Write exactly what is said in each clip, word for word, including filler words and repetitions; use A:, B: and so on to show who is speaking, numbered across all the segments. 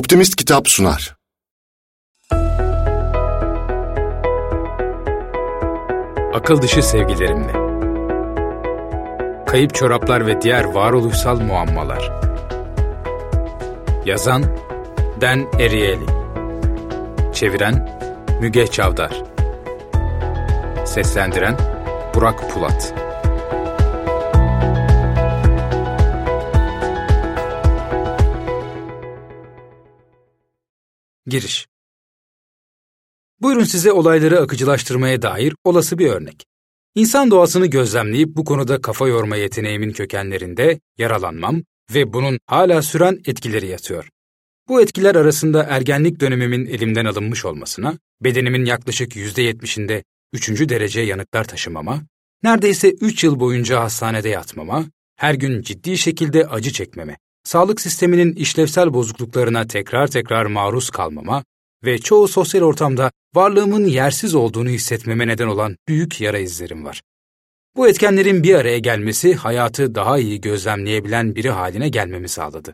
A: Optimist Kitap sunar.
B: Akıl dışı sevgilerimle. Kayıp çoraplar ve diğer varoluşsal muammalar. Yazan Dan Ariely. Çeviren Müge Çavdar. Seslendiren Burak Pulat. Giriş. Buyurun size olayları akıcılaştırmaya dair olası bir örnek. İnsan doğasını gözlemleyip bu konuda kafa yorma yeteneğimin kökenlerinde yaralanmam ve bunun hala süren etkileri yatıyor. Bu etkiler arasında ergenlik dönemimin elimden alınmış olmasına, bedenimin yaklaşık yüzde yetmişinde üçüncü derece yanıklar taşımama, neredeyse üç yıl boyunca hastanede yatmama, her gün ciddi şekilde acı çekmeme, sağlık sisteminin işlevsel bozukluklarına tekrar tekrar maruz kalmama ve çoğu sosyal ortamda varlığımın yersiz olduğunu hissetmeme neden olan büyük yara izlerim var. Bu etkenlerin bir araya gelmesi hayatı daha iyi gözlemleyebilen biri haline gelmemi sağladı.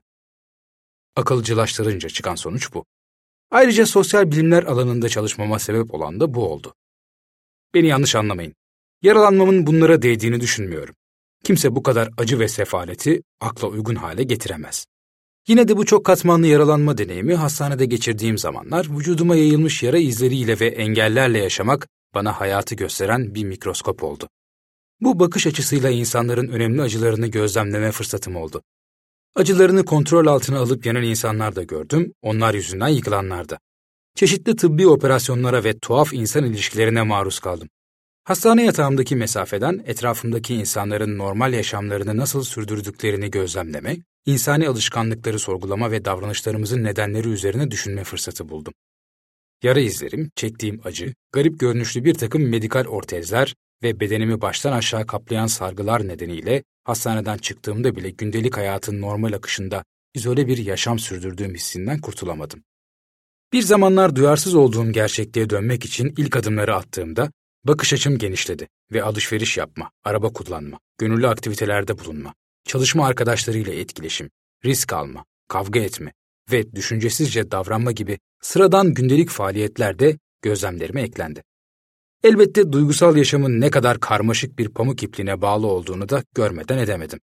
B: Akılcılaştırınca çıkan sonuç bu. Ayrıca sosyal bilimler alanında çalışmama sebep olan da bu oldu. Beni yanlış anlamayın. Yaralanmamın bunlara değdiğini düşünmüyorum. Kimse bu kadar acı ve sefaleti akla uygun hale getiremez. Yine de bu çok katmanlı yaralanma deneyimi hastanede geçirdiğim zamanlar vücuduma yayılmış yara izleriyle ve engellerle yaşamak bana hayatı gösteren bir mikroskop oldu. Bu bakış açısıyla insanların önemli acılarını gözlemleme fırsatım oldu. Acılarını kontrol altına alıp yanan insanlar da gördüm, onlar yüzünden yıkılanlar da. Çeşitli tıbbi operasyonlara ve tuhaf insan ilişkilerine maruz kaldım. Hastane yatağımdaki mesafeden etrafımdaki insanların normal yaşamlarını nasıl sürdürdüklerini gözlemleme, insani alışkanlıkları sorgulama ve davranışlarımızın nedenleri üzerine düşünme fırsatı buldum. Yara izlerim, çektiğim acı, garip görünüşlü bir takım medikal ortezler ve bedenimi baştan aşağı kaplayan sargılar nedeniyle hastaneden çıktığımda bile gündelik hayatın normal akışında izole bir yaşam sürdürdüğüm hissinden kurtulamadım. Bir zamanlar duyarsız olduğum gerçekliğe dönmek için ilk adımları attığımda bakış açım genişledi ve alışveriş yapma, araba kullanma, gönüllü aktivitelerde bulunma, çalışma arkadaşlarıyla etkileşim, risk alma, kavga etme ve düşüncesizce davranma gibi sıradan gündelik faaliyetler de gözlemlerime eklendi. Elbette duygusal yaşamın ne kadar karmaşık bir pamuk ipliğine bağlı olduğunu da görmeden edemedim.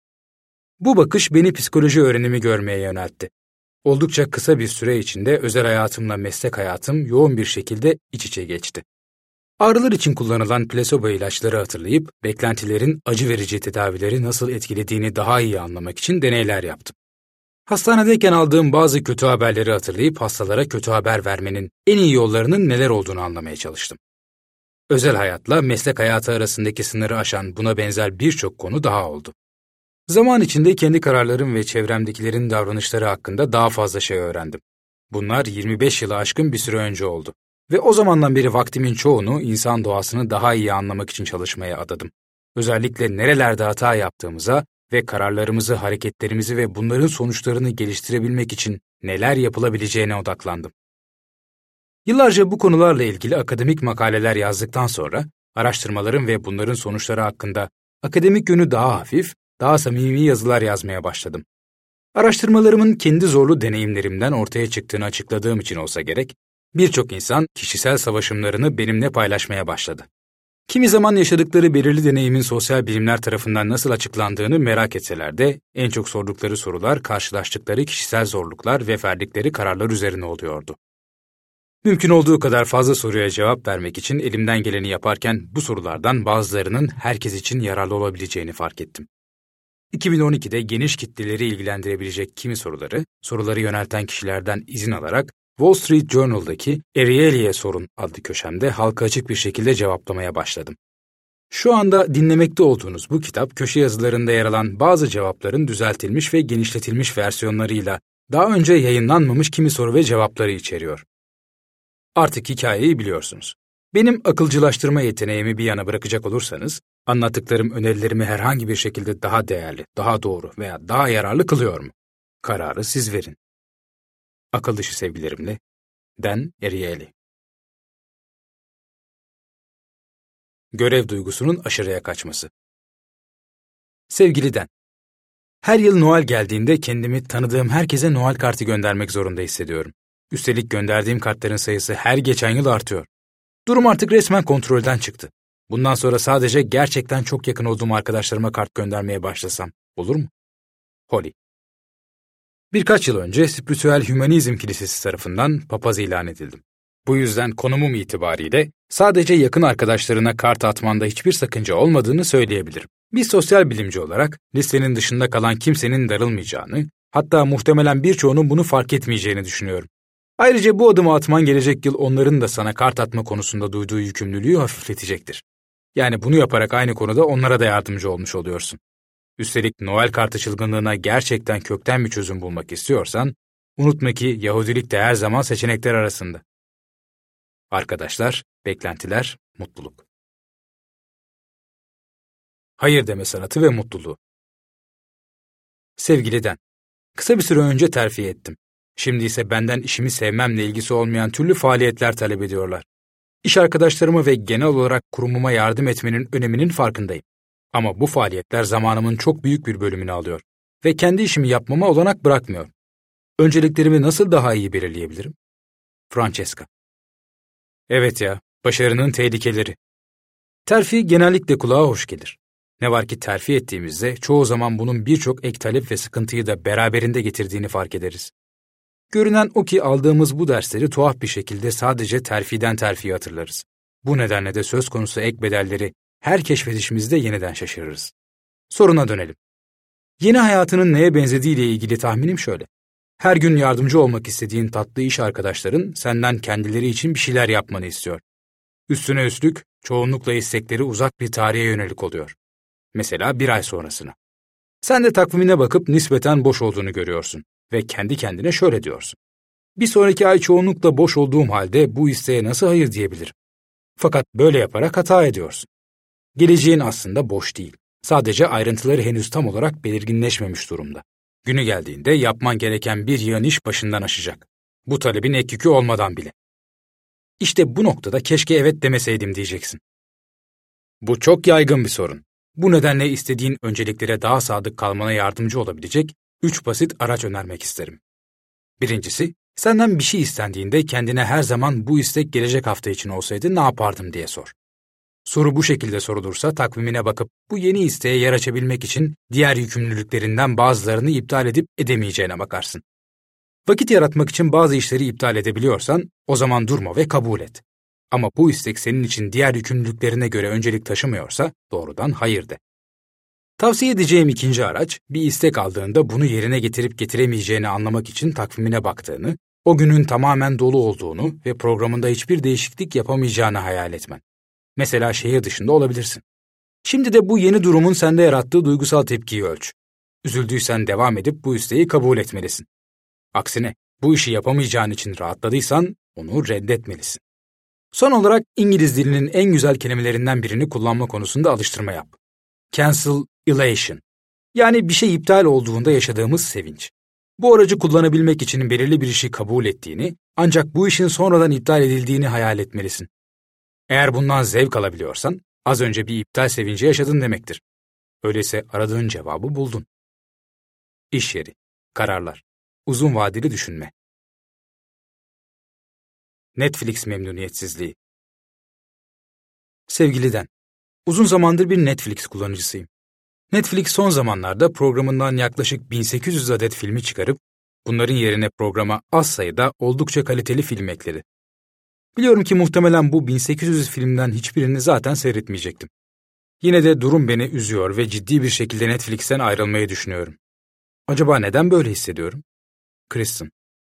B: Bu bakış beni psikoloji öğrenimi görmeye yöneltti. Oldukça kısa bir süre içinde özel hayatımla meslek hayatım yoğun bir şekilde iç içe geçti. Ağrılar için kullanılan plasebo ilaçları hatırlayıp beklentilerin acı verici tedavileri nasıl etkilediğini daha iyi anlamak için deneyler yaptım. Hastanedeyken aldığım bazı kötü haberleri hatırlayıp hastalara kötü haber vermenin en iyi yollarının neler olduğunu anlamaya çalıştım. Özel hayatla meslek hayatı arasındaki sınırı aşan buna benzer birçok konu daha oldu. Zaman içinde kendi kararlarım ve çevremdekilerin davranışları hakkında daha fazla şey öğrendim. Bunlar yirmi beş yılı aşkın bir süre önce oldu. Ve o zamandan beri vaktimin çoğunu insan doğasını daha iyi anlamak için çalışmaya adadım. Özellikle nerelerde hata yaptığımıza ve kararlarımızı, hareketlerimizi ve bunların sonuçlarını geliştirebilmek için neler yapılabileceğine odaklandım. Yıllarca bu konularla ilgili akademik makaleler yazdıktan sonra, araştırmalarım ve bunların sonuçları hakkında akademik yönü daha hafif, daha samimi yazılar yazmaya başladım. Araştırmalarımın kendi zorlu deneyimlerimden ortaya çıktığını açıkladığım için olsa gerek, birçok insan kişisel savaşımlarını benimle paylaşmaya başladı. Kimi zaman yaşadıkları belirli deneyimin sosyal bilimler tarafından nasıl açıklandığını merak etseler de en çok sordukları sorular karşılaştıkları kişisel zorluklar ve verdikleri kararlar üzerine oluyordu. Mümkün olduğu kadar fazla soruya cevap vermek için elimden geleni yaparken bu sorulardan bazılarının herkes için yararlı olabileceğini fark ettim. iki bin on ikide geniş kitleleri ilgilendirebilecek kimi soruları, soruları yönelten kişilerden izin alarak Wall Street Journal'daki Ariely'e sorun adlı köşemde halka açık bir şekilde cevaplamaya başladım. Şu anda dinlemekte olduğunuz bu kitap köşe yazılarında yer alan bazı cevapların düzeltilmiş ve genişletilmiş versiyonlarıyla daha önce yayınlanmamış kimi soru ve cevapları içeriyor. Artık hikayeyi biliyorsunuz. Benim akılcılaştırma yeteneğimi bir yana bırakacak olursanız, anlattıklarım önerilerimi herhangi bir şekilde daha değerli, daha doğru veya daha yararlı kılıyor mu? Kararı siz verin. Akıl dışı sevgilerimle, Dan Ariely. Görev duygusunun aşırıya kaçması. Sevgili Dan, her yıl Noel geldiğinde kendimi tanıdığım herkese Noel kartı göndermek zorunda hissediyorum. Üstelik gönderdiğim kartların sayısı her geçen yıl artıyor. Durum artık resmen kontrolden çıktı. Bundan sonra sadece gerçekten çok yakın olduğum arkadaşlarıma kart göndermeye başlasam olur mu? Holly. Birkaç yıl önce Spiritüel Hümanizm Kilisesi tarafından papaz ilan edildim. Bu yüzden konumum itibariyle sadece yakın arkadaşlarına kart atmanda hiçbir sakınca olmadığını söyleyebilirim. Bir sosyal bilimci olarak listenin dışında kalan kimsenin darılmayacağını, hatta muhtemelen birçoğunun bunu fark etmeyeceğini düşünüyorum. Ayrıca bu adımı atman gelecek yıl onların da sana kart atma konusunda duyduğu yükümlülüğü hafifletecektir. Yani bunu yaparak aynı konuda onlara da yardımcı olmuş oluyorsun. Üstelik Noel kartı çılgınlığına gerçekten kökten bir çözüm bulmak istiyorsan, unutma ki Yahudilik de her zaman seçenekler arasında. Arkadaşlar, beklentiler, mutluluk. Hayır deme sanatı ve mutluluğu. Sevgili Den, kısa bir süre önce terfi ettim. Şimdi ise benden işimi sevmemle ilgisi olmayan türlü faaliyetler talep ediyorlar. İş arkadaşlarıma ve genel olarak kurumuma yardım etmenin öneminin farkındayım. Ama bu faaliyetler zamanımın çok büyük bir bölümünü alıyor ve kendi işimi yapmama olanak bırakmıyor. Önceliklerimi nasıl daha iyi belirleyebilirim? Francesca. Evet ya, başarının tehlikeleri. Terfi genellikle kulağa hoş gelir. Ne var ki terfi ettiğimizde çoğu zaman bunun birçok ek talep ve sıkıntıyı da beraberinde getirdiğini fark ederiz. Görünen o ki aldığımız bu dersleri tuhaf bir şekilde sadece terfiden terfiye hatırlarız. Bu nedenle de söz konusu ek bedelleri her keşfedişimizde yeniden şaşırırız. Soruna dönelim. Yeni hayatının neye benzediğiyle ilgili tahminim şöyle. Her gün yardımcı olmak istediğin tatlı iş arkadaşların senden kendileri için bir şeyler yapmanı istiyor. Üstüne üstlük çoğunlukla istekleri uzak bir tarihe yönelik oluyor. Mesela bir ay sonrasına. Sen de takvimine bakıp nispeten boş olduğunu görüyorsun ve kendi kendine şöyle diyorsun. Bir sonraki ay çoğunlukla boş olduğum halde bu isteğe nasıl hayır diyebilirim? Fakat böyle yaparak hata ediyorsun. Geleceğin aslında boş değil. Sadece ayrıntıları henüz tam olarak belirginleşmemiş durumda. Günü geldiğinde yapman gereken bir yığın iş başından aşacak. Bu talebin ek yükü olmadan bile. İşte bu noktada keşke evet demeseydim diyeceksin. Bu çok yaygın bir sorun. Bu nedenle istediğin önceliklere daha sadık kalmana yardımcı olabilecek üç basit araç önermek isterim. Birincisi, senden bir şey istendiğinde kendine her zaman bu istek gelecek hafta için olsaydı ne yapardım diye sor. Soru bu şekilde sorulursa takvimine bakıp bu yeni isteğe yer açabilmek için diğer yükümlülüklerinden bazılarını iptal edip edemeyeceğine bakarsın. Vakit yaratmak için bazı işleri iptal edebiliyorsan o zaman durma ve kabul et. Ama bu istek senin için diğer yükümlülüklerine göre öncelik taşımıyorsa doğrudan hayır de. Tavsiye edeceğim ikinci araç, bir istek aldığında bunu yerine getirip getiremeyeceğini anlamak için takvimine baktığını, o günün tamamen dolu olduğunu ve programında hiçbir değişiklik yapamayacağını hayal etmen. Mesela şehir dışında olabilirsin. Şimdi de bu yeni durumun sende yarattığı duygusal tepkiyi ölç. Üzüldüysen devam edip bu isteği kabul etmelisin. Aksine bu işi yapamayacağın için rahatladıysan onu reddetmelisin. Son olarak İngiliz dilinin en güzel kelimelerinden birini kullanma konusunda alıştırma yap. Cancellation. Yani bir şey iptal olduğunda yaşadığımız sevinç. Bu aracı kullanabilmek için belirli bir işi kabul ettiğini, ancak bu işin sonradan iptal edildiğini hayal etmelisin. Eğer bundan zevk alabiliyorsan, az önce bir iptal sevinci yaşadın demektir. Öyleyse aradığın cevabı buldun. İş yeri, kararlar, uzun vadeli düşünme. Netflix memnuniyetsizliği. Sevgili Den, uzun zamandır bir Netflix kullanıcısıyım. Netflix son zamanlarda programından yaklaşık bin sekiz yüz adet filmi çıkarıp, bunların yerine programa az sayıda oldukça kaliteli film ekledi. Biliyorum ki muhtemelen bu bin sekiz yüz filmden hiçbirini zaten seyretmeyecektim. Yine de durum beni üzüyor ve ciddi bir şekilde Netflix'ten ayrılmayı düşünüyorum. Acaba neden böyle hissediyorum? Kristen.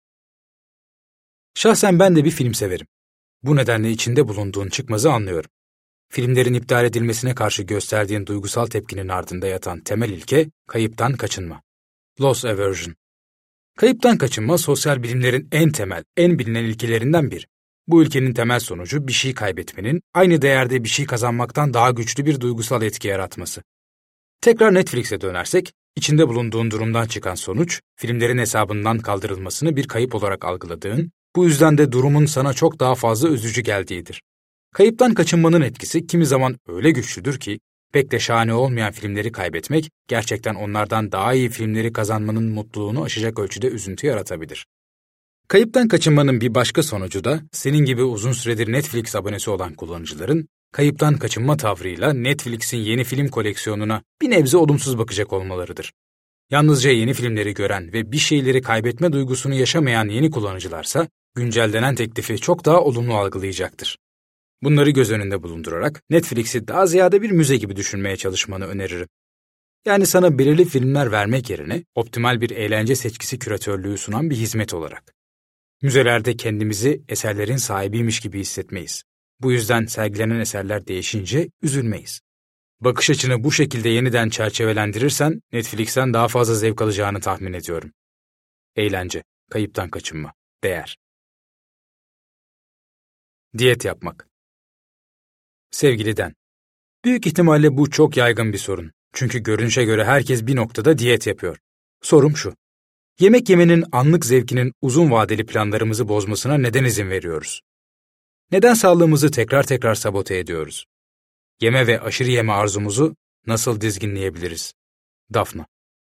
B: Şahsen ben de bir film severim. Bu nedenle içinde bulunduğun çıkmazı anlıyorum. Filmlerin iptal edilmesine karşı gösterdiğin duygusal tepkinin ardında yatan temel ilke kayıptan kaçınma. Loss aversion. Kayıptan kaçınma sosyal bilimlerin en temel, en bilinen ilkelerinden biri. Bu ilkenin temel sonucu bir şey kaybetmenin aynı değerde bir şey kazanmaktan daha güçlü bir duygusal etki yaratması. Tekrar Netflix'e dönersek, içinde bulunduğun durumdan çıkan sonuç, filmlerin hesabından kaldırılmasını bir kayıp olarak algıladığın, bu yüzden de durumun sana çok daha fazla üzücü geldiğidir. Kayıptan kaçınmanın etkisi kimi zaman öyle güçlüdür ki, pek de şahane olmayan filmleri kaybetmek, gerçekten onlardan daha iyi filmleri kazanmanın mutluluğunu aşacak ölçüde üzüntü yaratabilir. Kayıptan kaçınmanın bir başka sonucu da senin gibi uzun süredir Netflix abonesi olan kullanıcıların kayıptan kaçınma tavrıyla Netflix'in yeni film koleksiyonuna bir nebze olumsuz bakacak olmalarıdır. Yalnızca yeni filmleri gören ve bir şeyleri kaybetme duygusunu yaşamayan yeni kullanıcılarsa güncellenen teklifi çok daha olumlu algılayacaktır. Bunları göz önünde bulundurarak Netflix'i daha ziyade bir müze gibi düşünmeye çalışmanı öneririm. Yani sana belirli filmler vermek yerine optimal bir eğlence seçkisi küratörlüğü sunan bir hizmet olarak. Müzelerde kendimizi eserlerin sahibiymiş gibi hissetmeyiz. Bu yüzden sergilenen eserler değişince üzülmeyiz. Bakış açını bu şekilde yeniden çerçevelendirirsen Netflix'ten daha fazla zevk alacağını tahmin ediyorum. Eğlence, kayıptan kaçınma, değer. Diyet yapmak. Sevgili Den, büyük ihtimalle bu çok yaygın bir sorun. Çünkü görünüşe göre herkes bir noktada diyet yapıyor. Sorum şu: yemek yemenin anlık zevkinin uzun vadeli planlarımızı bozmasına neden izin veriyoruz? Neden sağlığımızı tekrar tekrar sabote ediyoruz? Yeme ve aşırı yeme arzumuzu nasıl dizginleyebiliriz? Daphne.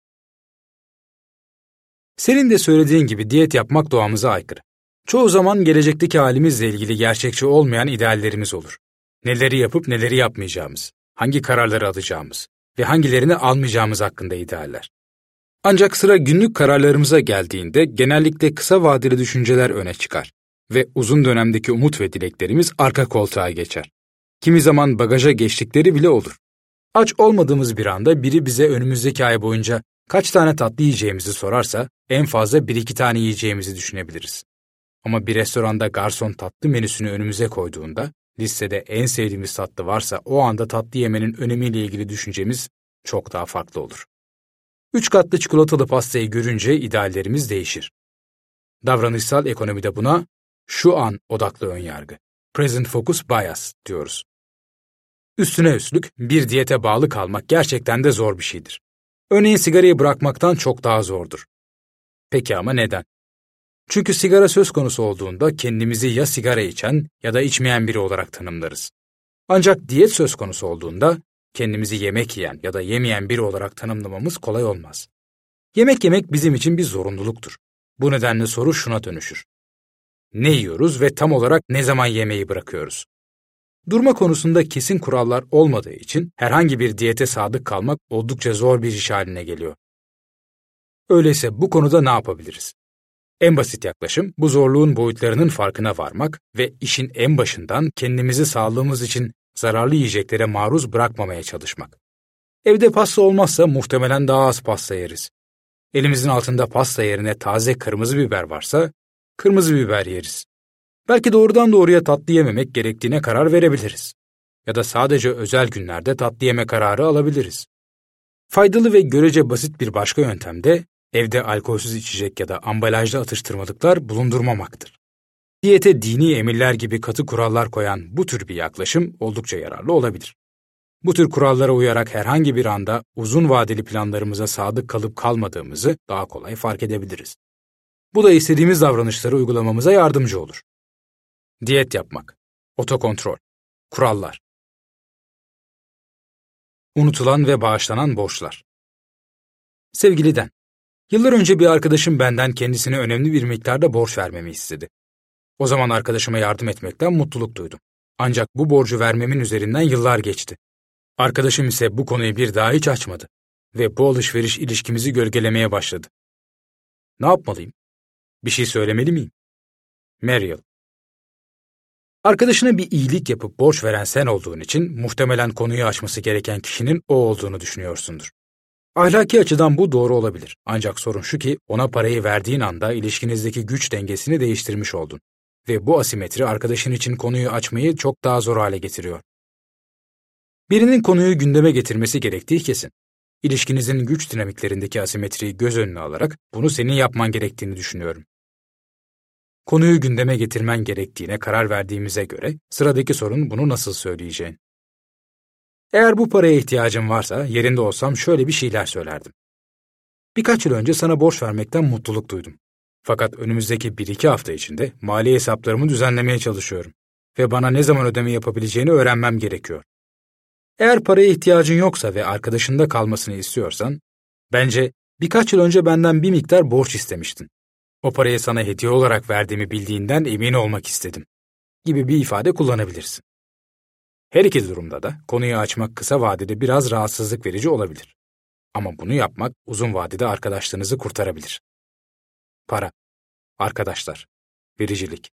B: Senin de söylediğin gibi diyet yapmak doğamıza aykırı. Çoğu zaman gelecekteki halimizle ilgili gerçekçi olmayan ideallerimiz olur. Neleri yapıp neleri yapmayacağımız, hangi kararları alacağımız ve hangilerini almayacağımız hakkında idealler. Ancak sıra günlük kararlarımıza geldiğinde genellikle kısa vadeli düşünceler öne çıkar ve uzun dönemdeki umut ve dileklerimiz arka koltuğa geçer. Kimi zaman bagaja geçtikleri bile olur. Aç olmadığımız bir anda biri bize önümüzdeki ay boyunca kaç tane tatlı yiyeceğimizi sorarsa en fazla bir iki tane yiyeceğimizi düşünebiliriz. Ama bir restoranda garson tatlı menüsünü önümüze koyduğunda listede en sevdiğimiz tatlı varsa o anda tatlı yemenin önemiyle ilgili düşüncemiz çok daha farklı olur. Üç katlı çikolatalı pastayı görünce ideallerimiz değişir. Davranışsal ekonomide buna şu an odaklı önyargı, present focus bias diyoruz. Üstüne üstlük bir diyete bağlı kalmak gerçekten de zor bir şeydir. Örneğin sigarayı bırakmaktan çok daha zordur. Peki ama neden? Çünkü sigara söz konusu olduğunda kendimizi ya sigara içen ya da içmeyen biri olarak tanımlarız. Ancak diyet söz konusu olduğunda kendimizi yemek yiyen ya da yemeyen biri olarak tanımlamamız kolay olmaz. Yemek yemek bizim için bir zorunluluktur. Bu nedenle soru şuna dönüşür: ne yiyoruz ve tam olarak ne zaman yemeği bırakıyoruz? Durma konusunda kesin kurallar olmadığı için herhangi bir diyete sadık kalmak oldukça zor bir iş haline geliyor. Öyleyse bu konuda ne yapabiliriz? En basit yaklaşım bu zorluğun boyutlarının farkına varmak ve işin en başından kendimizi sağlığımız için zararlı yiyeceklere maruz bırakmamaya çalışmak. Evde pasta olmazsa muhtemelen daha az pasta yeriz. Elimizin altında pasta yerine taze kırmızı biber varsa kırmızı biber yeriz. Belki doğrudan doğruya tatlı yememek gerektiğine karar verebiliriz. Ya da sadece özel günlerde tatlı yeme kararı alabiliriz. Faydalı ve görece basit bir başka yöntem de evde alkolsüz içecek ya da ambalajlı atıştırmalıklar bulundurmamaktır. Diyete dini emirler gibi katı kurallar koyan bu tür bir yaklaşım oldukça yararlı olabilir. Bu tür kurallara uyarak herhangi bir anda uzun vadeli planlarımıza sadık kalıp kalmadığımızı daha kolay fark edebiliriz. Bu da istediğimiz davranışları uygulamamıza yardımcı olur. Diyet yapmak, otokontrol, kurallar. Unutulan ve bağışlanan borçlar. Sevgili Den, yıllar önce bir arkadaşım benden kendisine önemli bir miktarda borç vermemi istedi. O zaman arkadaşıma yardım etmekten mutluluk duydum. Ancak bu borcu vermemin üzerinden yıllar geçti. Arkadaşım ise bu konuyu bir daha hiç açmadı ve bu alışveriş ilişkimizi gölgelemeye başladı. Ne yapmalıyım? Bir şey söylemeli miyim? Mariel. Arkadaşına bir iyilik yapıp borç veren sen olduğun için muhtemelen konuyu açması gereken kişinin o olduğunu düşünüyorsundur. Ahlaki açıdan bu doğru olabilir. Ancak sorun şu ki ona parayı verdiğin anda ilişkinizdeki güç dengesini değiştirmiş oldun. Ve bu asimetri arkadaşın için konuyu açmayı çok daha zor hale getiriyor. Birinin konuyu gündeme getirmesi gerektiği kesin. İlişkinizin güç dinamiklerindeki asimetriyi göz önüne alarak bunu senin yapman gerektiğini düşünüyorum. Konuyu gündeme getirmen gerektiğine karar verdiğimize göre sıradaki sorun bunu nasıl söyleyeceğin. Eğer bu paraya ihtiyacın varsa yerinde olsam şöyle bir şeyler söylerdim. Birkaç yıl önce sana borç vermekten mutluluk duydum. Fakat önümüzdeki bir iki hafta içinde mali hesaplarımı düzenlemeye çalışıyorum ve bana ne zaman ödeme yapabileceğini öğrenmem gerekiyor. Eğer paraya ihtiyacın yoksa ve arkadaşında kalmasını istiyorsan, bence birkaç yıl önce benden bir miktar borç istemiştin. O parayı sana hediye olarak verdiğimi bildiğinden emin olmak istedim gibi bir ifade kullanabilirsin. Her iki durumda da konuyu açmak kısa vadede biraz rahatsızlık verici olabilir. Ama bunu yapmak uzun vadede arkadaşlığınızı kurtarabilir. Para, arkadaşlar, vericilik.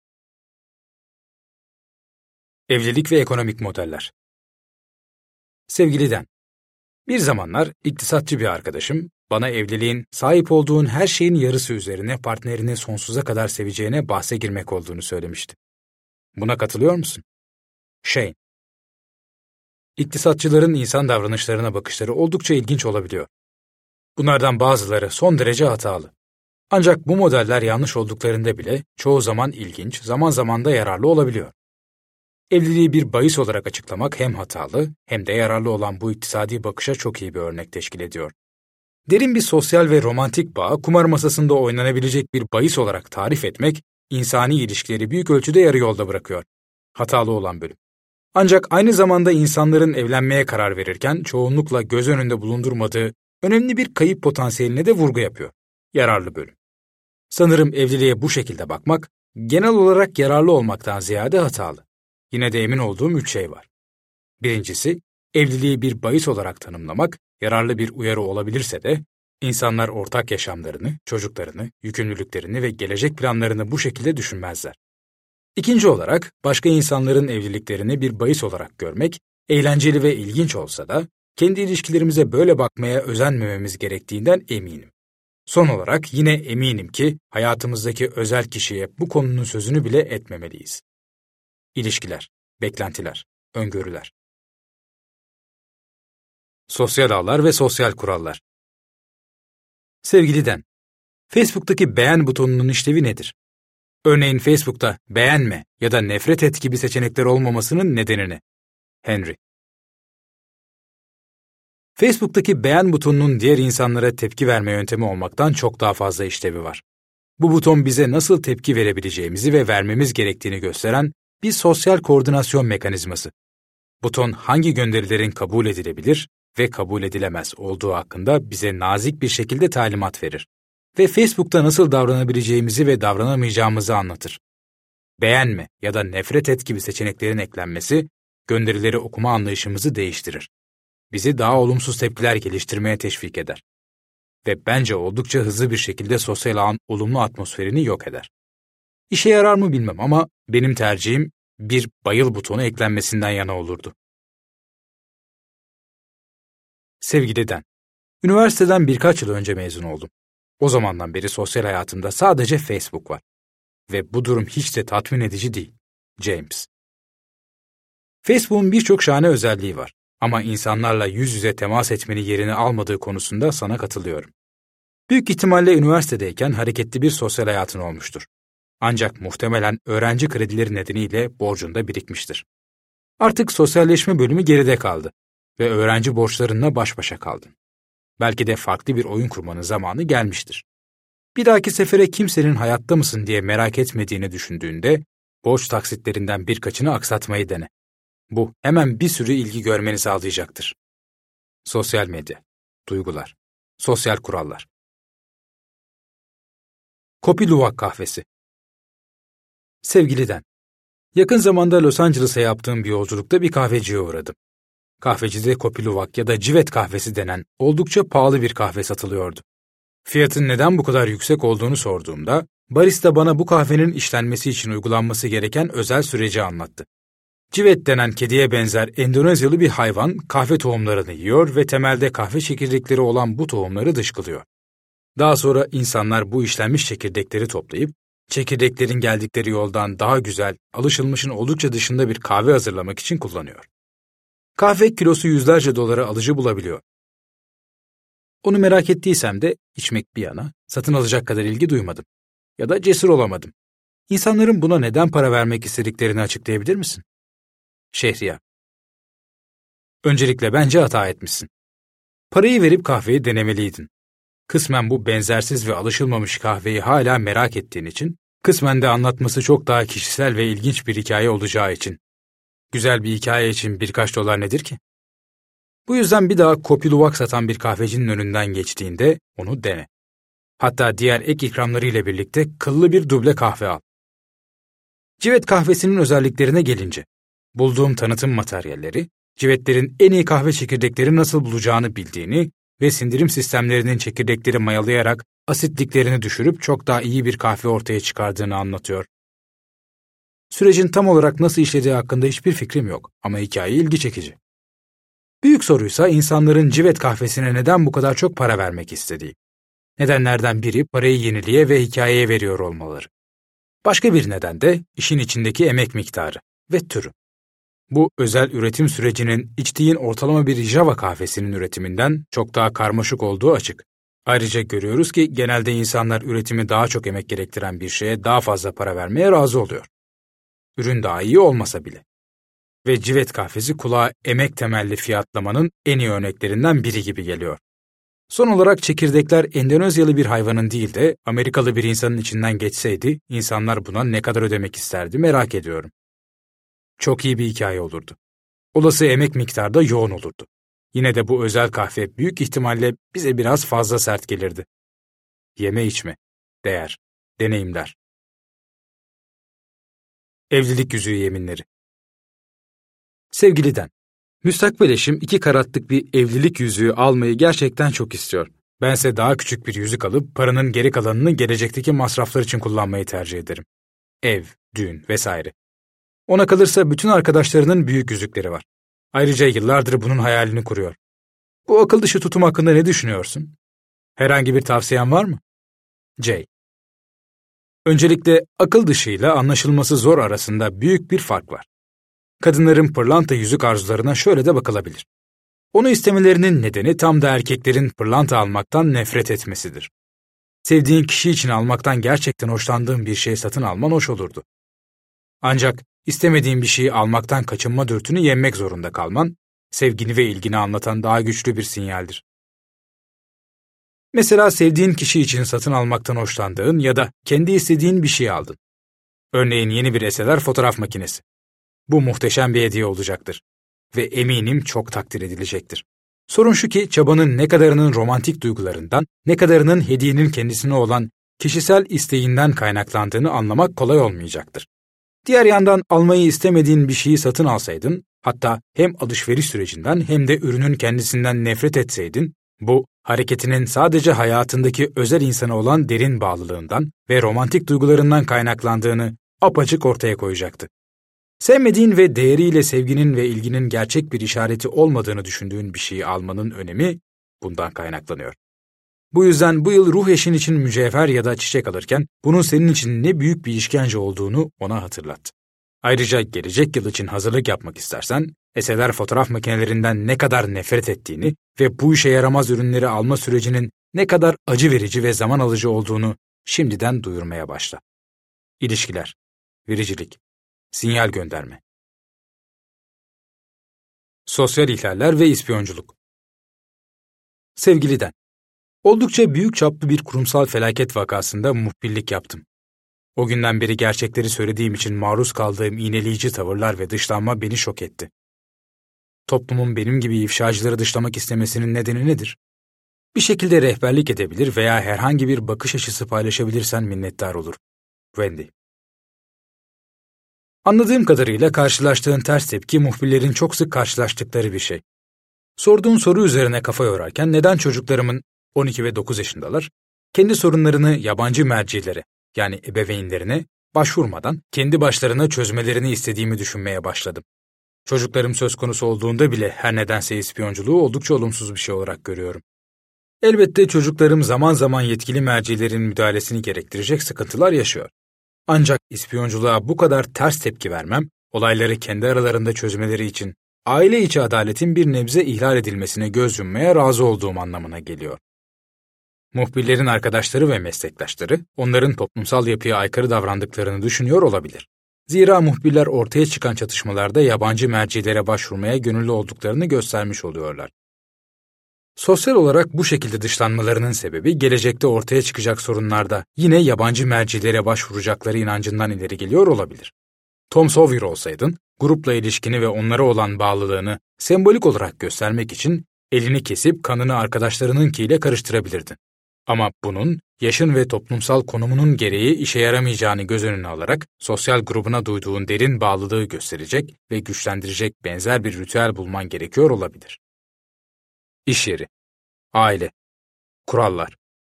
B: Evlilik ve ekonomik modeller. Sevgili Dan, bir zamanlar iktisatçı bir arkadaşım bana evliliğin sahip olduğun her şeyin yarısı üzerine partnerini sonsuza kadar seveceğine bahse girmek olduğunu söylemişti. Buna katılıyor musun? Shane. İktisatçıların insan davranışlarına bakışları oldukça ilginç olabiliyor. Bunlardan bazıları son derece hatalı. Ancak bu modeller yanlış olduklarında bile çoğu zaman ilginç, zaman zaman da yararlı olabiliyor. Evliliği bir bahis olarak açıklamak hem hatalı hem de yararlı olan bu iktisadi bakışa çok iyi bir örnek teşkil ediyor. Derin bir sosyal ve romantik bağ kumar masasında oynanabilecek bir bahis olarak tarif etmek, insani ilişkileri büyük ölçüde yarı yolda bırakıyor. Hatalı olan bölüm. Ancak aynı zamanda insanların evlenmeye karar verirken çoğunlukla göz önünde bulundurmadığı önemli bir kayıp potansiyeline de vurgu yapıyor. Yararlı bölüm. Sanırım evliliğe bu şekilde bakmak, genel olarak yararlı olmaktan ziyade hatalı. Yine de emin olduğum üç şey var. Birincisi, evliliği bir bahis olarak tanımlamak, yararlı bir uyarı olabilirse de, insanlar ortak yaşamlarını, çocuklarını, yükümlülüklerini ve gelecek planlarını bu şekilde düşünmezler. İkinci olarak, başka insanların evliliklerini bir bahis olarak görmek, eğlenceli ve ilginç olsa da, kendi ilişkilerimize böyle bakmaya özenmememiz gerektiğinden eminim. Son olarak yine eminim ki hayatımızdaki özel kişiye bu konunun sözünü bile etmemeliyiz. İlişkiler, beklentiler, öngörüler. Sosyal ağlar ve sosyal kurallar. Sevgili Dan, Facebook'taki beğen butonunun işlevi nedir? Örneğin Facebook'ta beğenme ya da nefret et gibi seçenekler olmamasının nedeni ne? Henry. Facebook'taki beğen butonunun diğer insanlara tepki verme yöntemi olmaktan çok daha fazla işlevi var. Bu buton bize nasıl tepki verebileceğimizi ve vermemiz gerektiğini gösteren bir sosyal koordinasyon mekanizması. Buton hangi gönderilerin kabul edilebilir ve kabul edilemez olduğu hakkında bize nazik bir şekilde talimat verir. Ve Facebook'ta nasıl davranabileceğimizi ve davranamayacağımızı anlatır. Beğenme ya da nefret et gibi seçeneklerin eklenmesi, gönderileri okuma anlayışımızı değiştirir. Bizi daha olumsuz tepkiler geliştirmeye teşvik eder. Ve bence oldukça hızlı bir şekilde sosyal ağın olumlu atmosferini yok eder. İşe yarar mı bilmem ama benim tercihim bir bayıl butonu eklenmesinden yana olurdu. Sevgili Dan, üniversiteden birkaç yıl önce mezun oldum. O zamandan beri sosyal hayatımda sadece Facebook var. Ve bu durum hiç de tatmin edici değil. James. Facebook'un birçok şahane özelliği var. Ama insanlarla yüz yüze temas etmenin yerini almadığı konusunda sana katılıyorum. Büyük ihtimalle üniversitedeyken hareketli bir sosyal hayatın olmuştur. Ancak muhtemelen öğrenci kredileri nedeniyle borcunda birikmiştir. Artık sosyalleşme bölümü geride kaldı ve öğrenci borçlarınla baş başa kaldın. Belki de farklı bir oyun kurmanın zamanı gelmiştir. Bir dahaki sefere kimsenin hayatta mısın diye merak etmediğini düşündüğünde, borç taksitlerinden birkaçını aksatmayı dene. Bu hemen bir sürü ilgi görmeni sağlayacaktır. Sosyal medya, duygular, sosyal kurallar. Kopi Luwak kahvesi. Sevgili Dan, yakın zamanda Los Angeles'a yaptığım bir yolculukta bir kahveciye uğradım. Kahvecide Kopi Luwak ya da civet kahvesi denen oldukça pahalı bir kahve satılıyordu. Fiyatın neden bu kadar yüksek olduğunu sorduğumda, barista bana bu kahvenin işlenmesi için uygulanması gereken özel süreci anlattı. Civet denen kediye benzer Endonezyalı bir hayvan kahve tohumlarını yiyor ve temelde kahve çekirdekleri olan bu tohumları dışkılıyor. Daha sonra insanlar bu işlenmiş çekirdekleri toplayıp, çekirdeklerin geldikleri yoldan daha güzel, alışılmışın oldukça dışında bir kahve hazırlamak için kullanıyor. Kahve kilosu yüzlerce dolara alıcı bulabiliyor. Onu merak ettiysem de içmek bir yana satın alacak kadar ilgi duymadım. Ya da cesur olamadım. İnsanların buna neden para vermek istediklerini açıklayabilir misin? Şehriya. Öncelikle bence hata etmişsin. Parayı verip kahveyi denemeliydin. Kısmen bu benzersiz ve alışılmamış kahveyi hala merak ettiğin için, kısmen de anlatması çok daha kişisel ve ilginç bir hikaye olacağı için. Güzel bir hikaye için birkaç dolar nedir ki? Bu yüzden bir daha Kopi Luwak satan bir kahvecinin önünden geçtiğinde onu dene. Hatta diğer ek ikramları ile birlikte kıllı bir duble kahve al. Civet kahvesinin özelliklerine gelince, bulduğum tanıtım materyalleri, civetlerin en iyi kahve çekirdekleri nasıl bulacağını bildiğini ve sindirim sistemlerinin çekirdekleri mayalayarak asitliklerini düşürüp çok daha iyi bir kahve ortaya çıkardığını anlatıyor. Sürecin tam olarak nasıl işlediği hakkında hiçbir fikrim yok ama hikaye ilgi çekici. Büyük soruysa insanların civet kahvesine neden bu kadar çok para vermek istediği. Nedenlerden biri parayı yeniliğe ve hikayeye veriyor olmaları. Başka bir neden de işin içindeki emek miktarı ve türü. Bu özel üretim sürecinin içtiğin ortalama bir Java kahvesinin üretiminden çok daha karmaşık olduğu açık. Ayrıca görüyoruz ki genelde insanlar üretimi daha çok emek gerektiren bir şeye daha fazla para vermeye razı oluyor. Ürün daha iyi olmasa bile. Ve civet kahvesi kulağa emek temelli fiyatlamanın en iyi örneklerinden biri gibi geliyor. Son olarak çekirdekler Endonezyalı bir hayvanın değil de Amerikalı bir insanın içinden geçseydi insanlar buna ne kadar ödemek isterdi merak ediyorum. Çok iyi bir hikaye olurdu. Olası emek miktarı da yoğun olurdu. Yine de bu özel kahve büyük ihtimalle bize biraz fazla sert gelirdi. Yeme içme, değer, deneyimler. Evlilik yüzüğü yeminleri. Sevgiliden, müstakbel eşim iki karatlık bir evlilik yüzüğü almayı gerçekten çok istiyor. Bense daha küçük bir yüzük alıp paranın geri kalanını gelecekteki masraflar için kullanmayı tercih ederim. Ev, düğün vesaire. Ona kalırsa bütün arkadaşlarının büyük yüzükleri var. Ayrıca yıllardır bunun hayalini kuruyor. Bu akıl dışı tutum hakkında ne düşünüyorsun? Herhangi bir tavsiyen var mı? J. Öncelikle akıl dışıyla anlaşılması zor arasında büyük bir fark var. Kadınların pırlanta yüzük arzularına şöyle de bakılabilir. Onu istemelerinin nedeni tam da erkeklerin pırlanta almaktan nefret etmesidir. Sevdiğin kişi için almaktan gerçekten hoşlandığın bir şey satın alman hoş olurdu. Ancak istemediğin bir şeyi almaktan kaçınma dürtünü yenmek zorunda kalman, sevgini ve ilgini anlatan daha güçlü bir sinyaldir. Mesela sevdiğin kişi için satın almaktan hoşlandığın ya da kendi istediğin bir şey aldın. Örneğin yeni bir S L R fotoğraf makinesi. Bu muhteşem bir hediye olacaktır. Ve eminim çok takdir edilecektir. Sorun şu ki çabanın ne kadarının romantik duygularından, ne kadarının hediyenin kendisine olan kişisel isteğinden kaynaklandığını anlamak kolay olmayacaktır. Diğer yandan almayı istemediğin bir şeyi satın alsaydın, hatta hem alışveriş sürecinden hem de ürünün kendisinden nefret etseydin, bu hareketinin sadece hayatındaki özel insana olan derin bağlılığından ve romantik duygularından kaynaklandığını apaçık ortaya koyacaktı. Sevmediğin ve değeriyle sevginin ve ilginin gerçek bir işareti olmadığını düşündüğün bir şeyi almanın önemi bundan kaynaklanıyor. Bu yüzden bu yıl ruh eşin için mücevher ya da çiçek alırken bunun senin için ne büyük bir işkence olduğunu ona hatırlat. Ayrıca gelecek yıl için hazırlık yapmak istersen, S L R fotoğraf makinelerinden ne kadar nefret ettiğini ve bu işe yaramaz ürünleri alma sürecinin ne kadar acı verici ve zaman alıcı olduğunu şimdiden duyurmaya başla. İlişkiler, vericilik, sinyal gönderme. Sosyal ihlaller ve ispiyonculuk. Sevgiliden, oldukça büyük çaplı bir kurumsal felaket vakasında muhbirlik yaptım. O günden beri gerçekleri söylediğim için maruz kaldığım iğneleyici tavırlar ve dışlanma beni şok etti. Toplumun benim gibi ifşacıları dışlamak istemesinin nedeni nedir? Bir şekilde rehberlik edebilir veya herhangi bir bakış açısı paylaşabilirsen minnettar olur. Wendy. Anladığım kadarıyla karşılaştığın ters tepki muhbirlerin çok sık karşılaştıkları bir şey. Sorduğun soru üzerine kafa yorarken neden çocuklarımın on iki ve dokuz yaşındalar, kendi sorunlarını yabancı mercilere yani ebeveynlerine başvurmadan kendi başlarına çözmelerini istediğimi düşünmeye başladım. Çocuklarım söz konusu olduğunda bile her nedense ispiyonculuğu oldukça olumsuz bir şey olarak görüyorum. Elbette çocuklarım zaman zaman yetkili mercilerin müdahalesini gerektirecek sıkıntılar yaşıyor. Ancak ispiyonculuğa bu kadar ters tepki vermem, olayları kendi aralarında çözmeleri için aile içi adaletin bir nebze ihlal edilmesine göz yummaya razı olduğum anlamına geliyor. Muhbirlerin arkadaşları ve meslektaşları onların toplumsal yapıya aykırı davrandıklarını düşünüyor olabilir. Zira muhbirler ortaya çıkan çatışmalarda yabancı mercilere başvurmaya gönüllü olduklarını göstermiş oluyorlar. Sosyal olarak bu şekilde dışlanmalarının sebebi gelecekte ortaya çıkacak sorunlarda yine yabancı mercilere başvuracakları inancından ileri geliyor olabilir. Tom Sawyer olsaydın, grupla ilişkini ve onlara olan bağlılığını sembolik olarak göstermek için elini kesip kanını arkadaşlarınınkiyle karıştırabilirdin. Ama bunun yaşın ve toplumsal konumunun gereği işe yaramayacağını göz önüne alarak sosyal grubuna duyduğun derin bağlılığı gösterecek ve güçlendirecek benzer bir ritüel bulman gerekiyor olabilir. İş yeri, aile, kurallar.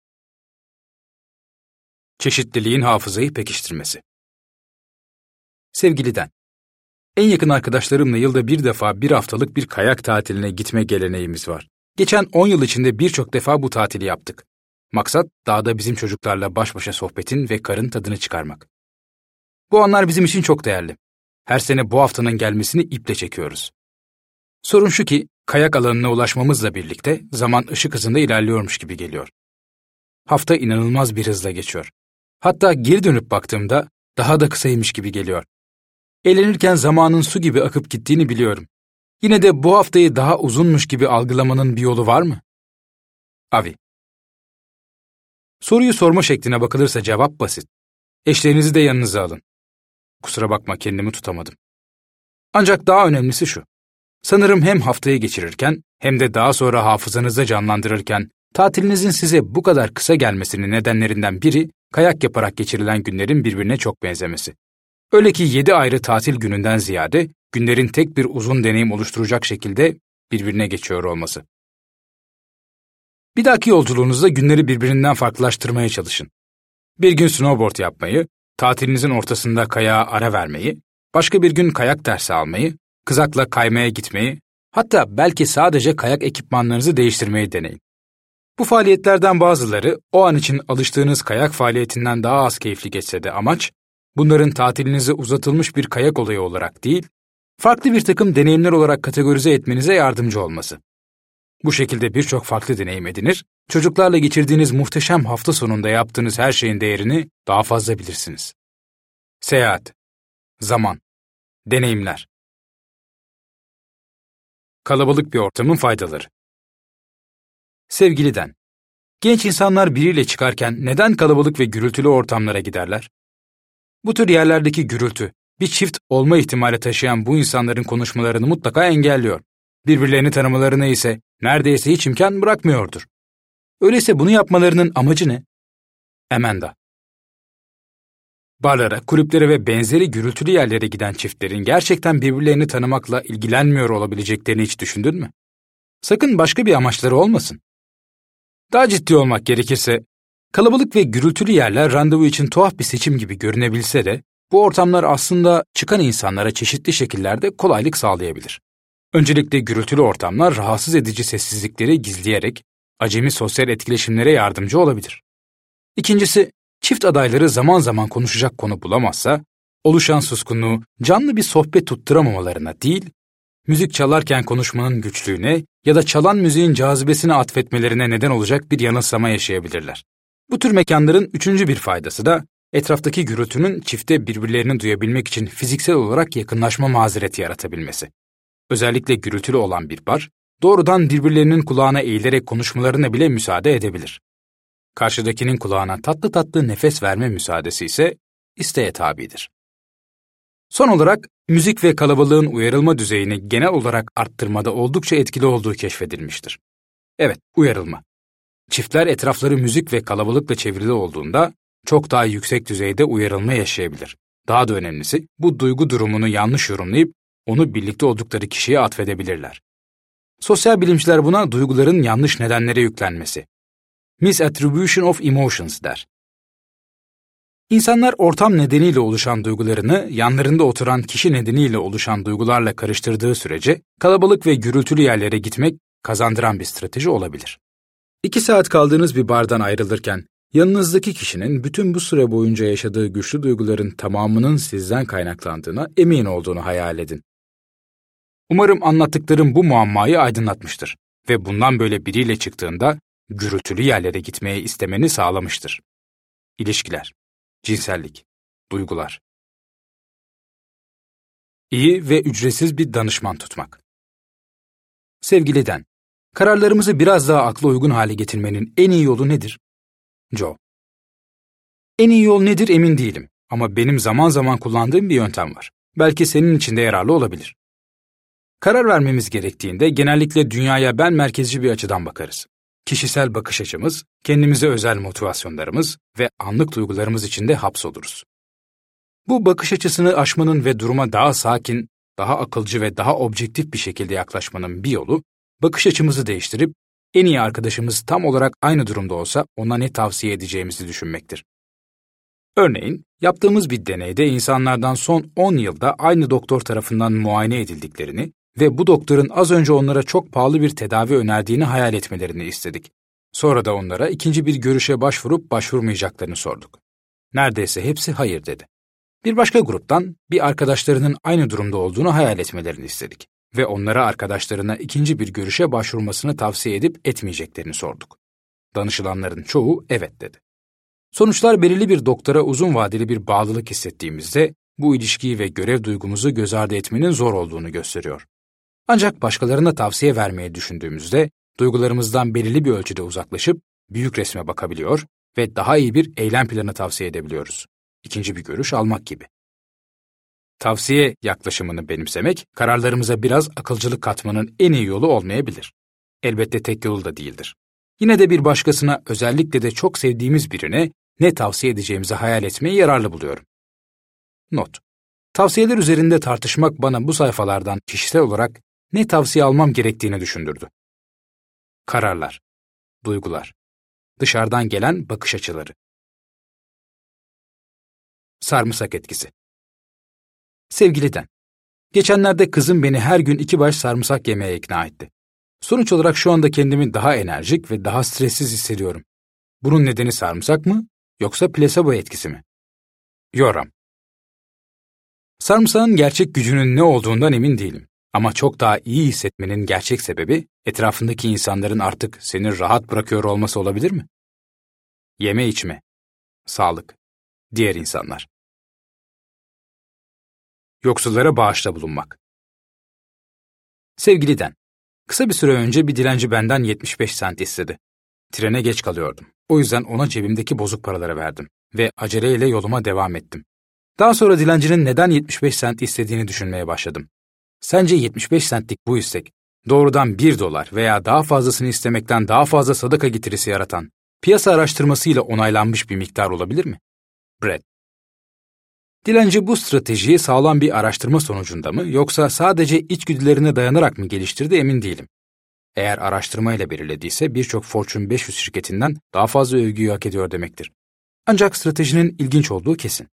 B: Çeşitliliğin hafızayı pekiştirmesi. Sevgiliden. En yakın arkadaşlarımla yılda bir defa bir haftalık bir kayak tatiline gitme geleneğimiz var. Geçen on yıl içinde birçok defa bu tatili yaptık. Maksat, dağda bizim çocuklarla baş başa sohbetin ve karın tadını çıkarmak. Bu anlar bizim için çok değerli. Her sene bu haftanın gelmesini iple çekiyoruz. Sorun şu ki, kayak alanına ulaşmamızla birlikte zaman ışık hızında ilerliyormuş gibi geliyor. Hafta inanılmaz bir hızla geçiyor. Hatta geri dönüp baktığımda daha da kısaymış gibi geliyor. Eğlenirken zamanın su gibi akıp gittiğini biliyorum. Yine de bu haftayı daha uzunmuş gibi algılamanın bir yolu var mı? Avi. Soruyu sorma şekline bakılırsa cevap basit. Eşlerinizi de yanınıza alın. Kusura bakma, kendimi tutamadım. Ancak daha önemlisi şu. Sanırım hem haftayı geçirirken hem de daha sonra hafızanızda canlandırırken tatilinizin size bu kadar kısa gelmesinin nedenlerinden biri kayak yaparak geçirilen günlerin birbirine çok benzemesi. Öyle ki yedi ayrı tatil gününden ziyade günlerin tek bir uzun deneyim oluşturacak şekilde birbirine geçiyor olması. Bir dahaki yolculuğunuzda günleri birbirinden farklılaştırmaya çalışın. Bir gün snowboard yapmayı, tatilinizin ortasında kayağa ara vermeyi, başka bir gün kayak dersi almayı, kızakla kaymaya gitmeyi, hatta belki sadece kayak ekipmanlarınızı değiştirmeyi deneyin. Bu faaliyetlerden bazıları o an için alıştığınız kayak faaliyetinden daha az keyifli geçse de amaç, bunların tatilinizi uzatılmış bir kayak olayı olarak değil, farklı bir takım deneyimler olarak kategorize etmenize yardımcı olması. Bu şekilde birçok farklı deneyim edinir, çocuklarla geçirdiğiniz muhteşem hafta sonunda yaptığınız her şeyin değerini daha fazla bilirsiniz. Seyahat, zaman, deneyimler. Kalabalık bir ortamın faydaları. Sevgiliden. Genç insanlar biriyle çıkarken neden kalabalık ve gürültülü ortamlara giderler? Bu tür yerlerdeki gürültü, bir çift olma ihtimali taşıyan bu insanların konuşmalarını mutlaka engelliyor. Birbirlerini tanımalarına ise neredeyse hiç imkan bırakmıyordur. Öyleyse bunu yapmalarının amacı ne? Emenda. Barlara, kulüplere ve benzeri gürültülü yerlere giden çiftlerin gerçekten birbirlerini tanımakla ilgilenmiyor olabileceklerini hiç düşündün mü? Sakın başka bir amaçları olmasın. Daha ciddi olmak gerekirse, kalabalık ve gürültülü yerler randevu için tuhaf bir seçim gibi görünebilse de, bu ortamlar aslında çıkan insanlara çeşitli şekillerde kolaylık sağlayabilir. Öncelikle gürültülü ortamlar rahatsız edici sessizlikleri gizleyerek acemi sosyal etkileşimlere yardımcı olabilir. İkincisi, çift adayları zaman zaman konuşacak konu bulamazsa, oluşan suskunluğu canlı bir sohbet tutturamamalarına değil, müzik çalarken konuşmanın güçlüğüne ya da çalan müziğin cazibesine atfetmelerine neden olacak bir yanılsama yaşayabilirler. Bu tür mekanların üçüncü bir faydası da, etraftaki gürültünün çifte birbirlerini duyabilmek için fiziksel olarak yakınlaşma mazereti yaratabilmesi. Özellikle gürültülü olan bir bar, doğrudan birbirlerinin kulağına eğilerek konuşmalarına bile müsaade edebilir. Karşıdakinin kulağına tatlı tatlı nefes verme müsaadesi ise isteğe tabidir. Son olarak, müzik ve kalabalığın uyarılma düzeyini genel olarak arttırmada oldukça etkili olduğu keşfedilmiştir. Evet, uyarılma. Çiftler etrafları müzik ve kalabalıkla çevrili olduğunda çok daha yüksek düzeyde uyarılma yaşayabilir. Daha da önemlisi, bu duygu durumunu yanlış yorumlayıp onu birlikte oldukları kişiye atfedebilirler. Sosyal bilimciler buna duyguların yanlış nedenlere yüklenmesi, misattribution of emotions der. İnsanlar ortam nedeniyle oluşan duygularını yanlarında oturan kişi nedeniyle oluşan duygularla karıştırdığı sürece kalabalık ve gürültülü yerlere gitmek kazandıran bir strateji olabilir. İki saat kaldığınız bir bardan ayrılırken yanınızdaki kişinin bütün bu süre boyunca yaşadığı güçlü duyguların tamamının sizden kaynaklandığına emin olduğunu hayal edin. Umarım anlattıklarım bu muammayı aydınlatmıştır ve bundan böyle biriyle çıktığında gürültülü yerlere gitmeye istemeni sağlamıştır. İlişkiler, cinsellik, duygular. İyi ve ücretsiz bir danışman tutmak. Sevgiliden, kararlarımızı biraz daha akla uygun hale getirmenin en iyi yolu nedir? Joe. En iyi yol nedir emin değilim ama benim zaman zaman kullandığım bir yöntem var. Belki senin için de yararlı olabilir. Karar vermemiz gerektiğinde genellikle dünyaya ben merkezci bir açıdan bakarız. Kişisel bakış açımız, kendimize özel motivasyonlarımız ve anlık duygularımız içinde hapsoluruz. Bu bakış açısını aşmanın ve duruma daha sakin, daha akılcı ve daha objektif bir şekilde yaklaşmanın bir yolu, bakış açımızı değiştirip en iyi arkadaşımız tam olarak aynı durumda olsa ona ne tavsiye edeceğimizi düşünmektir. Örneğin, yaptığımız bir deneyde insanlardan son on yılda aynı doktor tarafından muayene edildiklerini ve bu doktorun az önce onlara çok pahalı bir tedavi önerdiğini hayal etmelerini istedik. Sonra da onlara ikinci bir görüşe başvurup başvurmayacaklarını sorduk. Neredeyse hepsi hayır dedi. Bir başka gruptan bir arkadaşlarının aynı durumda olduğunu hayal etmelerini istedik ve onlara arkadaşlarına ikinci bir görüşe başvurmasını tavsiye edip etmeyeceklerini sorduk. Danışılanların çoğu evet dedi. Sonuçlar belirli bir doktora uzun vadeli bir bağlılık hissettiğimizde bu ilişkiyi ve görev duygumuzu göz ardı etmenin zor olduğunu gösteriyor. Ancak başkalarına tavsiye vermeyi düşündüğümüzde duygularımızdan belirli bir ölçüde uzaklaşıp büyük resme bakabiliyor ve daha iyi bir eylem planı tavsiye edebiliyoruz. İkinci bir görüş almak gibi. Tavsiye yaklaşımını benimsemek, kararlarımıza biraz akılcılık katmanın en iyi yolu olmayabilir. Elbette tek yolu da değildir. Yine de bir başkasına, özellikle de çok sevdiğimiz birine ne tavsiye edeceğimizi hayal etmeyi yararlı buluyorum. Not: Tavsiyeler üzerinde tartışmak bana bu sayfalardan kişisel olarak ne tavsiye almam gerektiğini düşündürdü. Kararlar, duygular, dışarıdan gelen bakış açıları. Sarımsak etkisi. Sevgili Den, geçenlerde kızım beni her gün iki baş sarımsak yemeye ikna etti. Sonuç olarak şu anda kendimi daha enerjik ve daha stressiz hissediyorum. Bunun nedeni sarımsak mı, yoksa plasebo etkisi mi? Yoram. Sarımsağın gerçek gücünün ne olduğundan emin değilim. Ama çok daha iyi hissetmenin gerçek sebebi, etrafındaki insanların artık seni rahat bırakıyor olması olabilir mi? Yeme içme, sağlık, diğer insanlar. Yoksullara bağışta bulunmak. Sevgili Den, kısa bir süre önce bir dilenci benden yetmiş beş sent istedi. Trene geç kalıyordum. O yüzden ona cebimdeki bozuk paraları verdim ve aceleyle yoluma devam ettim. Daha sonra dilencinin neden yetmiş beş sent istediğini düşünmeye başladım. Sence yetmiş beş centlik bu istek, doğrudan bir dolar veya daha fazlasını istemekten daha fazla sadaka getirisi yaratan, piyasa araştırmasıyla onaylanmış bir miktar olabilir mi? Brad. Dilenci bu stratejiyi sağlam bir araştırma sonucunda mı, yoksa sadece içgüdülerine dayanarak mı geliştirdi emin değilim. Eğer araştırmayla belirlediyse birçok Fortune beş yüz şirketinden daha fazla övgüyü hak ediyor demektir. Ancak stratejinin ilginç olduğu kesin.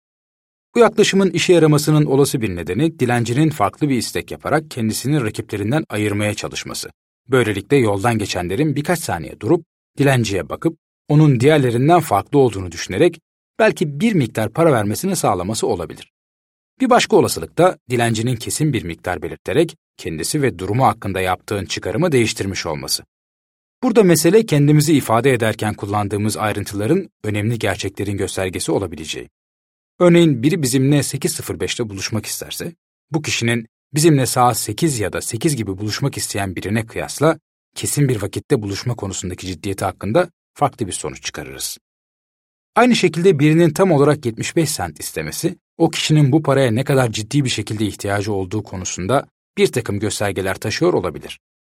B: Bu yaklaşımın işe yaramasının olası bir nedeni, dilencinin farklı bir istek yaparak kendisini rakiplerinden ayırmaya çalışması. Böylelikle yoldan geçenlerin birkaç saniye durup, dilenciye bakıp, onun diğerlerinden farklı olduğunu düşünerek, belki bir miktar para vermesini sağlaması olabilir. Bir başka olasılık da, dilencinin kesin bir miktar belirterek, kendisi ve durumu hakkında yaptığın çıkarımı değiştirmiş olması. Burada mesele kendimizi ifade ederken kullandığımız ayrıntıların önemli gerçeklerin göstergesi olabileceği. Örneğin biri bizimle sekiz sıfır beşte buluşmak isterse, bu kişinin bizimle saat sekiz ya da sekiz gibi buluşmak isteyen birine kıyasla kesin bir vakitte buluşma konusundaki ciddiyeti hakkında farklı bir sonuç çıkarırız. Aynı şekilde birinin tam olarak yetmiş beş sent istemesi, o kişinin bu paraya ne kadar ciddi bir şekilde ihtiyacı olduğu konusunda bir takım göstergeler taşıyor olabilir.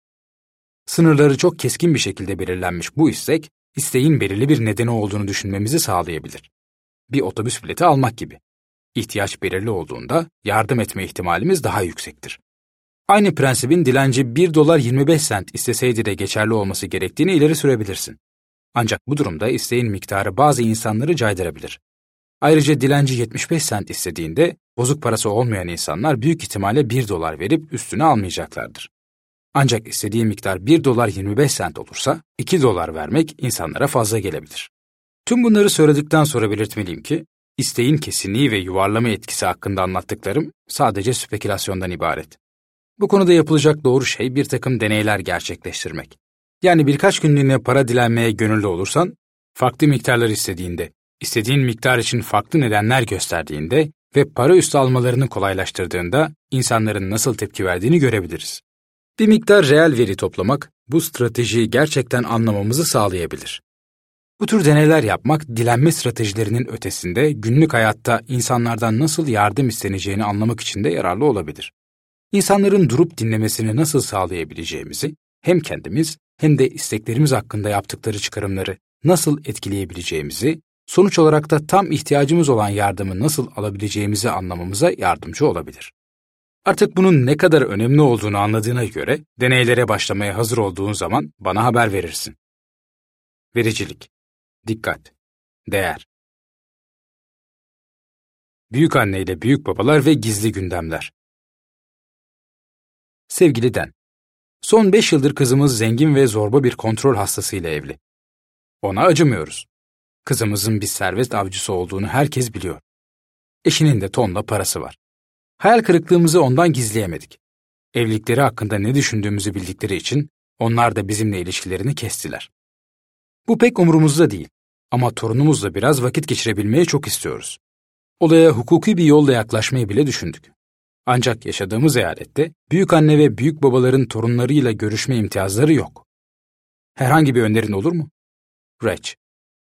B: Sınırları çok keskin bir şekilde belirlenmiş bu istek, isteğin belirli bir nedeni olduğunu düşünmemizi sağlayabilir. Bir otobüs bileti almak gibi. İhtiyaç belirli olduğunda yardım etme ihtimalimiz daha yüksektir. Aynı prensibin dilenci bir dolar yirmi beş sent isteseydi de geçerli olması gerektiğini ileri sürebilirsin. Ancak bu durumda isteğin miktarı bazı insanları caydırabilir. Ayrıca dilenci yetmiş beş sent istediğinde bozuk parası olmayan insanlar büyük ihtimalle bir dolar verip üstüne almayacaklardır. Ancak istediği miktar bir dolar yirmi beş sent olursa iki dolar vermek insanlara fazla gelebilir. Tüm bunları söyledikten sonra belirtmeliyim ki, isteğin kesinliği ve yuvarlama etkisi hakkında anlattıklarım sadece spekülasyondan ibaret. Bu konuda yapılacak doğru şey bir takım deneyler gerçekleştirmek. Yani birkaç günlüğüne para dilenmeye gönüllü olursan, farklı miktarlar istediğinde, istediğin miktar için farklı nedenler gösterdiğinde ve para üstü almalarını kolaylaştırdığında insanların nasıl tepki verdiğini görebiliriz. Bir miktar reel veri toplamak, bu stratejiyi gerçekten anlamamızı sağlayabilir. Bu tür deneyler yapmak, dilenme stratejilerinin ötesinde günlük hayatta insanlardan nasıl yardım isteneceğini anlamak için de yararlı olabilir. İnsanların durup dinlemesini nasıl sağlayabileceğimizi hem kendimiz hem de isteklerimiz hakkında yaptıkları çıkarımları nasıl etkileyebileceğimizi, sonuç olarak da tam ihtiyacımız olan yardımı nasıl alabileceğimizi anlamamıza yardımcı olabilir. Artık bunun ne kadar önemli olduğunu anladığına göre deneylere başlamaya hazır olduğun zaman bana haber verirsin. Vericilik, dikkat, değer. Büyükanne ile büyükbabalar ve gizli gündemler. Sevgili Den, son beş yıldır kızımız zengin ve zorba bir kontrol hastasıyla evli. Ona acımıyoruz. Kızımızın bir servet avcısı olduğunu herkes biliyor. Eşinin de tonla parası var. Hayal kırıklığımızı ondan gizleyemedik. Evlilikleri hakkında ne düşündüğümüzü bildikleri için onlar da bizimle ilişkilerini kestiler. Bu pek umurumuzda değil ama torunumuzla biraz vakit geçirebilmeyi çok istiyoruz. Olaya hukuki bir yolla yaklaşmayı bile düşündük. Ancak yaşadığımız eyalette büyükanne ve büyükbabaların torunlarıyla görüşme imtiyazları yok. Herhangi bir önerin olur mu? Reç.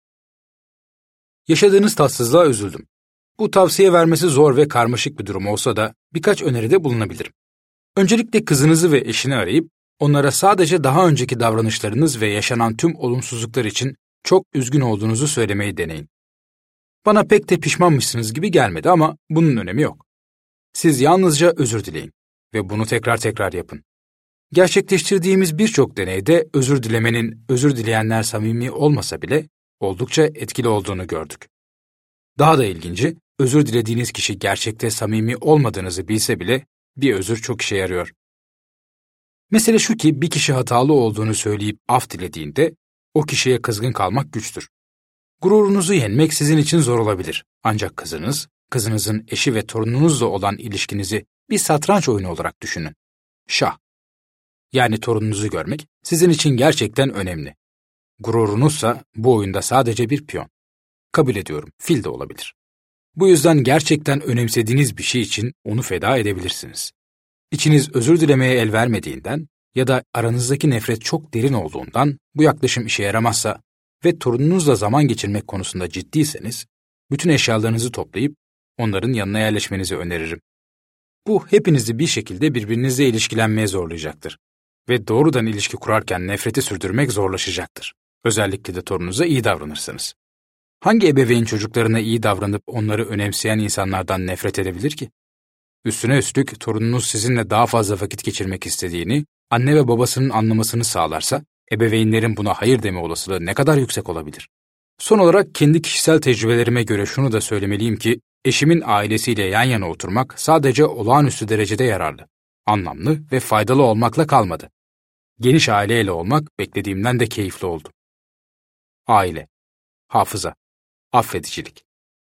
B: Yaşadığınız tatsızlığa üzüldüm. Bu tavsiye vermesi zor ve karmaşık bir durum olsa da birkaç öneride bulunabilirim. Öncelikle kızınızı ve eşini arayıp onlara sadece daha önceki davranışlarınız ve yaşanan tüm olumsuzluklar için çok üzgün olduğunuzu söylemeyi deneyin. Bana pek de pişmanmışsınız gibi gelmedi ama bunun önemi yok. Siz yalnızca özür dileyin ve bunu tekrar tekrar yapın. Gerçekleştirdiğimiz birçok deneyde özür dilemenin özür dileyenler samimi olmasa bile oldukça etkili olduğunu gördük. Daha da ilginci, özür dilediğiniz kişi gerçekte samimi olmadığınızı bilse bile bir özür çok işe yarıyor. Mesele şu ki bir kişi hatalı olduğunu söyleyip af dilediğinde o kişiye kızgın kalmak güçtür. Gururunuzu yenmek sizin için zor olabilir. Ancak kızınız, kızınızın eşi ve torununuzla olan ilişkinizi bir satranç oyunu olarak düşünün. Şah. Yani torununuzu görmek sizin için gerçekten önemli. Gururunuzsa bu oyunda sadece bir piyon. Kabul ediyorum, fil de olabilir. Bu yüzden gerçekten önemsediğiniz bir şey için onu feda edebilirsiniz. İçiniz özür dilemeye el vermediğinden ya da aranızdaki nefret çok derin olduğundan bu yaklaşım işe yaramazsa ve torununuzla zaman geçirmek konusunda ciddiyseniz, bütün eşyalarınızı toplayıp onların yanına yerleşmenizi öneririm. Bu hepinizi bir şekilde birbirinizle ilişkilenmeye zorlayacaktır ve doğrudan ilişki kurarken nefreti sürdürmek zorlaşacaktır. Özellikle de torununuza iyi davranırsanız. Hangi ebeveyn çocuklarına iyi davranıp onları önemseyen insanlardan nefret edebilir ki? Üstüne üstlük torununuz sizinle daha fazla vakit geçirmek istediğini, anne ve babasının anlamasını sağlarsa, ebeveynlerin buna hayır deme olasılığı ne kadar yüksek olabilir? Son olarak kendi kişisel tecrübelerime göre şunu da söylemeliyim ki, eşimin ailesiyle yan yana oturmak sadece olağanüstü derecede yararlı, anlamlı ve faydalı olmakla kalmadı. Geniş aileyle olmak beklediğimden de keyifli oldu. Aile, hafıza, affedicilik.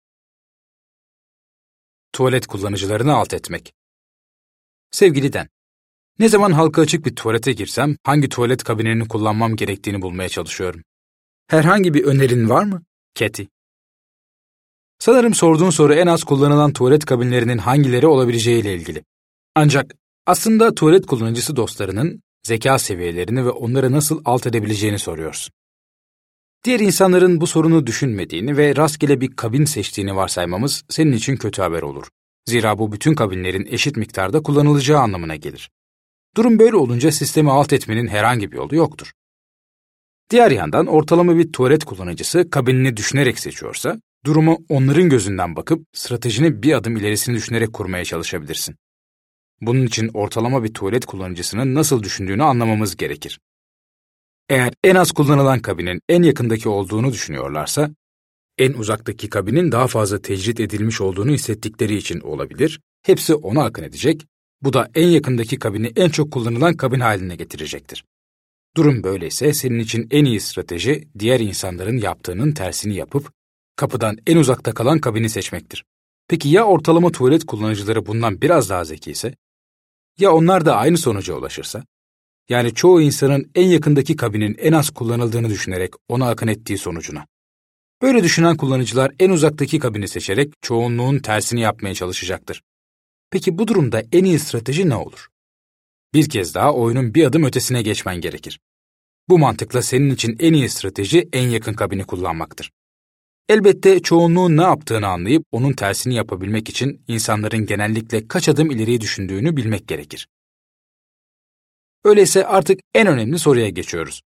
B: Tuvalet kullanıcılarını alt etmek. Sevgili Den, ne zaman halka açık bir tuvalete girsem hangi tuvalet kabinini kullanmam gerektiğini bulmaya çalışıyorum. Herhangi bir önerin var mı? Cathy. Sanırım sorduğun soru en az kullanılan tuvalet kabinlerinin hangileri olabileceğiyle ilgili. Ancak aslında tuvalet kullanıcısı dostlarının zeka seviyelerini ve onları nasıl alt edebileceğini soruyorsun. Diğer insanların bu sorunu düşünmediğini ve rastgele bir kabin seçtiğini varsaymamız senin için kötü haber olur. Zira bu bütün kabinlerin eşit miktarda kullanılacağı anlamına gelir. Durum böyle olunca sistemi alt etmenin herhangi bir yolu yoktur. Diğer yandan ortalama bir tuvalet kullanıcısı kabinini düşünerek seçiyorsa, durumu onların gözünden bakıp stratejini bir adım ilerisini düşünerek kurmaya çalışabilirsin. Bunun için ortalama bir tuvalet kullanıcısının nasıl düşündüğünü anlamamız gerekir. Eğer en az kullanılan kabinin en yakındaki olduğunu düşünüyorlarsa, en uzaktaki kabinin daha fazla tecrit edilmiş olduğunu hissettikleri için olabilir, hepsi ona akın edecek, bu da en yakındaki kabini en çok kullanılan kabin haline getirecektir. Durum böyleyse senin için en iyi strateji diğer insanların yaptığının tersini yapıp kapıdan en uzakta kalan kabini seçmektir. Peki ya ortalama tuvalet kullanıcıları bundan biraz daha zeki ise? Ya onlar da aynı sonuca ulaşırsa? Yani çoğu insanın en yakındaki kabinin en az kullanıldığını düşünerek ona akın ettiği sonucuna. Böyle düşünen kullanıcılar en uzaktaki kabini seçerek çoğunluğun tersini yapmaya çalışacaktır. Peki bu durumda en iyi strateji ne olur? Bir kez daha oyunun bir adım ötesine geçmen gerekir. Bu mantıkla senin için en iyi strateji en yakın kabini kullanmaktır. Elbette çoğunluğun ne yaptığını anlayıp onun tersini yapabilmek için insanların genellikle kaç adım ileriyi düşündüğünü bilmek gerekir. Öyleyse artık en önemli soruya geçiyoruz.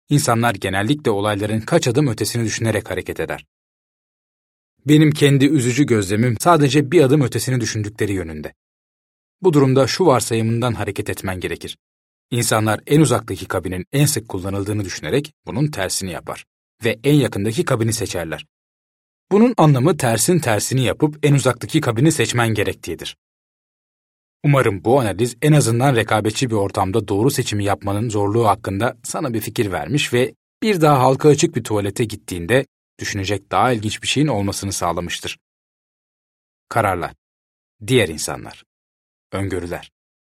B: İnsanlar genellikle olayların kaç adım ötesini düşünerek hareket eder. Benim kendi üzücü gözlemim sadece bir adım ötesini düşündükleri yönünde. Bu durumda şu varsayımından hareket etmen gerekir. İnsanlar en uzaktaki kabinin en sık kullanıldığını düşünerek bunun tersini yapar ve en yakındaki kabini seçerler. Bunun anlamı tersin tersini yapıp en uzaktaki kabini seçmen gerektiğidir. Umarım bu analiz en azından rekabetçi bir ortamda doğru seçimi yapmanın zorluğu hakkında sana bir fikir vermiş ve bir daha halka açık bir tuvalete gittiğinde düşünecek daha ilginç bir şeyin olmasını sağlamıştır. Kararlar. Diğer insanlar. Öngörüler.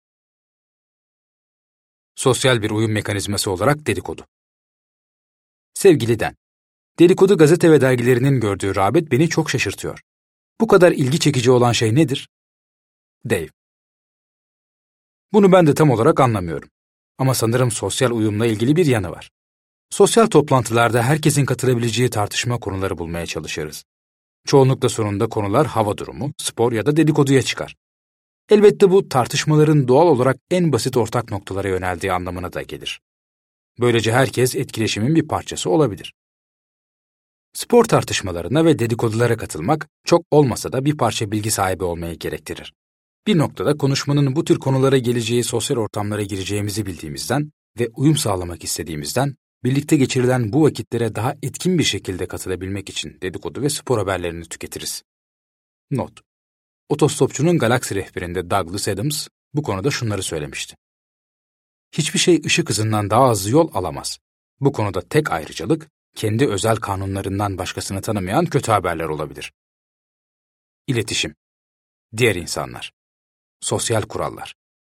B: Sosyal bir uyum mekanizması olarak dedikodu. Sevgili Den, dedikodu gazete ve dergilerinin gördüğü rağbet beni çok şaşırtıyor. Bu kadar ilgi çekici olan şey nedir? Dave. Bunu ben de tam olarak anlamıyorum. Ama sanırım sosyal uyumla ilgili bir yanı var. Sosyal toplantılarda herkesin katılabileceği tartışma konuları bulmaya çalışırız. Çoğunlukla sonunda konular hava durumu, spor ya da dedikoduya çıkar. Elbette bu tartışmaların doğal olarak en basit ortak noktalara yöneldiği anlamına da gelir. Böylece herkes etkileşimin bir parçası olabilir. Spor tartışmalarına ve dedikodulara katılmak çok olmasa da bir parça bilgi sahibi olmayı gerektirir. Bir noktada konuşmanın bu tür konulara geleceği sosyal ortamlara gireceğimizi bildiğimizden ve uyum sağlamak istediğimizden birlikte geçirilen bu vakitlere daha etkin bir şekilde katılabilmek için dedikodu ve spor haberlerini tüketiriz. Not: Otostopçunun Galaksi rehberinde Douglas Adams bu konuda şunları söylemişti. Hiçbir şey ışık hızından daha hızlı yol alamaz. Bu konuda tek ayrıcalık, kendi özel kanunlarından başkasını tanımayan kötü haberler olabilir. İletişim. Diğer insanlar. Sosyal kurallar.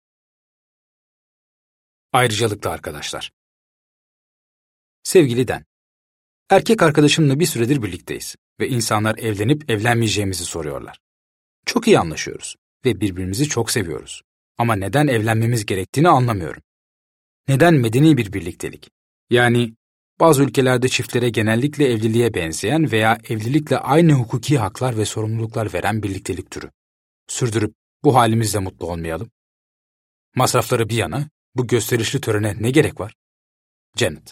B: Ayrıcalıklı arkadaşlar. Sevgili Den, erkek arkadaşımla bir süredir birlikteyiz ve insanlar evlenip evlenmeyeceğimizi soruyorlar. Çok iyi anlaşıyoruz ve birbirimizi çok seviyoruz. Ama neden evlenmemiz gerektiğini anlamıyorum. Neden medeni bir birliktelik? Yani bazı ülkelerde çiftlere genellikle evliliğe benzeyen veya evlilikle aynı hukuki haklar ve sorumluluklar veren birliktelik türü. Sürdürüp bu halimizle mutlu olmayalım. Masrafları bir yana, bu gösterişli törene ne gerek var? Janet.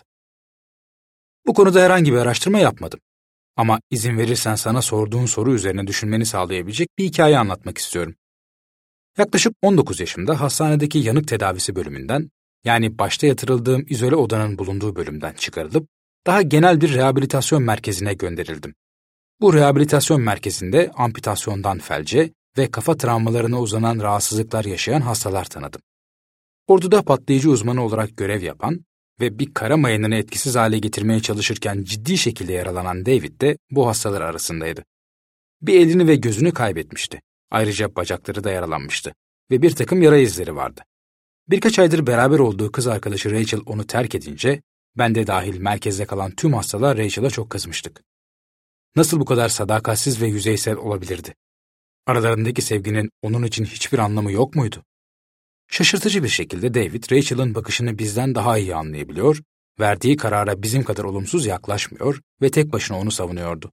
B: Bu konuda herhangi bir araştırma yapmadım. Ama izin verirsen sana sorduğun soru üzerine düşünmeni sağlayabilecek bir hikaye anlatmak istiyorum. Yaklaşık on dokuz yaşımda hastanedeki yanık tedavisi bölümünden, yani başta yatırıldığım izole odanın bulunduğu bölümden çıkarılıp daha genel bir rehabilitasyon merkezine gönderildim. Bu rehabilitasyon merkezinde amputasyondan felce ve kafa travmalarına uzanan rahatsızlıklar yaşayan hastalar tanıdım. Orduda patlayıcı uzmanı olarak görev yapan ve bir kara mayınını etkisiz hale getirmeye çalışırken ciddi şekilde yaralanan David de bu hastalar arasındaydı. Bir elini ve gözünü kaybetmişti. Ayrıca bacakları da yaralanmıştı ve bir takım yara izleri vardı. Birkaç aydır beraber olduğu kız arkadaşı Rachel onu terk edince, ben de dahil merkezde kalan tüm hastalar Rachel'a çok kızmıştık. Nasıl bu kadar sadakatsiz ve yüzeysel olabilirdi? Aralarındaki sevginin onun için hiçbir anlamı yok muydu? Şaşırtıcı bir şekilde David, Rachel'ın bakışını bizden daha iyi anlayabiliyor, verdiği karara bizim kadar olumsuz yaklaşmıyor ve tek başına onu savunuyordu.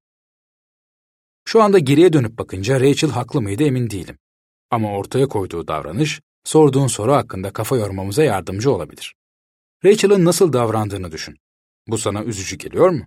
B: Şu anda geriye dönüp bakınca Rachel haklı mıydı emin değilim. Ama ortaya koyduğu davranış, sorduğun soru hakkında kafa yormamıza yardımcı olabilir. Rachel'ın nasıl davrandığını düşün. Bu sana üzücü geliyor mu?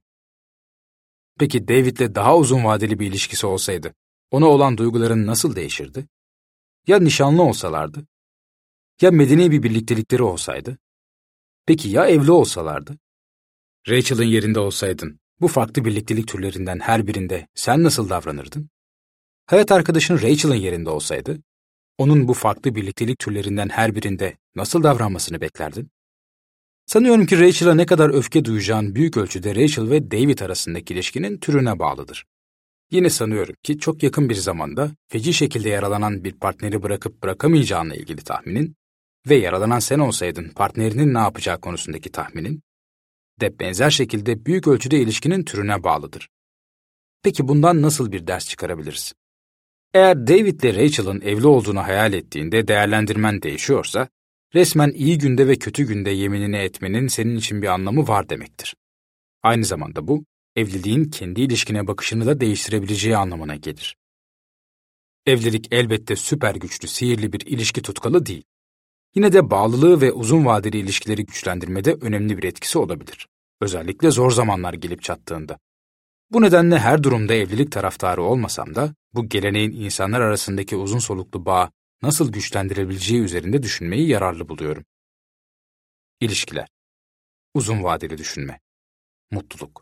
B: Peki David'le daha uzun vadeli bir ilişkisi olsaydı, ona olan duyguların nasıl değişirdi? Ya nişanlı olsalardı? Ya medeni bir birliktelikleri olsaydı? Peki ya evli olsalardı? Rachel'ın yerinde olsaydın, bu farklı birliktelik türlerinden her birinde sen nasıl davranırdın? Hayat arkadaşın Rachel'ın yerinde olsaydı, onun bu farklı birliktelik türlerinden her birinde nasıl davranmasını beklerdin? Sanıyorum ki Rachel'a ne kadar öfke duyacağın büyük ölçüde Rachel ve David arasındaki ilişkinin türüne bağlıdır. Yine sanıyorum ki çok yakın bir zamanda feci şekilde yaralanan bir partneri bırakıp bırakamayacağınla ilgili tahminin ve yaralanan sen olsaydın partnerinin ne yapacağı konusundaki tahminin de benzer şekilde büyük ölçüde ilişkinin türüne bağlıdır. Peki bundan nasıl bir ders çıkarabiliriz? Eğer David ile Rachel'ın evli olduğunu hayal ettiğinde değerlendirmen değişiyorsa, resmen iyi günde ve kötü günde yeminini etmenin senin için bir anlamı var demektir. Aynı zamanda bu, evliliğin kendi ilişkine bakışını da değiştirebileceği anlamına gelir. Evlilik elbette süper güçlü, sihirli bir ilişki tutkalı değil. Yine de bağlılığı ve uzun vadeli ilişkileri güçlendirmede önemli bir etkisi olabilir. Özellikle zor zamanlar gelip çattığında. Bu nedenle her durumda evlilik taraftarı olmasam da bu geleneğin insanlar arasındaki uzun soluklu bağı nasıl güçlendirebileceği üzerinde düşünmeyi yararlı buluyorum. İlişkiler. Uzun vadeli düşünme. Mutluluk.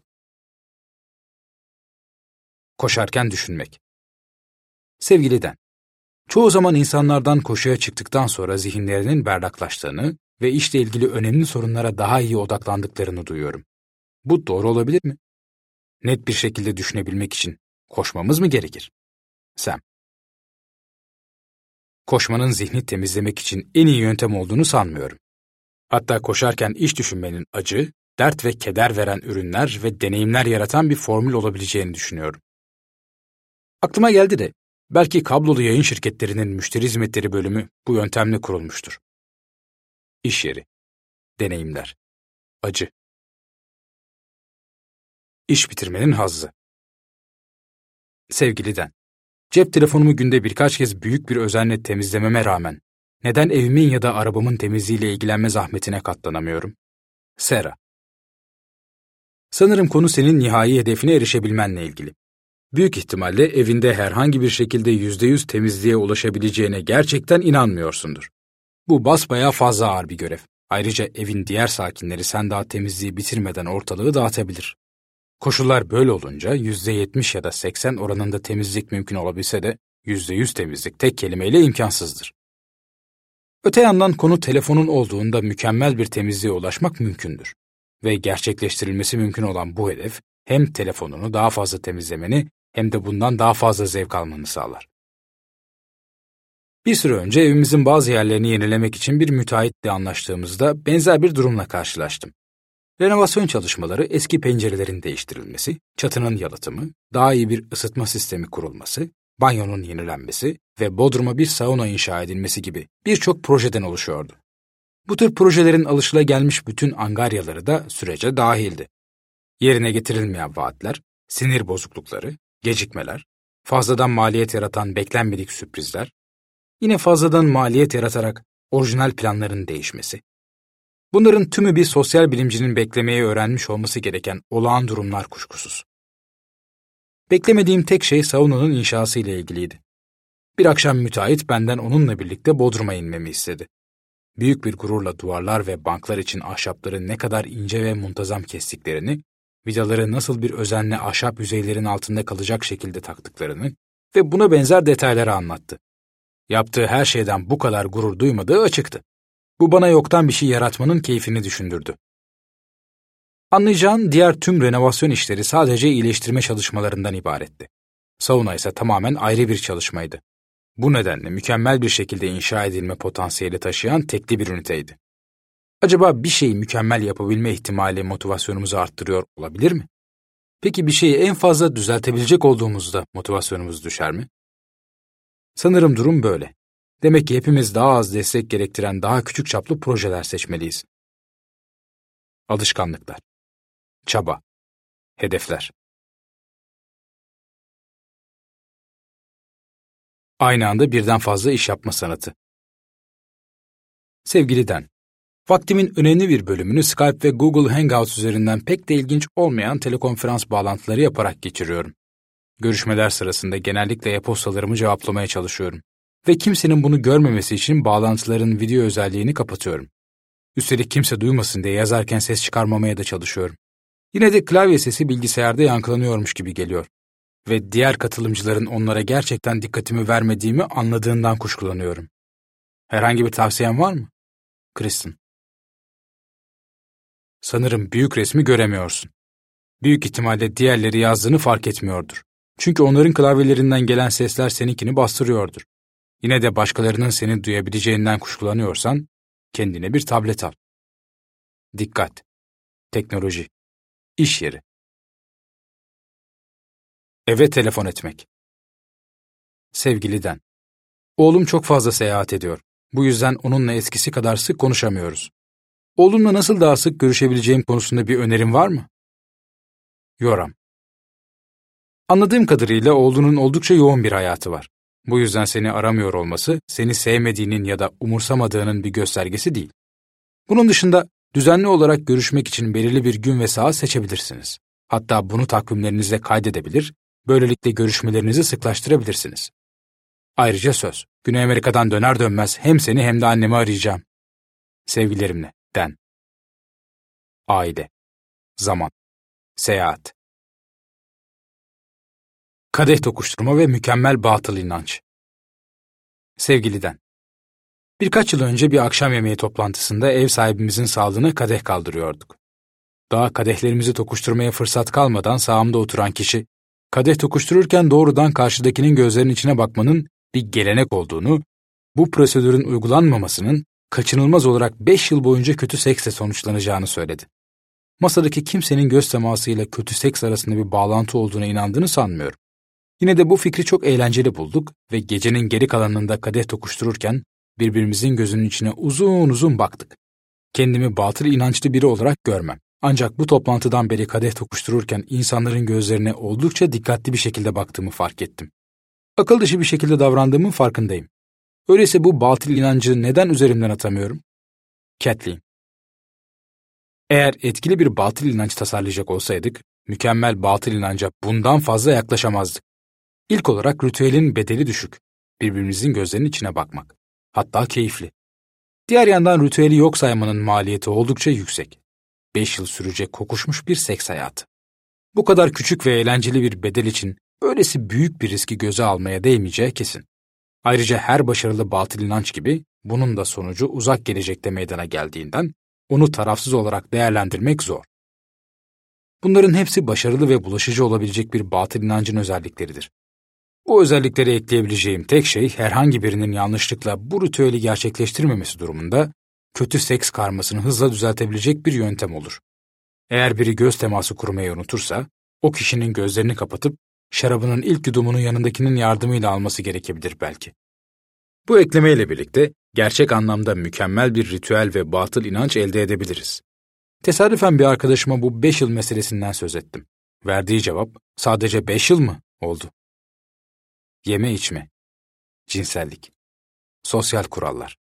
B: Koşarken düşünmek. Sevgili Den, çoğu zaman insanlardan koşuya çıktıktan sonra zihinlerinin berraklaştığını ve işle ilgili önemli sorunlara daha iyi odaklandıklarını duyuyorum. Bu doğru olabilir mi? Net bir şekilde düşünebilmek için koşmamız mı gerekir? Sam. Koşmanın zihni temizlemek için en iyi yöntem olduğunu sanmıyorum. Hatta koşarken iş düşünmenin acı, dert ve keder veren ürünler ve deneyimler yaratan bir formül olabileceğini düşünüyorum. Aklıma geldi de, belki kablolu yayın şirketlerinin müşteri hizmetleri bölümü bu yöntemle kurulmuştur. İş yeri, deneyimler, acı. İş bitirmenin hazzı. Sevgili Den, cep telefonumu günde birkaç kez büyük bir özenle temizlememe rağmen neden evimin ya da arabamın temizliğiyle ilgilenme zahmetine katlanamıyorum? Sera. Sanırım konu senin nihai hedefine erişebilmenle ilgili. Büyük ihtimalle evinde herhangi bir şekilde yüzde yüz temizliğe ulaşabileceğine gerçekten inanmıyorsundur. Bu basbayağı fazla ağır bir görev. Ayrıca evin diğer sakinleri sen daha temizliği bitirmeden ortalığı dağıtabilir. Koşullar böyle olunca yüzde yetmiş ya da seksen oranında temizlik mümkün olabilse de yüzde yüz temizlik tek kelimeyle imkansızdır. Öte yandan konu telefonun olduğunda mükemmel bir temizliğe ulaşmak mümkündür. Ve gerçekleştirilmesi mümkün olan bu hedef hem telefonunu daha fazla temizlemeni hem de bundan daha fazla zevk almanı sağlar. Bir süre önce evimizin bazı yerlerini yenilemek için bir müteahhitle anlaştığımızda benzer bir durumla karşılaştım. Renovasyon çalışmaları eski pencerelerin değiştirilmesi, çatının yalıtımı, daha iyi bir ısıtma sistemi kurulması, banyonun yenilenmesi ve bodruma bir sauna inşa edilmesi gibi birçok projeden oluşuyordu. Bu tür projelerin alışılagelmiş bütün angaryaları da sürece dahildi. Yerine getirilmeyen vaatler, sinir bozuklukları, gecikmeler, fazladan maliyet yaratan beklenmedik sürprizler, yine fazladan maliyet yaratarak orijinal planların değişmesi. Bunların tümü bir sosyal bilimcinin beklemeyi öğrenmiş olması gereken olağan durumlar kuşkusuz. Beklemediğim tek şey saunanın inşası ile ilgiliydi. Bir akşam müteahhit benden onunla birlikte Bodrum'a inmemi istedi. Büyük bir gururla duvarlar ve banklar için ahşapları ne kadar ince ve muntazam kestiklerini, vidaları nasıl bir özenle ahşap yüzeylerin altında kalacak şekilde taktıklarını ve buna benzer detayları anlattı. Yaptığı her şeyden bu kadar gurur duymadığı açıktı. Bu bana yoktan bir şey yaratmanın keyfini düşündürdü. Anlayacağın diğer tüm renovasyon işleri sadece iyileştirme çalışmalarından ibaretti. Sauna ise tamamen ayrı bir çalışmaydı. Bu nedenle mükemmel bir şekilde inşa edilme potansiyeli taşıyan tekli bir üniteydi. Acaba bir şeyi mükemmel yapabilme ihtimali motivasyonumuzu arttırıyor olabilir mi? Peki bir şeyi en fazla düzeltebilecek olduğumuzda motivasyonumuz düşer mi? Sanırım durum böyle. Demek ki hepimiz daha az destek gerektiren daha küçük çaplı projeler seçmeliyiz. Alışkanlıklar, çaba, hedefler. Aynı anda birden fazla iş yapma sanatı. Sevgili Den, vaktimin önemli bir bölümünü Skype ve Google Hangouts üzerinden pek de ilginç olmayan telekonferans bağlantıları yaparak geçiriyorum. Görüşmeler sırasında genellikle e-postalarımı cevaplamaya çalışıyorum. Ve kimsenin bunu görmemesi için bağlantıların video özelliğini kapatıyorum. Üstelik kimse duymasın diye yazarken ses çıkarmamaya da çalışıyorum. Yine de klavye sesi bilgisayarda yankılanıyormuş gibi geliyor. Ve diğer katılımcıların onlara gerçekten dikkatimi vermediğimi anladığından kuşkulanıyorum. Herhangi bir tavsiyen var mı? Kristen. Sanırım büyük resmi göremiyorsun. Büyük ihtimalle diğerleri yazdığını fark etmiyordur. Çünkü onların klavyelerinden gelen sesler seninkini bastırıyordur. Yine de başkalarının seni duyabileceğinden kuşkulanıyorsan, kendine bir tablet al. Dikkat, teknoloji, iş yeri. Eve telefon etmek. Sevgili Den, oğlum çok fazla seyahat ediyor. Bu yüzden onunla eskisi kadar sık konuşamıyoruz. Oğlumla nasıl daha sık görüşebileceğim konusunda bir önerin var mı? Yoram. Anladığım kadarıyla oğlunun oldukça yoğun bir hayatı var. Bu yüzden seni aramıyor olması, seni sevmediğinin ya da umursamadığının bir göstergesi değil. Bunun dışında Düzenli olarak görüşmek için belirli bir gün ve saat seçebilirsiniz. Hatta bunu takvimlerinize kaydedebilir, böylelikle görüşmelerinizi sıklaştırabilirsiniz. Ayrıca söz, Güney Amerika'dan döner dönmez hem seni hem de annemi arayacağım. Sevgilerimle, Den. Aile, zaman, seyahat. Kadeh tokuşturma ve mükemmel batıl inanç. Sevgili Den. Birkaç yıl önce bir akşam yemeği toplantısında ev sahibimizin sağlığına kadeh kaldırıyorduk. Daha kadehlerimizi tokuşturmaya fırsat kalmadan sağımda oturan kişi, kadeh tokuştururken doğrudan karşıdakinin gözlerinin içine bakmanın bir gelenek olduğunu, bu prosedürün uygulanmamasının kaçınılmaz olarak beş yıl boyunca kötü seksle sonuçlanacağını söyledi. Masadaki kimsenin göz temasıyla kötü seks arasında bir bağlantı olduğuna inandığını sanmıyorum. Yine de bu fikri çok eğlenceli bulduk ve gecenin geri kalanında kadeh tokuştururken birbirimizin gözünün içine uzun uzun baktık. Kendimi batıl inançlı biri olarak görmem. Ancak bu toplantıdan beri kadeh tokuştururken insanların gözlerine oldukça dikkatli bir şekilde baktığımı fark ettim. Akıl dışı bir şekilde davrandığımın farkındayım. Öyleyse bu batıl inancı neden üzerimden atamıyorum? Kathleen. Eğer etkili bir batıl inanç tasarlayacak olsaydık, mükemmel batıl inanca bundan fazla yaklaşamazdık. İlk olarak ritüelin bedeli düşük. Birbirimizin gözlerinin içine bakmak. Hatta keyifli. Diğer yandan ritüeli yok saymanın maliyeti oldukça yüksek. Beş yıl sürecek kokuşmuş bir seks hayatı. Bu kadar küçük ve eğlenceli bir bedel için böylesi büyük bir riski göze almaya değmeyeceği kesin. Ayrıca her başarılı batıl inanç gibi bunun da sonucu uzak gelecekte meydana geldiğinden onu tarafsız olarak değerlendirmek zor. Bunların hepsi başarılı ve bulaşıcı olabilecek bir batıl inancın özellikleridir. Bu özellikleri ekleyebileceğim tek şey herhangi birinin yanlışlıkla bu ritüeli gerçekleştirmemesi durumunda kötü seks karmasını hızla düzeltebilecek bir yöntem olur. Eğer biri göz teması kurmayı unutursa, o kişinin gözlerini kapatıp şarabının ilk yudumunu yanındakinin yardımıyla alması gerekebilir belki. Bu eklemeyle birlikte gerçek anlamda mükemmel bir ritüel ve batıl inanç elde edebiliriz. Tesadüfen bir arkadaşıma bu beş yıl meselesinden söz ettim. Verdiği cevap sadece beş yıl mı oldu? Yeme içme, cinsellik, sosyal kurallar.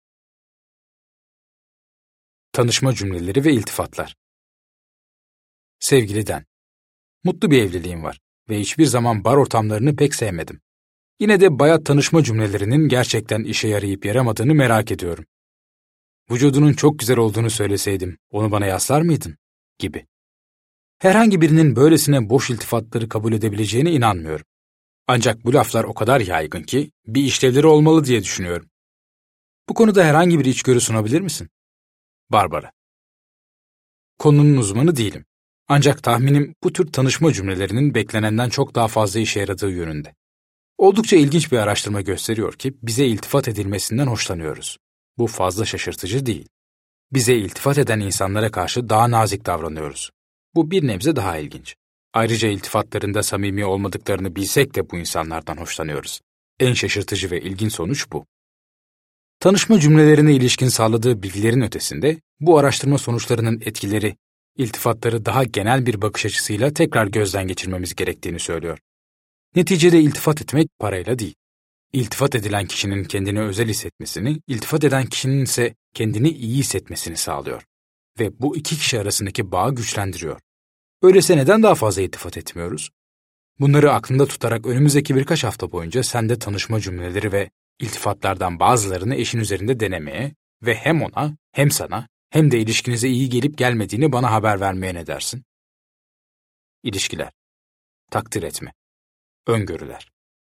B: Tanışma cümleleri ve iltifatlar. Sevgili Den, mutlu bir evliliğim var ve hiçbir zaman bar ortamlarını pek sevmedim. Yine de bayat tanışma cümlelerinin gerçekten işe yarayıp yaramadığını merak ediyorum. Vücudunun çok güzel olduğunu söyleseydim, onu bana yaslar mıydın? Gibi. Herhangi birinin böylesine boş iltifatları kabul edebileceğine inanmıyorum. Ancak bu laflar o kadar yaygın ki bir işlevleri olmalı diye düşünüyorum. Bu konuda herhangi bir içgörü sunabilir misin? Barbara. Konunun uzmanı değilim. Ancak tahminim bu tür tanışma cümlelerinin beklenenden çok daha fazla işe yaradığı yönünde. Oldukça ilginç bir araştırma gösteriyor ki bize iltifat edilmesinden hoşlanıyoruz. Bu fazla şaşırtıcı değil. Bize iltifat eden insanlara karşı daha nazik davranıyoruz. Bu bir nebze daha ilginç. Ayrıca iltifatlarında samimi olmadıklarını bilsek de bu insanlardan hoşlanıyoruz. En şaşırtıcı ve ilginç sonuç bu. Tanışma cümlelerine ilişkin sağladığı bilgilerin ötesinde bu araştırma sonuçlarının etkileri, iltifatları daha genel bir bakış açısıyla tekrar gözden geçirmemiz gerektiğini söylüyor. Neticede iltifat etmek parayla değil. İltifat edilen kişinin kendini özel hissetmesini, iltifat eden kişinin ise kendini iyi hissetmesini sağlıyor. Ve bu iki kişi arasındaki bağı güçlendiriyor. Öyleyse neden daha fazla iltifat etmiyoruz? Bunları aklında tutarak önümüzdeki birkaç hafta boyunca sen de tanışma cümleleri ve iltifatlardan bazılarını eşin üzerinde denemeye ve hem ona hem sana hem de ilişkinize iyi gelip gelmediğini bana haber vermeye ne dersin? İlişkiler, takdir etme, öngörüler.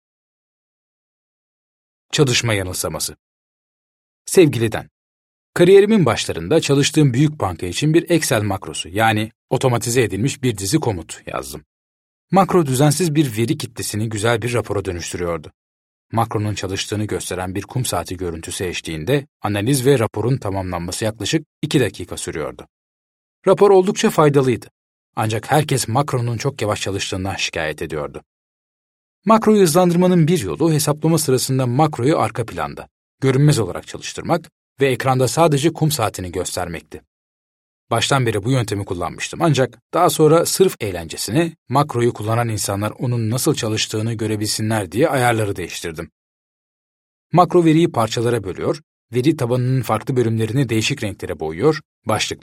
B: Çalışma yanılsaması. Sevgili Den, kariyerimin başlarında çalıştığım büyük banka için bir Excel makrosu yani otomatize edilmiş bir dizi komut yazdım. Makro düzensiz bir veri kitlesini güzel bir rapora dönüştürüyordu. Makronun çalıştığını gösteren bir kum saati görüntüsü eşliğinde analiz ve raporun tamamlanması yaklaşık iki dakika sürüyordu. Rapor oldukça faydalıydı. Ancak herkes makronun çok yavaş çalıştığından şikayet ediyordu. Makroyu hızlandırmanın bir yolu hesaplama sırasında makroyu arka planda, görünmez olarak çalıştırmak ve ekranda sadece kum saatini göstermekti. Baştan beri bu yöntemi kullanmıştım ancak daha sonra sırf eğlencesine makroyu kullanan insanlar onun nasıl çalıştığını görebilsinler diye ayarları değiştirdim. Makro veriyi parçalara bölüyor, veri tabanının farklı bölümlerini değişik renklere boyuyor, başlıklar,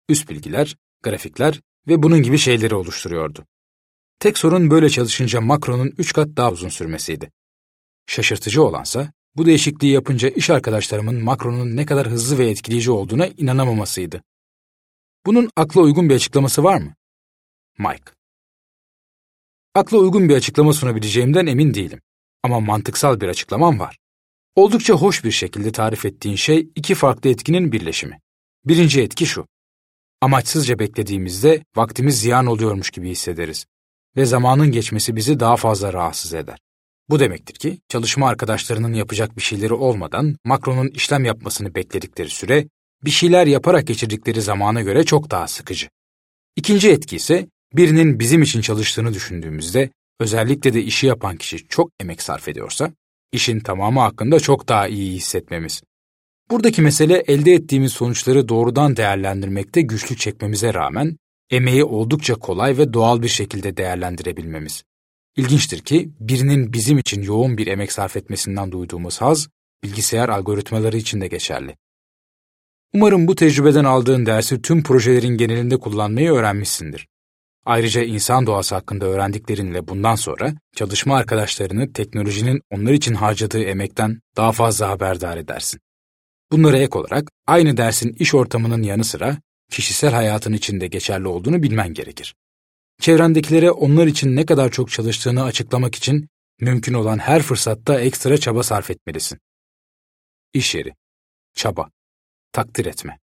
B: üst bilgiler, grafikler ve bunun gibi şeyleri oluşturuyordu. Tek sorun böyle çalışınca makronun üç kat daha uzun sürmesiydi. Şaşırtıcı olansa, bu değişikliği yapınca iş arkadaşlarımın makronun ne kadar hızlı ve etkileyici olduğuna inanamamasıydı. Bunun akla uygun bir açıklaması var mı? Mike. Akla uygun bir açıklama sunabileceğimden emin değilim. Ama mantıksal bir açıklamam var. Oldukça hoş bir şekilde tarif ettiğin şey iki farklı etkinin birleşimi. Birinci etki şu. Amaçsızca beklediğimizde vaktimiz ziyan oluyormuş gibi hissederiz. Ve zamanın geçmesi bizi daha fazla rahatsız eder. Bu demektir ki çalışma arkadaşlarının yapacak bir şeyleri olmadan makronun işlem yapmasını bekledikleri süre, bir şeyler yaparak geçirdikleri zamana göre çok daha sıkıcı. İkinci etki ise birinin bizim için çalıştığını düşündüğümüzde, özellikle de işi yapan kişi çok emek sarf ediyorsa, işin tamamı hakkında çok daha iyi hissetmemiz. Buradaki mesele elde ettiğimiz sonuçları doğrudan değerlendirmekte güçlük çekmemize rağmen, emeği oldukça kolay ve doğal bir şekilde değerlendirebilmemiz. İlginçtir ki birinin bizim için yoğun bir emek sarf etmesinden duyduğumuz haz, bilgisayar algoritmaları için de geçerli. Umarım bu tecrübeden aldığın dersi tüm projelerin genelinde kullanmayı öğrenmişsindir. Ayrıca insan doğası hakkında öğrendiklerinle bundan sonra çalışma arkadaşlarını teknolojinin onlar için harcadığı emekten daha fazla haberdar edersin. Bunlara ek olarak aynı dersin iş ortamının yanı sıra kişisel hayatın içinde geçerli olduğunu bilmen gerekir. Çevrendekilere onlar için ne kadar çok çalıştığını açıklamak için mümkün olan her fırsatta ekstra çaba sarf etmelisin. İş yeri, çaba, takdir etme.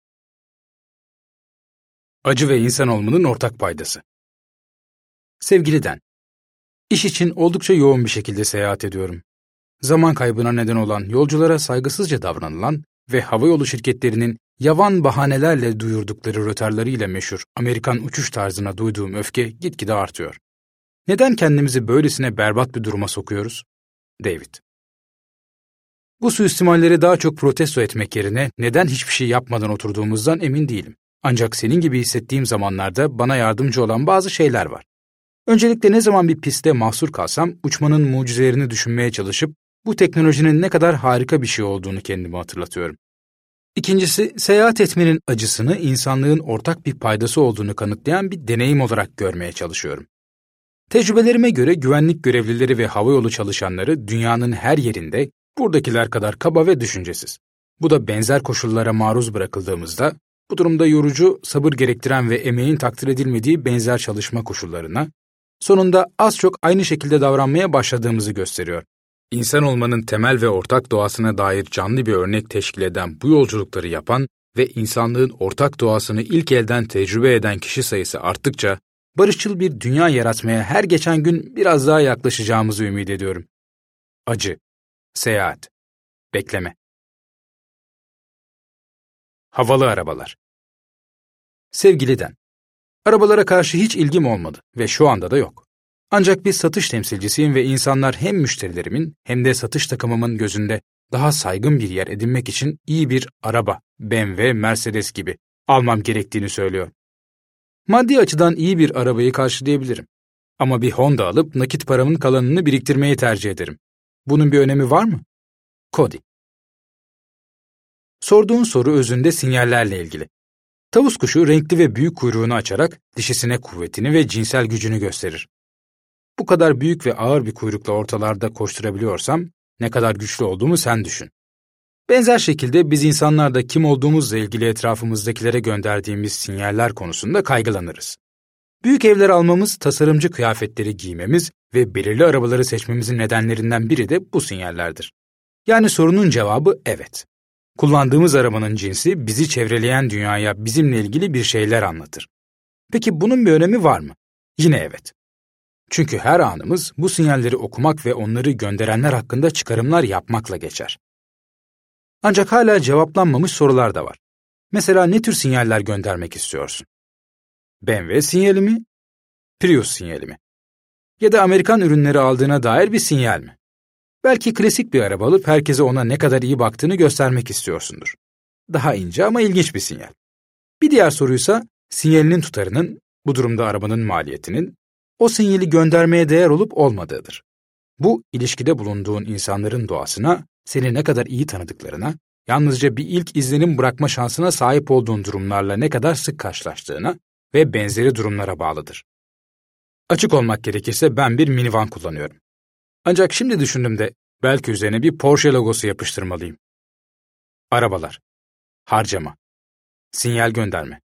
B: Acı ve insan olmanın ortak paydası. Sevgili Dan, iş için oldukça yoğun bir şekilde seyahat ediyorum. Zaman kaybına neden olan, yolculara saygısızca davranılan ve havayolu şirketlerinin yavan bahanelerle duyurdukları rötarlarıyla meşhur Amerikan uçuş tarzına duyduğum öfke gitgide artıyor. Neden kendimizi böylesine berbat bir duruma sokuyoruz? David. Bu suistimalleri daha çok protesto etmek yerine neden hiçbir şey yapmadan oturduğumuzdan emin değilim. Ancak senin gibi hissettiğim zamanlarda bana yardımcı olan bazı şeyler var. Öncelikle ne zaman bir pistte mahsur kalsam uçmanın mucizelerini düşünmeye çalışıp bu teknolojinin ne kadar harika bir şey olduğunu kendime hatırlatıyorum. İkincisi, seyahat etmenin acısını insanlığın ortak bir paydası olduğunu kanıtlayan bir deneyim olarak görmeye çalışıyorum. Tecrübelerime göre güvenlik görevlileri ve havayolu çalışanları dünyanın her yerinde buradakiler kadar kaba ve düşüncesiz. Bu da benzer koşullara maruz bırakıldığımızda, bu durumda yorucu, sabır gerektiren ve emeğin takdir edilmediği benzer çalışma koşullarına, sonunda az çok aynı şekilde davranmaya başladığımızı gösteriyor. İnsan olmanın temel ve ortak doğasına dair canlı bir örnek teşkil eden bu yolculukları yapan ve insanlığın ortak doğasını ilk elden tecrübe eden kişi sayısı arttıkça, barışçıl bir dünya yaratmaya her geçen gün biraz daha yaklaşacağımızı ümit ediyorum. Acı, seyahat, bekleme. Havalı arabalar. Sevgili Dan, arabalara karşı hiç ilgim olmadı ve şu anda da yok. Ancak bir satış temsilcisiyim ve insanlar hem müşterilerimin hem de satış takımımın gözünde daha saygın bir yer edinmek için iyi bir araba, B M W, Mercedes gibi almam gerektiğini söylüyor. Maddi açıdan iyi bir arabayı karşılayabilirim. Ama bir Honda alıp nakit paramın kalanını biriktirmeyi tercih ederim. Bunun bir önemi var mı? Cody. Sorduğun soru özünde sinyallerle ilgili. Tavus kuşu renkli ve büyük kuyruğunu açarak dişisine kuvvetini ve cinsel gücünü gösterir. Bu kadar büyük ve ağır bir kuyrukla ortalarda koşturabiliyorsam ne kadar güçlü olduğumu sen düşün. Benzer şekilde biz insanlar da kim olduğumuzla ilgili etrafımızdakilere gönderdiğimiz sinyaller konusunda kaygılanırız. Büyük evler almamız, tasarımcı kıyafetleri giymemiz ve belirli arabaları seçmemizin nedenlerinden biri de bu sinyallerdir. Yani sorunun cevabı evet. Kullandığımız arabanın cinsi bizi çevreleyen dünyaya bizimle ilgili bir şeyler anlatır. Peki bunun bir önemi var mı? Yine evet. Çünkü her anımız bu sinyalleri okumak ve onları gönderenler hakkında çıkarımlar yapmakla geçer. Ancak hala cevaplanmamış sorular da var. Mesela ne tür sinyaller göndermek istiyorsun? B M W sinyali mi? Prius sinyali mi? Ya da Amerikan ürünleri aldığına dair bir sinyal mi? Belki klasik bir araba alıp herkese ona ne kadar iyi baktığını göstermek istiyorsundur. Daha ince ama ilginç bir sinyal. Bir diğer soruysa sinyalinin tutarının, bu durumda arabanın maliyetinin, o sinyali göndermeye değer olup olmadığıdır. Bu, ilişkide bulunduğun insanların doğasına, seni ne kadar iyi tanıdıklarına yalnızca bir ilk izlenim bırakma şansına sahip olduğun durumlarla ne kadar sık karşılaştığına ve benzeri durumlara bağlıdır. Açık olmak gerekirse ben bir minivan kullanıyorum. Ancak şimdi düşündüğümde belki üzerine bir Porsche logosu yapıştırmalıyım. Arabalar, harcama, sinyal gönderme,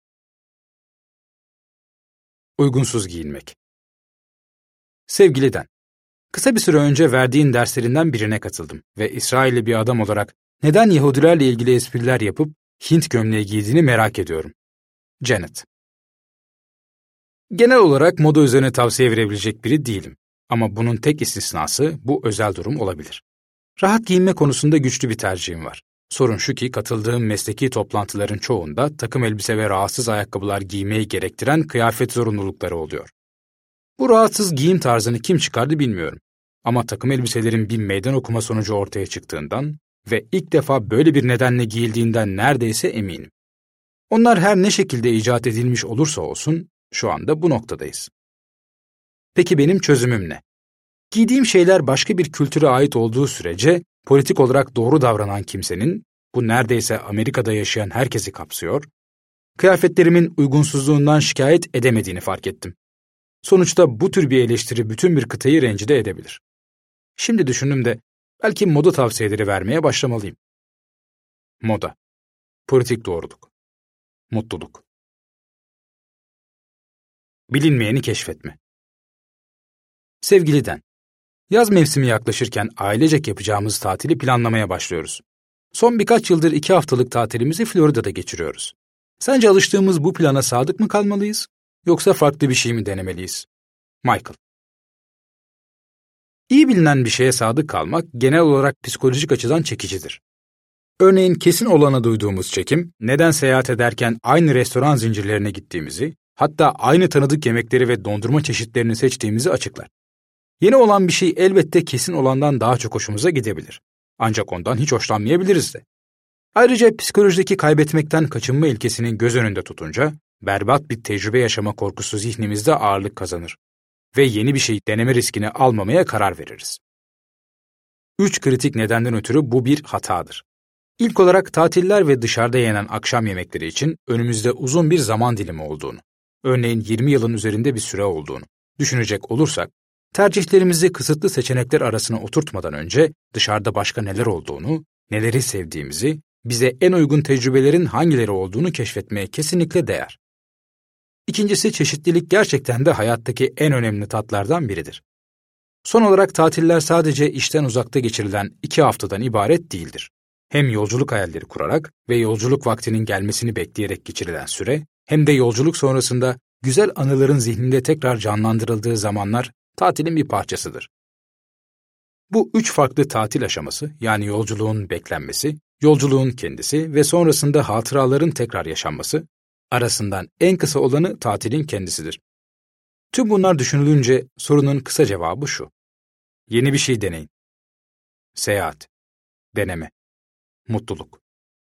B: uygunsuz giyinmek. Sevgili Dan, kısa bir süre önce verdiğin derslerinden birine katıldım ve İsrailli bir adam olarak neden Yahudilerle ilgili espriler yapıp Hint gömleği giydiğini merak ediyorum. Janet. Genel olarak moda üzerine tavsiye verebilecek biri değilim. Ama bunun tek istisnası bu özel durum olabilir. Rahat giyinme konusunda güçlü bir tercihim var. Sorun şu ki katıldığım mesleki toplantıların çoğunda takım elbise ve rahatsız ayakkabılar giymeyi gerektiren kıyafet zorunlulukları oluyor. Bu rahatsız giyim tarzını kim çıkardı bilmiyorum. Ama takım elbiselerin bir meydan okuma sonucu ortaya çıktığından ve ilk defa böyle bir nedenle giyildiğinden neredeyse eminim. Onlar her ne şekilde icat edilmiş olursa olsun, şu anda bu noktadayız. Peki benim çözümüm ne? Giydiğim şeyler başka bir kültüre ait olduğu sürece politik olarak doğru davranan kimsenin, bu neredeyse Amerika'da yaşayan herkesi kapsıyor, kıyafetlerimin uygunsuzluğundan şikayet edemediğini fark ettim. Sonuçta bu tür bir eleştiri bütün bir kıtayı rencide edebilir. Şimdi düşündüm de belki moda tavsiyeleri vermeye başlamalıyım. Moda, politik doğruluk, mutluluk. Bilinmeyeni keşfetme. Sevgili Dan, yaz mevsimi yaklaşırken ailecek yapacağımız tatili planlamaya başlıyoruz. Son birkaç yıldır iki haftalık tatilimizi Florida'da geçiriyoruz. Sence alıştığımız bu plana sadık mı kalmalıyız, yoksa farklı bir şey mi denemeliyiz? Michael. İyi bilinen bir şeye sadık kalmak genel olarak psikolojik açıdan çekicidir. Örneğin kesin olana duyduğumuz çekim, neden seyahat ederken aynı restoran zincirlerine gittiğimizi, hatta aynı tanıdık yemekleri ve dondurma çeşitlerini seçtiğimizi açıklar. Yeni olan bir şey elbette kesin olandan daha çok hoşumuza gidebilir. Ancak ondan hiç hoşlanmayabiliriz de. Ayrıca psikolojideki kaybetmekten kaçınma ilkesini göz önünde tutunca, berbat bir tecrübe yaşama korkusu zihnimizde ağırlık kazanır. Ve yeni bir şey deneme riskini almamaya karar veririz. Üç kritik nedenden ötürü bu bir hatadır. İlk olarak tatiller ve dışarıda yenen akşam yemekleri için önümüzde uzun bir zaman dilimi olduğunu, örneğin yirmi yılın üzerinde bir süre olduğunu düşünecek olursak, tercihlerimizi kısıtlı seçenekler arasına oturtmadan önce dışarıda başka neler olduğunu, neleri sevdiğimizi, bize en uygun tecrübelerin hangileri olduğunu keşfetmeye kesinlikle değer. İkincisi, çeşitlilik gerçekten de hayattaki en önemli tatlardan biridir. Son olarak tatiller sadece işten uzakta geçirilen iki haftadan ibaret değildir. Hem yolculuk hayalleri kurarak ve yolculuk vaktinin gelmesini bekleyerek geçirilen süre, hem de yolculuk sonrasında güzel anıların zihninde tekrar canlandırıldığı zamanlar tatilin bir parçasıdır. Bu üç farklı tatil aşaması, yani yolculuğun beklenmesi, yolculuğun kendisi ve sonrasında hatıraların tekrar yaşanması, arasından en kısa olanı tatilin kendisidir. Tüm bunlar düşünülünce sorunun kısa cevabı şu: yeni bir şey deneyin. Seyahat, deneme, mutluluk.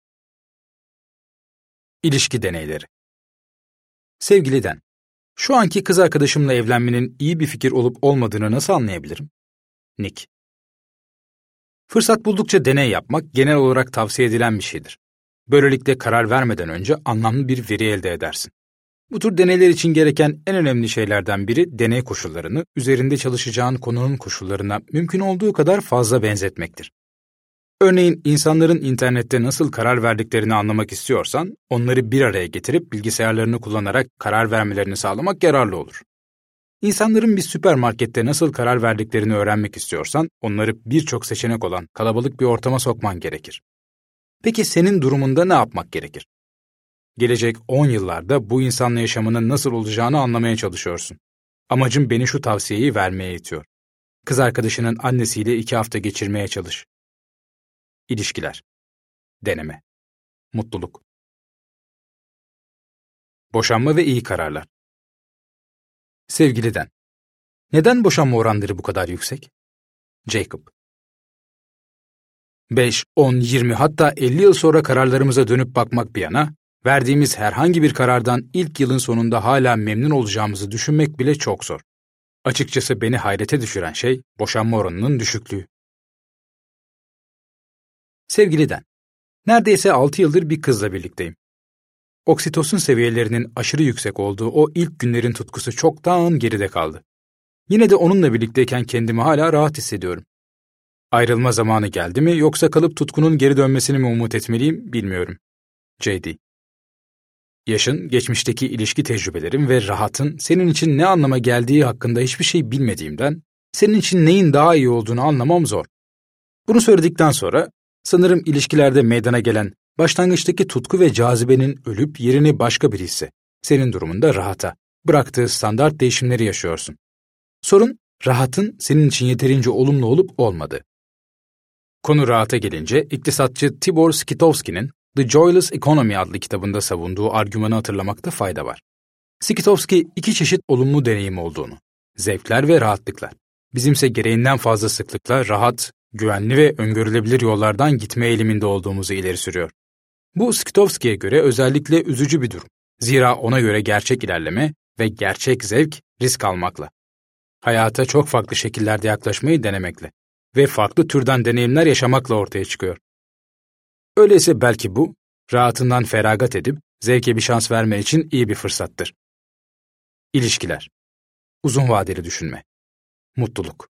B: İlişki deneyleri. Sevgili Dan, şu anki kız arkadaşımla evlenmenin iyi bir fikir olup olmadığını nasıl anlayabilirim? Nick. Fırsat buldukça deney yapmak genel olarak tavsiye edilen bir şeydir. Böylelikle karar vermeden önce anlamlı bir veri elde edersin. Bu tür deneyler için gereken en önemli şeylerden biri deney koşullarını üzerinde çalışacağın konunun koşullarına mümkün olduğu kadar fazla benzetmektir. Örneğin insanların internette nasıl karar verdiklerini anlamak istiyorsan, onları bir araya getirip bilgisayarlarını kullanarak karar vermelerini sağlamak yararlı olur. İnsanların bir süpermarkette nasıl karar verdiklerini öğrenmek istiyorsan, onları birçok seçenek olan kalabalık bir ortama sokman gerekir. Peki senin durumunda ne yapmak gerekir? Gelecek on yıllarda bu insanla yaşamının nasıl olacağını anlamaya çalışıyorsun. Amacım beni şu tavsiyeyi vermeye itiyor. Kız arkadaşının annesiyle iki hafta geçirmeye çalış. İlişkiler, deneme, mutluluk. Boşanma ve iyi kararlar. Sevgili Dan, neden boşanma oranları bu kadar yüksek? Jacob. beş, on, yirmi hatta elli yıl sonra kararlarımıza dönüp bakmak bir yana, verdiğimiz herhangi bir karardan ilk yılın sonunda hala memnun olacağımızı düşünmek bile çok zor. Açıkçası beni hayrete düşüren şey boşanma oranının düşüklüğü. Sevgili Dan, Neredeyse altı yıldır bir kızla birlikteyim. Oksitosin seviyelerinin aşırı yüksek olduğu o ilk günlerin tutkusu çoktan geride kaldı. Yine de onunla birlikteyken kendimi hala rahat hissediyorum. Ayrılma zamanı geldi mi yoksa kalıp tutkunun geri dönmesini mi umut etmeliyim bilmiyorum. J D. Yaşın, geçmişteki ilişki tecrübelerim ve rahatın senin için ne anlama geldiği hakkında hiçbir şey bilmediğimden senin için neyin daha iyi olduğunu anlamam zor. Bunu söyledikten sonra sanırım ilişkilerde meydana gelen başlangıçtaki tutku ve cazibenin ölüp yerini başka bir hisse, senin durumunda rahata, bıraktığı standart değişimleri yaşıyorsun. Sorun, rahatın senin için yeterince olumlu olup olmadığı. Konu rahata gelince iktisatçı Tibor Skitowski'nin The Joyless Economy adlı kitabında savunduğu argümanı hatırlamakta fayda var. Skitowski iki çeşit olumlu deneyim olduğunu, zevkler ve rahatlıklar, bizimse gereğinden fazla sıklıkla rahat, güvenli ve öngörülebilir yollardan gitme eğiliminde olduğumuzu ileri sürüyor. Bu Skitowski'ye göre özellikle üzücü bir durum. Zira ona göre gerçek ilerleme ve gerçek zevk risk almakla. Hayata çok farklı şekillerde yaklaşmayı denemekle ve farklı türden deneyimler yaşamakla ortaya çıkıyor. Öyleyse belki bu, rahatından feragat edip zevke bir şans vermen için iyi bir fırsattır. İlişkiler, uzun vadeli düşünme, mutluluk.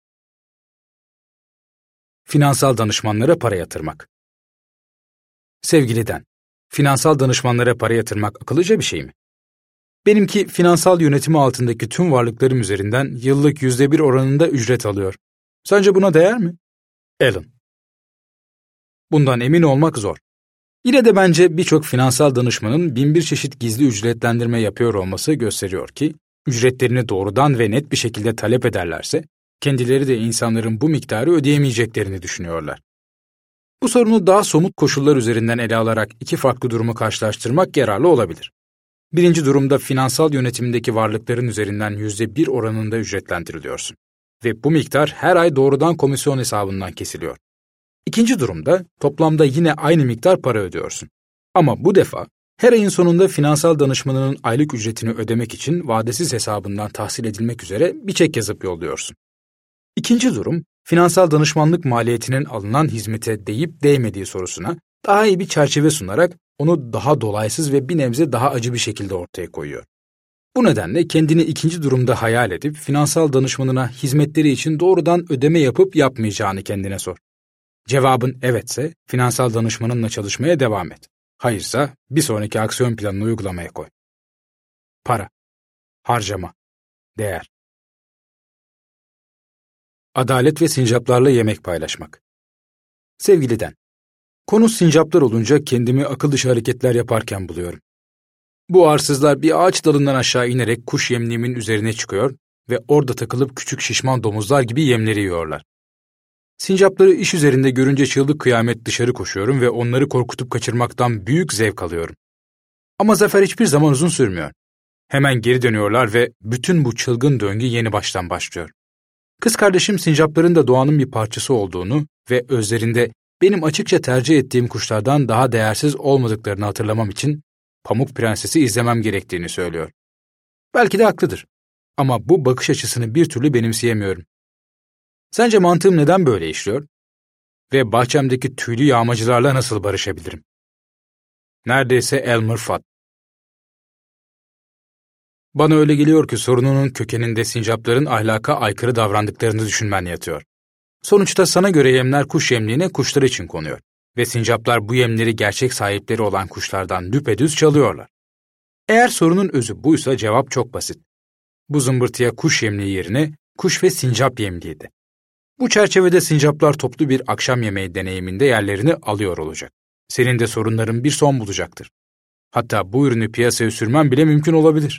B: Finansal danışmanlara para yatırmak. Sevgili Den, finansal danışmanlara para yatırmak akıllıca bir şey mi? Benimki finansal yönetimi altındaki tüm varlıklarım üzerinden yıllık yüzde bir oranında ücret alıyor. Sence buna değer mi? Alan. Bundan emin olmak zor. Yine de bence birçok finansal danışmanın bin bir çeşit gizli ücretlendirme yapıyor olması gösteriyor ki, ücretlerini doğrudan ve net bir şekilde talep ederlerse, kendileri de insanların bu miktarı ödeyemeyeceklerini düşünüyorlar. Bu sorunu daha somut koşullar üzerinden ele alarak iki farklı durumu karşılaştırmak yararlı olabilir. Birinci durumda finansal yönetimdeki varlıkların üzerinden yüzde bir oranında ücretlendiriliyorsun ve bu miktar her ay doğrudan komisyon hesabından kesiliyor. İkinci durumda toplamda yine aynı miktar para ödüyorsun. Ama bu defa her ayın sonunda finansal danışmanının aylık ücretini ödemek için vadesiz hesabından tahsil edilmek üzere bir çek yazıp yolluyorsun. İkinci durum, finansal danışmanlık maliyetinin alınan hizmete değip değmediği sorusuna daha iyi bir çerçeve sunarak onu daha dolaysız ve bir nebze daha acı bir şekilde ortaya koyuyor. Bu nedenle kendini ikinci durumda hayal edip finansal danışmanına hizmetleri için doğrudan ödeme yapıp yapmayacağını kendine sor. Cevabın evetse finansal danışmanınla çalışmaya devam et. Hayırsa bir sonraki aksiyon planını uygulamaya koy. Para, harcama, değer. Adalet ve sincaplarla yemek paylaşmak. Sevgili Den, konu sincaplar olunca kendimi akıl dışı hareketler yaparken buluyorum. Bu arsızlar bir ağaç dalından aşağı inerek kuş yemliğimin üzerine çıkıyor ve orada takılıp küçük şişman domuzlar gibi yemleri yiyorlar. Sincapları iş üzerinde görünce çığlık kıyamet dışarı koşuyorum ve onları korkutup kaçırmaktan büyük zevk alıyorum. Ama zafer hiçbir zaman uzun sürmüyor. Hemen geri dönüyorlar ve bütün bu çılgın döngü yeni baştan başlıyor. Kız kardeşim sincapların da doğanın bir parçası olduğunu ve özlerinde benim açıkça tercih ettiğim kuşlardan daha değersiz olmadıklarını hatırlamam için Pamuk Prenses'i izlemem gerektiğini söylüyor. Belki de haklıdır. Ama bu bakış açısını bir türlü benimseyemiyorum. Sence mantığım neden böyle işliyor? Ve bahçemdeki tüylü yağmacılarla nasıl barışabilirim? Neredeyse Elmer Fudd. Bana öyle geliyor ki sorununun kökeninde sincapların ahlaka aykırı davrandıklarını düşünmen yatıyor. Sonuçta sana göre yemler kuş yemliğine kuşlar için konuyor ve sincaplar bu yemleri gerçek sahipleri olan kuşlardan düpedüz çalıyorlar. Eğer sorunun özü buysa cevap çok basit. Bu zımbırtıya kuş yemliği yerine kuş ve sincap yemliği de. Bu çerçevede sincaplar toplu bir akşam yemeği deneyiminde yerlerini alıyor olacak. Senin de sorunların bir son bulacaktır. Hatta bu ürünü piyasaya sürmen bile mümkün olabilir.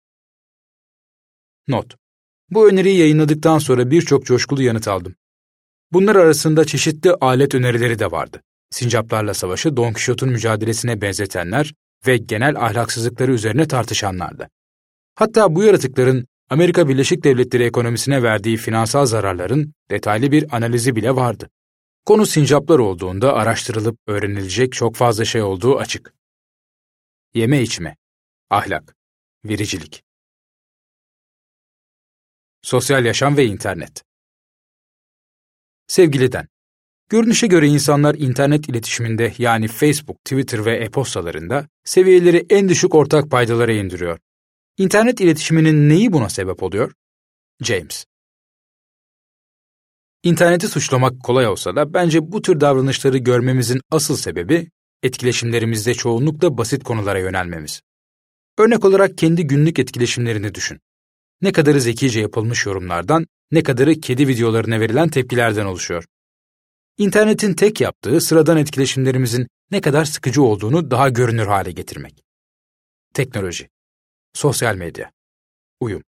B: Not: Bu öneriyi yayınladıktan sonra birçok coşkulu yanıt aldım. Bunlar arasında çeşitli alet önerileri de vardı. Sincaplarla savaşı Don Quixote'un mücadelesine benzetenler ve genel ahlaksızlıkları üzerine tartışanlar da. Hatta bu yaratıkların Amerika Birleşik Devletleri ekonomisine verdiği finansal zararların detaylı bir analizi bile vardı. Konu sincaplar olduğunda araştırılıp öğrenilecek çok fazla şey olduğu açık. Yeme içme, ahlak, vericilik. Sosyal yaşam ve internet. Sevgili Den, Görünüşe göre insanlar internet iletişiminde yani Facebook, Twitter ve e-postalarında seviyeleri en düşük ortak paydalara indiriyor. İnternet iletişiminin neyi buna sebep oluyor? James. İnterneti suçlamak kolay olsa da bence bu tür davranışları görmemizin asıl sebebi etkileşimlerimizde çoğunlukla basit konulara yönelmemiz. Örnek olarak kendi günlük etkileşimlerini düşün. Ne kadarı zekice yapılmış yorumlardan, ne kadarı kedi videolarına verilen tepkilerden oluşuyor. İnternetin tek yaptığı sıradan etkileşimlerimizin ne kadar sıkıcı olduğunu daha görünür hale getirmek. Teknoloji, sosyal medya, uyum.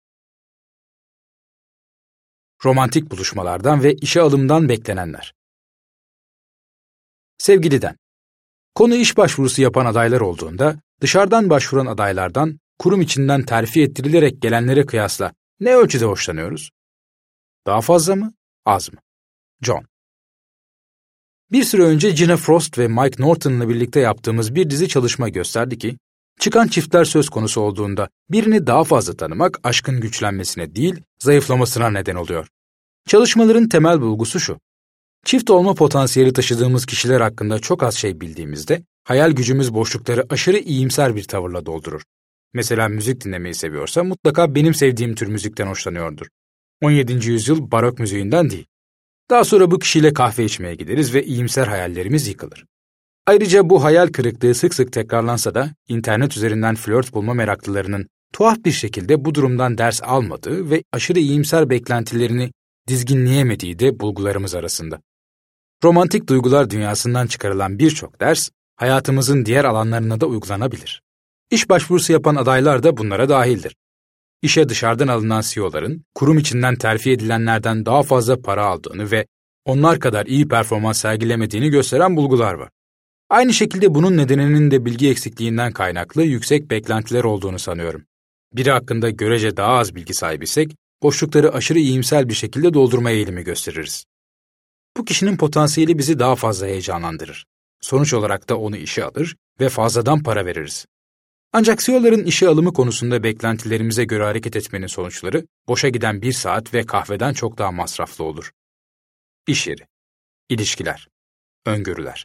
B: Romantik buluşmalardan ve işe alımdan beklenenler. Sevgiliden. Konu iş başvurusu yapan adaylar olduğunda, dışarıdan başvuran adaylardan, kurum içinden terfi ettirilerek gelenlere kıyasla ne ölçüde hoşlanıyoruz? Daha fazla mı, az mı? John. Bir süre önce Gina Frost ve Mike Norton'la birlikte yaptığımız bir dizi çalışma gösterdi ki, çıkan çiftler söz konusu olduğunda birini daha fazla tanımak aşkın güçlenmesine değil, zayıflamasına neden oluyor. Çalışmaların temel bulgusu şu: çift olma potansiyeli taşıdığımız kişiler hakkında çok az şey bildiğimizde, hayal gücümüz boşlukları aşırı iyimser bir tavırla doldurur. Mesela müzik dinlemeyi seviyorsa mutlaka benim sevdiğim tür müzikten hoşlanıyordur. on yedinci yüzyıl barok müziğinden değil. Daha sonra bu kişiyle kahve içmeye gideriz ve iyimser hayallerimiz yıkılır. Ayrıca bu hayal kırıklığı sık sık tekrarlansa da internet üzerinden flört bulma meraklılarının tuhaf bir şekilde bu durumdan ders almadığı ve aşırı iyimser beklentilerini dizginleyemediği de bulgularımız arasında. Romantik duygular dünyasından çıkarılan birçok ders hayatımızın diğer alanlarına da uygulanabilir. İş başvurusu yapan adaylar da bunlara dahildir. İşe dışarıdan alınan C E O'ların kurum içinden terfi edilenlerden daha fazla para aldığını ve onlar kadar iyi performans sergilemediğini gösteren bulgular var. Aynı şekilde bunun nedeninin de bilgi eksikliğinden kaynaklı yüksek beklentiler olduğunu sanıyorum. Biri hakkında görece daha az bilgi sahibiysek, boşlukları aşırı iyimser bir şekilde doldurma eğilimi gösteririz. Bu kişinin potansiyeli bizi daha fazla heyecanlandırır. Sonuç olarak da onu işe alır ve fazladan para veririz. Ancak C E O'ların işe alımı konusunda beklentilerimize göre hareket etmenin sonuçları, boşa giden bir saat ve kahveden çok daha masraflı olur. İş yeri, ilişkiler, öngörüler.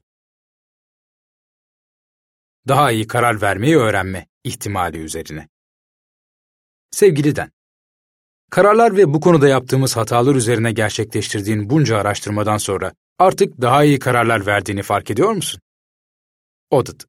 B: Daha iyi karar vermeyi öğrenme ihtimali üzerine. Sevgiliden. Kararlar ve bu konuda yaptığımız hatalar üzerine gerçekleştirdiğin bunca araştırmadan sonra artık daha iyi kararlar verdiğini fark ediyor musun? Audit.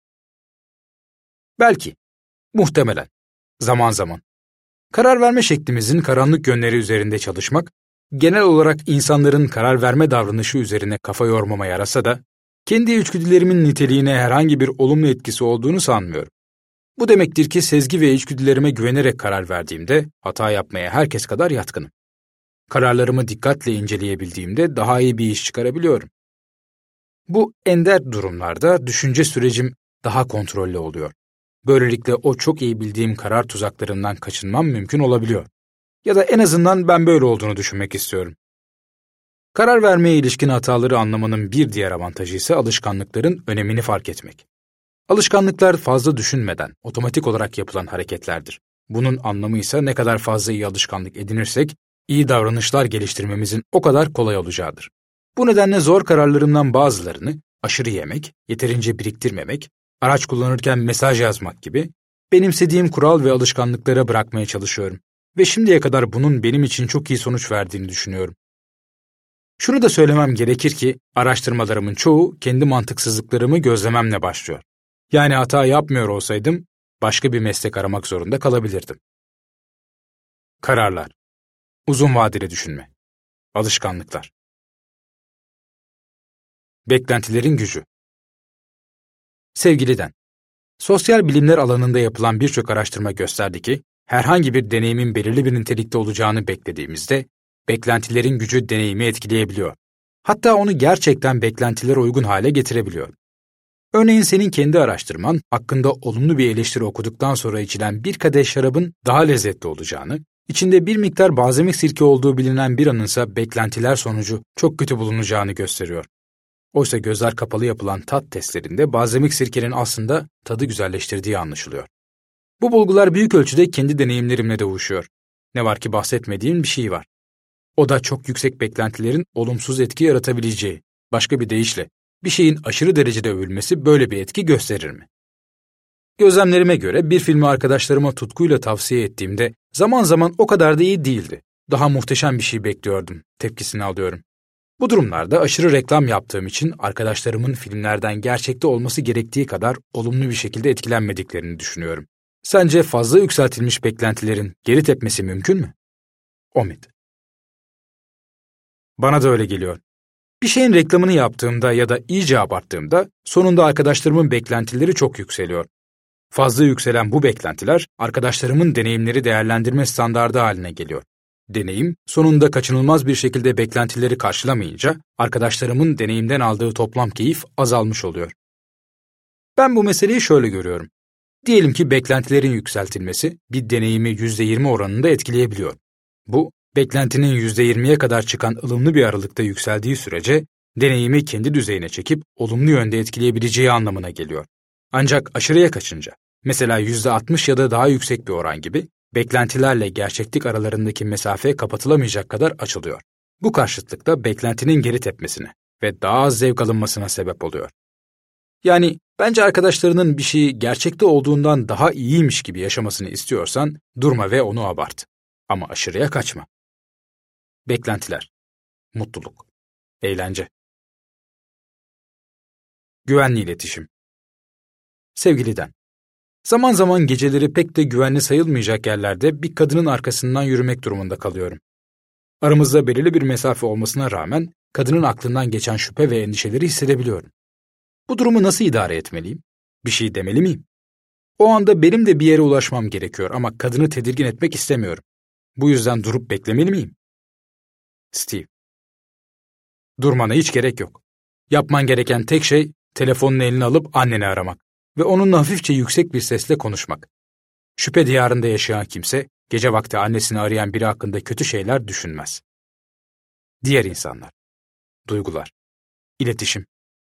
B: Belki, muhtemelen, zaman zaman. Karar verme şeklimizin karanlık yönleri üzerinde çalışmak, genel olarak insanların karar verme davranışı üzerine kafa yormama yarasa da, kendi içgüdülerimin niteliğine herhangi bir olumlu etkisi olduğunu sanmıyorum. Bu demektir ki sezgi ve içgüdülerime güvenerek karar verdiğimde hata yapmaya herkes kadar yatkınım. Kararlarımı dikkatle inceleyebildiğimde daha iyi bir iş çıkarabiliyorum. Bu ender durumlarda düşünce sürecim daha kontrollü oluyor. Böylelikle o çok iyi bildiğim karar tuzaklarından kaçınmam mümkün olabiliyor. Ya da en azından ben böyle olduğunu düşünmek istiyorum. Karar vermeye ilişkin hataları anlamanın bir diğer avantajı ise alışkanlıkların önemini fark etmek. Alışkanlıklar fazla düşünmeden otomatik olarak yapılan hareketlerdir. Bunun anlamı ise ne kadar fazla iyi alışkanlık edinirsek, iyi davranışlar geliştirmemizin o kadar kolay olacağıdır. Bu nedenle zor kararlarımdan bazılarını, aşırı yemek, yeterince biriktirmemek, araç kullanırken mesaj yazmak gibi, benimsediğim kural ve alışkanlıklara bırakmaya çalışıyorum ve şimdiye kadar bunun benim için çok iyi sonuç verdiğini düşünüyorum. Şunu da söylemem gerekir ki, araştırmalarımın çoğu kendi mantıksızlıklarımı gözlememle başlıyor. Yani hata yapmıyor olsaydım, başka bir meslek aramak zorunda kalabilirdim. Kararlar. Uzun vadeli düşünme. Alışkanlıklar. Beklentilerin gücü. Sevgiliden. Sosyal bilimler alanında yapılan birçok araştırma gösterdi ki, herhangi bir deneyimin belirli bir nitelikte olacağını beklediğimizde, beklentilerin gücü deneyimi etkileyebiliyor. Hatta onu gerçekten beklentilere uygun hale getirebiliyor. Örneğin senin kendi araştırman, hakkında olumlu bir eleştiri okuduktan sonra içilen bir kadeh şarabın daha lezzetli olacağını, içinde bir miktar balzamik sirke olduğu bilinen bir anınsa beklentiler sonucu çok kötü bulunacağını gösteriyor. Oysa gözler kapalı yapılan tat testlerinde balzamik sirkenin aslında tadı güzelleştirdiği anlaşılıyor. Bu bulgular büyük ölçüde kendi deneyimlerimle de uyuşuyor. Ne var ki bahsetmediğim bir şey var. O da çok yüksek beklentilerin olumsuz etki yaratabileceği. Başka bir deyişle, bir şeyin aşırı derecede övülmesi böyle bir etki gösterir mi? Gözlemlerime göre bir filmi arkadaşlarıma tutkuyla tavsiye ettiğimde zaman zaman o kadar da iyi değildi. Daha muhteşem bir şey bekliyordum tepkisini alıyorum. Bu durumlarda aşırı reklam yaptığım için arkadaşlarımın filmlerden gerçekte olması gerektiği kadar olumlu bir şekilde etkilenmediklerini düşünüyorum. Sence fazla yükseltilmiş beklentilerin geri tepmesi mümkün mü? Omid. Bana da öyle geliyor. Bir şeyin reklamını yaptığımda ya da iyice abarttığımda sonunda arkadaşlarımın beklentileri çok yükseliyor. Fazla yükselen bu beklentiler arkadaşlarımın deneyimleri değerlendirme standardı haline geliyor. Deneyim, sonunda kaçınılmaz bir şekilde beklentileri karşılamayınca arkadaşlarımın deneyimden aldığı toplam keyif azalmış oluyor. Ben bu meseleyi şöyle görüyorum. Diyelim ki beklentilerin yükseltilmesi bir deneyimi yüzde yirmi oranında etkileyebiliyor. Bu, beklentinin yüzde yirmiye kadar çıkan ılımlı bir aralıkta yükseldiği sürece deneyimi kendi düzeyine çekip olumlu yönde etkileyebileceği anlamına geliyor. Ancak aşırıya kaçınca, mesela yüzde altmış ya da daha yüksek bir oran gibi, beklentilerle gerçeklik aralarındaki mesafe kapatılamayacak kadar açılıyor. Bu karşıtlıkta beklentinin geri tepmesine ve daha az zevk alınmasına sebep oluyor. Yani bence arkadaşlarının bir şeyi gerçekte olduğundan daha iyiymiş gibi yaşamasını istiyorsan durma ve onu abart. Ama aşırıya kaçma. Beklentiler, mutluluk, eğlence. Güvenli iletişim. Sevgiliden. Zaman zaman geceleri pek de güvenli sayılmayacak yerlerde bir kadının arkasından yürümek durumunda kalıyorum. Aramızda belirli bir mesafe olmasına rağmen kadının aklından geçen şüphe ve endişeleri hissedebiliyorum. Bu durumu nasıl idare etmeliyim? Bir şey demeli miyim? O anda benim de bir yere ulaşmam gerekiyor ama kadını tedirgin etmek istemiyorum. Bu yüzden durup beklemeli miyim? Steve. Durmana hiç gerek yok. Yapman gereken tek şey telefonunu eline alıp anneni aramak ve onunla hafifçe yüksek bir sesle konuşmak. Şüphe diyarında yaşayan kimse gece vakti annesini arayan biri hakkında kötü şeyler düşünmez. Diğer insanlar, duygular, iletişim.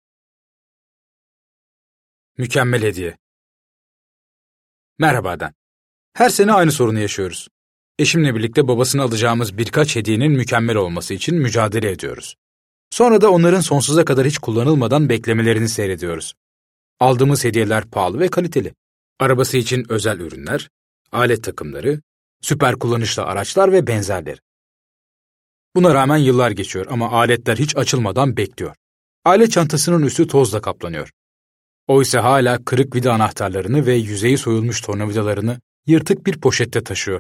B: Mükemmel hediye. Merhaba Dan. Her sene aynı sorunu yaşıyoruz. Eşimle birlikte babasına alacağımız birkaç hediyenin mükemmel olması için mücadele ediyoruz. Sonra da onların sonsuza kadar hiç kullanılmadan beklemelerini seyrediyoruz. Aldığımız hediyeler pahalı ve kaliteli. Arabası için özel ürünler, alet takımları, süper kullanışlı araçlar ve benzerleri. Buna rağmen yıllar geçiyor ama aletler hiç açılmadan bekliyor. Alet çantasının üstü tozla kaplanıyor. O ise hala kırık vida anahtarlarını ve yüzeyi soyulmuş tornavidalarını yırtık bir poşette taşıyor.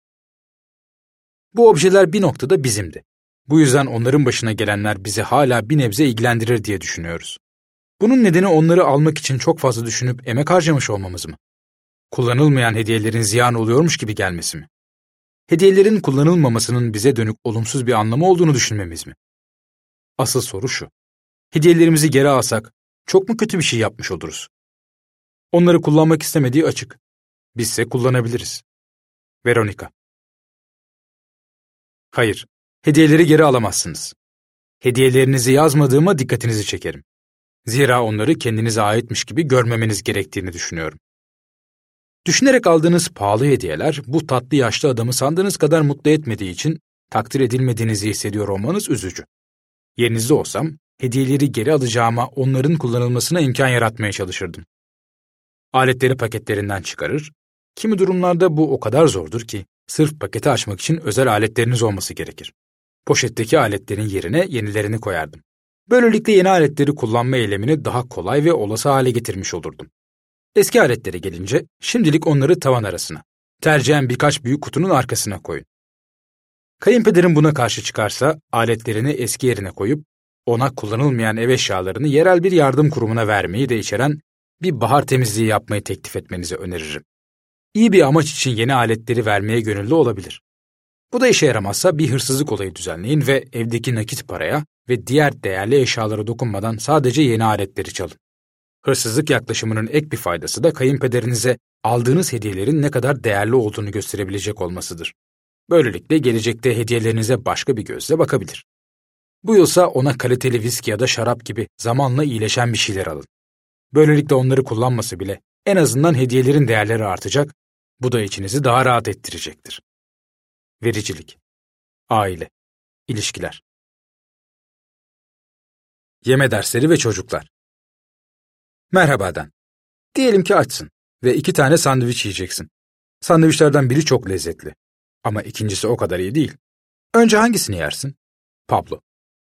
B: Bu objeler bir noktada bizimdi. Bu yüzden onların başına gelenler bizi hala bir nebze ilgilendirir diye düşünüyoruz. Bunun nedeni onları almak için çok fazla düşünüp emek harcamış olmamız mı? Kullanılmayan hediyelerin ziyan oluyormuş gibi gelmesi mi? Hediyelerin kullanılmamasının bize dönük olumsuz bir anlamı olduğunu düşünmemiz mi? Asıl soru şu. Hediyelerimizi geri alsak çok mu kötü bir şey yapmış oluruz? Onları kullanmak istemediği açık. Bizse kullanabiliriz. Veronica. Hayır, hediyeleri geri alamazsınız. Hediyelerinizi yazmadığıma dikkatinizi çekerim. Zira onları kendinize aitmiş gibi görmemeniz gerektiğini düşünüyorum. Düşünerek aldığınız pahalı hediyeler bu tatlı yaşlı adamı sandığınız kadar mutlu etmediği için takdir edilmediğinizi hissediyor olmanız üzücü. Yerinizde olsam hediyeleri geri alacağıma onların kullanılmasına imkan yaratmaya çalışırdım. Aletleri paketlerinden çıkarır, kimi durumlarda bu o kadar zordur ki sırf paketi açmak için özel aletleriniz olması gerekir. Poşetteki aletlerin yerine yenilerini koyardım. Böylelikle yeni aletleri kullanma eylemini daha kolay ve olası hale getirmiş olurdum. Eski aletlere gelince şimdilik onları tavan arasına, tercihen birkaç büyük kutunun arkasına koyun. Kayınpederim buna karşı çıkarsa aletlerini eski yerine koyup ona kullanılmayan ev eşyalarını yerel bir yardım kurumuna vermeyi de içeren bir bahar temizliği yapmayı teklif etmenizi öneririm. İyi bir amaç için yeni aletleri vermeye gönüllü olabilir. Bu da işe yaramazsa bir hırsızlık olayı düzenleyin ve evdeki nakit paraya ve diğer değerli eşyalara dokunmadan sadece yeni aletleri çalın. Hırsızlık yaklaşımının ek bir faydası da kayınpederinize aldığınız hediyelerin ne kadar değerli olduğunu gösterebilecek olmasıdır. Böylelikle gelecekte hediyelerinize başka bir gözle bakabilir. Bu yılsa ona kaliteli viski ya da şarap gibi zamanla iyileşen bir şeyler alın. Böylelikle onları kullanması bile en azından hediyelerin değerleri artacak, bu da içinizi daha rahat ettirecektir. Vericilik, aile, ilişkiler. Yeme dersleri ve çocuklar. Merhaba Dan. Diyelim ki açsın ve iki tane sandviç yiyeceksin. Sandviçlerden biri çok lezzetli. Ama ikincisi o kadar iyi değil. Önce hangisini yersin? Pablo.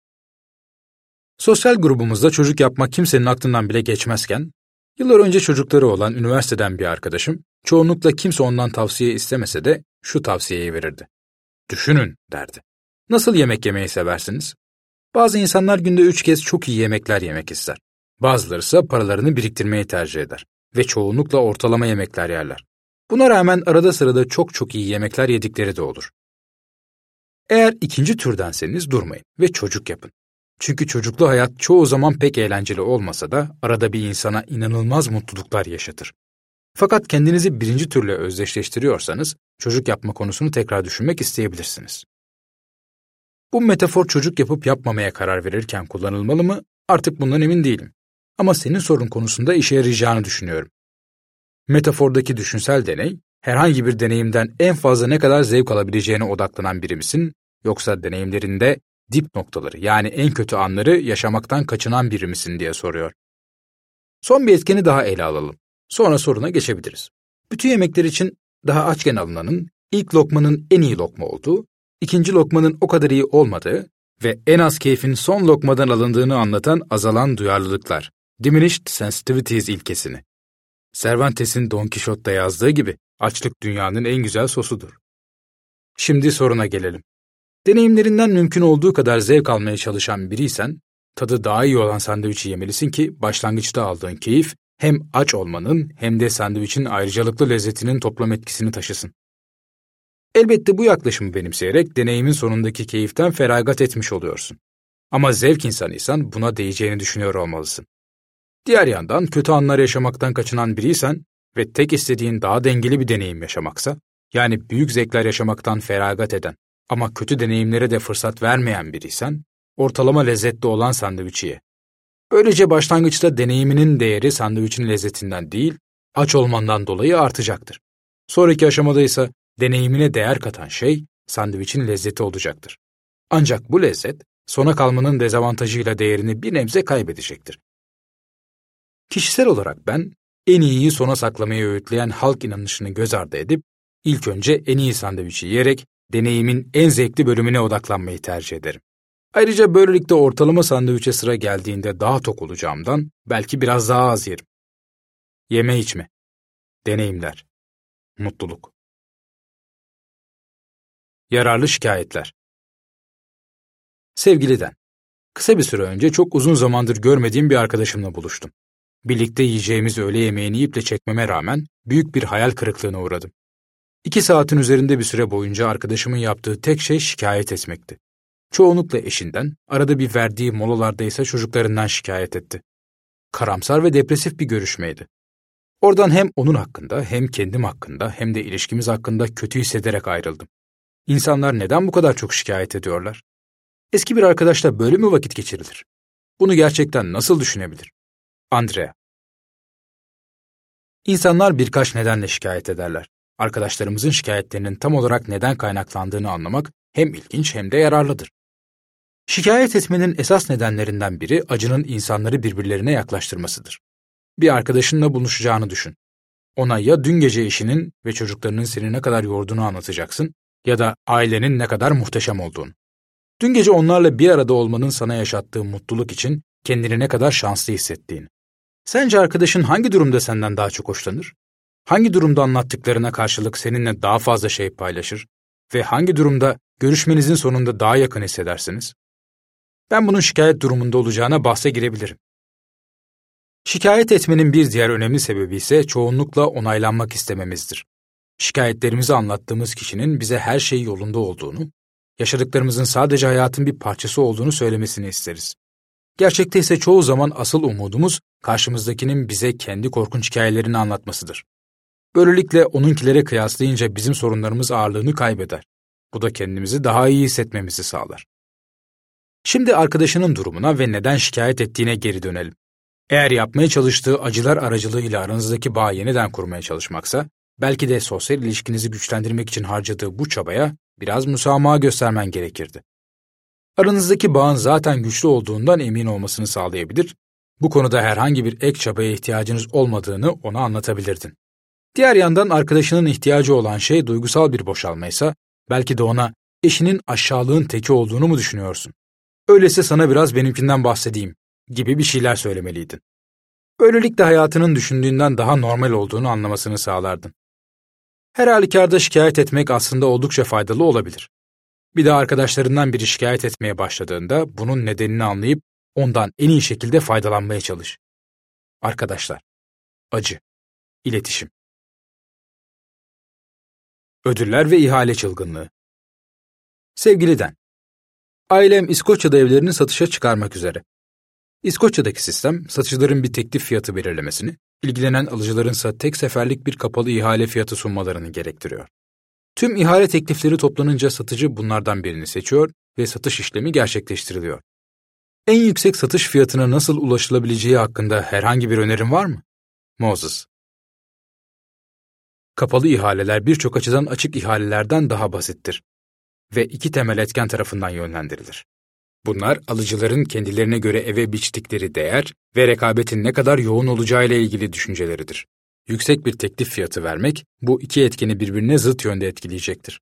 B: Sosyal grubumuzda çocuk yapmak kimsenin aklından bile geçmezken, yıllar önce çocukları olan üniversiteden bir arkadaşım, çoğunlukla kimse ondan tavsiye istemese de şu tavsiyeyi verirdi. Düşünün, derdi. Nasıl yemek yemeyi seversiniz? Bazı insanlar günde üç kez çok iyi yemekler yemek ister. Bazıları ise paralarını biriktirmeyi tercih eder ve çoğunlukla ortalama yemekler yerler. Buna rağmen arada sırada çok çok iyi yemekler yedikleri de olur. Eğer ikinci türdenseniz durmayın ve çocuk yapın. Çünkü çocuklu hayat çoğu zaman pek eğlenceli olmasa da arada bir insana inanılmaz mutluluklar yaşatır. Fakat kendinizi birinci türle özdeşleştiriyorsanız çocuk yapma konusunu tekrar düşünmek isteyebilirsiniz. Bu metafor çocuk yapıp yapmamaya karar verirken kullanılmalı mı? Artık bundan emin değilim. Ama senin sorun konusunda işe yarayacağını düşünüyorum. Metafordaki düşünsel deney, herhangi bir deneyimden en fazla ne kadar zevk alabileceğine odaklanan biri misin, yoksa deneyimlerinde dip noktaları yani en kötü anları yaşamaktan kaçınan biri misin diye soruyor. Son bir etkeni daha ele alalım. Sonra soruna geçebiliriz. Bütün yemekler için daha açken alınanın, ilk lokmanın en iyi lokma olduğu, ikinci lokmanın o kadar iyi olmadığı ve en az keyfin son lokmadan alındığını anlatan azalan duyarlılıklar, diminished sensitivities ilkesini. Cervantes'in Don Quixote'da yazdığı gibi, açlık dünyanın en güzel sosudur. Şimdi soruna gelelim. Deneyimlerinden mümkün olduğu kadar zevk almaya çalışan biriysen, tadı daha iyi olan sandviçi yemelisin ki başlangıçta aldığın keyif hem aç olmanın hem de sandviçin ayrıcalıklı lezzetinin toplam etkisini taşısın. Elbette bu yaklaşımı benimseyerek deneyimin sonundaki keyiften feragat etmiş oluyorsun. Ama zevk insanıysan buna değeceğini düşünüyor olmalısın. Diğer yandan kötü anlar yaşamaktan kaçınan biriysen ve tek istediğin daha dengeli bir deneyim yaşamaksa, yani büyük zevkler yaşamaktan feragat eden ama kötü deneyimlere de fırsat vermeyen biriysen, ortalama lezzetli olan sandviçi ye. Böylece başlangıçta deneyiminin değeri sandviçin lezzetinden değil, aç olmandan dolayı artacaktır. Sonraki aşamada ise deneyimine değer katan şey sandviçin lezzeti olacaktır. Ancak bu lezzet sona kalmanın dezavantajıyla değerini bir nebze kaybedecektir. Kişisel olarak ben en iyiyi sona saklamayı öğütleyen halk inanışını göz ardı edip ilk önce en iyi sandviçi yiyerek deneyimin en zevkli bölümüne odaklanmayı tercih ederim. Ayrıca böylelikle ortalama sandviçe sıra geldiğinde daha tok olacağımdan belki biraz daha az yerim. Yeme içme, deneyimler, mutluluk. Yararlı şikayetler. Sevgili Dan, kısa bir süre önce çok uzun zamandır görmediğim bir arkadaşımla buluştum. Birlikte yiyeceğimiz öğle yemeğini iple çekmeme rağmen büyük bir hayal kırıklığına uğradım. İki saatin üzerinde bir süre boyunca arkadaşımın yaptığı tek şey şikayet etmekti. Çoğunlukla eşinden, arada bir verdiği molalarda ise çocuklarından şikayet etti. Karamsar ve depresif bir görüşmeydi. Oradan hem onun hakkında, hem kendim hakkında, hem de ilişkimiz hakkında kötü hissederek ayrıldım. İnsanlar neden bu kadar çok şikayet ediyorlar? Eski bir arkadaşla böyle mi vakit geçirilir? Bunu gerçekten nasıl düşünebilir? Andrea. İnsanlar birkaç nedenle şikayet ederler. Arkadaşlarımızın şikayetlerinin tam olarak neden kaynaklandığını anlamak hem ilginç hem de yararlıdır. Şikayet etmenin esas nedenlerinden biri acının insanları birbirlerine yaklaştırmasıdır. Bir arkadaşınla buluşacağını düşün. Ona ya dün gece eşinin ve çocuklarının seni ne kadar yorduğunu anlatacaksın ya da ailenin ne kadar muhteşem olduğunu. Dün gece onlarla bir arada olmanın sana yaşattığı mutluluk için kendini ne kadar şanslı hissettiğini. Sence arkadaşın hangi durumda senden daha çok hoşlanır? Hangi durumda anlattıklarına karşılık seninle daha fazla şey paylaşır ve hangi durumda görüşmenizin sonunda daha yakın hissedersiniz? Ben bunun şikayet durumunda olacağına bahse girebilirim. Şikayet etmenin bir diğer önemli sebebi ise çoğunlukla onaylanmak istememizdir. Şikayetlerimizi anlattığımız kişinin bize her şey yolunda olduğunu, yaşadıklarımızın sadece hayatın bir parçası olduğunu söylemesini isteriz. Gerçekte ise çoğu zaman asıl umudumuz karşımızdakinin bize kendi korkunç hikayelerini anlatmasıdır. Böylelikle onunkilere kıyaslayınca bizim sorunlarımız ağırlığını kaybeder. Bu da kendimizi daha iyi hissetmemizi sağlar. Şimdi arkadaşının durumuna ve neden şikayet ettiğine geri dönelim. Eğer yapmaya çalıştığı acılar aracılığıyla aranızdaki bağı yeniden kurmaya çalışmaksa, belki de sosyal ilişkinizi güçlendirmek için harcadığı bu çabaya biraz müsamaha göstermen gerekirdi. Aranızdaki bağın zaten güçlü olduğundan emin olmasını sağlayabilir, bu konuda herhangi bir ek çabaya ihtiyacınız olmadığını ona anlatabilirdin. Diğer yandan arkadaşının ihtiyacı olan şey duygusal bir boşalmaysa, belki de ona eşinin aşağılığın teki olduğunu mu düşünüyorsun? Öyleyse sana biraz benimkinden bahsedeyim gibi bir şeyler söylemeliydin. Böylelikle hayatının düşündüğünden daha normal olduğunu anlamasını sağlardın. Her halükarda şikayet etmek aslında oldukça faydalı olabilir. Bir de arkadaşlarından biri şikayet etmeye başladığında bunun nedenini anlayıp ondan en iyi şekilde faydalanmaya çalış. Arkadaşlar, acı, iletişim. Ödüller ve ihale çılgınlığı. Sevgili Dan, ailem İskoçya'da evlerini satışa çıkarmak üzere. İskoçya'daki sistem, satıcıların bir teklif fiyatı belirlemesini, ilgilenen alıcılarınsa tek seferlik bir kapalı ihale fiyatı sunmalarını gerektiriyor. Tüm ihale teklifleri toplanınca satıcı bunlardan birini seçiyor ve satış işlemi gerçekleştiriliyor. En yüksek satış fiyatına nasıl ulaşılabileceği hakkında herhangi bir önerin var mı? Moses. Kapalı ihaleler birçok açıdan açık ihalelerden daha basittir ve iki temel etken tarafından yönlendirilir. Bunlar, alıcıların kendilerine göre eve biçtikleri değer ve rekabetin ne kadar yoğun olacağıyla ilgili düşünceleridir. Yüksek bir teklif fiyatı vermek, bu iki etkeni birbirine zıt yönde etkileyecektir.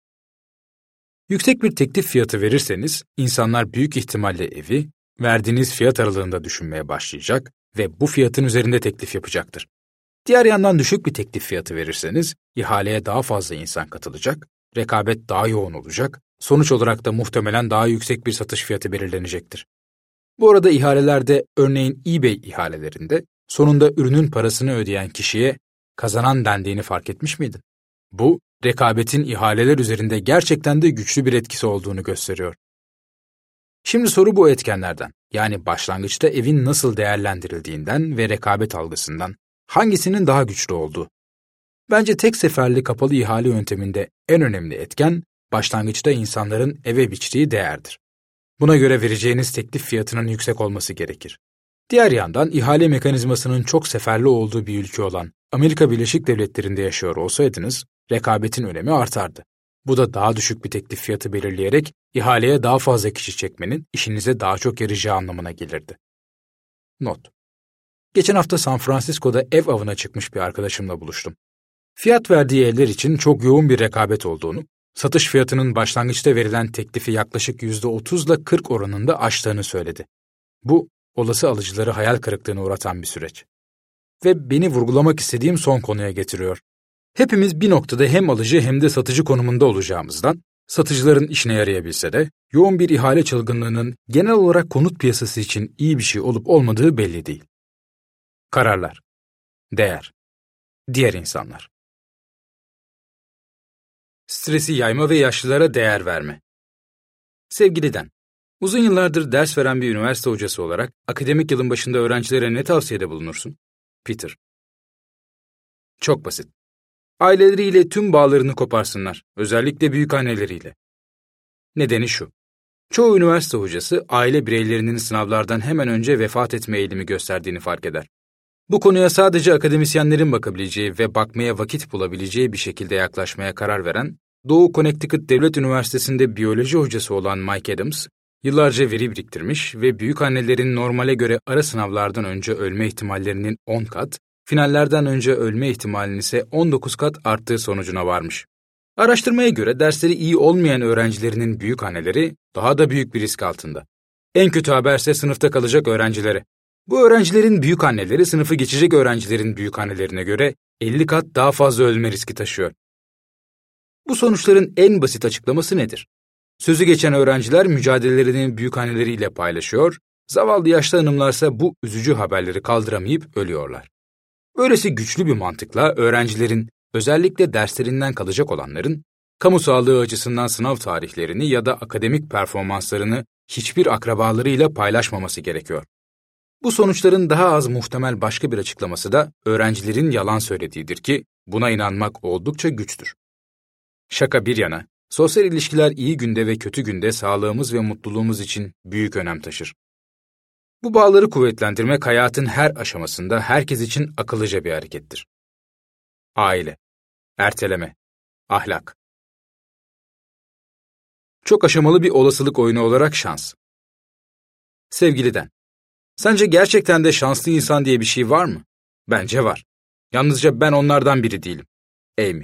B: Yüksek bir teklif fiyatı verirseniz, insanlar büyük ihtimalle evi, verdiğiniz fiyat aralığında düşünmeye başlayacak ve bu fiyatın üzerinde teklif yapacaktır. Diğer yandan düşük bir teklif fiyatı verirseniz, ihaleye daha fazla insan katılacak, rekabet daha yoğun olacak, sonuç olarak da muhtemelen daha yüksek bir satış fiyatı belirlenecektir. Bu arada ihalelerde, örneğin eBay ihalelerinde, sonunda ürünün parasını ödeyen kişiye kazanan dendiğini fark etmiş miydin? Bu, rekabetin ihaleler üzerinde gerçekten de güçlü bir etkisi olduğunu gösteriyor. Şimdi soru bu etkenlerden, yani başlangıçta evin nasıl değerlendirildiğinden ve rekabet algısından hangisinin daha güçlü olduğu. Bence tek seferli kapalı ihale yönteminde en önemli etken, başlangıçta insanların eve biçtiği değerdir. Buna göre vereceğiniz teklif fiyatının yüksek olması gerekir. Diğer yandan ihale mekanizmasının çok seferli olduğu bir ülke olan Amerika Birleşik Devletleri'nde yaşıyor olsaydınız, rekabetin önemi artardı. Bu da daha düşük bir teklif fiyatı belirleyerek ihaleye daha fazla kişi çekmenin işinize daha çok yarayacağı anlamına gelirdi. Not: Geçen hafta San Francisco'da ev avına çıkmış bir arkadaşımla buluştum. Fiyat verdiği evler için çok yoğun bir rekabet olduğunu, satış fiyatının başlangıçta verilen teklifi yaklaşık yüzde otuz ile kırk oranında aştığını söyledi. Bu, olası alıcıları hayal kırıklığına uğratan bir süreç. Ve beni vurgulamak istediğim son konuya getiriyor. Hepimiz bir noktada hem alıcı hem de satıcı konumunda olacağımızdan, satıcıların işine yarayabilse de, yoğun bir ihale çılgınlığının genel olarak konut piyasası için iyi bir şey olup olmadığı belli değil. Kararlar, değer, diğer insanlar. Stresi yayma ve yaşlılara değer verme. Sevgili Dan, uzun yıllardır ders veren bir üniversite hocası olarak akademik yılın başında öğrencilere ne tavsiyede bulunursun? Peter. Çok basit. Aileleriyle tüm bağlarını koparsınlar, özellikle büyükanneleriyle. Nedeni şu: çoğu üniversite hocası aile bireylerinin sınavlardan hemen önce vefat etme eğilimi gösterdiğini fark eder. Bu konuya sadece akademisyenlerin bakabileceği ve bakmaya vakit bulabileceği bir şekilde yaklaşmaya karar veren, Doğu Connecticut Devlet Üniversitesi'nde biyoloji hocası olan Mike Adams, yıllarca veri biriktirmiş ve büyükannelerin normale göre ara sınavlardan önce ölme ihtimallerinin on kat, finallerden önce ölme ihtimalinin ise on dokuz kat arttığı sonucuna varmış. Araştırmaya göre dersleri iyi olmayan öğrencilerinin büyükanneleri daha da büyük bir risk altında. En kötü haberse sınıfta kalacak öğrencilere. Bu öğrencilerin büyükanneleri sınıfı geçecek öğrencilerin büyükannelerine göre elli kat daha fazla ölme riski taşıyor. Bu sonuçların en basit açıklaması nedir? Sözü geçen öğrenciler mücadelelerini büyükanneleriyle paylaşıyor, zavallı yaşlı hanımlarsa bu üzücü haberleri kaldıramayıp ölüyorlar. Böylesi güçlü bir mantıkla öğrencilerin, özellikle derslerinden kalacak olanların, kamu sağlığı açısından sınav tarihlerini ya da akademik performanslarını hiçbir akrabalarıyla paylaşmaması gerekiyor. Bu sonuçların daha az muhtemel başka bir açıklaması da öğrencilerin yalan söylediğidir ki buna inanmak oldukça güçtür. Şaka bir yana, sosyal ilişkiler iyi günde ve kötü günde sağlığımız ve mutluluğumuz için büyük önem taşır. Bu bağları kuvvetlendirmek hayatın her aşamasında herkes için akıllıca bir harekettir. Aile, erteleme, ahlak. Çok aşamalı bir olasılık oyunu olarak şans. Sevgiliden. Sence gerçekten de şanslı insan diye bir şey var mı? Bence var. Yalnızca ben onlardan biri değilim. Amy.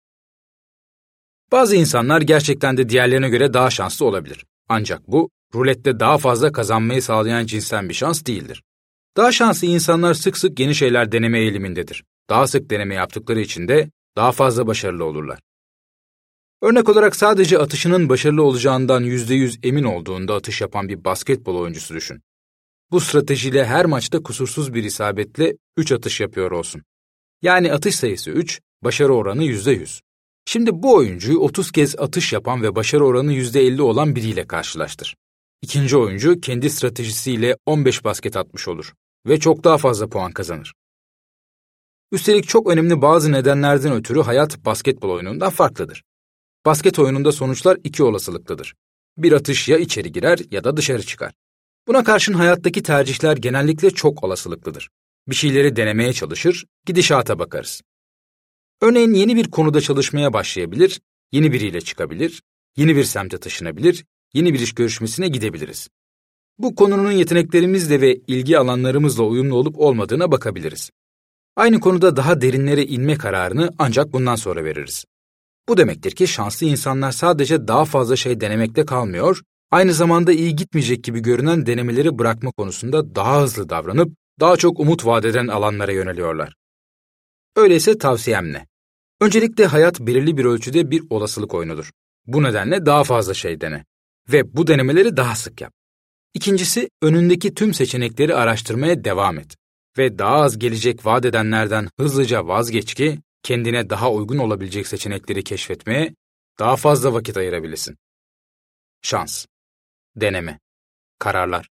B: Bazı insanlar gerçekten de diğerlerine göre daha şanslı olabilir. Ancak bu, rulette daha fazla kazanmayı sağlayan cinsten bir şans değildir. Daha şanslı insanlar sık sık yeni şeyler deneme eğilimindedir. Daha sık deneme yaptıkları için de daha fazla başarılı olurlar. Örnek olarak sadece atışının başarılı olacağından yüzde yüz emin olduğunda atış yapan bir basketbol oyuncusu düşün. Bu stratejiyle her maçta kusursuz bir isabetle üç atış yapıyor olsun. Yani atış sayısı üç, başarı oranı yüzde yüz. Şimdi bu oyuncuyu otuz kez atış yapan ve başarı oranı yüzde elli olan biriyle karşılaştır. İkinci oyuncu kendi stratejisiyle on beş basket atmış olur ve çok daha fazla puan kazanır. Üstelik çok önemli bazı nedenlerden ötürü hayat basketbol oyunundan farklıdır. Basket oyununda sonuçlar iki olasılıklıdır. Bir atış ya içeri girer ya da dışarı çıkar. Buna karşın hayattaki tercihler genellikle çok olasılıklıdır. Bir şeyleri denemeye çalışır, gidişata bakarız. Örneğin yeni bir konuda çalışmaya başlayabilir, yeni biriyle çıkabilir, yeni bir semte taşınabilir, yeni bir iş görüşmesine gidebiliriz. Bu konunun yeteneklerimizle ve ilgi alanlarımızla uyumlu olup olmadığına bakabiliriz. Aynı konuda daha derinlere inme kararını ancak bundan sonra veririz. Bu demektir ki şanslı insanlar sadece daha fazla şey denemekte kalmıyor, aynı zamanda iyi gitmeyecek gibi görünen denemeleri bırakma konusunda daha hızlı davranıp daha çok umut vaat eden alanlara yöneliyorlar. Öyleyse tavsiyem ne? Öncelikle hayat belirli bir ölçüde bir olasılık oyunudur. Bu nedenle daha fazla şey dene ve bu denemeleri daha sık yap. İkincisi, önündeki tüm seçenekleri araştırmaya devam et ve daha az gelecek vaat edenlerden hızlıca vazgeç ki kendine daha uygun olabilecek seçenekleri keşfetmeye daha fazla vakit ayırabilirsin. Şans, deneme, kararlar.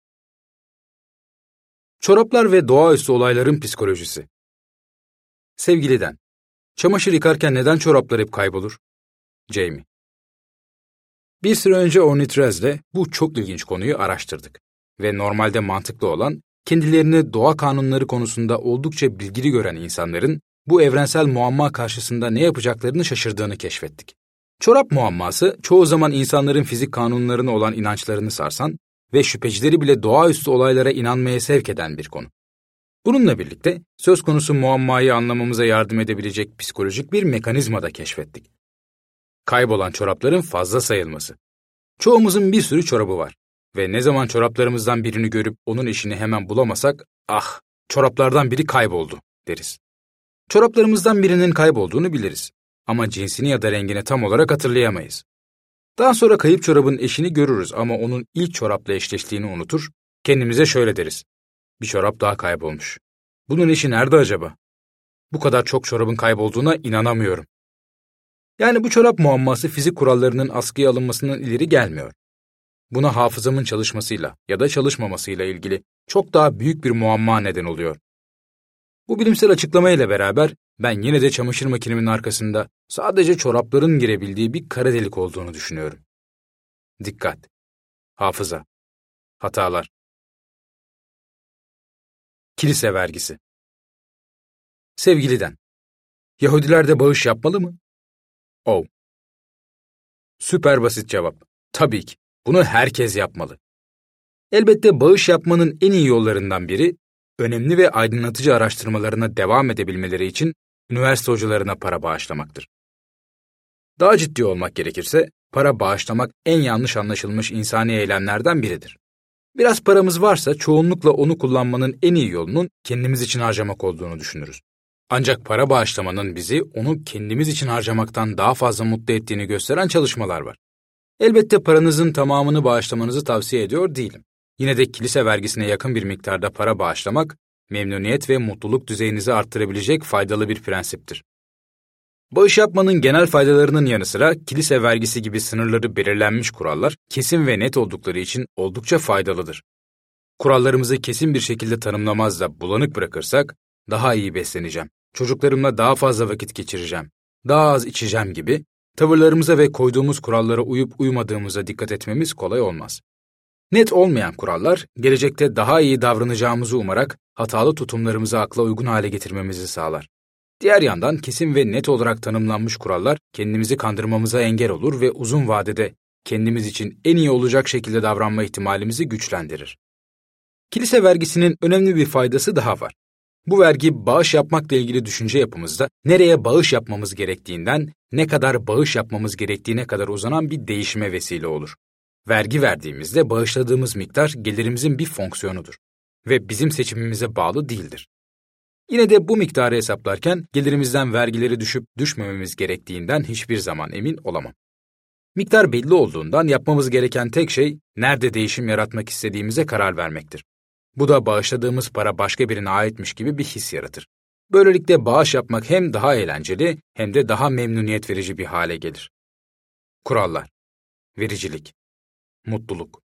B: Çoraplar ve doğaüstü olayların psikolojisi. Sevgiliden. Çamaşır yıkarken neden çoraplar hep kaybolur? Jamie. Bir süre önce Ornithrez'le bu çok ilginç konuyu araştırdık ve normalde mantıklı olan, kendilerini doğa kanunları konusunda oldukça bilgili gören insanların bu evrensel muamma karşısında ne yapacaklarını şaşırdığını keşfettik. Çorap muamması çoğu zaman insanların fizik kanunlarına olan inançlarını sarsan ve şüphecileri bile doğaüstü olaylara inanmaya sevk eden bir konu. Bununla birlikte söz konusu muammayı anlamamıza yardım edebilecek psikolojik bir mekanizma da keşfettik. Kaybolan çorapların fazla sayılması. Çoğumuzun bir sürü çorabı var ve ne zaman çoraplarımızdan birini görüp onun eşini hemen bulamasak, ah, çoraplardan biri kayboldu deriz. Çoraplarımızdan birinin kaybolduğunu biliriz ama cinsini ya da rengini tam olarak hatırlayamayız. Daha sonra kayıp çorabın eşini görürüz ama onun ilk çorapla eşleştiğini unutur, kendimize şöyle deriz: bir çorap daha kaybolmuş. Bunun eşi nerede acaba? Bu kadar çok çorabın kaybolduğuna inanamıyorum. Yani bu çorap muamması fizik kurallarının askıya alınmasından ileri gelmiyor. Buna hafızamın çalışmasıyla ya da çalışmamasıyla ilgili çok daha büyük bir muamma neden oluyor. Bu bilimsel açıklamayla beraber ben yine de çamaşır makinemin arkasında sadece çorapların girebildiği bir kara delik olduğunu düşünüyorum. Dikkat! Hafıza! Hatalar! Kilise vergisi. Sevgiliden. Yahudiler de bağış yapmalı mı? Oh. Süper basit cevap. Tabii ki. Bunu herkes yapmalı. Elbette bağış yapmanın en iyi yollarından biri, önemli ve aydınlatıcı araştırmalarına devam edebilmeleri için üniversite hocalarına para bağışlamaktır. Daha ciddi olmak gerekirse, para bağışlamak en yanlış anlaşılmış insani eylemlerden biridir. Biraz paramız varsa çoğunlukla onu kullanmanın en iyi yolunun kendimiz için harcamak olduğunu düşünürüz. Ancak para bağışlamanın bizi onu kendimiz için harcamaktan daha fazla mutlu ettiğini gösteren çalışmalar var. Elbette paranızın tamamını bağışlamanızı tavsiye ediyor değilim. Yine de kilise vergisine yakın bir miktarda para bağışlamak, memnuniyet ve mutluluk düzeyinizi arttırabilecek faydalı bir prensiptir. Bağış yapmanın genel faydalarının yanı sıra kilise vergisi gibi sınırları belirlenmiş kurallar kesin ve net oldukları için oldukça faydalıdır. Kurallarımızı kesin bir şekilde tanımlamaz da bulanık bırakırsak, daha iyi besleneceğim, çocuklarımla daha fazla vakit geçireceğim, daha az içeceğim gibi tavırlarımıza ve koyduğumuz kurallara uyup uymadığımıza dikkat etmemiz kolay olmaz. Net olmayan kurallar, gelecekte daha iyi davranacağımızı umarak hatalı tutumlarımızı akla uygun hale getirmemizi sağlar. Diğer yandan kesin ve net olarak tanımlanmış kurallar kendimizi kandırmamıza engel olur ve uzun vadede kendimiz için en iyi olacak şekilde davranma ihtimalimizi güçlendirir. Kilise vergisinin önemli bir faydası daha var. Bu vergi bağış yapmakla ilgili düşünce yapımızda nereye bağış yapmamız gerektiğinden ne kadar bağış yapmamız gerektiğine kadar uzanan bir değişime vesile olur. Vergi verdiğimizde bağışladığımız miktar gelirimizin bir fonksiyonudur ve bizim seçimimize bağlı değildir. Yine de bu miktarı hesaplarken gelirimizden vergileri düşüp düşmememiz gerektiğinden hiçbir zaman emin olamam. Miktar belli olduğundan yapmamız gereken tek şey nerede değişim yaratmak istediğimize karar vermektir. Bu da bağışladığımız para başka birine aitmiş gibi bir his yaratır. Böylelikle bağış yapmak hem daha eğlenceli hem de daha memnuniyet verici bir hale gelir. Kurallar, vericilik, mutluluk.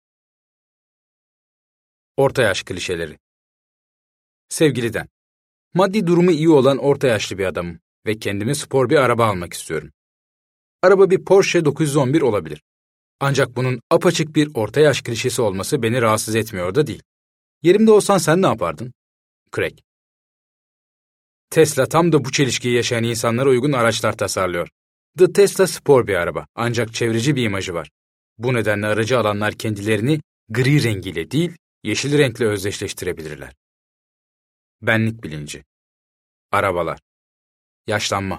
B: Orta yaş klişeleri. Sevgiliden. Maddi durumu iyi olan orta yaşlı bir adamım ve kendime spor bir araba almak istiyorum. Araba bir Porsche dokuz yüz on bir olabilir. Ancak bunun apaçık bir orta yaş klişesi olması beni rahatsız etmiyor da değil. Yerimde olsan sen ne yapardın? Craig. Tesla tam da bu çelişkiyi yaşayan insanlara uygun araçlar tasarlıyor. The Tesla spor bir araba, ancak çevreci bir imajı var. Bu nedenle aracı alanlar kendilerini gri rengiyle değil, yeşil renkle özdeşleştirebilirler. Benlik bilinci. Arabalar. Yaşlanma.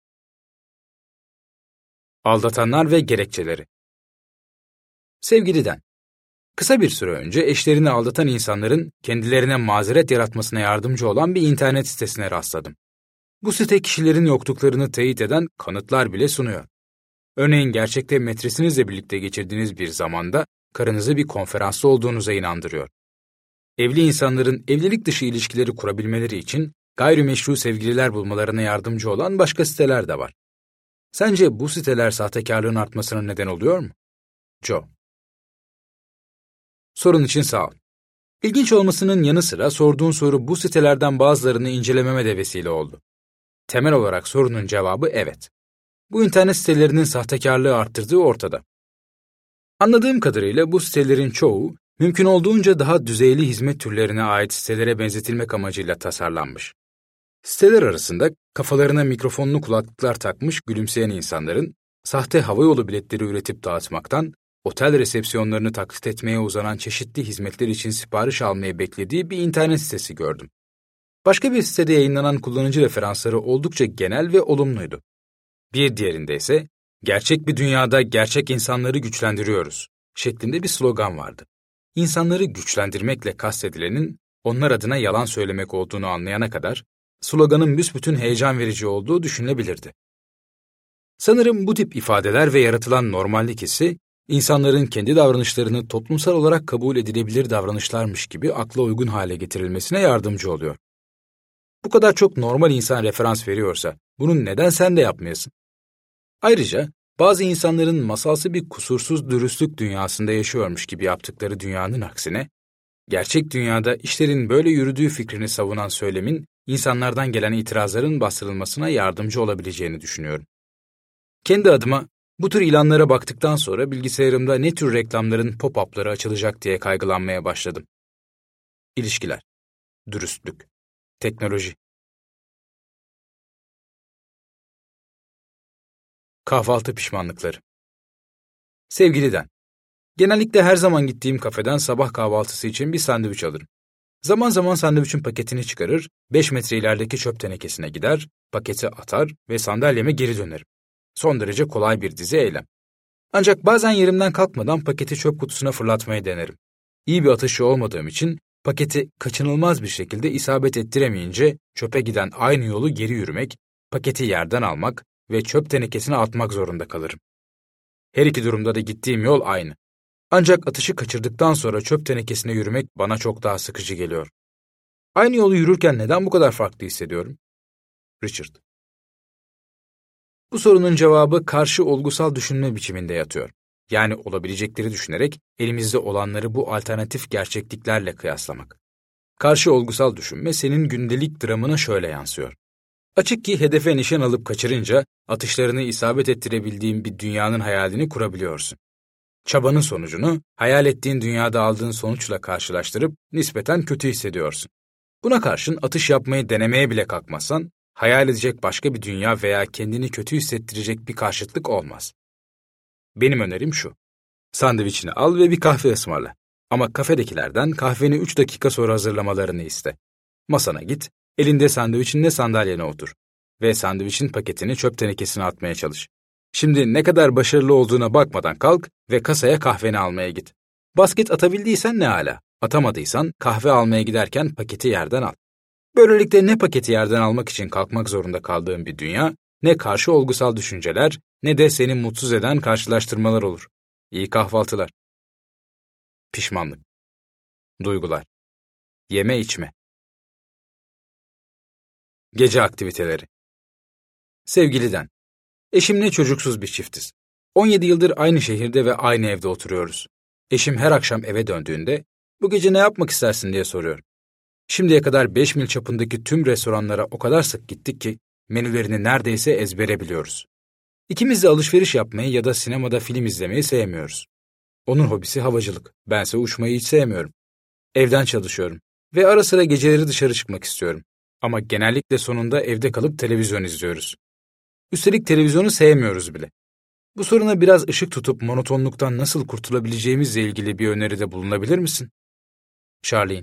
B: Aldatanlar ve gerekçeleri. Sevgiliden. Kısa bir süre önce eşlerini aldatan insanların kendilerine mazeret yaratmasına yardımcı olan bir internet sitesine rastladım. Bu site kişilerin yokluklarını teyit eden kanıtlar bile sunuyor. Örneğin gerçekte metresinizle birlikte geçirdiğiniz bir zamanda karınızı bir konferansta olduğunuza inandırıyor. Evli insanların evlilik dışı ilişkileri kurabilmeleri için gayrimeşru sevgililer bulmalarına yardımcı olan başka siteler de var. Sence bu siteler sahtekarlığın artmasına neden oluyor mu? Joe. Sorun için sağ ol. İlginç olmasının yanı sıra sorduğun soru bu sitelerden bazılarını incelememe de vesile oldu. Temel olarak sorunun cevabı evet. Bu internet sitelerinin sahtekarlığı arttırdığı ortada. Anladığım kadarıyla bu sitelerin çoğu, mümkün olduğunca daha düzeyli hizmet türlerine ait sitelere benzetilmek amacıyla tasarlanmış. Siteler arasında kafalarına mikrofonlu kulaklıklar takmış gülümseyen insanların, sahte havayolu biletleri üretip dağıtmaktan, otel resepsiyonlarını taklit etmeye uzanan çeşitli hizmetler için sipariş almayı beklediği bir internet sitesi gördüm. Başka bir sitede yayınlanan kullanıcı referansları oldukça genel ve olumluydu. Bir diğerinde ise, gerçek bir dünyada gerçek insanları güçlendiriyoruz şeklinde bir slogan vardı. İnsanları güçlendirmekle kastedilenin onlar adına yalan söylemek olduğunu anlayana kadar, sloganın büsbütün heyecan verici olduğu düşünülebilirdi. Sanırım bu tip ifadeler ve yaratılan normallik hissi, insanların kendi davranışlarını toplumsal olarak kabul edilebilir davranışlarmış gibi akla uygun hale getirilmesine yardımcı oluyor. Bu kadar çok normal insan referans veriyorsa, bunu neden sen de yapmayasın? Ayrıca, bazı insanların masalsı bir kusursuz dürüstlük dünyasında yaşıyormuş gibi yaptıkları dünyanın aksine, gerçek dünyada işlerin böyle yürüdüğü fikrini savunan söylemin, insanlardan gelen itirazların bastırılmasına yardımcı olabileceğini düşünüyorum. Kendi adıma, bu tür ilanlara baktıktan sonra bilgisayarımda ne tür reklamların pop-up'ları açılacak diye kaygılanmaya başladım. İlişkiler, dürüstlük, teknoloji. Kahvaltı pişmanlıkları. Sevgiliden. Genellikle her zaman gittiğim kafeden sabah kahvaltısı için bir sandviç alırım. Zaman zaman sandviçin paketini çıkarır, beş metre ilerideki çöp tenekesine gider, paketi atar ve sandalyeme geri dönerim. Son derece kolay bir dizi eylem. Ancak bazen yerimden kalkmadan paketi çöp kutusuna fırlatmayı denerim. İyi bir atışçı olmadığım için paketi kaçınılmaz bir şekilde isabet ettiremeyince çöpe giden aynı yolu geri yürümek, paketi yerden almak ve çöp tenekesine atmak zorunda kalırım. Her iki durumda da gittiğim yol aynı. Ancak atışı kaçırdıktan sonra çöp tenekesine yürümek bana çok daha sıkıcı geliyor. Aynı yolu yürürken neden bu kadar farklı hissediyorum? Richard. Bu sorunun cevabı karşı olgusal düşünme biçiminde yatıyor. Yani olabilecekleri düşünerek elimizde olanları bu alternatif gerçekliklerle kıyaslamak. Karşı olgusal düşünme senin gündelik dramına şöyle yansıyor. Açık ki hedefe nişan alıp kaçırınca atışlarını isabet ettirebildiğin bir dünyanın hayalini kurabiliyorsun. Çabanın sonucunu hayal ettiğin dünyada aldığın sonuçla karşılaştırıp nispeten kötü hissediyorsun. Buna karşın atış yapmayı denemeye bile kalkmazsan, hayal edecek başka bir dünya veya kendini kötü hissettirecek bir karşıtlık olmaz. Benim önerim şu. Sandviçini al ve bir kahve ısmarla. Ama kafedekilerden kahveni üç dakika sonra hazırlamalarını iste. Masana git, elinde sandviçinle sandalyene otur. Ve sandviçin paketini çöp tenekesine atmaya çalış. Şimdi ne kadar başarılı olduğuna bakmadan kalk ve kasaya kahveni almaya git. Basket atabildiysen ne âlâ. Atamadıysan kahve almaya giderken paketi yerden al. Böylelikle ne paketi yerden almak için kalkmak zorunda kaldığın bir dünya, ne karşı olgusal düşünceler, ne de seni mutsuz eden karşılaştırmalar olur. İyi kahvaltılar. Pişmanlık. Duygular. Yeme içme. Gece aktiviteleri. Sevgiliden. Eşimle çocuksuz bir çiftiz. on yedi yıldır aynı şehirde ve aynı evde oturuyoruz. Eşim her akşam eve döndüğünde, bu gece ne yapmak istersin diye soruyor. Şimdiye kadar beş mil çapındaki tüm restoranlara o kadar sık gittik ki, menülerini neredeyse ezbere biliyoruz. İkimiz de alışveriş yapmayı ya da sinemada film izlemeyi sevmiyoruz. Onun hobisi havacılık, bense uçmayı hiç sevmiyorum. Evden çalışıyorum ve ara sıra geceleri dışarı çıkmak istiyorum. Ama genellikle sonunda evde kalıp televizyon izliyoruz. Üstelik televizyonu sevmiyoruz bile. Bu soruna biraz ışık tutup monotonluktan nasıl kurtulabileceğimizle ilgili bir öneride bulunabilir misin? Charlene.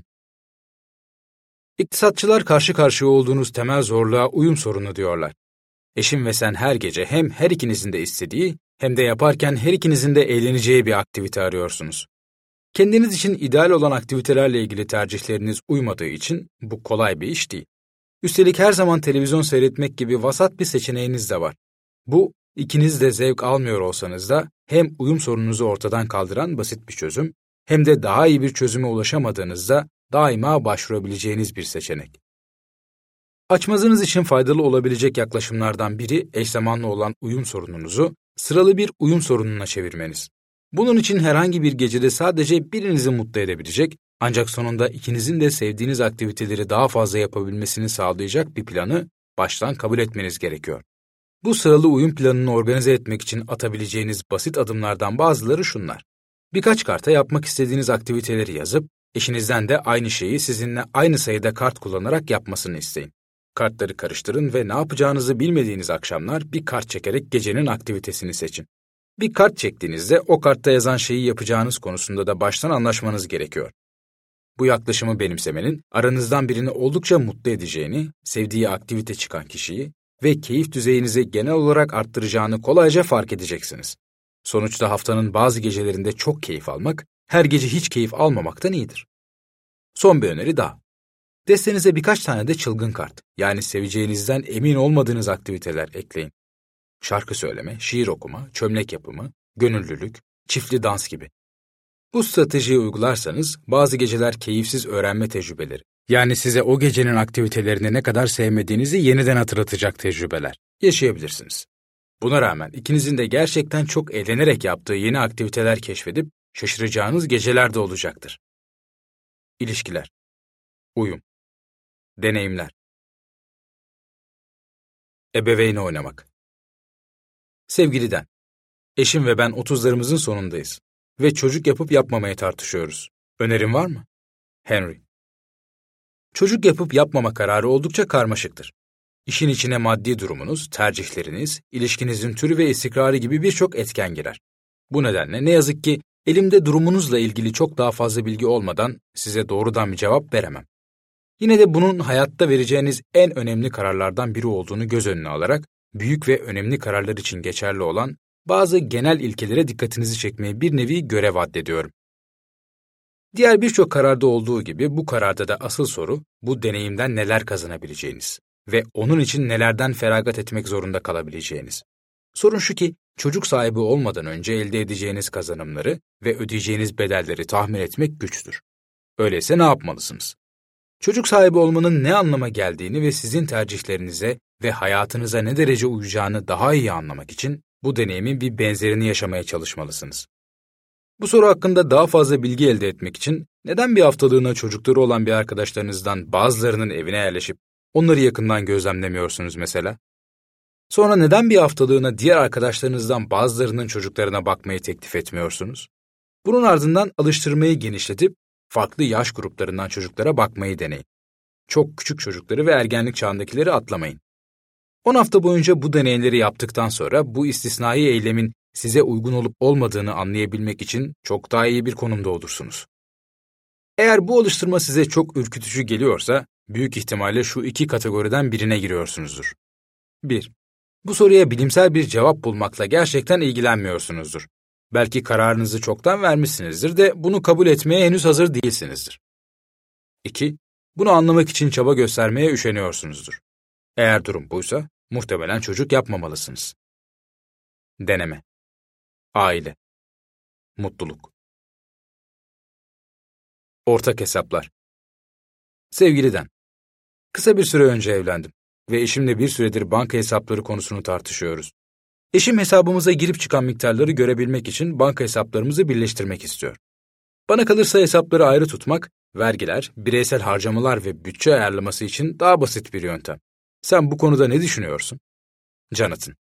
B: İktisatçılar karşı karşıya olduğunuz temel zorluğa uyum sorunu diyorlar. Eşim ve sen her gece hem her ikinizin de istediği hem de yaparken her ikinizin de eğleneceği bir aktivite arıyorsunuz. Kendiniz için ideal olan aktivitelerle ilgili tercihleriniz uymadığı için bu kolay bir iş değil. Üstelik her zaman televizyon seyretmek gibi vasat bir seçeneğiniz de var. Bu, ikiniz de zevk almıyor olsanız da hem uyum sorununuzu ortadan kaldıran basit bir çözüm, hem de daha iyi bir çözüme ulaşamadığınızda daima başvurabileceğiniz bir seçenek. Açmazınız için faydalı olabilecek yaklaşımlardan biri eş zamanlı olan uyum sorununuzu sıralı bir uyum sorununa çevirmeniz. Bunun için herhangi bir gecede sadece birinizi mutlu edebilecek, ancak sonunda ikinizin de sevdiğiniz aktiviteleri daha fazla yapabilmesini sağlayacak bir planı baştan kabul etmeniz gerekiyor. Bu sıralı uyum planını organize etmek için atabileceğiniz basit adımlardan bazıları şunlar. Birkaç karta yapmak istediğiniz aktiviteleri yazıp, eşinizden de aynı şeyi sizinle aynı sayıda kart kullanarak yapmasını isteyin. Kartları karıştırın ve ne yapacağınızı bilmediğiniz akşamlar bir kart çekerek gecenin aktivitesini seçin. Bir kart çektiğinizde o kartta yazan şeyi yapacağınız konusunda da baştan anlaşmanız gerekiyor. Bu yaklaşımı benimsemenin aranızdan birini oldukça mutlu edeceğini, sevdiği aktivite çıkan kişiyi ve keyif düzeyinizi genel olarak arttıracağını kolayca fark edeceksiniz. Sonuçta haftanın bazı gecelerinde çok keyif almak, her gece hiç keyif almamaktan iyidir. Son bir öneri daha. Destenize birkaç tane de çılgın kart, yani seveceğinizden emin olmadığınız aktiviteler ekleyin. Şarkı söyleme, şiir okuma, çömlek yapımı, gönüllülük, çiftli dans gibi. Bu stratejiyi uygularsanız bazı geceler keyifsiz öğrenme tecrübeleri, yani size o gecenin aktivitelerini ne kadar sevmediğinizi yeniden hatırlatacak tecrübeler yaşayabilirsiniz. Buna rağmen ikinizin de gerçekten çok eğlenerek yaptığı yeni aktiviteler keşfedip şaşıracağınız geceler de olacaktır. İlişkiler, uyum, deneyimler, ebeveyn oynamak. Sevgiliden, eşim ve ben otuzlarımızın sonundayız ve çocuk yapıp yapmamayı tartışıyoruz. Önerin var mı? Henry. Çocuk yapıp yapmama kararı oldukça karmaşıktır. İşin içine maddi durumunuz, tercihleriniz, ilişkinizin türü ve istikrarı gibi birçok etken girer. Bu nedenle ne yazık ki elimde durumunuzla ilgili çok daha fazla bilgi olmadan size doğrudan bir cevap veremem. Yine de bunun hayatta vereceğiniz en önemli kararlardan biri olduğunu göz önüne alarak, büyük ve önemli kararlar için geçerli olan bazı genel ilkelere dikkatinizi çekmeye bir nevi görev addediyorum. Diğer birçok kararda olduğu gibi bu kararda da asıl soru, bu deneyimden neler kazanabileceğiniz ve onun için nelerden feragat etmek zorunda kalabileceğiniz. Sorun şu ki, çocuk sahibi olmadan önce elde edeceğiniz kazanımları ve ödeyeceğiniz bedelleri tahmin etmek güçtür. Öyleyse ne yapmalısınız? Çocuk sahibi olmanın ne anlama geldiğini ve sizin tercihlerinize ve hayatınıza ne derece uyacağını daha iyi anlamak için bu deneyimin bir benzerini yaşamaya çalışmalısınız. Bu soru hakkında daha fazla bilgi elde etmek için neden bir haftalığına çocukları olan bir arkadaşlarınızdan bazılarının evine yerleşip onları yakından gözlemlemiyorsunuz mesela? Sonra neden bir haftalığına diğer arkadaşlarınızdan bazılarının çocuklarına bakmayı teklif etmiyorsunuz? Bunun ardından alıştırmayı genişletip farklı yaş gruplarından çocuklara bakmayı deneyin. Çok küçük çocukları ve ergenlik çağındakileri atlamayın. on hafta boyunca bu deneyleri yaptıktan sonra bu istisnai eylemin size uygun olup olmadığını anlayabilmek için çok daha iyi bir konumda olursunuz. Eğer bu alıştırma size çok ürkütücü geliyorsa, büyük ihtimalle şu iki kategoriden birine giriyorsunuzdur. bir. Bu soruya bilimsel bir cevap bulmakla gerçekten ilgilenmiyorsunuzdur. Belki kararınızı çoktan vermişsinizdir de bunu kabul etmeye henüz hazır değilsinizdir. iki. Bunu anlamak için çaba göstermeye üşeniyorsunuzdur. Eğer durum buysa, muhtemelen çocuk yapmamalısınız. Deneme. Aile. Mutluluk. Ortak hesaplar. Sevgili Dan, kısa bir süre önce evlendim ve eşimle bir süredir banka hesapları konusunu tartışıyoruz. Eşim hesabımıza girip çıkan miktarları görebilmek için banka hesaplarımızı birleştirmek istiyor. Bana kalırsa hesapları ayrı tutmak, vergiler, bireysel harcamalar ve bütçe ayarlaması için daha basit bir yöntem. Sen bu konuda ne düşünüyorsun? Jonathan.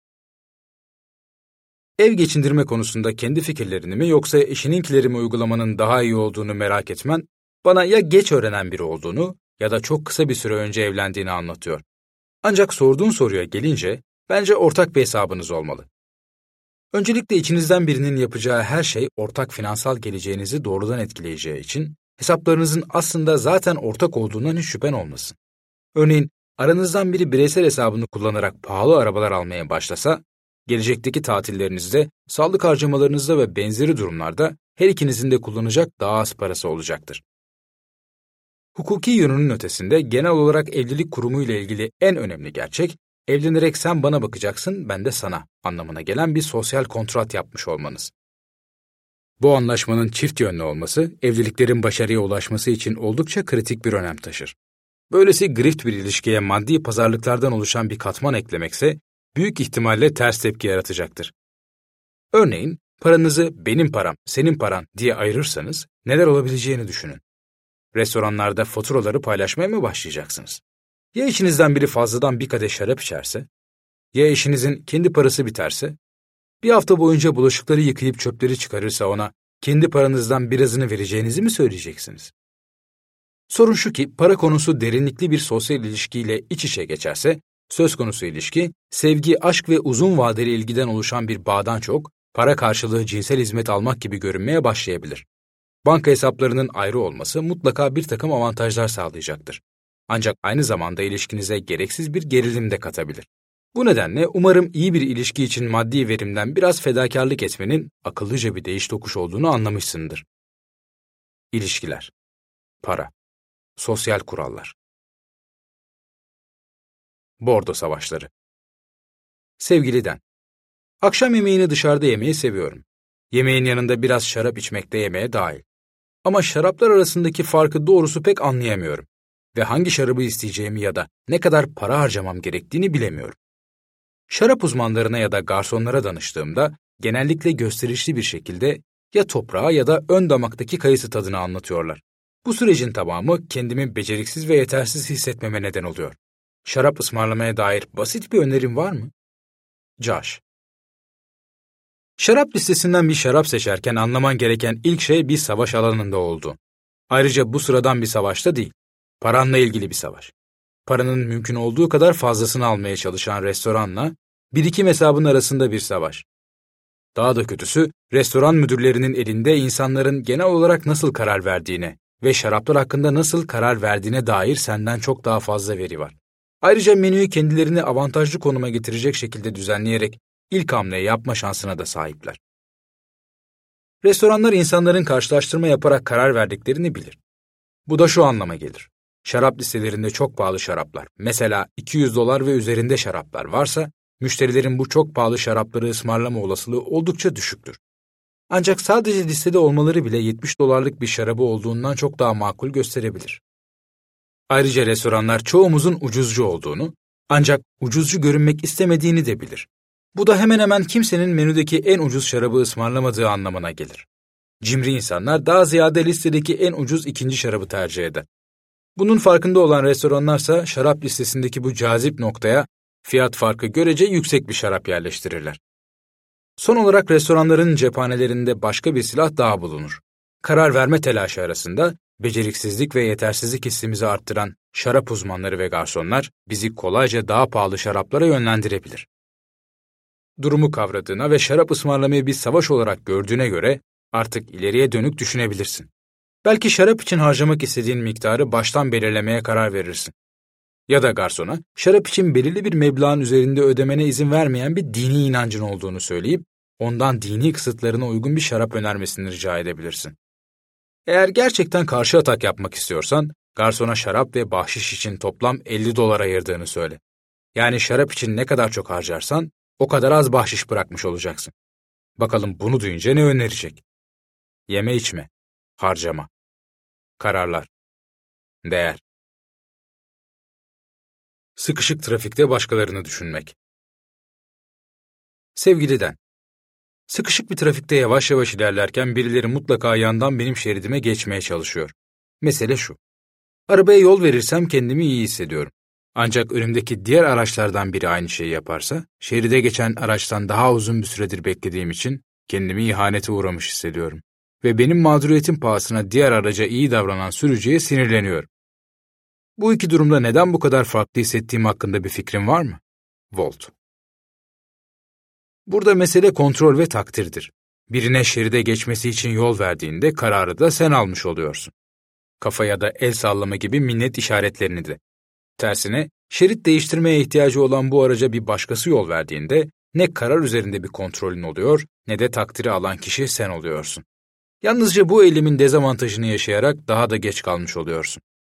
B: Ev geçindirme konusunda kendi fikirlerini mi yoksa eşininkileri mi uygulamanın daha iyi olduğunu merak etmen, bana ya geç öğrenen biri olduğunu ya da çok kısa bir süre önce evlendiğini anlatıyor. Ancak sorduğun soruya gelince, bence ortak bir hesabınız olmalı. Öncelikle içinizden birinin yapacağı her şey ortak finansal geleceğinizi doğrudan etkileyeceği için, hesaplarınızın aslında zaten ortak olduğundan hiç şüphen olmasın. Örneğin, aranızdan biri bireysel hesabını kullanarak pahalı arabalar almaya başlasa, gelecekteki tatillerinizde, sağlık harcamalarınızda ve benzeri durumlarda her ikinizin de kullanacak daha az parası olacaktır. Hukuki yönünün ötesinde genel olarak evlilik kurumu ile ilgili en önemli gerçek, evlenerek sen bana bakacaksın, ben de sana anlamına gelen bir sosyal kontrat yapmış olmanız. Bu anlaşmanın çift yönlü olması, evliliklerin başarıya ulaşması için oldukça kritik bir önem taşır. Böylesi grift bir ilişkiye maddi pazarlıklardan oluşan bir katman eklemekse, büyük ihtimalle ters tepki yaratacaktır. Örneğin, paranızı benim param, senin paran diye ayırırsanız neler olabileceğini düşünün. Restoranlarda faturaları paylaşmaya mı başlayacaksınız? Ya içinizden biri fazladan bir kadeh şarap içerse? Ya eşinizin kendi parası biterse? Bir hafta boyunca bulaşıkları yıkayıp çöpleri çıkarırsa ona kendi paranızdan birazını vereceğinizi mi söyleyeceksiniz? Sorun şu ki para konusu derinlikli bir sosyal ilişkiyle iç içe geçerse, söz konusu ilişki, sevgi, aşk ve uzun vadeli ilgiden oluşan bir bağdan çok, para karşılığı cinsel hizmet almak gibi görünmeye başlayabilir. Banka hesaplarının ayrı olması mutlaka bir takım avantajlar sağlayacaktır. Ancak aynı zamanda ilişkinize gereksiz bir gerilim de katabilir. Bu nedenle umarım iyi bir ilişki için maddi verimden biraz fedakarlık etmenin akıllıca bir değiş tokuş olduğunu anlamışsındır. İlişkiler, para, sosyal kurallar. Bordo savaşları. Sevgili Dan, akşam yemeğini dışarıda yemeyi seviyorum. Yemeğin yanında biraz şarap içmek de yemeğe dahil. Ama şaraplar arasındaki farkı doğrusu pek anlayamıyorum ve hangi şarabı isteyeceğimi ya da ne kadar para harcamam gerektiğini bilemiyorum. Şarap uzmanlarına ya da garsonlara danıştığımda genellikle gösterişli bir şekilde ya toprağa ya da ön damaktaki kayısı tadını anlatıyorlar. Bu sürecin tamamı kendimi beceriksiz ve yetersiz hissetmeme neden oluyor. Şarap ısmarlamaya dair basit bir önerim var mı? Josh. Şarap listesinden bir şarap seçerken anlaman gereken ilk şey bir savaş alanında olduğu. Ayrıca bu sıradan bir savaşta değil, paranla ilgili bir savaş. Paranın mümkün olduğu kadar fazlasını almaya çalışan restoranla birikim hesabın arasında bir savaş. Daha da kötüsü, restoran müdürlerinin elinde insanların genel olarak nasıl karar verdiğine ve şaraplar hakkında nasıl karar verdiğine dair senden çok daha fazla veri var. Ayrıca menüyü kendilerini avantajlı konuma getirecek şekilde düzenleyerek ilk hamleyi yapma şansına da sahipler. Restoranlar insanların karşılaştırma yaparak karar verdiklerini bilir. Bu da şu anlama gelir. Şarap listelerinde çok pahalı şaraplar, mesela iki yüz dolar ve üzerinde şaraplar varsa, müşterilerin bu çok pahalı şarapları ısmarlama olasılığı oldukça düşüktür. Ancak sadece listede olmaları bile yetmiş dolarlık bir şarabı olduğundan çok daha makul gösterebilir. Ayrıca restoranlar çoğumuzun ucuzcu olduğunu, ancak ucuzcu görünmek istemediğini de bilir. Bu da hemen hemen kimsenin menüdeki en ucuz şarabı ısmarlamadığı anlamına gelir. Cimri insanlar daha ziyade listedeki en ucuz ikinci şarabı tercih eder. Bunun farkında olan restoranlarsa şarap listesindeki bu cazip noktaya fiyat farkı görece yüksek bir şarap yerleştirirler. Son olarak restoranların cephanelerinde başka bir silah daha bulunur. Karar verme telaşı arasında beceriksizlik ve yetersizlik hissimizi arttıran şarap uzmanları ve garsonlar bizi kolayca daha pahalı şaraplara yönlendirebilir. Durumu kavradığına ve şarap ısmarlamayı bir savaş olarak gördüğüne göre artık ileriye dönük düşünebilirsin. Belki şarap için harcamak istediğin miktarı baştan belirlemeye karar verirsin. Ya da garsona şarap için belirli bir meblağın üzerinde ödemene izin vermeyen bir dini inancın olduğunu söyleyip ondan dini kısıtlarına uygun bir şarap önermesini rica edebilirsin. Eğer gerçekten karşı atak yapmak istiyorsan, garsona şarap ve bahşiş için toplam elli dolar ayırdığını söyle. Yani şarap için ne kadar çok harcarsan, o kadar az bahşiş bırakmış olacaksın. Bakalım bunu duyunca ne önerecek? Yeme içme, harcama, kararlar, değer. Sıkışık trafikte başkalarını düşünmek. Sevgili Den, sıkışık bir trafikte yavaş yavaş ilerlerken birileri mutlaka yandan benim şeridime geçmeye çalışıyor. Mesele şu. Arabaya yol verirsem kendimi iyi hissediyorum. Ancak önümdeki diğer araçlardan biri aynı şeyi yaparsa, şeride geçen araçtan daha uzun bir süredir beklediğim için kendimi ihanete uğramış hissediyorum. Ve benim mağduriyetim pahasına diğer araca iyi davranan sürücüye sinirleniyorum. Bu iki durumda neden bu kadar farklı hissettiğim hakkında bir fikrin var mı? Volt. Burada mesele kontrol ve takdirdir. Birine şeride geçmesi için yol verdiğinde kararı da sen almış oluyorsun. Kafa ya da el sallama gibi minnet işaretlerini de. Tersine, şerit değiştirmeye ihtiyacı olan bu araca bir başkası yol verdiğinde ne karar üzerinde bir kontrolün oluyor ne de takdiri alan kişi sen oluyorsun. Yalnızca bu eylemin dezavantajını yaşayarak daha da geç kalmış oluyorsun.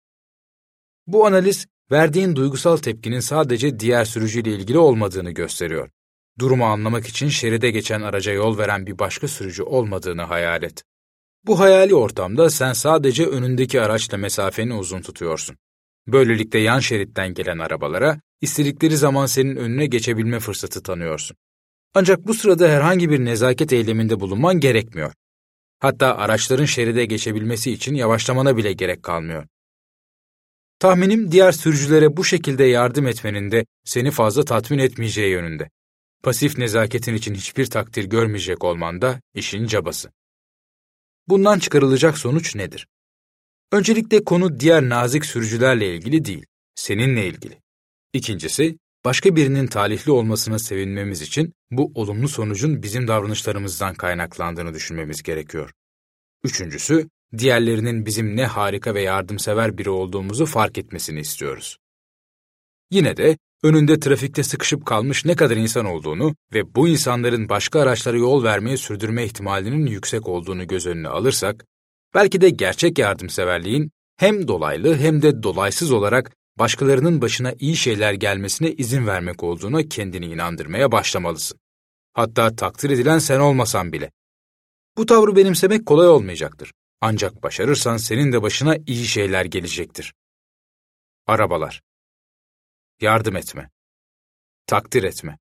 B: Bu analiz, verdiğin duygusal tepkinin sadece diğer sürücüyle ilgili olmadığını gösteriyor. Durumu anlamak için şeride geçen araca yol veren bir başka sürücü olmadığını hayal et. Bu hayali ortamda sen sadece önündeki araçla mesafeni uzun tutuyorsun. Böylelikle yan şeritten gelen arabalara istedikleri zaman senin önüne geçebilme fırsatı tanıyorsun. Ancak bu sırada herhangi bir nezaket eyleminde bulunman gerekmiyor. Hatta araçların şeride geçebilmesi için yavaşlamana bile gerek kalmıyor. Tahminim diğer sürücülere bu şekilde yardım etmenin de seni fazla tatmin etmeyeceği yönünde. Pasif nezaketin için hiçbir takdir görmeyecek olman da işin cabası. Bundan çıkarılacak sonuç nedir? Öncelikle konu diğer nazik sürücülerle ilgili değil, seninle ilgili. İkincisi, başka birinin talihli olmasına sevinmemiz için bu olumlu sonucun bizim davranışlarımızdan kaynaklandığını düşünmemiz gerekiyor. Üçüncüsü, diğerlerinin bizim ne harika ve yardımsever biri olduğumuzu fark etmesini istiyoruz. Yine de önünde trafikte sıkışıp kalmış ne kadar insan olduğunu ve bu insanların başka araçlara yol vermeye sürdürme ihtimalinin yüksek olduğunu göz önüne alırsak, belki de gerçek yardımseverliğin hem dolaylı hem de dolaysız olarak başkalarının başına iyi şeyler gelmesine izin vermek olduğuna kendini inandırmaya başlamalısın. Hatta takdir edilen sen olmasan bile. Bu tavrı benimsemek kolay olmayacaktır. Ancak başarırsan senin de başına iyi şeyler gelecektir. Arabalar. Yardım etme. Takdir etme.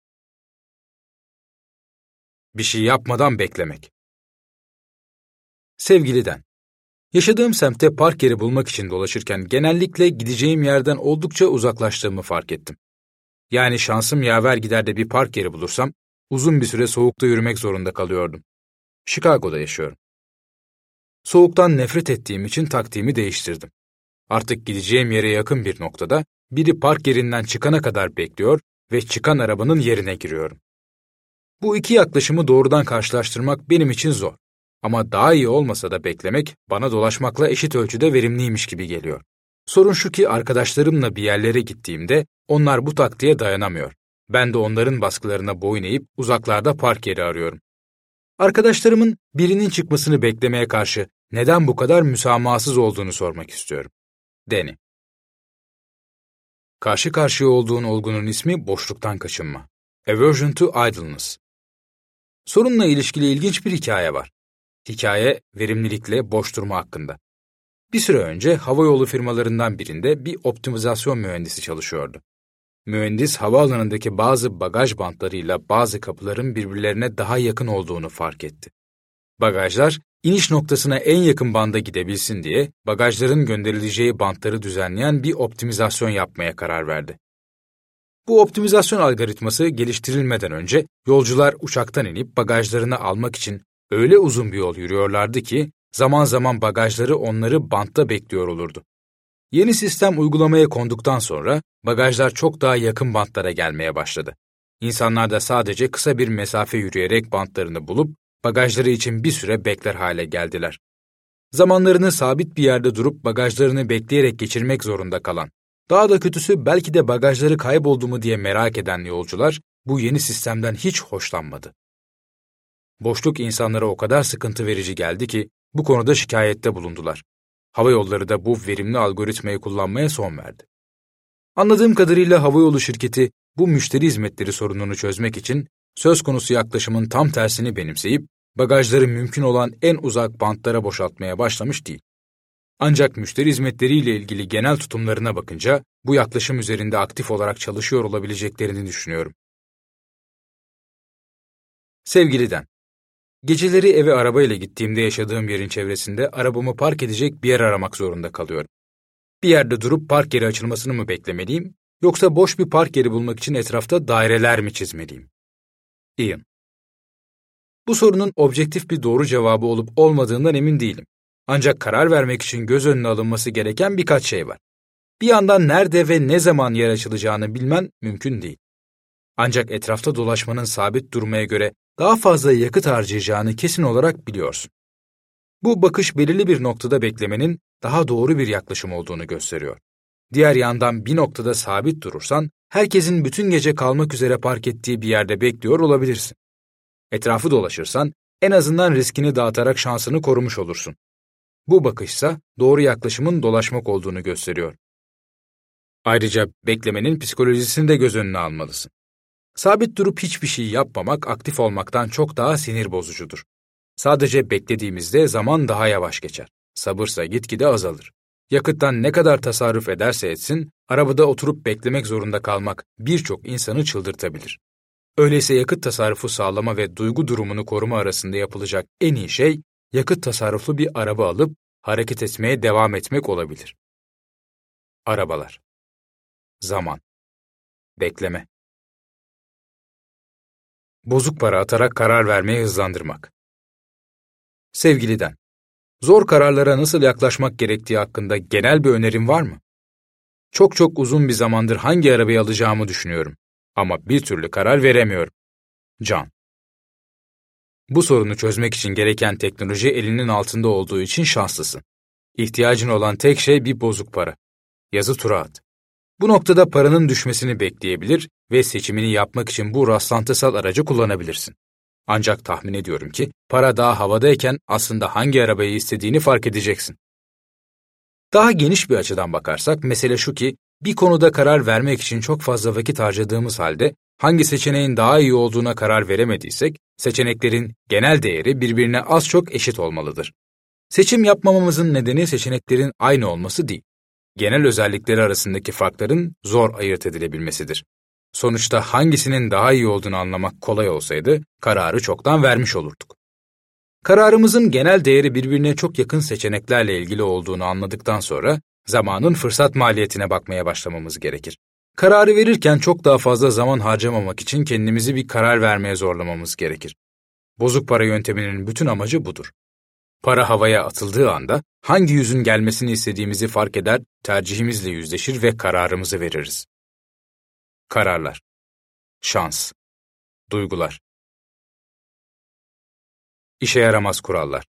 B: Bir şey yapmadan beklemek. Sevgili Den, yaşadığım semtte park yeri bulmak için dolaşırken genellikle gideceğim yerden oldukça uzaklaştığımı fark ettim. Yani şansım yaver gider de bir park yeri bulursam uzun bir süre soğukta yürümek zorunda kalıyordum. Chicago'da yaşıyorum. Soğuktan nefret ettiğim için taktiğimi değiştirdim. Artık gideceğim yere yakın bir noktada biri park yerinden çıkana kadar bekliyor ve çıkan arabanın yerine giriyorum. Bu iki yaklaşımı doğrudan karşılaştırmak benim için zor. Ama daha iyi olmasa da beklemek bana dolaşmakla eşit ölçüde verimliymiş gibi geliyor. Sorun şu ki arkadaşlarımla bir yerlere gittiğimde onlar bu taktiğe dayanamıyor. Ben de onların baskılarına boyun eğip uzaklarda park yeri arıyorum. Arkadaşlarımın birinin çıkmasını beklemeye karşı neden bu kadar müsamahasız olduğunu sormak istiyorum. Deni. Karşı karşıya olduğun olgunun ismi boşluktan kaçınma. Aversion to idleness. Sorunla ilişkili ilginç bir hikaye var. Hikaye, verimlilikle boş durma hakkında. Bir süre önce havayolu firmalarından birinde bir optimizasyon mühendisi çalışıyordu. Mühendis, havaalanındaki bazı bagaj bantlarıyla bazı kapıların birbirlerine daha yakın olduğunu fark etti. Bagajlar, iniş noktasına en yakın banda gidebilsin diye bagajların gönderileceği bantları düzenleyen bir optimizasyon yapmaya karar verdi. Bu optimizasyon algoritması geliştirilmeden önce yolcular uçaktan inip bagajlarını almak için öyle uzun bir yol yürüyorlardı ki zaman zaman bagajları onları bantta bekliyor olurdu. Yeni sistem uygulamaya konduktan sonra bagajlar çok daha yakın bantlara gelmeye başladı. İnsanlar da sadece kısa bir mesafe yürüyerek bantlarını bulup bagajları için bir süre bekler hale geldiler. Zamanlarını sabit bir yerde durup bagajlarını bekleyerek geçirmek zorunda kalan, daha da kötüsü belki de bagajları kayboldu mu diye merak eden yolcular bu yeni sistemden hiç hoşlanmadı. Boşluk insanlara o kadar sıkıntı verici geldi ki bu konuda şikayette bulundular. Havayolları da bu verimli algoritmayı kullanmaya son verdi. Anladığım kadarıyla havayolu şirketi bu müşteri hizmetleri sorununu çözmek için söz konusu yaklaşımın tam tersini benimseyip bagajları mümkün olan en uzak bantlara boşaltmaya başlamış değil. Ancak müşteri hizmetleriyle ilgili genel tutumlarına bakınca bu yaklaşım üzerinde aktif olarak çalışıyor olabileceklerini düşünüyorum. Sevgili Dan, geceleri eve arabayla gittiğimde yaşadığım yerin çevresinde arabamı park edecek bir yer aramak zorunda kalıyorum. Bir yerde durup park yeri açılmasını mı beklemeliyim, yoksa boş bir park yeri bulmak için etrafta daireler mi çizmeliyim? Ian, bu sorunun objektif bir doğru cevabı olup olmadığından emin değilim. Ancak karar vermek için göz önüne alınması gereken birkaç şey var. Bir yandan nerede ve ne zaman yer açılacağını bilmen mümkün değil. Ancak etrafta dolaşmanın sabit durmaya göre daha fazla yakıt harcayacağını kesin olarak biliyorsun. Bu bakış belirli bir noktada beklemenin daha doğru bir yaklaşım olduğunu gösteriyor. Diğer yandan bir noktada sabit durursan, herkesin bütün gece kalmak üzere park ettiği bir yerde bekliyor olabilirsin. Etrafı dolaşırsan, en azından riskini dağıtarak şansını korumuş olursun. Bu bakışsa doğru yaklaşımın dolaşmak olduğunu gösteriyor. Ayrıca beklemenin psikolojisini de göz önüne almalısın. Sabit durup hiçbir şey yapmamak aktif olmaktan çok daha sinir bozucudur. Sadece beklediğimizde zaman daha yavaş geçer. Sabırsa gitgide azalır. Yakıttan ne kadar tasarruf ederse etsin, arabada oturup beklemek zorunda kalmak birçok insanı çıldırtabilir. Öyleyse yakıt tasarrufu sağlama ve duygu durumunu koruma arasında yapılacak en iyi şey, yakıt tasarruflu bir araba alıp hareket etmeye devam etmek olabilir. Arabalar. Zaman. Bekleme. Bozuk para atarak karar vermeyi hızlandırmak. Sevgili Dan, zor kararlara nasıl yaklaşmak gerektiği hakkında genel bir önerim var mı? Çok çok uzun bir zamandır hangi arabayı alacağımı düşünüyorum. Ama bir türlü karar veremiyorum. Can. Bu sorunu çözmek için gereken teknoloji elinin altında olduğu için şanslısın. İhtiyacın olan tek şey bir bozuk para. Yazı tura at. Bu noktada paranın düşmesini bekleyebilir ve seçimini yapmak için bu rastlantısal aracı kullanabilirsin. Ancak tahmin ediyorum ki para daha havadayken aslında hangi arabayı istediğini fark edeceksin. Daha geniş bir açıdan bakarsak mesele şu ki bir konuda karar vermek için çok fazla vakit harcadığımız halde hangi seçeneğin daha iyi olduğuna karar veremediysek seçeneklerin genel değeri birbirine az çok eşit olmalıdır. Seçim yapmamamızın nedeni seçeneklerin aynı olması değil. Genel özellikleri arasındaki farkların zor ayırt edilebilmesidir. Sonuçta hangisinin daha iyi olduğunu anlamak kolay olsaydı, kararı çoktan vermiş olurduk. Kararımızın genel değeri birbirine çok yakın seçeneklerle ilgili olduğunu anladıktan sonra, zamanın fırsat maliyetine bakmaya başlamamız gerekir. Kararı verirken çok daha fazla zaman harcamamak için kendimizi bir karar vermeye zorlamamız gerekir. Bozuk para yönteminin bütün amacı budur. Para havaya atıldığı anda hangi yüzün gelmesini istediğimizi fark eder, tercihimizle yüzleşir ve kararımızı veririz. Kararlar, şans, duygular, işe yaramaz kurallar.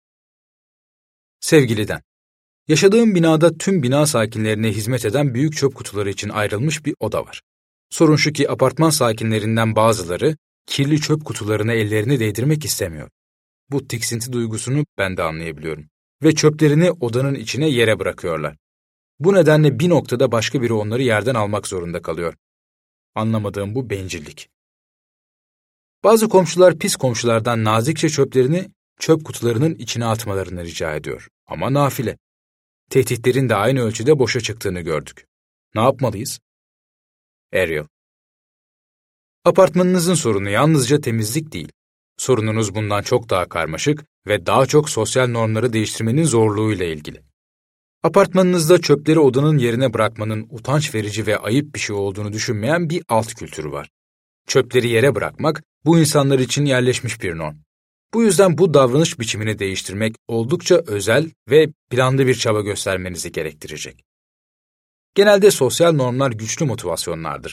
B: Sevgili Dan, yaşadığım binada tüm bina sakinlerine hizmet eden büyük çöp kutuları için ayrılmış bir oda var. Sorun şu ki apartman sakinlerinden bazıları kirli çöp kutularına ellerini değdirmek istemiyor. Bu tiksinti duygusunu ben de anlayabiliyorum. Ve çöplerini odanın içine yere bırakıyorlar. Bu nedenle bir noktada başka biri onları yerden almak zorunda kalıyor. Anlamadığım bu bencillik. Bazı komşular pis komşulardan nazikçe çöplerini çöp kutularının içine atmalarını rica ediyor. Ama nafile. Tehditlerin de aynı ölçüde boşa çıktığını gördük. Ne yapmalıyız? Ariel. Apartmanınızın sorunu yalnızca temizlik değil. Sorununuz bundan çok daha karmaşık ve daha çok sosyal normları değiştirmenin zorluğuyla ilgili. Apartmanınızda çöpleri odanın yerine bırakmanın utanç verici ve ayıp bir şey olduğunu düşünmeyen bir alt kültürü var. Çöpleri yere bırakmak bu insanlar için yerleşmiş bir norm. Bu yüzden bu davranış biçimini değiştirmek oldukça özel ve planlı bir çaba göstermenizi gerektirecek. Genelde sosyal normlar güçlü motivasyonlardır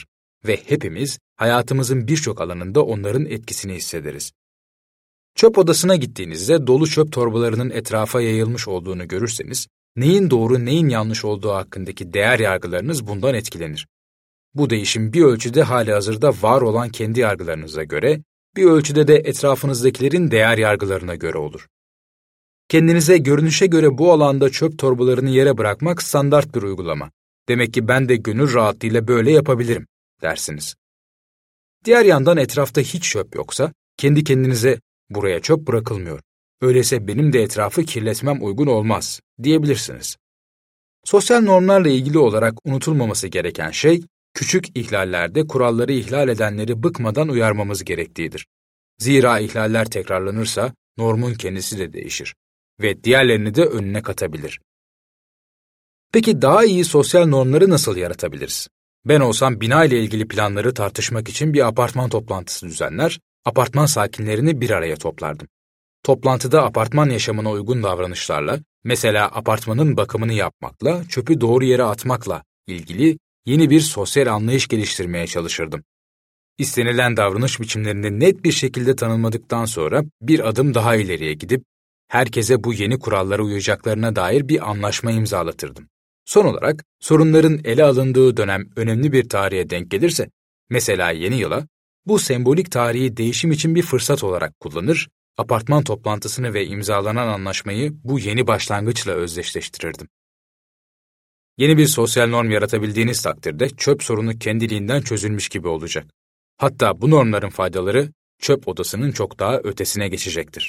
B: ve hepimiz hayatımızın birçok alanında onların etkisini hissederiz. Çöp odasına gittiğinizde dolu çöp torbalarının etrafa yayılmış olduğunu görürseniz, neyin doğru neyin yanlış olduğu hakkındaki değer yargılarınız bundan etkilenir. Bu değişim bir ölçüde halihazırda var olan kendi yargılarınıza göre, bir ölçüde de etrafınızdakilerin değer yargılarına göre olur. Kendinize görünüşe göre bu alanda çöp torbalarını yere bırakmak standart bir uygulama. Demek ki ben de gönül rahatlığıyla böyle yapabilirim, dersiniz. Diğer yandan etrafta hiç çöp yoksa, kendi kendinize buraya çöp bırakılmıyor, öyleyse benim de etrafı kirletmem uygun olmaz, diyebilirsiniz. Sosyal normlarla ilgili olarak unutulmaması gereken şey, küçük ihlallerde kuralları ihlal edenleri bıkmadan uyarmamız gerektiğidir. Zira ihlaller tekrarlanırsa, normun kendisi de değişir ve diğerlerini de önüne katabilir. Peki daha iyi sosyal normları nasıl yaratabiliriz? Ben olsam bina ile ilgili planları tartışmak için bir apartman toplantısı düzenler, apartman sakinlerini bir araya toplardım. Toplantıda apartman yaşamına uygun davranışlarla, mesela apartmanın bakımını yapmakla, çöpü doğru yere atmakla ilgili yeni bir sosyal anlayış geliştirmeye çalışırdım. İstenilen davranış biçimlerini net bir şekilde tanımladıktan sonra bir adım daha ileriye gidip, herkese bu yeni kurallara uyacaklarına dair bir anlaşma imzalatırdım. Son olarak, sorunların ele alındığı dönem önemli bir tarihe denk gelirse, mesela yeni yıla, bu sembolik tarihi değişim için bir fırsat olarak kullanır, apartman toplantısını ve imzalanan anlaşmayı bu yeni başlangıçla özdeşleştirirdim. Yeni bir sosyal norm yaratabildiğiniz takdirde çöp sorunu kendiliğinden çözülmüş gibi olacak. Hatta bu normların faydaları çöp odasının çok daha ötesine geçecektir.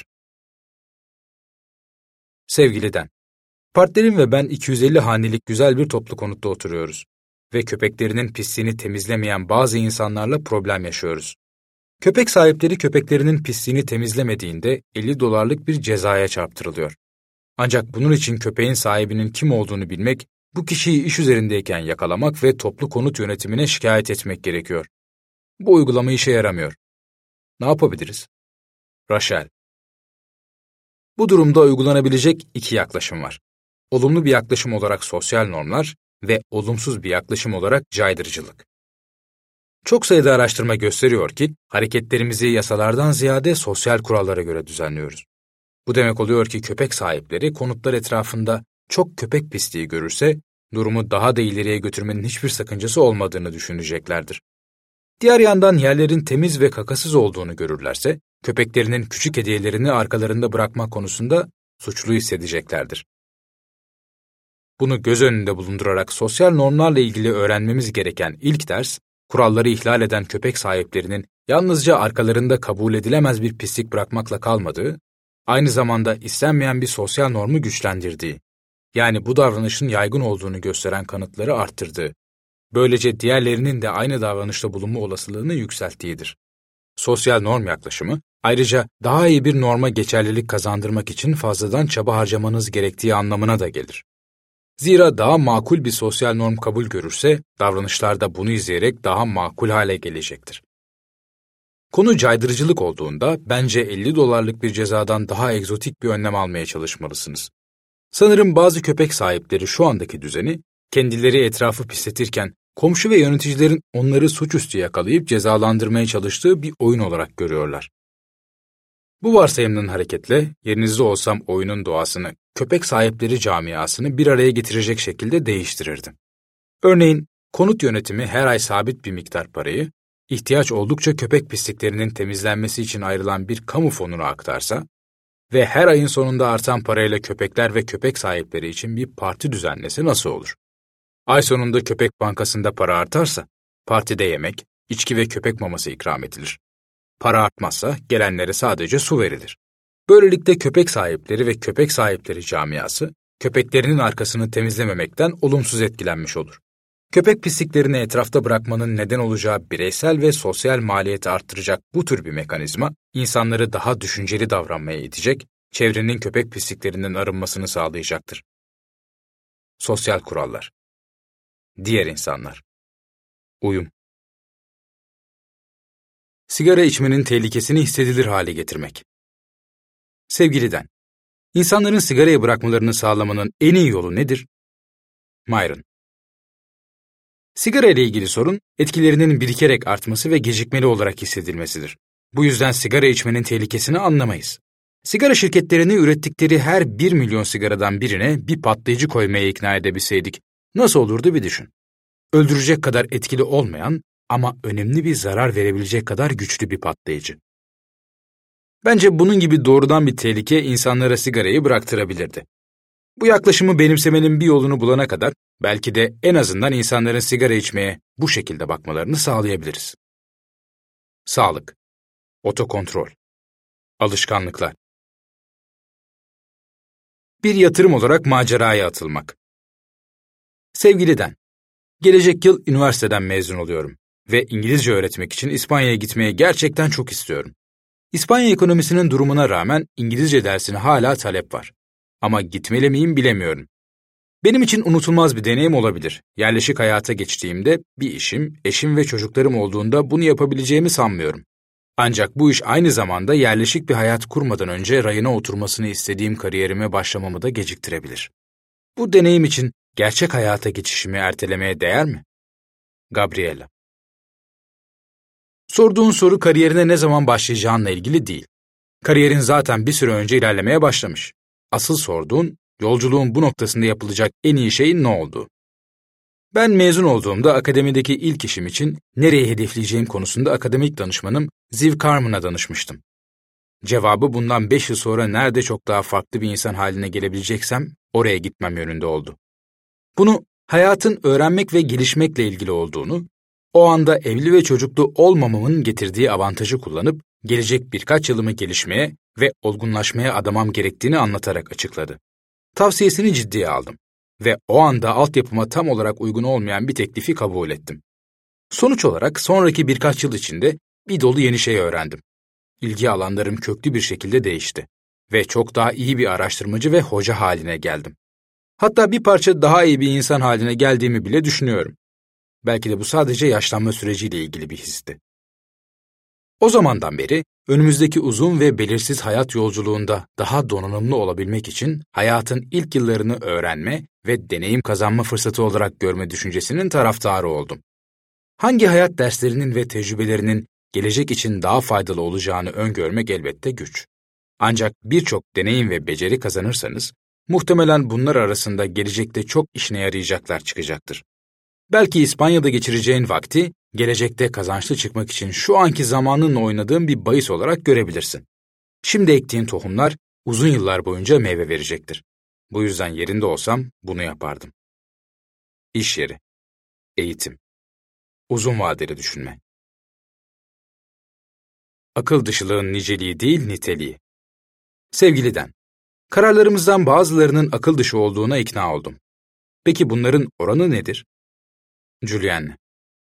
B: Sevgili Den, partnerim ve ben iki yüz elli hanelik güzel bir toplu konutta oturuyoruz ve köpeklerinin pisliğini temizlemeyen bazı insanlarla problem yaşıyoruz. Köpek sahipleri köpeklerinin pisliğini temizlemediğinde elli dolarlık bir cezaya çarptırılıyor. Ancak bunun için köpeğin sahibinin kim olduğunu bilmek, bu kişiyi iş üzerindeyken yakalamak ve toplu konut yönetimine şikayet etmek gerekiyor. Bu uygulama işe yaramıyor. Ne yapabiliriz? Rachel. Bu durumda uygulanabilecek iki yaklaşım var. Olumlu bir yaklaşım olarak sosyal normlar ve olumsuz bir yaklaşım olarak caydırıcılık. Çok sayıda araştırma gösteriyor ki, hareketlerimizi yasalardan ziyade sosyal kurallara göre düzenliyoruz. Bu demek oluyor ki köpek sahipleri konutlar etrafında çok köpek pisliği görürse, durumu daha da ileriye götürmenin hiçbir sakıncası olmadığını düşüneceklerdir. Diğer yandan yerlerin temiz ve kakasız olduğunu görürlerse, köpeklerinin küçük hediyelerini arkalarında bırakmak konusunda suçlu hissedeceklerdir. Bunu göz önünde bulundurarak sosyal normlarla ilgili öğrenmemiz gereken ilk ders, kuralları ihlal eden köpek sahiplerinin yalnızca arkalarında kabul edilemez bir pislik bırakmakla kalmadığı, aynı zamanda istenmeyen bir sosyal normu güçlendirdiği, yani bu davranışın yaygın olduğunu gösteren kanıtları arttırdığı, böylece diğerlerinin de aynı davranışta bulunma olasılığını yükselttiğidir. Sosyal norm yaklaşımı, ayrıca daha iyi bir norma geçerlilik kazandırmak için fazladan çaba harcamanız gerektiği anlamına da gelir. Zira daha makul bir sosyal norm kabul görürse, davranışlar da bunu izleyerek daha makul hale gelecektir. Konu caydırıcılık olduğunda, bence elli dolarlık bir cezadan daha egzotik bir önlem almaya çalışmalısınız. Sanırım bazı köpek sahipleri şu andaki düzeni, kendileri etrafı pisletirken, komşu ve yöneticilerin onları suçüstü yakalayıp cezalandırmaya çalıştığı bir oyun olarak görüyorlar. Bu varsayımdan hareketle, yerinizde olsam oyunun doğasını, köpek sahipleri camiasını bir araya getirecek şekilde değiştirirdim. Örneğin, konut yönetimi her ay sabit bir miktar parayı, ihtiyaç oldukça köpek pisliklerinin temizlenmesi için ayrılan bir kamu fonuna aktarsa ve her ayın sonunda artan parayla köpekler ve köpek sahipleri için bir parti düzenlese nasıl olur? Ay sonunda köpek bankasında para artarsa, partide yemek, içki ve köpek maması ikram edilir. Para artmazsa gelenlere sadece su verilir. Böylelikle köpek sahipleri ve köpek sahipleri camiası, köpeklerinin arkasını temizlememekten olumsuz etkilenmiş olur. Köpek pisliklerini etrafta bırakmanın neden olacağı bireysel ve sosyal maliyeti arttıracak bu tür bir mekanizma, insanları daha düşünceli davranmaya itecek, çevrenin köpek pisliklerinden arınmasını sağlayacaktır. Sosyal kurallar. Diğer insanlar. Uyum. Sigara içmenin tehlikesini hissedilir hale getirmek. Sevgili Den, insanların sigarayı bırakmalarını sağlamanın en iyi yolu nedir? Myron. Sigara ile ilgili sorun, etkilerinin birikerek artması ve gecikmeli olarak hissedilmesidir. Bu yüzden sigara içmenin tehlikesini anlamayız. Sigara şirketlerini ürettikleri her bir milyon sigaradan birine bir patlayıcı koymaya ikna edebilseydik, nasıl olurdu bir düşün. Öldürecek kadar etkili olmayan ama önemli bir zarar verebilecek kadar güçlü bir patlayıcı. Bence bunun gibi doğrudan bir tehlike insanlara sigarayı bıraktırabilirdi. Bu yaklaşımı benimsemenin bir yolunu bulana kadar belki de en azından insanların sigara içmeye bu şekilde bakmalarını sağlayabiliriz. Sağlık, otokontrol, alışkanlıklar. Bir yatırım olarak maceraya atılmak. Sevgili Dan, gelecek yıl üniversiteden mezun oluyorum ve İngilizce öğretmek için İspanya'ya gitmeye gerçekten çok istiyorum. İspanya ekonomisinin durumuna rağmen İngilizce dersine hala talep var. Ama gitmeli miyim bilemiyorum. Benim için unutulmaz bir deneyim olabilir. Yerleşik hayata geçtiğimde bir işim, eşim ve çocuklarım olduğunda bunu yapabileceğimi sanmıyorum. Ancak bu iş aynı zamanda yerleşik bir hayat kurmadan önce rayına oturmasını istediğim kariyerime başlamamı da geciktirebilir. Bu deneyim için gerçek hayata geçişimi ertelemeye değer mi? Gabriela. Sorduğun soru kariyerine ne zaman başlayacağınla ilgili değil. Kariyerin zaten bir süre önce ilerlemeye başlamış. Asıl sorduğun, yolculuğun bu noktasında yapılacak en iyi şeyin ne olduğu. Ben mezun olduğumda akademideki ilk işim için nereye hedefleyeceğim konusunda akademik danışmanım Ziv Carmen'a danışmıştım. Cevabı bundan beş yıl sonra nerede çok daha farklı bir insan haline gelebileceksem oraya gitmem yönünde oldu. Bunu hayatın öğrenmek ve gelişmekle ilgili olduğunu, o anda evli ve çocuklu olmamamın getirdiği avantajı kullanıp gelecek birkaç yılımı gelişmeye ve olgunlaşmaya adamam gerektiğini anlatarak açıkladı. Tavsiyesini ciddiye aldım ve o anda altyapıma tam olarak uygun olmayan bir teklifi kabul ettim. Sonuç olarak sonraki birkaç yıl içinde bir dolu yeni şey öğrendim. İlgi alanlarım köklü bir şekilde değişti ve çok daha iyi bir araştırmacı ve hoca haline geldim. Hatta bir parça daha iyi bir insan haline geldiğimi bile düşünüyorum. Belki de bu sadece yaşlanma süreciyle ilgili bir histi. O zamandan beri önümüzdeki uzun ve belirsiz hayat yolculuğunda daha donanımlı olabilmek için hayatın ilk yıllarını öğrenme ve deneyim kazanma fırsatı olarak görme düşüncesinin taraftarı oldum. Hangi hayat derslerinin ve tecrübelerinin gelecek için daha faydalı olacağını öngörmek elbette güç. Ancak birçok deneyim ve beceri kazanırsanız, muhtemelen bunlar arasında gelecekte çok işine yarayacaklar çıkacaktır. Belki İspanya'da geçireceğin vakti, gelecekte kazançlı çıkmak için şu anki zamanınla oynadığın bir bahis olarak görebilirsin. Şimdi ektiğin tohumlar uzun yıllar boyunca meyve verecektir. Bu yüzden yerinde olsam bunu yapardım. İş yeri, eğitim, uzun vadeli düşünme. Akıl dışılığın niceliği değil niteliği. Sevgili Dan, kararlarımızdan bazılarının akıl dışı olduğuna ikna oldum. Peki bunların oranı nedir? Julianne.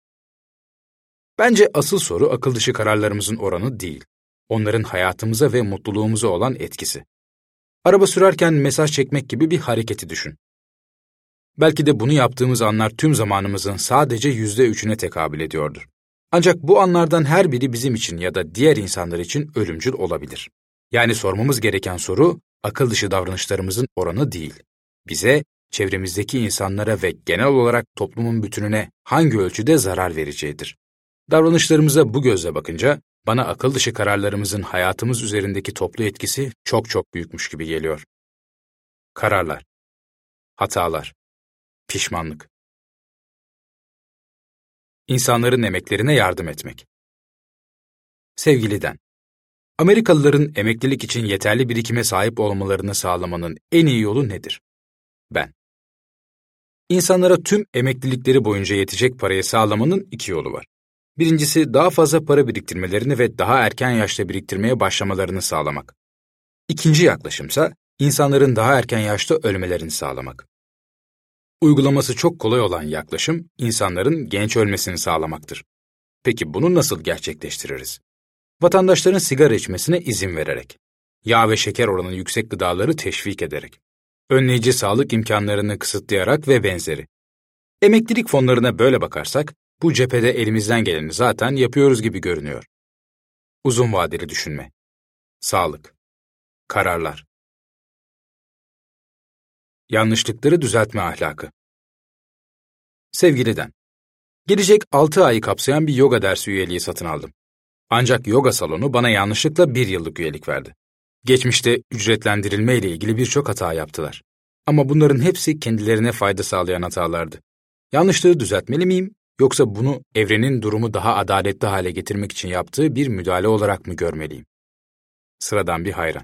B: Bence asıl soru akıl dışı kararlarımızın oranı değil, onların hayatımıza ve mutluluğumuza olan etkisi. Araba sürerken mesaj çekmek gibi bir hareketi düşün. Belki de bunu yaptığımız anlar tüm zamanımızın sadece yüzde üçüne tekabül ediyordur. Ancak bu anlardan her biri bizim için ya da diğer insanlar için ölümcül olabilir. Yani sormamız gereken soru, akıl dışı davranışlarımızın oranı değil. Bize, çevremizdeki insanlara ve genel olarak toplumun bütününe hangi ölçüde zarar vereceğidir. Davranışlarımıza bu gözle bakınca, bana akıl dışı kararlarımızın hayatımız üzerindeki toplu etkisi çok çok büyükmüş gibi geliyor. Kararlar, hatalar, pişmanlık. İnsanların emeklerine yardım etmek. Sevgili Dan, Amerikalıların emeklilik için yeterli birikime sahip olmalarını sağlamanın en iyi yolu nedir? Ben. İnsanlara tüm emeklilikleri boyunca yetecek parayı sağlamanın iki yolu var. Birincisi daha fazla para biriktirmelerini ve daha erken yaşta biriktirmeye başlamalarını sağlamak. İkinci yaklaşımsa insanların daha erken yaşta ölmelerini sağlamak. Uygulaması çok kolay olan yaklaşım insanların genç ölmesini sağlamaktır. Peki bunu nasıl gerçekleştiririz? Vatandaşların sigara içmesine izin vererek, yağ ve şeker oranı yüksek gıdaları teşvik ederek, önleyici sağlık imkanlarını kısıtlayarak ve benzeri. Emeklilik fonlarına böyle bakarsak, bu cephede elimizden geleni zaten yapıyoruz gibi görünüyor. Uzun vadeli düşünme, sağlık, kararlar. Yanlışlıkları düzeltme ahlakı. Sevgili Dan, Gelecek altı ayı kapsayan bir yoga dersi üyeliği satın aldım. Ancak yoga salonu bana yanlışlıkla bir yıllık üyelik verdi. Geçmişte ücretlendirilme ile ilgili birçok hata yaptılar. Ama bunların hepsi kendilerine fayda sağlayan hatalardı. Yanlışlığı düzeltmeli miyim, yoksa bunu evrenin durumu daha adaletli hale getirmek için yaptığı bir müdahale olarak mı görmeliyim? Sıradan bir hayran.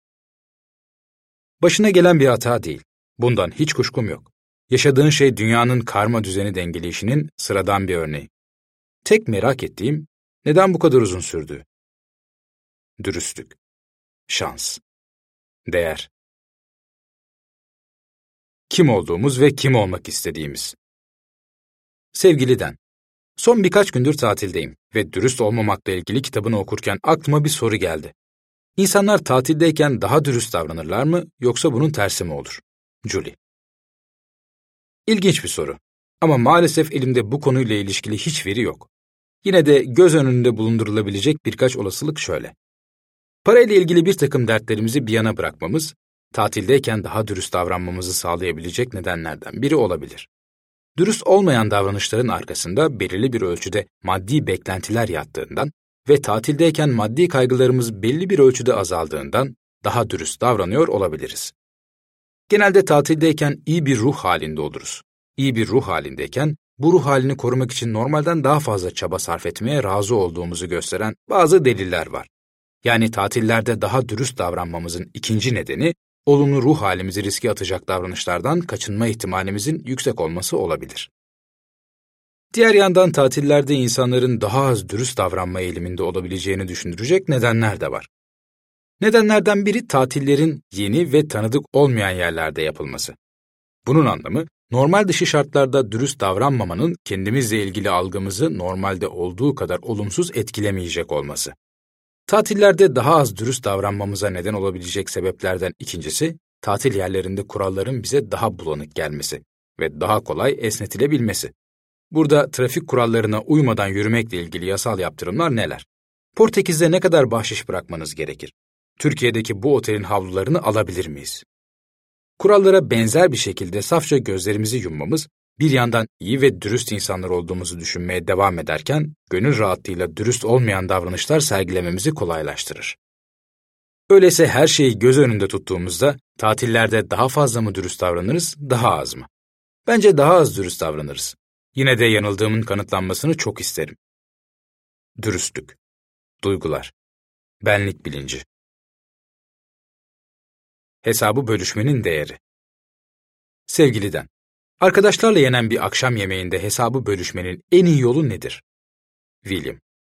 B: Başına gelen bir hata değil. Bundan hiç kuşkum yok. Yaşadığın şey dünyanın karma düzeni dengeleyişinin sıradan bir örneği. Tek merak ettiğim, neden bu kadar uzun sürdü? Dürüstlük, şans, değer. Kim olduğumuz ve kim olmak istediğimiz. Sevgili Den, son birkaç gündür tatildeyim ve dürüst olmamakla ilgili kitabını okurken aklıma bir soru geldi. İnsanlar tatildeyken daha dürüst davranırlar mı, yoksa bunun tersi mi olur? Julie. İlginç bir soru. Ama maalesef elimde bu konuyla ilişkili hiç veri yok. Yine de göz önünde bulundurulabilecek birkaç olasılık şöyle. Parayla ilgili bir takım dertlerimizi bir yana bırakmamız, tatildeyken daha dürüst davranmamızı sağlayabilecek nedenlerden biri olabilir. Dürüst olmayan davranışların arkasında belirli bir ölçüde maddi beklentiler yattığından ve tatildeyken maddi kaygılarımız belli bir ölçüde azaldığından daha dürüst davranıyor olabiliriz. Genelde tatildeyken iyi bir ruh halinde oluruz. İyi bir ruh halindeyken bu ruh halini korumak için normalden daha fazla çaba sarf etmeye razı olduğumuzu gösteren bazı deliller var. Yani tatillerde daha dürüst davranmamızın ikinci nedeni, olumlu ruh halimizi riske atacak davranışlardan kaçınma ihtimalimizin yüksek olması olabilir. Diğer yandan tatillerde insanların daha az dürüst davranma eğiliminde olabileceğini düşündürecek nedenler de var. Nedenlerden biri tatillerin yeni ve tanıdık olmayan yerlerde yapılması. Bunun anlamı, normal dışı şartlarda dürüst davranmamanın kendimizle ilgili algımızı normalde olduğu kadar olumsuz etkilemeyecek olması. Tatillerde daha az dürüst davranmamıza neden olabilecek sebeplerden ikincisi, tatil yerlerinde kuralların bize daha bulanık gelmesi ve daha kolay esnetilebilmesi. Burada trafik kurallarına uymadan yürümekle ilgili yasal yaptırımlar neler? Portekiz'de ne kadar bahşiş bırakmanız gerekir? Türkiye'deki bu otelin havlularını alabilir miyiz? Kurallara benzer bir şekilde safça gözlerimizi yummamız, bir yandan iyi ve dürüst insanlar olduğumuzu düşünmeye devam ederken, gönül rahatlığıyla dürüst olmayan davranışlar sergilememizi kolaylaştırır. Öyleyse her şeyi göz önünde tuttuğumuzda, tatillerde daha fazla mı dürüst davranırız, daha az mı? Bence daha az dürüst davranırız. Yine de yanıldığımın kanıtlanmasını çok isterim. Dürüstlük, duygular, benlik bilinci. Hesabı bölüşmenin değeri. Sevgili Den, arkadaşlarla yenen bir akşam yemeğinde hesabı bölüşmenin en iyi yolu nedir? William.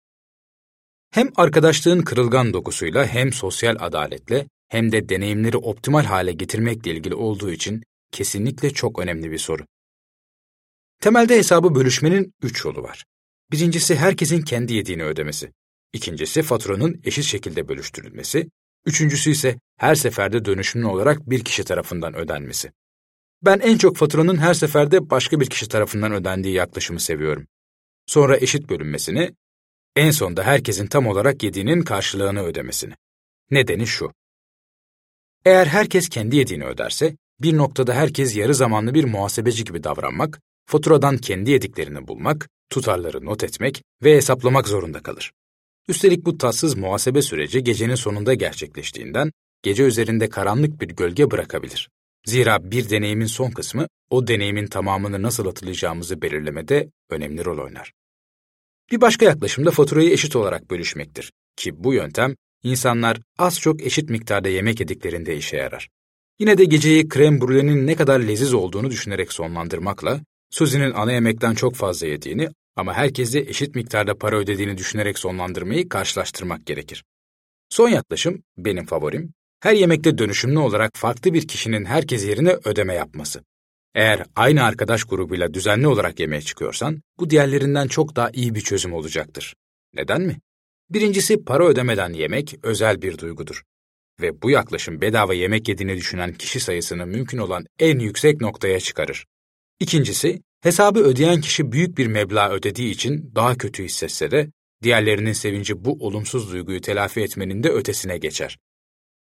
B: Hem arkadaşlığın kırılgan dokusuyla hem sosyal adaletle hem de deneyimleri optimal hale getirmekle ilgili olduğu için kesinlikle çok önemli bir soru. Temelde hesabı bölüşmenin üç yolu var. Birincisi herkesin kendi yediğini ödemesi. İkincisi faturanın eşit şekilde bölüştürülmesi. Üçüncüsü ise her seferde dönüşümlü olarak bir kişi tarafından ödenmesi. Ben en çok faturanın her seferde başka bir kişi tarafından ödendiği yaklaşımı seviyorum. Sonra eşit bölünmesini, en sonda herkesin tam olarak yediğinin karşılığını ödemesini. Nedeni şu. Eğer herkes kendi yediğini öderse, bir noktada herkes yarı zamanlı bir muhasebeci gibi davranmak, faturadan kendi yediklerini bulmak, tutarları not etmek ve hesaplamak zorunda kalır. Üstelik bu tatsız muhasebe süreci gecenin sonunda gerçekleştiğinden, gece üzerinde karanlık bir gölge bırakabilir. Zira bir deneyimin son kısmı, o deneyimin tamamını nasıl hatırlayacağımızı belirlemede önemli rol oynar. Bir başka yaklaşım da faturayı eşit olarak bölüşmektir. Ki bu yöntem, insanlar az çok eşit miktarda yemek yediklerinde işe yarar. Yine de geceyi krem brûlenin ne kadar leziz olduğunu düşünerek sonlandırmakla, Susie'nin ana yemekten çok fazla yediğini ama herkese eşit miktarda para ödediğini düşünerek sonlandırmayı karşılaştırmak gerekir. Son yaklaşım, benim favorim, her yemekte dönüşümlü olarak farklı bir kişinin herkes yerine ödeme yapması. Eğer aynı arkadaş grubuyla düzenli olarak yemeğe çıkıyorsan, bu diğerlerinden çok daha iyi bir çözüm olacaktır. Neden mi? Birincisi, para ödemeden yemek özel bir duygudur. Ve bu yaklaşım bedava yemek yediğini düşünen kişi sayısını mümkün olan en yüksek noktaya çıkarır. İkincisi, hesabı ödeyen kişi büyük bir meblağ ödediği için daha kötü hissetse de, diğerlerinin sevinci bu olumsuz duyguyu telafi etmenin de ötesine geçer.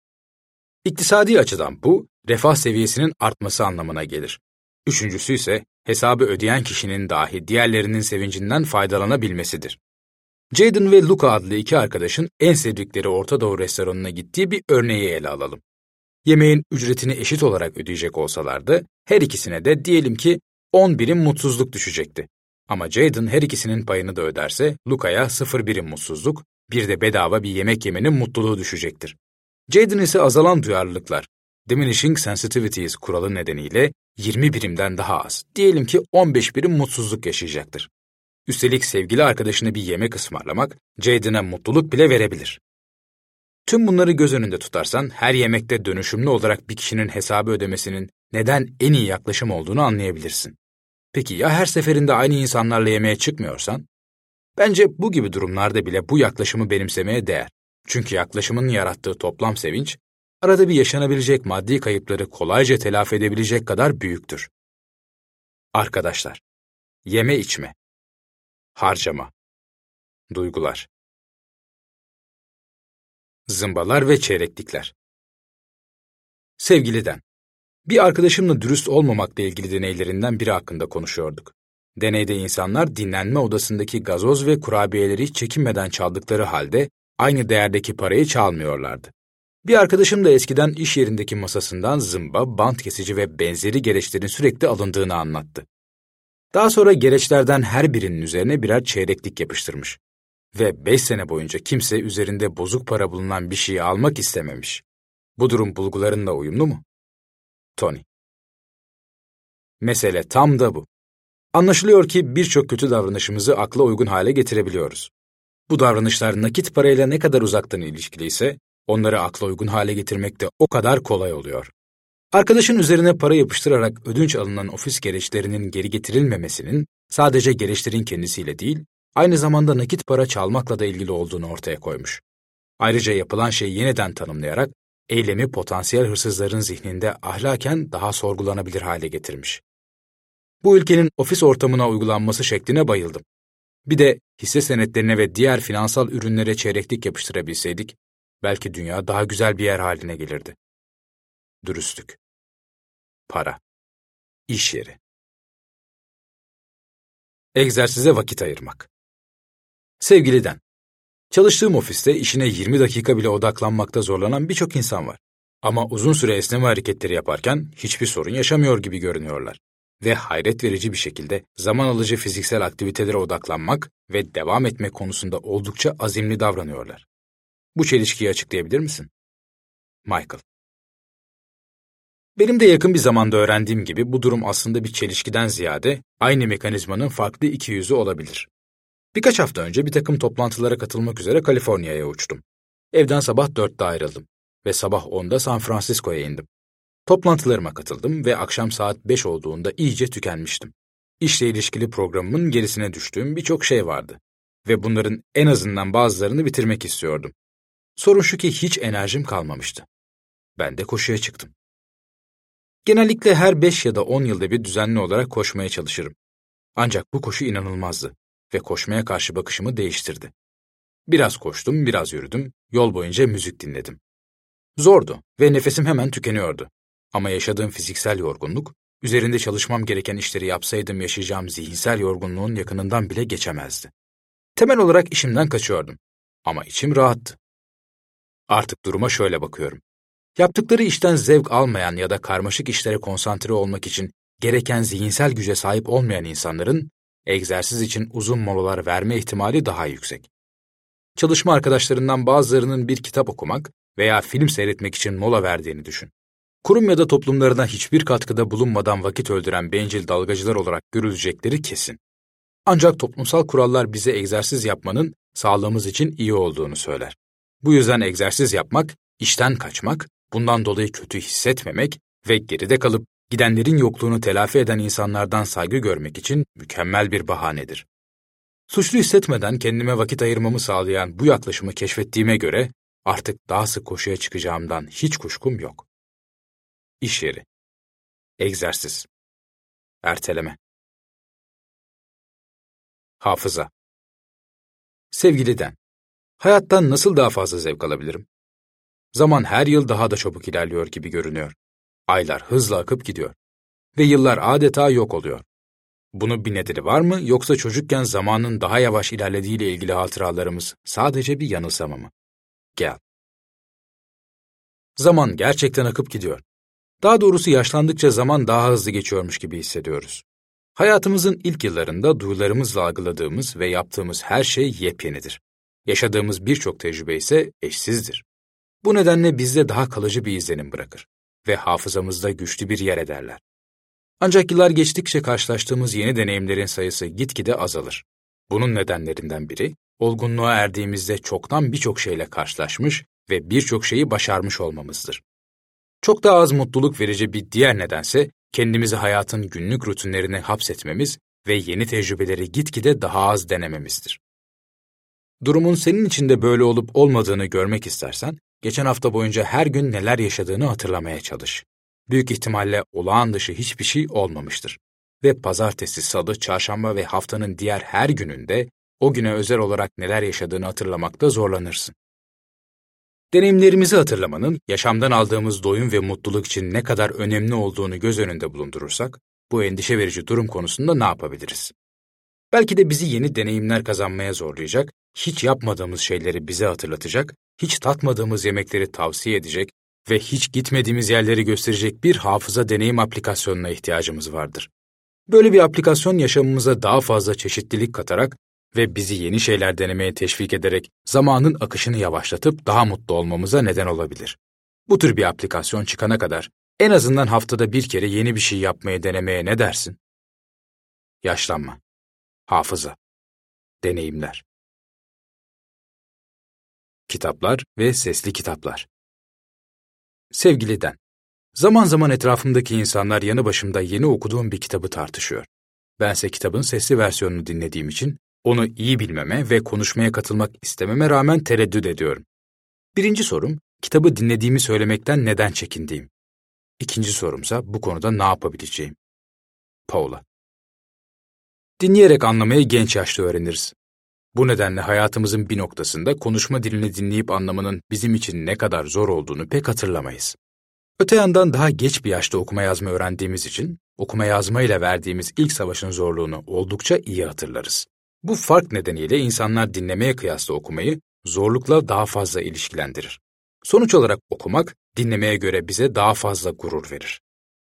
B: İktisadi açıdan bu, refah seviyesinin artması anlamına gelir. Üçüncüsü ise hesabı ödeyen kişinin dahi diğerlerinin sevincinden faydalanabilmesidir. Jaden ve Luca adlı iki arkadaşın en sevdikleri Orta Doğu restoranına gittiği bir örneği ele alalım. Yemeğin ücretini eşit olarak ödeyecek olsalardı, her ikisine de diyelim ki on birim mutsuzluk düşecekti. Ama Jaden her ikisinin payını da öderse, Luca'ya sıfır birim mutsuzluk, bir de bedava bir yemek yemenin mutluluğu düşecektir. Jaden ise azalan duyarlılıklar, diminishing sensitivities kuralı nedeniyle yirmi birimden daha az, diyelim ki on beş birim mutsuzluk yaşayacaktır. Üstelik sevgili arkadaşına bir yemek ısmarlamak, Jaden'a mutluluk bile verebilir. Tüm bunları göz önünde tutarsan, her yemekte dönüşümlü olarak bir kişinin hesabı ödemesinin neden en iyi yaklaşım olduğunu anlayabilirsin. Peki ya her seferinde aynı insanlarla yemeğe çıkmıyorsan? Bence bu gibi durumlarda bile bu yaklaşımı benimsemeye değer. Çünkü yaklaşımın yarattığı toplam sevinç, arada bir yaşanabilecek maddi kayıpları kolayca telafi edebilecek kadar büyüktür. Arkadaşlar, yeme içme, harcama, duygular, zımbalar ve çeyreklikler. Sevgiliden, bir arkadaşımla dürüst olmamakla ilgili deneylerinden biri hakkında konuşuyorduk. Deneyde insanlar dinlenme odasındaki gazoz ve kurabiyeleri hiç çekinmeden çaldıkları halde aynı değerdeki parayı çalmıyorlardı. Bir arkadaşım da eskiden iş yerindeki masasından zımba, bant kesici ve benzeri gereçlerin sürekli alındığını anlattı. Daha sonra gereçlerden her birinin üzerine birer çeyreklik yapıştırmış. Ve beş sene boyunca kimse üzerinde bozuk para bulunan bir şeyi almak istememiş. Bu durum bulgularınla uyumlu mu? Tony. Mesele tam da bu. Anlaşılıyor ki birçok kötü davranışımızı akla uygun hale getirebiliyoruz. Bu davranışlar nakit parayla ne kadar uzaktan ilişkiliyse, onları akla uygun hale getirmek de o kadar kolay oluyor. Arkadaşın üzerine para yapıştırarak ödünç alınan ofis gereçlerinin geri getirilmemesinin sadece gereçlerin kendisiyle değil, aynı zamanda nakit para çalmakla da ilgili olduğunu ortaya koymuş. Ayrıca yapılan şeyi yeniden tanımlayarak, eylemi potansiyel hırsızların zihninde ahlaken daha sorgulanabilir hale getirmiş. Bu ülkenin ofis ortamına uygulanması şekline bayıldım. Bir de hisse senetlerine ve diğer finansal ürünlere çeyreklik yapıştırabilseydik, belki dünya daha güzel bir yer haline gelirdi. Dürüstlük, para, iş yeri. Egzersize vakit ayırmak. Sevgiliden, çalıştığım ofiste işine yirmi dakika bile odaklanmakta zorlanan birçok insan var. Ama uzun süre esneme hareketleri yaparken hiçbir sorun yaşamıyor gibi görünüyorlar. Ve hayret verici bir şekilde zaman alıcı fiziksel aktivitelere odaklanmak ve devam etmek konusunda oldukça azimli davranıyorlar. Bu çelişkiyi açıklayabilir misin? Michael. Benim de yakın bir zamanda öğrendiğim gibi bu durum aslında bir çelişkiden ziyade aynı mekanizmanın farklı iki yüzü olabilir. Birkaç hafta önce bir takım toplantılara katılmak üzere Kaliforniya'ya uçtum. Evden sabah dörtte ayrıldım ve sabah onda San Francisco'ya indim. Toplantılarıma katıldım ve akşam saat beş olduğunda iyice tükenmiştim. İşle ilişkili programımın gerisine düştüğüm birçok şey vardı ve bunların en azından bazılarını bitirmek istiyordum. Sorun şu ki hiç enerjim kalmamıştı. Ben de koşuya çıktım. Genellikle her beş ya da on yılda bir düzenli olarak koşmaya çalışırım. Ancak bu koşu inanılmazdı ve koşmaya karşı bakışımı değiştirdi. Biraz koştum, biraz yürüdüm, yol boyunca müzik dinledim. Zordu ve nefesim hemen tükeniyordu. Ama yaşadığım fiziksel yorgunluk, üzerinde çalışmam gereken işleri yapsaydım yaşayacağım zihinsel yorgunluğun yakınından bile geçemezdi. Temel olarak işimden kaçıyordum. Ama içim rahattı. Artık duruma şöyle bakıyorum. Yaptıkları işten zevk almayan ya da karmaşık işlere konsantre olmak için gereken zihinsel güce sahip olmayan insanların, egzersiz için uzun molalar verme ihtimali daha yüksek. Çalışma arkadaşlarından bazılarının bir kitap okumak veya film seyretmek için mola verdiğini düşün. Kurum ya da toplumlarına hiçbir katkıda bulunmadan vakit öldüren bencil dalgacılar olarak görülecekleri kesin. Ancak toplumsal kurallar bize egzersiz yapmanın sağlığımız için iyi olduğunu söyler. Bu yüzden egzersiz yapmak, işten kaçmak, bundan dolayı kötü hissetmemek ve geride kalıp gidenlerin yokluğunu telafi eden insanlardan saygı görmek için mükemmel bir bahanedir. Suçlu hissetmeden kendime vakit ayırmamı sağlayan bu yaklaşımı keşfettiğime göre artık daha sık koşuya çıkacağımdan hiç kuşkum yok. İş yeri, egzersiz, erteleme, hafıza. Sevgiliden, hayattan nasıl daha fazla zevk alabilirim? Zaman her yıl daha da çabuk ilerliyor gibi görünüyor. Aylar hızla akıp gidiyor. Ve yıllar adeta yok oluyor. Bunun bir nedeni var mı, yoksa çocukken zamanın daha yavaş ilerlediğiyle ilgili hatıralarımız sadece bir yanılsama mı? Gel. Zaman gerçekten akıp gidiyor. Daha doğrusu yaşlandıkça zaman daha hızlı geçiyormuş gibi hissediyoruz. Hayatımızın ilk yıllarında duyularımızla algıladığımız ve yaptığımız her şey yepyenidir. Yaşadığımız birçok tecrübe ise eşsizdir. Bu nedenle bizde daha kalıcı bir izlenim bırakır ve hafızamızda güçlü bir yer ederler. Ancak yıllar geçtikçe karşılaştığımız yeni deneyimlerin sayısı gitgide azalır. Bunun nedenlerinden biri, olgunluğa erdiğimizde çoktan birçok şeyle karşılaşmış ve birçok şeyi başarmış olmamızdır. Çok daha az mutluluk verici bir diğer nedense, kendimizi hayatın günlük rutinlerine hapsetmemiz ve yeni tecrübeleri gitgide daha az denememizdir. Durumun senin için de böyle olup olmadığını görmek istersen, geçen hafta boyunca her gün neler yaşadığını hatırlamaya çalış. Büyük ihtimalle olağan dışı hiçbir şey olmamıştır. Ve pazartesi, salı, çarşamba ve haftanın diğer her gününde o güne özel olarak neler yaşadığını hatırlamakta zorlanırsın. Deneyimlerimizi hatırlamanın, yaşamdan aldığımız doyum ve mutluluk için ne kadar önemli olduğunu göz önünde bulundurursak, bu endişe verici durum konusunda ne yapabiliriz? Belki de bizi yeni deneyimler kazanmaya zorlayacak, hiç yapmadığımız şeyleri bize hatırlatacak, hiç tatmadığımız yemekleri tavsiye edecek ve hiç gitmediğimiz yerleri gösterecek bir hafıza deneyim aplikasyonuna ihtiyacımız vardır. Böyle bir aplikasyon yaşamımıza daha fazla çeşitlilik katarak ve bizi yeni şeyler denemeye teşvik ederek zamanın akışını yavaşlatıp daha mutlu olmamıza neden olabilir. Bu tür bir aplikasyon çıkana kadar en azından haftada bir kere yeni bir şey yapmaya denemeye ne dersin? Yaşlanma, hafıza, deneyimler. Kitaplar ve sesli kitaplar. Sevgili Den, zaman zaman etrafımdaki insanlar yanı başımda yeni okuduğum bir kitabı tartışıyor. Bense kitabın sesli versiyonunu dinlediğim için onu iyi bilmeme ve konuşmaya katılmak istememe rağmen tereddüt ediyorum. Birinci sorum, kitabı dinlediğimi söylemekten neden çekindiğim. İkinci sorumsa bu konuda ne yapabileceğim. Paula. Dinleyerek anlamayı genç yaşta öğreniriz. Bu nedenle hayatımızın bir noktasında konuşma dilini dinleyip anlamanın bizim için ne kadar zor olduğunu pek hatırlamayız. Öte yandan daha geç bir yaşta okuma yazma öğrendiğimiz için okuma yazma ile verdiğimiz ilk savaşın zorluğunu oldukça iyi hatırlarız. Bu fark nedeniyle insanlar dinlemeye kıyasla okumayı zorlukla daha fazla ilişkilendirir. Sonuç olarak okumak, dinlemeye göre bize daha fazla gurur verir.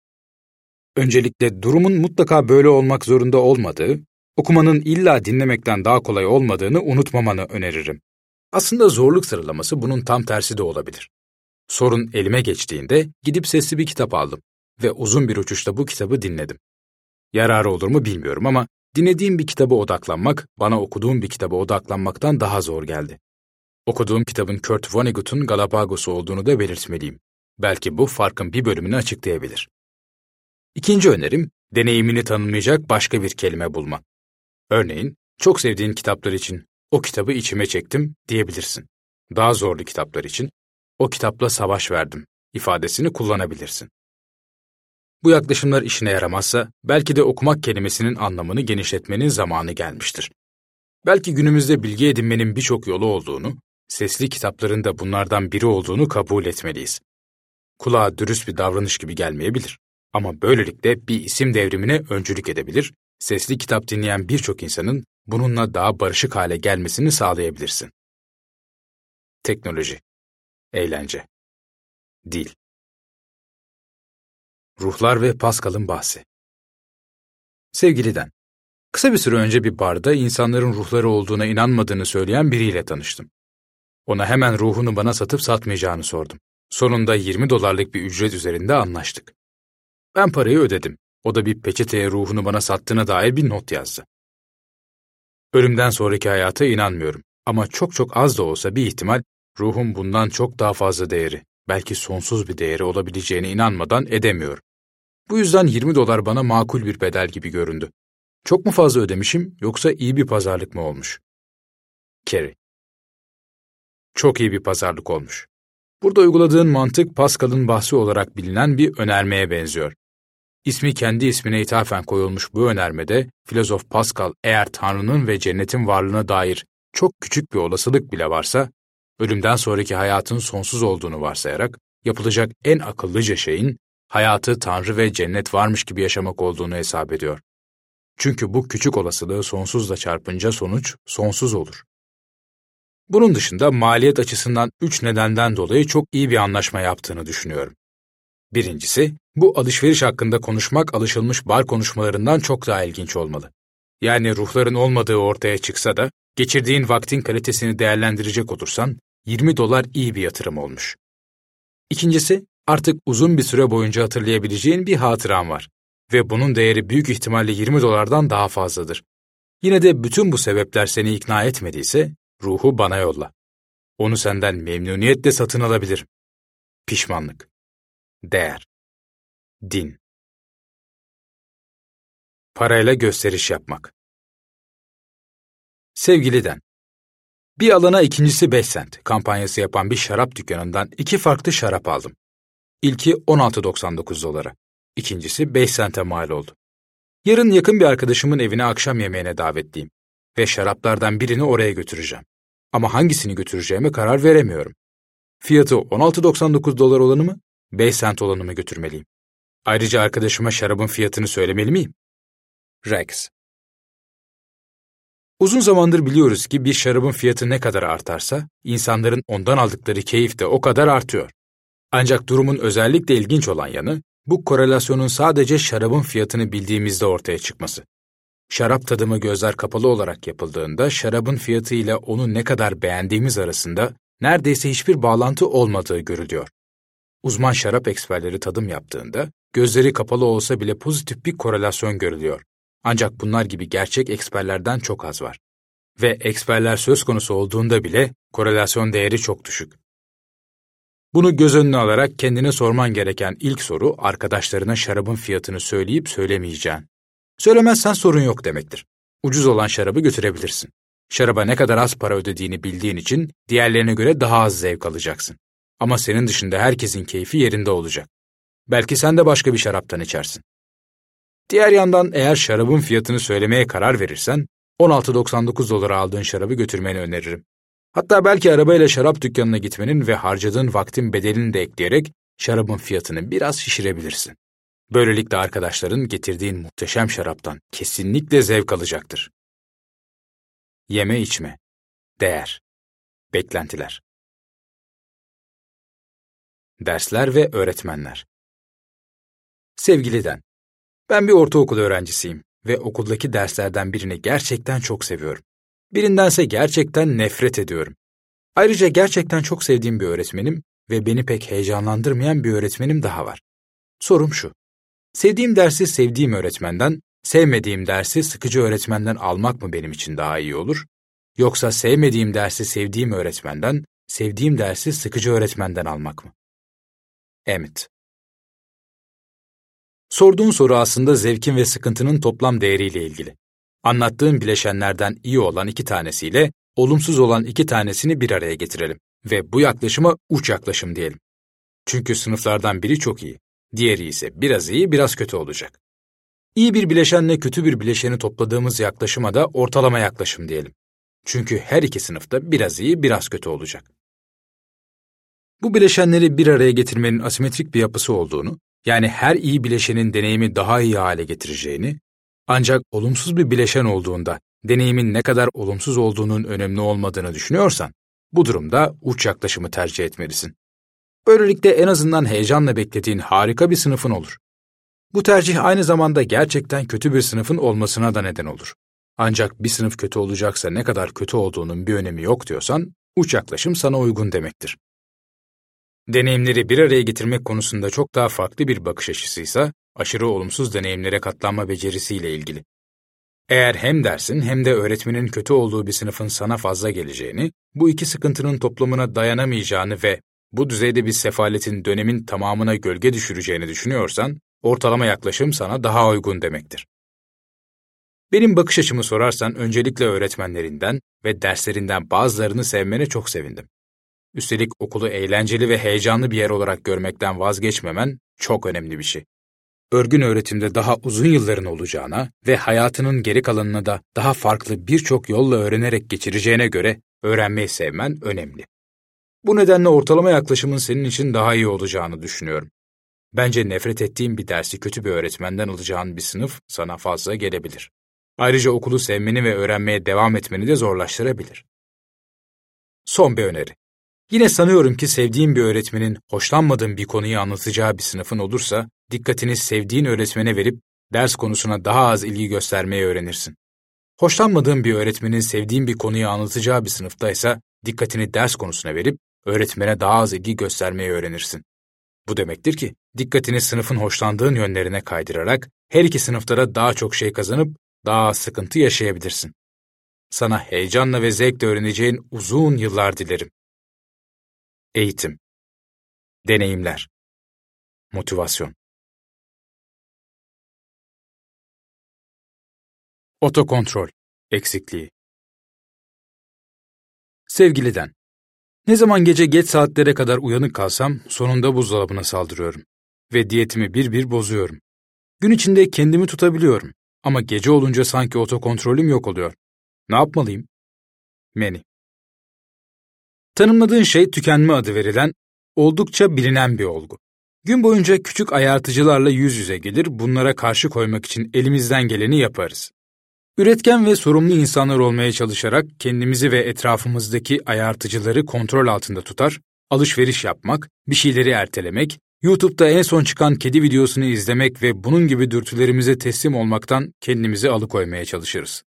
B: Öncelikle durumun mutlaka böyle olmak zorunda olmadığı, okumanın illa dinlemekten daha kolay olmadığını unutmamanı öneririm. Aslında zorluk sıralaması bunun tam tersi de olabilir. Sorun elime geçtiğinde gidip sesli bir kitap aldım ve uzun bir uçuşta bu kitabı dinledim. Yararı olur mu bilmiyorum ama dinlediğim bir kitaba odaklanmak, bana okuduğum bir kitaba odaklanmaktan daha zor geldi. Okuduğum kitabın Kurt Vonnegut'un Galapagos'u olduğunu da belirtmeliyim. Belki bu farkın bir bölümünü açıklayabilir. İkinci önerim, deneyimini tanımlayacak başka bir kelime bulma. Örneğin, çok sevdiğin kitaplar için o kitabı içime çektim diyebilirsin. Daha zorlu kitaplar için o kitapla savaş verdim ifadesini kullanabilirsin. Bu yaklaşımlar işine yaramazsa belki de okumak kelimesinin anlamını genişletmenin zamanı gelmiştir. Belki günümüzde bilgi edinmenin birçok yolu olduğunu, sesli kitapların da bunlardan biri olduğunu kabul etmeliyiz. Kulağa dürüst bir davranış gibi gelmeyebilir. Ama böylelikle bir isim devrimine öncülük edebilir, sesli kitap dinleyen birçok insanın bununla daha barışık hale gelmesini sağlayabilirsin. Teknoloji, eğlence, dil. Ruhlar ve Pascal'ın bahsi. Sevgili Den, kısa bir süre önce bir barda insanların ruhları olduğuna inanmadığını söyleyen biriyle tanıştım. Ona hemen ruhunu bana satıp satmayacağını sordum. Sonunda yirmi dolarlık bir ücret üzerinde anlaştık. Ben parayı ödedim. O da bir peçeteye ruhunu bana sattığına dair bir not yazdı. Ölümden sonraki hayata inanmıyorum ama çok çok az da olsa bir ihtimal ruhum bundan çok daha fazla değeri, belki sonsuz bir değeri olabileceğine inanmadan edemiyorum. Bu yüzden yirmi dolar bana makul bir bedel gibi göründü. Çok mu fazla ödemişim yoksa iyi bir pazarlık mı olmuş? Kerry. Çok iyi bir pazarlık olmuş. Burada uyguladığın mantık Pascal'ın bahsi olarak bilinen bir önermeye benziyor. İsmi kendi ismine ithafen koyulmuş bu önermede filozof Pascal eğer Tanrı'nın ve cennetin varlığına dair çok küçük bir olasılık bile varsa, ölümden sonraki hayatın sonsuz olduğunu varsayarak yapılacak en akıllıca şeyin hayatı Tanrı ve cennet varmış gibi yaşamak olduğunu hesap ediyor. Çünkü bu küçük olasılığı sonsuzla çarpınca sonuç sonsuz olur. Bunun dışında maliyet açısından üç nedenden dolayı çok iyi bir anlaşma yaptığını düşünüyorum. Birincisi, bu alışveriş hakkında konuşmak alışılmış bar konuşmalarından çok daha ilginç olmalı. Yani ruhların olmadığı ortaya çıksa da, geçirdiğin vaktin kalitesini değerlendirecek olursan, yirmi dolar iyi bir yatırım olmuş. İkincisi, artık uzun bir süre boyunca hatırlayabileceğin bir hatıran var. Ve bunun değeri büyük ihtimalle yirmi dolardan daha fazladır. Yine de bütün bu sebepler seni ikna etmediyse, ruhu bana yolla. Onu senden memnuniyetle satın alabilirim. Pişmanlık. Değer. Din. Parayla gösteriş yapmak. Sevgili Den, bir alana ikincisi beş sent kampanyası yapan bir şarap dükkanından iki farklı şarap aldım. İlki on altı doksan dokuz dolara, ikincisi beş sente mal oldu. Yarın yakın bir arkadaşımın evine akşam yemeğine davetliyim ve şaraplardan birini oraya götüreceğim. Ama hangisini götüreceğime karar veremiyorum. Fiyatı on altı doksan dokuz dolar olanı mı, beş sent olanı mı götürmeliyim? Ayrıca arkadaşıma şarabın fiyatını söylemeli miyim? Rex. Uzun zamandır biliyoruz ki bir şarabın fiyatı ne kadar artarsa, insanların ondan aldıkları keyif de o kadar artıyor. Ancak durumun özellikle ilginç olan yanı, bu korelasyonun sadece şarabın fiyatını bildiğimizde ortaya çıkması. Şarap tadımı gözler kapalı olarak yapıldığında, şarabın fiyatı ile onu ne kadar beğendiğimiz arasında neredeyse hiçbir bağlantı olmadığı görülüyor. Uzman şarap eksperleri tadım yaptığında, gözleri kapalı olsa bile pozitif bir korelasyon görülüyor. Ancak bunlar gibi gerçek eksperlerden çok az var. Ve eksperler söz konusu olduğunda bile korelasyon değeri çok düşük. Bunu göz önüne alarak kendine sorman gereken ilk soru, arkadaşlarına şarabın fiyatını söyleyip söylemeyeceğin. Söylemezsen sorun yok demektir. Ucuz olan şarabı götürebilirsin. Şaraba ne kadar az para ödediğini bildiğin için diğerlerine göre daha az zevk alacaksın. Ama senin dışında herkesin keyfi yerinde olacak. Belki sen de başka bir şaraptan içersin. Diğer yandan eğer şarabın fiyatını söylemeye karar verirsen, on altı doksan dokuz dolara aldığın şarabı götürmeni öneririm. Hatta belki arabayla şarap dükkanına gitmenin ve harcadığın vaktin bedelini de ekleyerek şarabın fiyatını biraz şişirebilirsin. Böylelikle arkadaşların getirdiğin muhteşem şaraptan kesinlikle zevk alacaktır. Yeme içme. Değer. Beklentiler. Dersler ve öğretmenler. Sevgili Den, ben bir ortaokul öğrencisiyim ve okuldaki derslerden birini gerçekten çok seviyorum. Birindense gerçekten nefret ediyorum. Ayrıca gerçekten çok sevdiğim bir öğretmenim ve beni pek heyecanlandırmayan bir öğretmenim daha var. Sorum şu: sevdiğim dersi sevdiğim öğretmenden, sevmediğim dersi sıkıcı öğretmenden almak mı benim için daha iyi olur? Yoksa sevmediğim dersi sevdiğim öğretmenden, sevdiğim dersi sıkıcı öğretmenden almak mı? Emmett. Sorduğun soru aslında zevkin ve sıkıntının toplam değeriyle ilgili. Anlattığım bileşenlerden iyi olan iki tanesiyle olumsuz olan iki tanesini bir araya getirelim ve bu yaklaşıma uç yaklaşım diyelim. Çünkü sınıflardan biri çok iyi, diğeri ise biraz iyi, biraz kötü olacak. İyi bir bileşenle kötü bir bileşeni topladığımız yaklaşıma da ortalama yaklaşım diyelim. Çünkü her iki sınıfta biraz iyi, biraz kötü olacak. Bu bileşenleri bir araya getirmenin asimetrik bir yapısı olduğunu, yani her iyi bileşenin deneyimi daha iyi hale getireceğini, ancak olumsuz bir bileşen olduğunda deneyimin ne kadar olumsuz olduğunun önemli olmadığını düşünüyorsan, bu durumda uç yaklaşımı tercih etmelisin. Böylelikle en azından heyecanla beklediğin harika bir sınıfın olur. Bu tercih aynı zamanda gerçekten kötü bir sınıfın olmasına da neden olur. Ancak bir sınıf kötü olacaksa ne kadar kötü olduğunun bir önemi yok diyorsan, uç yaklaşım sana uygun demektir. Deneyimleri bir araya getirmek konusunda çok daha farklı bir bakış açısıysa, aşırı olumsuz deneyimlere katlanma becerisiyle ilgili. Eğer hem dersin hem de öğretmenin kötü olduğu bir sınıfın sana fazla geleceğini, bu iki sıkıntının toplamına dayanamayacağını ve bu düzeyde bir sefaletin dönemin tamamına gölge düşüreceğini düşünüyorsan, ortalama yaklaşım sana daha uygun demektir. Benim bakış açımı sorarsan öncelikle öğretmenlerinden ve derslerinden bazılarını sevmene çok sevindim. Üstelik okulu eğlenceli ve heyecanlı bir yer olarak görmekten vazgeçmemen çok önemli bir şey. Örgün öğretimde daha uzun yılların olacağına ve hayatının geri kalanını da daha farklı birçok yolla öğrenerek geçireceğine göre öğrenmeyi sevmen önemli. Bu nedenle ortalama yaklaşımın senin için daha iyi olacağını düşünüyorum. Bence nefret ettiğin bir dersi kötü bir öğretmenden alacağın bir sınıf sana fazla gelebilir. Ayrıca okulu sevmeni ve öğrenmeye devam etmeni de zorlaştırabilir. Son bir öneri. Yine sanıyorum ki sevdiğin bir öğretmenin hoşlanmadığın bir konuyu anlatacağı bir sınıfın olursa, dikkatini sevdiğin öğretmene verip ders konusuna daha az ilgi göstermeyi öğrenirsin. Hoşlanmadığın bir öğretmenin sevdiğin bir konuyu anlatacağı bir sınıftaysa, dikkatini ders konusuna verip öğretmene daha az ilgi göstermeyi öğrenirsin. Bu demektir ki, dikkatini sınıfın hoşlandığın yönlerine kaydırarak her iki sınıfta da daha çok şey kazanıp daha az sıkıntı yaşayabilirsin. Sana heyecanla ve zevkle öğreneceğin uzun yıllar dilerim. Eğitim, deneyimler, motivasyon. Otokontrol, eksikliği. Sevgiliden. Ne zaman gece geç saatlere kadar uyanık kalsam sonunda buzdolabına saldırıyorum ve diyetimi bir bir bozuyorum. Gün içinde kendimi tutabiliyorum ama gece olunca sanki otokontrolüm yok oluyor. Ne yapmalıyım? Manny. Tanımladığın şey tükenme adı verilen, oldukça bilinen bir olgu. Gün boyunca küçük ayartıcılarla yüz yüze gelir, bunlara karşı koymak için elimizden geleni yaparız. Üretken ve sorumlu insanlar olmaya çalışarak kendimizi ve etrafımızdaki ayartıcıları kontrol altında tutar, alışveriş yapmak, bir şeyleri ertelemek, YouTube'da en son çıkan kedi videosunu izlemek ve bunun gibi dürtülerimize teslim olmaktan kendimizi alıkoymaya çalışırız.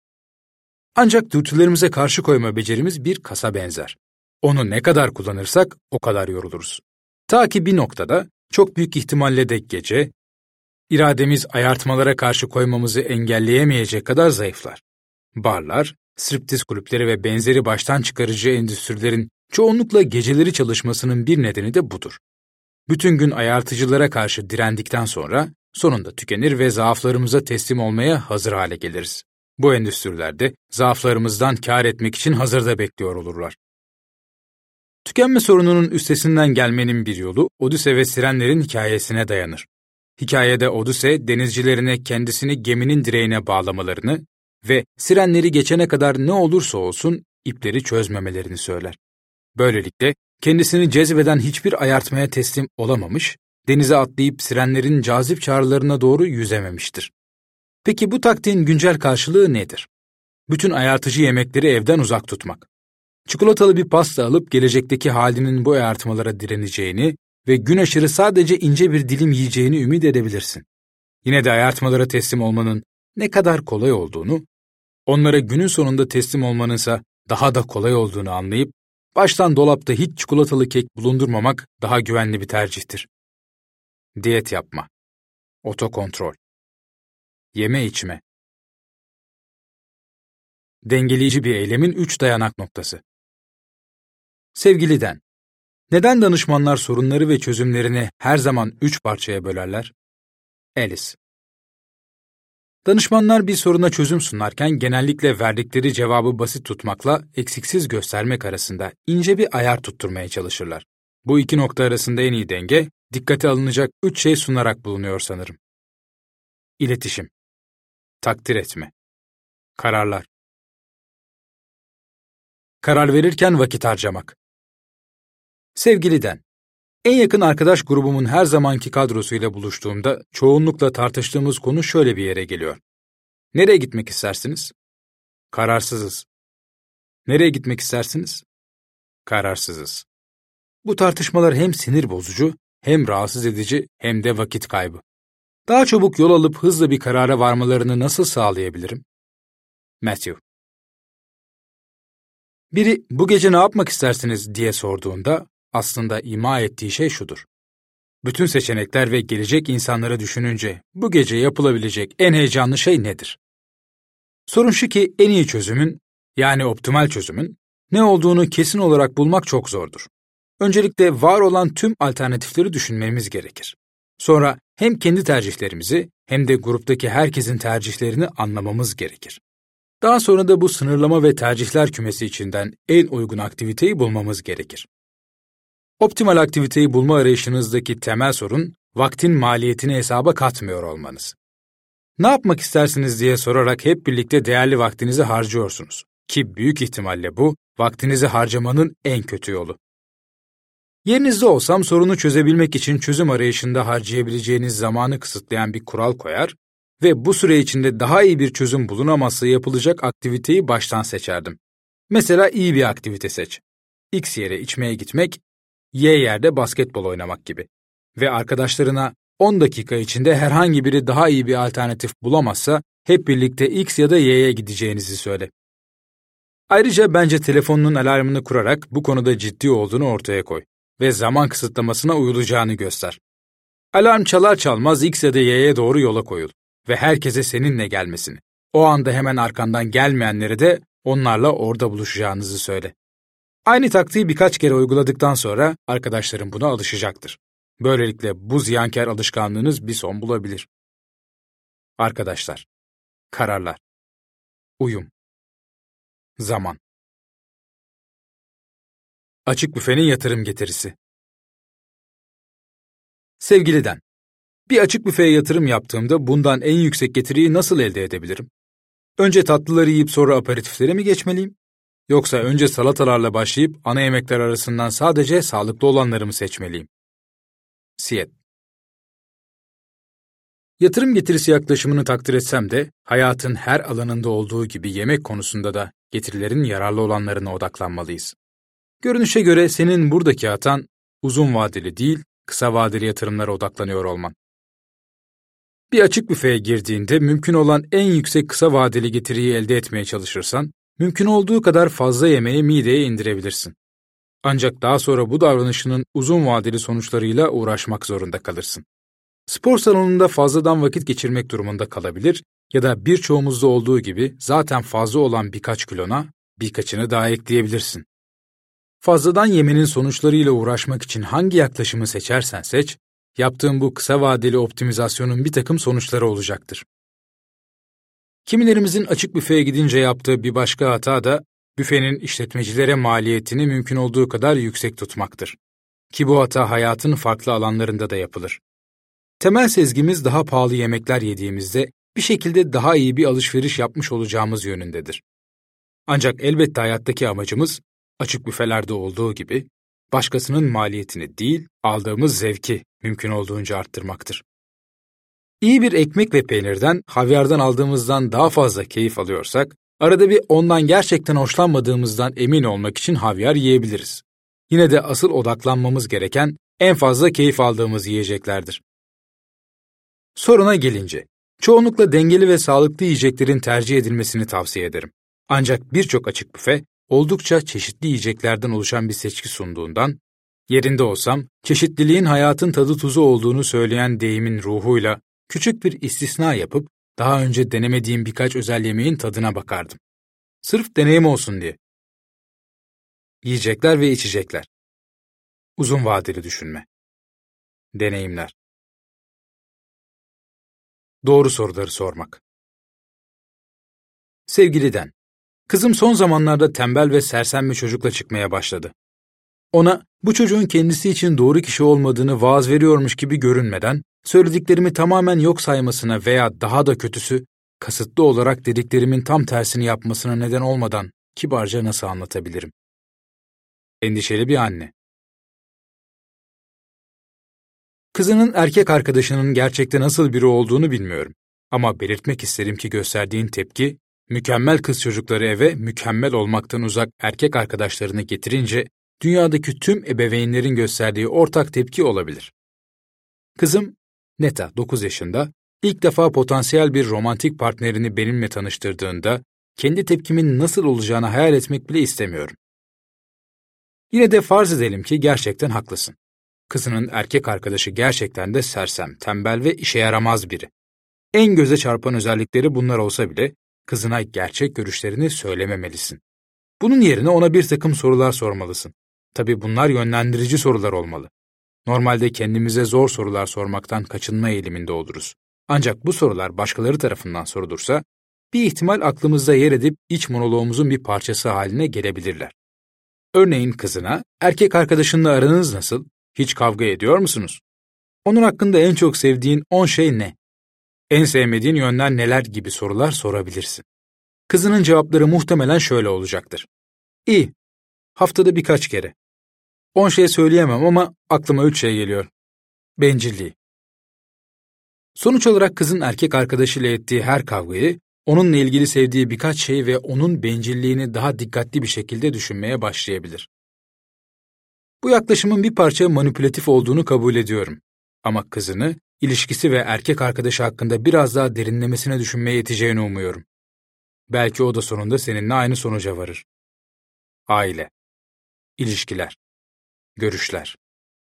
B: Ancak dürtülerimize karşı koyma becerimiz bir kasa benzer. Onu ne kadar kullanırsak o kadar yoruluruz. Ta ki bir noktada çok büyük ihtimalle de gece, irademiz ayartmalara karşı koymamızı engelleyemeyecek kadar zayıflar. Barlar, striptiz kulüpleri ve benzeri baştan çıkarıcı endüstrilerin çoğunlukla geceleri çalışmasının bir nedeni de budur. Bütün gün ayartıcılara karşı direndikten sonra sonunda tükenir ve zaaflarımıza teslim olmaya hazır hale geliriz. Bu endüstrilerde zaaflarımızdan kâr etmek için hazırda bekliyor olurlar. Tükenme sorununun üstesinden gelmenin bir yolu Odüse ve Sirenlerin hikayesine dayanır. Hikayede Odüse, denizcilerine kendisini geminin direğine bağlamalarını ve Sirenleri geçene kadar ne olursa olsun ipleri çözmemelerini söyler. Böylelikle kendisini cezbeden hiçbir ayartmaya teslim olamamış, denize atlayıp Sirenlerin cazip çağrılarına doğru yüzememiştir. Peki bu taktiğin güncel karşılığı nedir? Bütün ayartıcı yemekleri evden uzak tutmak. Çikolatalı bir pasta alıp gelecekteki halinin bu ayartmalara direneceğini ve gün aşırı sadece ince bir dilim yiyeceğini ümit edebilirsin. Yine de ayartmalara teslim olmanın ne kadar kolay olduğunu, onlara günün sonunda teslim olmanınsa daha da kolay olduğunu anlayıp, baştan dolapta hiç çikolatalı kek bulundurmamak daha güvenli bir tercihtir. Diyet yapma. Otokontrol. Yeme içme. Dengeleyici bir eylemin üç dayanak noktası. Sevgiliden. Neden danışmanlar sorunları ve çözümlerini her zaman üç parçaya bölerler? Alice. Danışmanlar bir soruna çözüm sunarken genellikle verdikleri cevabı basit tutmakla eksiksiz göstermek arasında ince bir ayar tutturmaya çalışırlar. Bu iki nokta arasında en iyi denge, dikkate alınacak üç şey sunarak bulunuyor sanırım. İletişim. Takdir etme. Kararlar. Karar verirken vakit harcamak. Sevgiliden. En yakın arkadaş grubumun her zamanki kadrosuyla buluştuğumda çoğunlukla tartıştığımız konu şöyle bir yere geliyor. Nereye gitmek istersiniz? Kararsızız. Nereye gitmek istersiniz? Kararsızız. Bu tartışmalar hem sinir bozucu, hem rahatsız edici, hem de vakit kaybı. Daha çabuk yol alıp hızlı bir karara varmalarını nasıl sağlayabilirim? Matthew. Biri bu gece ne yapmak istersiniz diye sorduğunda aslında ima ettiği şey şudur. Bütün seçenekler ve gelecek insanları düşününce bu gece yapılabilecek en heyecanlı şey nedir? Sorun şu ki en iyi çözümün, yani optimal çözümün, ne olduğunu kesin olarak bulmak çok zordur. Öncelikle var olan tüm alternatifleri düşünmemiz gerekir. Sonra hem kendi tercihlerimizi hem de gruptaki herkesin tercihlerini anlamamız gerekir. Daha sonra da bu sınırlama ve tercihler kümesi içinden en uygun aktiviteyi bulmamız gerekir. Optimal aktiviteyi bulma arayışınızdaki temel sorun, vaktin maliyetini hesaba katmıyor olmanız. Ne yapmak istersiniz diye sorarak hep birlikte değerli vaktinizi harcıyorsunuz. Ki büyük ihtimalle bu, vaktinizi harcamanın en kötü yolu. Yerinizde olsam sorunu çözebilmek için çözüm arayışında harcayabileceğiniz zamanı kısıtlayan bir kural koyar ve bu süre içinde daha iyi bir çözüm bulunamazsa yapılacak aktiviteyi baştan seçerdim. Mesela iyi bir aktivite seç. X yere içmeye gitmek, Y yerde basketbol oynamak gibi. Ve arkadaşlarına on dakika içinde herhangi biri daha iyi bir alternatif bulamazsa hep birlikte X ya da Y'ye gideceğinizi söyle. Ayrıca bence telefonunun alarmını kurarak bu konuda ciddi olduğunu ortaya koy ve zaman kısıtlamasına uyulacağını göster. Alarm çalar çalmaz X ya da Y'ye doğru yola koyul ve herkese seninle gelmesini, o anda hemen arkandan gelmeyenlere de onlarla orada buluşacağınızı söyle. Aynı taktiği birkaç kere uyguladıktan sonra arkadaşların buna alışacaktır. Böylelikle bu ziyankar alışkanlığınız bir son bulabilir. Arkadaşlar, kararlar, uyum, zaman. Açık büfenin yatırım getirisi. Sevgili Den, bir açık büfeye yatırım yaptığımda bundan en yüksek getiriyi nasıl elde edebilirim? Önce tatlıları yiyip sonra aperatiflere mi geçmeliyim? Yoksa önce salatalarla başlayıp ana yemekler arasından sadece sağlıklı olanları mı seçmeliyim? Siyet. Yatırım getirisi yaklaşımını takdir etsem de hayatın her alanında olduğu gibi yemek konusunda da getirilerin yararlı olanlarına odaklanmalıyız. Görünüşe göre senin buradaki hatan uzun vadeli değil, kısa vadeli yatırımlara odaklanıyor olman. Bir açık büfeye girdiğinde mümkün olan en yüksek kısa vadeli getiriyi elde etmeye çalışırsan, mümkün olduğu kadar fazla yemeği mideye indirebilirsin. Ancak daha sonra bu davranışının uzun vadeli sonuçlarıyla uğraşmak zorunda kalırsın. Spor salonunda fazladan vakit geçirmek durumunda kalabilir ya da birçoğumuzda olduğu gibi zaten fazla olan birkaç kilona birkaçını daha ekleyebilirsin. Fazladan yemenin sonuçlarıyla uğraşmak için hangi yaklaşımı seçersen seç, yaptığın bu kısa vadeli optimizasyonun bir takım sonuçları olacaktır. Kimilerimizin açık büfeye gidince yaptığı bir başka hata da büfenin işletmecilere maliyetini mümkün olduğu kadar yüksek tutmaktır. Ki bu hata hayatın farklı alanlarında da yapılır. Temel sezgimiz daha pahalı yemekler yediğimizde bir şekilde daha iyi bir alışveriş yapmış olacağımız yönündedir. Ancak elbette hayattaki amacımız, açık büfelerde olduğu gibi, başkasının maliyetini değil, aldığımız zevki mümkün olduğunca arttırmaktır. İyi bir ekmek ve peynirden, havyardan aldığımızdan daha fazla keyif alıyorsak, arada bir ondan gerçekten hoşlanmadığımızdan emin olmak için havyar yiyebiliriz. Yine de asıl odaklanmamız gereken en fazla keyif aldığımız yiyeceklerdir. Soruna gelince, çoğunlukla dengeli ve sağlıklı yiyeceklerin tercih edilmesini tavsiye ederim. Ancak birçok açık büfe, oldukça çeşitli yiyeceklerden oluşan bir seçki sunduğundan, yerinde olsam, çeşitliliğin hayatın tadı tuzu olduğunu söyleyen deyimin ruhuyla küçük bir istisna yapıp, daha önce denemediğim birkaç özel yemeğin tadına bakardım. Sırf deneyim olsun diye. Yiyecekler ve içecekler. Uzun vadeli düşünme. Deneyimler. Doğru soruları sormak. Sevgili Den, kızım son zamanlarda tembel ve sersem bir çocukla çıkmaya başladı. Ona bu çocuğun kendisi için doğru kişi olmadığını vaaz veriyormuş gibi görünmeden, söylediklerimi tamamen yok saymasına veya daha da kötüsü, kasıtlı olarak dediklerimin tam tersini yapmasına neden olmadan kibarca nasıl anlatabilirim? Endişeli bir anne. Kızının erkek arkadaşının gerçekte nasıl biri olduğunu bilmiyorum. Ama belirtmek isterim ki gösterdiğin tepki, mükemmel kız çocukları eve mükemmel olmaktan uzak erkek arkadaşlarını getirince, dünyadaki tüm ebeveynlerin gösterdiği ortak tepki olabilir. Kızım, Neta, dokuz yaşında, ilk defa potansiyel bir romantik partnerini benimle tanıştırdığında, kendi tepkimin nasıl olacağını hayal etmek bile istemiyorum. Yine de farz edelim ki gerçekten haklısın. Kızının erkek arkadaşı gerçekten de sersem, tembel ve işe yaramaz biri. En göze çarpan özellikleri bunlar olsa bile, kızına gerçek görüşlerini söylememelisin. Bunun yerine ona bir takım sorular sormalısın. Tabii bunlar yönlendirici sorular olmalı. Normalde kendimize zor sorular sormaktan kaçınma eğiliminde oluruz. Ancak bu sorular başkaları tarafından sorulursa, bir ihtimal aklımızda yer edip iç monoloğumuzun bir parçası haline gelebilirler. Örneğin kızına, erkek arkadaşınla aranız nasıl? Hiç kavga ediyor musunuz? Onun hakkında en çok sevdiğin on şey ne? En sevmediğin yönler neler gibi sorular sorabilirsin. Kızının cevapları muhtemelen şöyle olacaktır. İyi, haftada birkaç kere. On şey söyleyemem ama aklıma üç şey geliyor. Bencilliği. Sonuç olarak kızın erkek arkadaşıyla ettiği her kavgayı, onunla ilgili sevdiği birkaç şey ve onun bencilliğini daha dikkatli bir şekilde düşünmeye başlayabilir. Bu yaklaşımın bir parça manipülatif olduğunu kabul ediyorum. Ama kızını, ilişkisi ve erkek arkadaşı hakkında biraz daha derinlemesine düşünmeye iteceğini umuyorum. Belki o da sonunda seninle aynı sonuca varır. Aile, ilişkiler, görüşler.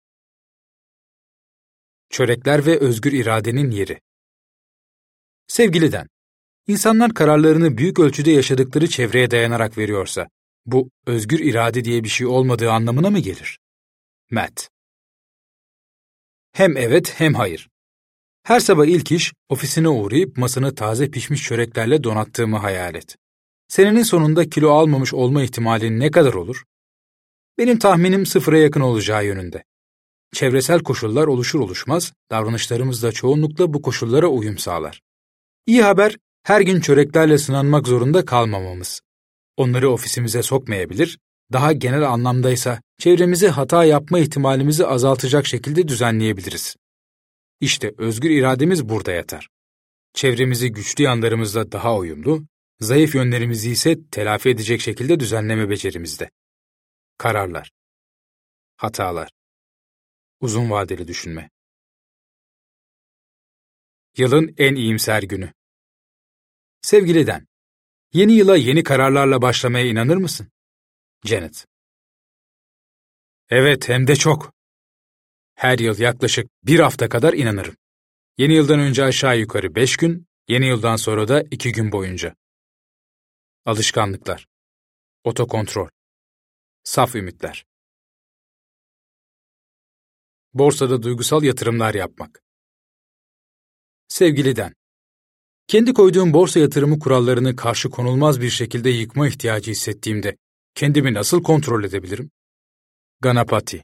B: Çörekler ve özgür iradenin yeri. Sevgili Den, insanlar kararlarını büyük ölçüde yaşadıkları çevreye dayanarak veriyorsa, bu özgür irade diye bir şey olmadığı anlamına mı gelir? Matt. Hem evet hem hayır. Her sabah ilk iş, ofisine uğrayıp masanı taze pişmiş çöreklerle donattığımı hayal et. Senenin sonunda kilo almamış olma ihtimalin ne kadar olur? Benim tahminim sıfıra yakın olacağı yönünde. Çevresel koşullar oluşur oluşmaz, davranışlarımız da çoğunlukla bu koşullara uyum sağlar. İyi haber, her gün çöreklerle sınanmak zorunda kalmamamız. Onları ofisimize sokmayabilir, daha genel anlamdaysa çevremizi hata yapma ihtimalimizi azaltacak şekilde düzenleyebiliriz. İşte özgür irademiz burada yatar. Çevremizi güçlü yanlarımızla daha uyumlu, zayıf yönlerimizi ise telafi edecek şekilde düzenleme becerimizde. Kararlar. Hatalar. Uzun vadeli düşünme. Yılın en iyimser günü. Sevgili Den, yeni yıla yeni kararlarla başlamaya inanır mısın? Janet. Evet, hem de çok. Her yıl yaklaşık bir hafta kadar inanırım. Yeni yıldan önce aşağı yukarı beş gün, yeni yıldan sonra da iki gün boyunca. Alışkanlıklar. Otokontrol. Saf ümitler. Borsada duygusal yatırımlar yapmak. Sevgili Den, kendi koyduğum borsa yatırımı kurallarını karşı konulmaz bir şekilde yıkma ihtiyacı hissettiğimde kendimi nasıl kontrol edebilirim? Ganapati.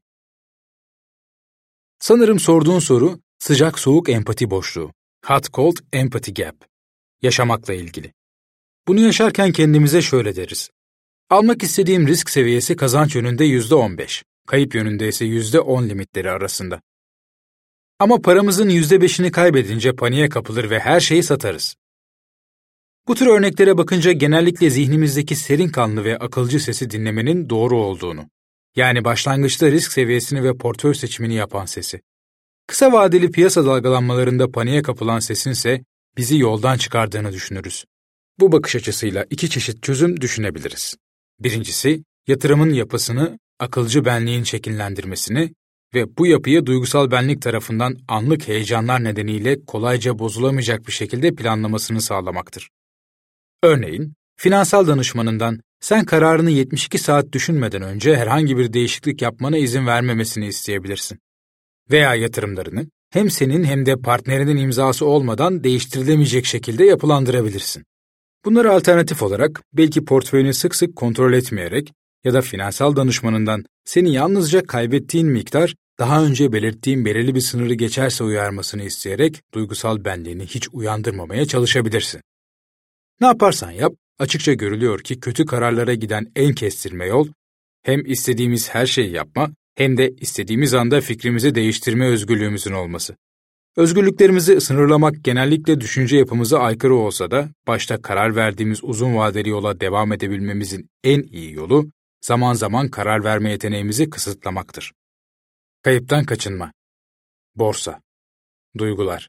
B: Sanırım sorduğun soru sıcak soğuk empati boşluğu, hot cold empathy gap, yaşamakla ilgili. Bunu yaşarken kendimize şöyle deriz. Almak istediğim risk seviyesi kazanç yönünde yüzde on beş, kayıp yönünde ise yüzde on limitleri arasında. Ama paramızın yüzde beşini kaybedince paniğe kapılır ve her şeyi satarız. Bu tür örneklere bakınca genellikle zihnimizdeki serin kanlı ve akılcı sesi dinlemenin doğru olduğunu, yani başlangıçta risk seviyesini ve portföy seçimini yapan sesi. Kısa vadeli piyasa dalgalanmalarında paniğe kapılan sesinse bizi yoldan çıkardığını düşünürüz. Bu bakış açısıyla iki çeşit çözüm düşünebiliriz. Birincisi, yatırımın yapısını, akılcı benliğin şekillendirmesini ve bu yapıyı duygusal benlik tarafından anlık heyecanlar nedeniyle kolayca bozulamayacak bir şekilde planlamasını sağlamaktır. Örneğin, finansal danışmanından sen kararını yetmiş iki saat düşünmeden önce herhangi bir değişiklik yapmana izin vermemesini isteyebilirsin. Veya yatırımlarını hem senin hem de partnerinin imzası olmadan değiştirilemeyecek şekilde yapılandırabilirsin. Bunlara alternatif olarak belki portföyünü sık sık kontrol etmeyerek ya da finansal danışmanından seni yalnızca kaybettiğin miktar daha önce belirttiğin belirli bir sınırı geçerse uyarmasını isteyerek duygusal benliğini hiç uyandırmamaya çalışabilirsin. Ne yaparsan yap, açıkça görülüyor ki kötü kararlara giden en kestirme yol, hem istediğimiz her şeyi yapma, hem de istediğimiz anda fikrimizi değiştirme özgürlüğümüzün olması. Özgürlüklerimizi sınırlamak genellikle düşünce yapımıza aykırı olsa da, başta karar verdiğimiz uzun vadeli yola devam edebilmemizin en iyi yolu, zaman zaman karar verme yeteneğimizi kısıtlamaktır. Kayıptan kaçınma. Borsa. Duygular.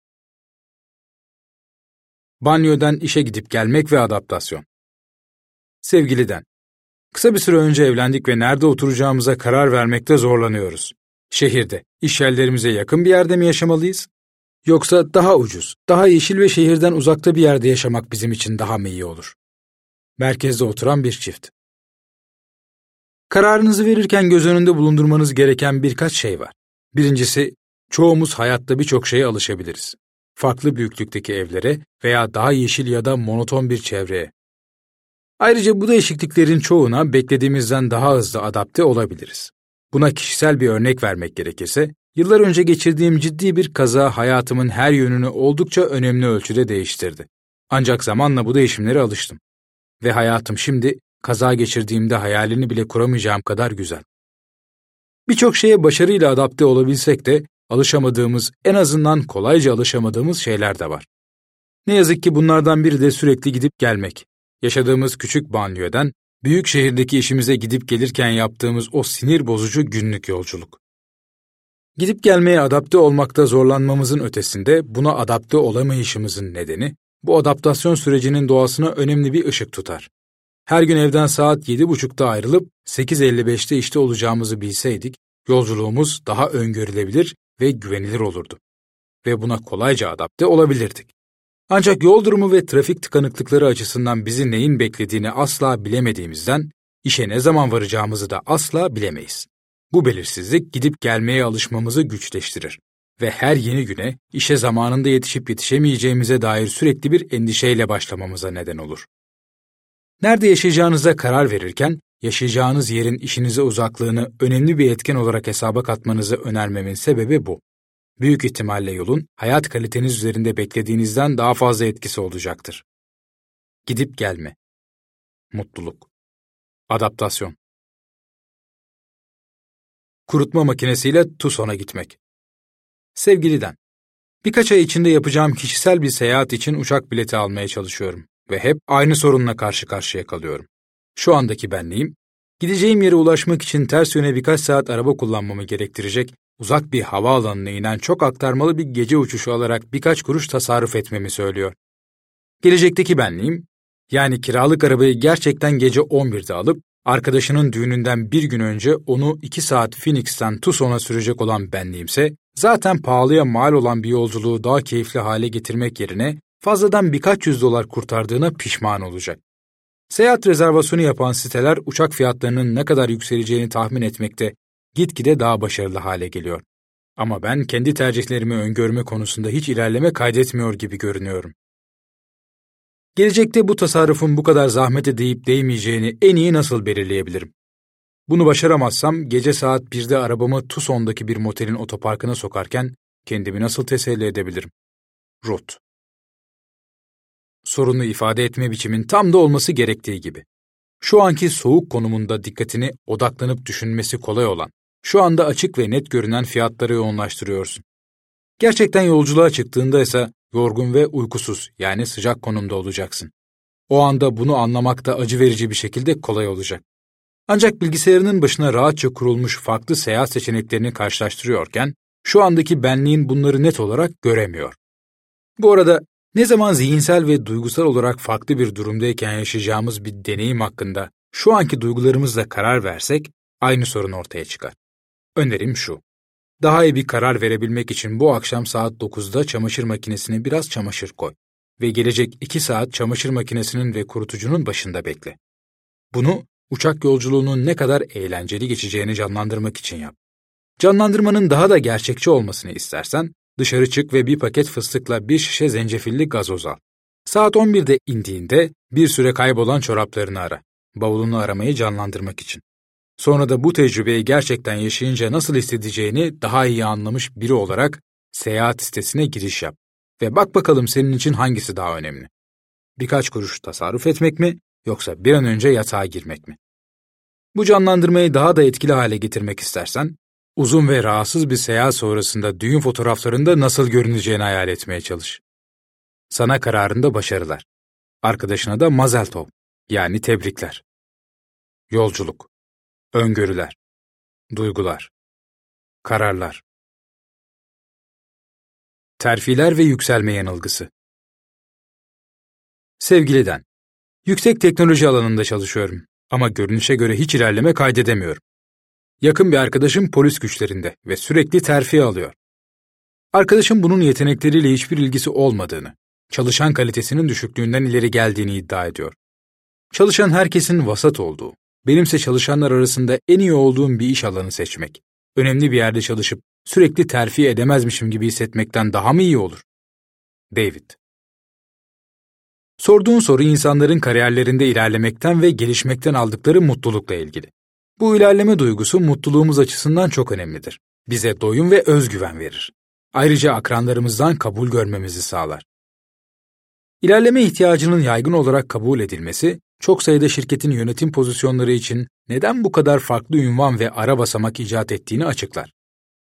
B: Banyodan işe gidip gelmek ve adaptasyon. Sevgili Den, kısa bir süre önce evlendik ve nerede oturacağımıza karar vermekte zorlanıyoruz. Şehirde, iş yerlerimize yakın bir yerde mi yaşamalıyız? Yoksa daha ucuz, daha yeşil ve şehirden uzakta bir yerde yaşamak bizim için daha mı iyi olur? Merkezde oturan bir çift. Kararınızı verirken göz önünde bulundurmanız gereken birkaç şey var. Birincisi, çoğumuz hayatta birçok şeye alışabiliriz. Farklı büyüklükteki evlere veya daha yeşil ya da monoton bir çevreye. Ayrıca bu değişikliklerin çoğuna beklediğimizden daha hızlı adapte olabiliriz. Buna kişisel bir örnek vermek gerekirse, yıllar önce geçirdiğim ciddi bir kaza hayatımın her yönünü oldukça önemli ölçüde değiştirdi. Ancak zamanla bu değişimlere alıştım. Ve hayatım şimdi, kaza geçirdiğimde hayalini bile kuramayacağım kadar güzel. Birçok şeye başarıyla adapte olabilsek de, alışamadığımız, en azından kolayca alışamadığımız şeyler de var. Ne yazık ki bunlardan biri de sürekli gidip gelmek. Yaşadığımız küçük banliyöden, büyük şehirdeki işimize gidip gelirken yaptığımız o sinir bozucu günlük yolculuk. Gidip gelmeye adapte olmakta zorlanmamızın ötesinde buna adapte olamayışımızın nedeni, bu adaptasyon sürecinin doğasına önemli bir ışık tutar. Her gün evden saat yedi buçukta ayrılıp sekiz elli beşte işte olacağımızı bilseydik, yolculuğumuz daha öngörülebilir ve güvenilir olurdu. Ve buna kolayca adapte olabilirdik. Ancak yol durumu ve trafik tıkanıklıkları açısından bizi neyin beklediğini asla bilemediğimizden, işe ne zaman varacağımızı da asla bilemeyiz. Bu belirsizlik gidip gelmeye alışmamızı güçleştirir ve her yeni güne işe zamanında yetişip yetişemeyeceğimize dair sürekli bir endişeyle başlamamıza neden olur. Nerede yaşayacağınıza karar verirken, yaşayacağınız yerin işinize uzaklığını önemli bir etken olarak hesaba katmanızı önermemin sebebi bu. Büyük ihtimalle yolun hayat kaliteniz üzerinde beklediğinizden daha fazla etkisi olacaktır. Gidip gelme. Mutluluk. Adaptasyon. Kurutma makinesiyle Tucson'a gitmek. Sevgiliden. Birkaç ay içinde yapacağım kişisel bir seyahat için uçak bileti almaya çalışıyorum ve hep aynı sorunla karşı karşıya kalıyorum. Şu andaki benliğim, gideceğim yere ulaşmak için ters yöne birkaç saat araba kullanmamı gerektirecek, uzak bir havaalanına inen çok aktarmalı bir gece uçuşu alarak birkaç kuruş tasarruf etmemi söylüyor. Gelecekteki benliğim, yani kiralık arabayı gerçekten gece on birde alıp, arkadaşının düğününden bir gün önce onu iki saat Phoenix'ten Tucson'a sürecek olan benliğimse, zaten pahalıya mal olan bir yolculuğu daha keyifli hale getirmek yerine fazladan birkaç yüz dolar kurtardığına pişman olacak. Seyahat rezervasyonu yapan siteler uçak fiyatlarının ne kadar yükseleceğini tahmin etmekte gitgide daha başarılı hale geliyor. Ama ben kendi tercihlerimi öngörme konusunda hiç ilerleme kaydetmiyor gibi görünüyorum. Gelecekte bu tasarrufun bu kadar zahmete değip değmeyeceğini en iyi nasıl belirleyebilirim? Bunu başaramazsam gece saat birde arabamı Tucson'daki bir motelin otoparkına sokarken kendimi nasıl teselli edebilirim? Ruth. Sorunu ifade etme biçimin tam da olması gerektiği gibi. Şu anki soğuk konumunda dikkatini odaklanıp düşünmesi kolay olan, şu anda açık ve net görünen fiyatlara yoğunlaştırıyorsun. Gerçekten yolculuğa çıktığında ise yorgun ve uykusuz, yani sıcak konumda olacaksın. O anda bunu anlamak da acı verici bir şekilde kolay olacak. Ancak bilgisayarının başına rahatça kurulmuş farklı seyahat seçeneklerini karşılaştırıyorken, şu andaki benliğin bunları net olarak göremiyor. Bu arada ne zaman zihinsel ve duygusal olarak farklı bir durumdayken yaşayacağımız bir deneyim hakkında şu anki duygularımızla karar versek, aynı sorun ortaya çıkar. Önerim şu. Daha iyi bir karar verebilmek için bu akşam saat dokuzda çamaşır makinesine biraz çamaşır koy ve gelecek iki saat çamaşır makinesinin ve kurutucunun başında bekle. Bunu uçak yolculuğunun ne kadar eğlenceli geçeceğini canlandırmak için yap. Canlandırmanın daha da gerçekçi olmasını istersen, dışarı çık ve bir paket fıstıkla bir şişe zencefilli gazoz al. Saat on birde indiğinde bir süre kaybolan çoraplarını ara, bavulunu aramayı canlandırmak için. Sonra da bu tecrübeyi gerçekten yaşayınca nasıl hissedeceğini daha iyi anlamış biri olarak seyahat sitesine giriş yap ve bak bakalım senin için hangisi daha önemli. Birkaç kuruş tasarruf etmek mi, yoksa bir an önce yatağa girmek mi? Bu canlandırmayı daha da etkili hale getirmek istersen, uzun ve rahatsız bir seyahat sonrasında düğün fotoğraflarında nasıl görüneceğini hayal etmeye çalış. Sana kararında başarılar. Arkadaşına da mazel tov, yani tebrikler. Yolculuk, öngörüler, duygular, kararlar. Terfiler ve yükselme yanılgısı. Sevgiliden, yüksek teknoloji alanında çalışıyorum ama görünüşe göre hiç ilerleme kaydedemiyorum. Yakın bir arkadaşım polis güçlerinde ve sürekli terfi alıyor. Arkadaşım bunun yetenekleriyle hiçbir ilgisi olmadığını, çalışan kalitesinin düşüklüğünden ileri geldiğini iddia ediyor. Çalışan herkesin vasat olduğu, benimse çalışanlar arasında en iyi olduğum bir iş alanı seçmek, önemli bir yerde çalışıp sürekli terfi edemezmişim gibi hissetmekten daha mı iyi olur? David. Sorduğun soru insanların kariyerlerinde ilerlemekten ve gelişmekten aldıkları mutlulukla ilgili. Bu ilerleme duygusu mutluluğumuz açısından çok önemlidir. Bize doyum ve özgüven verir. Ayrıca akranlarımızdan kabul görmemizi sağlar. İlerleme ihtiyacının yaygın olarak kabul edilmesi, çok sayıda şirketin yönetim pozisyonları için neden bu kadar farklı ünvan ve ara basamak icat ettiğini açıklar.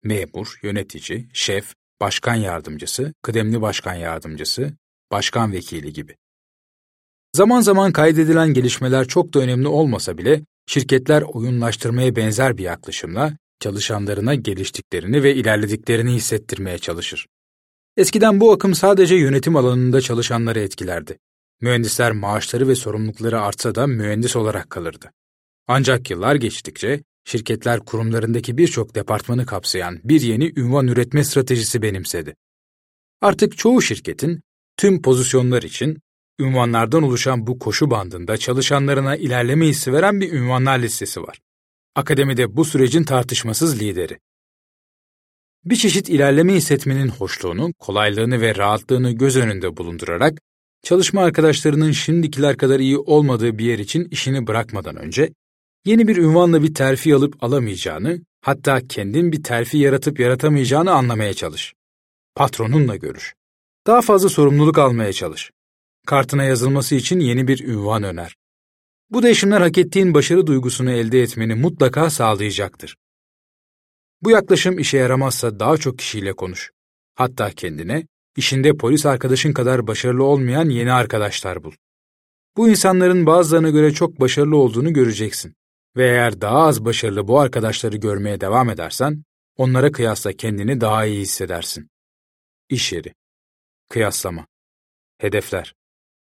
B: Memur, yönetici, şef, başkan yardımcısı, kıdemli başkan yardımcısı, başkan vekili gibi. Zaman zaman kaydedilen gelişmeler çok da önemli olmasa bile, şirketler oyunlaştırmaya benzer bir yaklaşımla çalışanlarına geliştiklerini ve ilerlediklerini hissettirmeye çalışır. Eskiden bu akım sadece yönetim alanında çalışanları etkilerdi. Mühendisler maaşları ve sorumlulukları artsa da mühendis olarak kalırdı. Ancak yıllar geçtikçe şirketler kurumlarındaki birçok departmanı kapsayan bir yeni ünvan üretme stratejisi benimsedi. Artık çoğu şirketin tüm pozisyonlar için ünvanlardan oluşan bu koşu bandında çalışanlarına ilerleme hissi veren bir ünvanlar listesi var. Akademide bu sürecin tartışmasız lideri. Bir çeşit ilerleme hissetmenin hoşluğunu, kolaylığını ve rahatlığını göz önünde bulundurarak, çalışma arkadaşlarının şimdikiler kadar iyi olmadığı bir yer için işini bırakmadan önce, yeni bir ünvanla bir terfi alıp alamayacağını, hatta kendin bir terfi yaratıp yaratamayacağını anlamaya çalış. Patronunla görüş. Daha fazla sorumluluk almaya çalış. Kartına yazılması için yeni bir ünvan öner. Bu değişimler hak ettiğin başarı duygusunu elde etmeni mutlaka sağlayacaktır. Bu yaklaşım işe yaramazsa daha çok kişiyle konuş. Hatta kendine, işinde polis arkadaşın kadar başarılı olmayan yeni arkadaşlar bul. Bu insanların bazılarına göre çok başarılı olduğunu göreceksin. Ve eğer daha az başarılı bu arkadaşları görmeye devam edersen, onlara kıyasla kendini daha iyi hissedersin. İş yeri. Kıyaslama. Hedefler.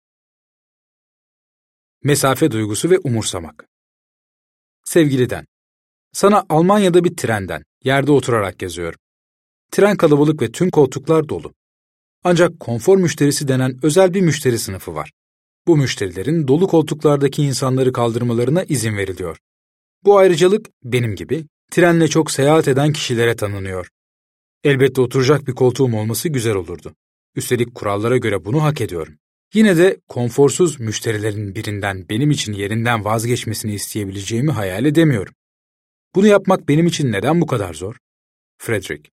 B: Mesafe duygusu ve umursamak. Sevgiliden. Sana Almanya'da bir trenden, yerde oturarak yazıyorum. Tren kalabalık ve tüm koltuklar dolu. Ancak konfor müşterisi denen özel bir müşteri sınıfı var. Bu müşterilerin dolu koltuklardaki insanları kaldırmalarına izin veriliyor. Bu ayrıcalık benim gibi trenle çok seyahat eden kişilere tanınıyor. Elbette oturacak bir koltuğum olması güzel olurdu. Üstelik kurallara göre bunu hak ediyorum. Yine de konforsuz müşterilerin birinden benim için yerinden vazgeçmesini isteyebileceğimi hayal edemiyorum. Bunu yapmak benim için neden bu kadar zor? Frederick.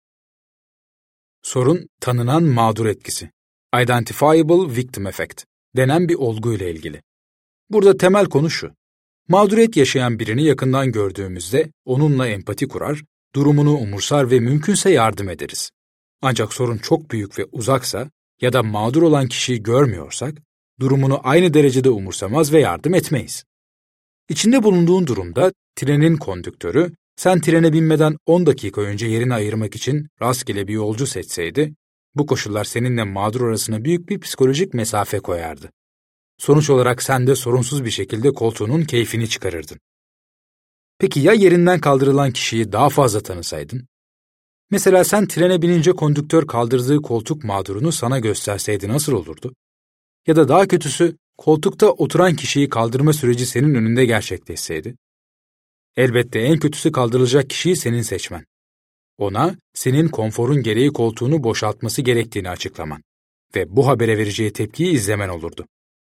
B: Sorun, tanınan mağdur etkisi. Identifiable Victim Effect denen bir olguyla ilgili. Burada temel konu şu. Mağduriyet yaşayan birini yakından gördüğümüzde onunla empati kurar, durumunu umursar ve mümkünse yardım ederiz. Ancak sorun çok büyük ve uzaksa ya da mağdur olan kişiyi görmüyorsak, durumunu aynı derecede umursamaz ve yardım etmeyiz. İçinde bulunduğun durumda trenin kondüktörü, sen trene binmeden on dakika önce yerini ayırmak için rastgele bir yolcu seçseydi, bu koşullar seninle mağdur arasına büyük bir psikolojik mesafe koyardı. Sonuç olarak sen de sorunsuz bir şekilde koltuğunun keyfini çıkarırdın. Peki ya yerinden kaldırılan kişiyi daha fazla tanısaydın? Mesela sen trene binince kondüktör kaldırdığı koltuk mağdurunu sana gösterseydi nasıl olurdu? Ya da daha kötüsü, koltukta oturan kişiyi kaldırma süreci senin önünde gerçekleşseydi? Elbette en kötüsü kaldırılacak kişiyi senin seçmen. Ona, senin konforun gereği koltuğunu boşaltması gerektiğini açıklaman ve bu habere vereceği tepkiyi izlemen olurdu.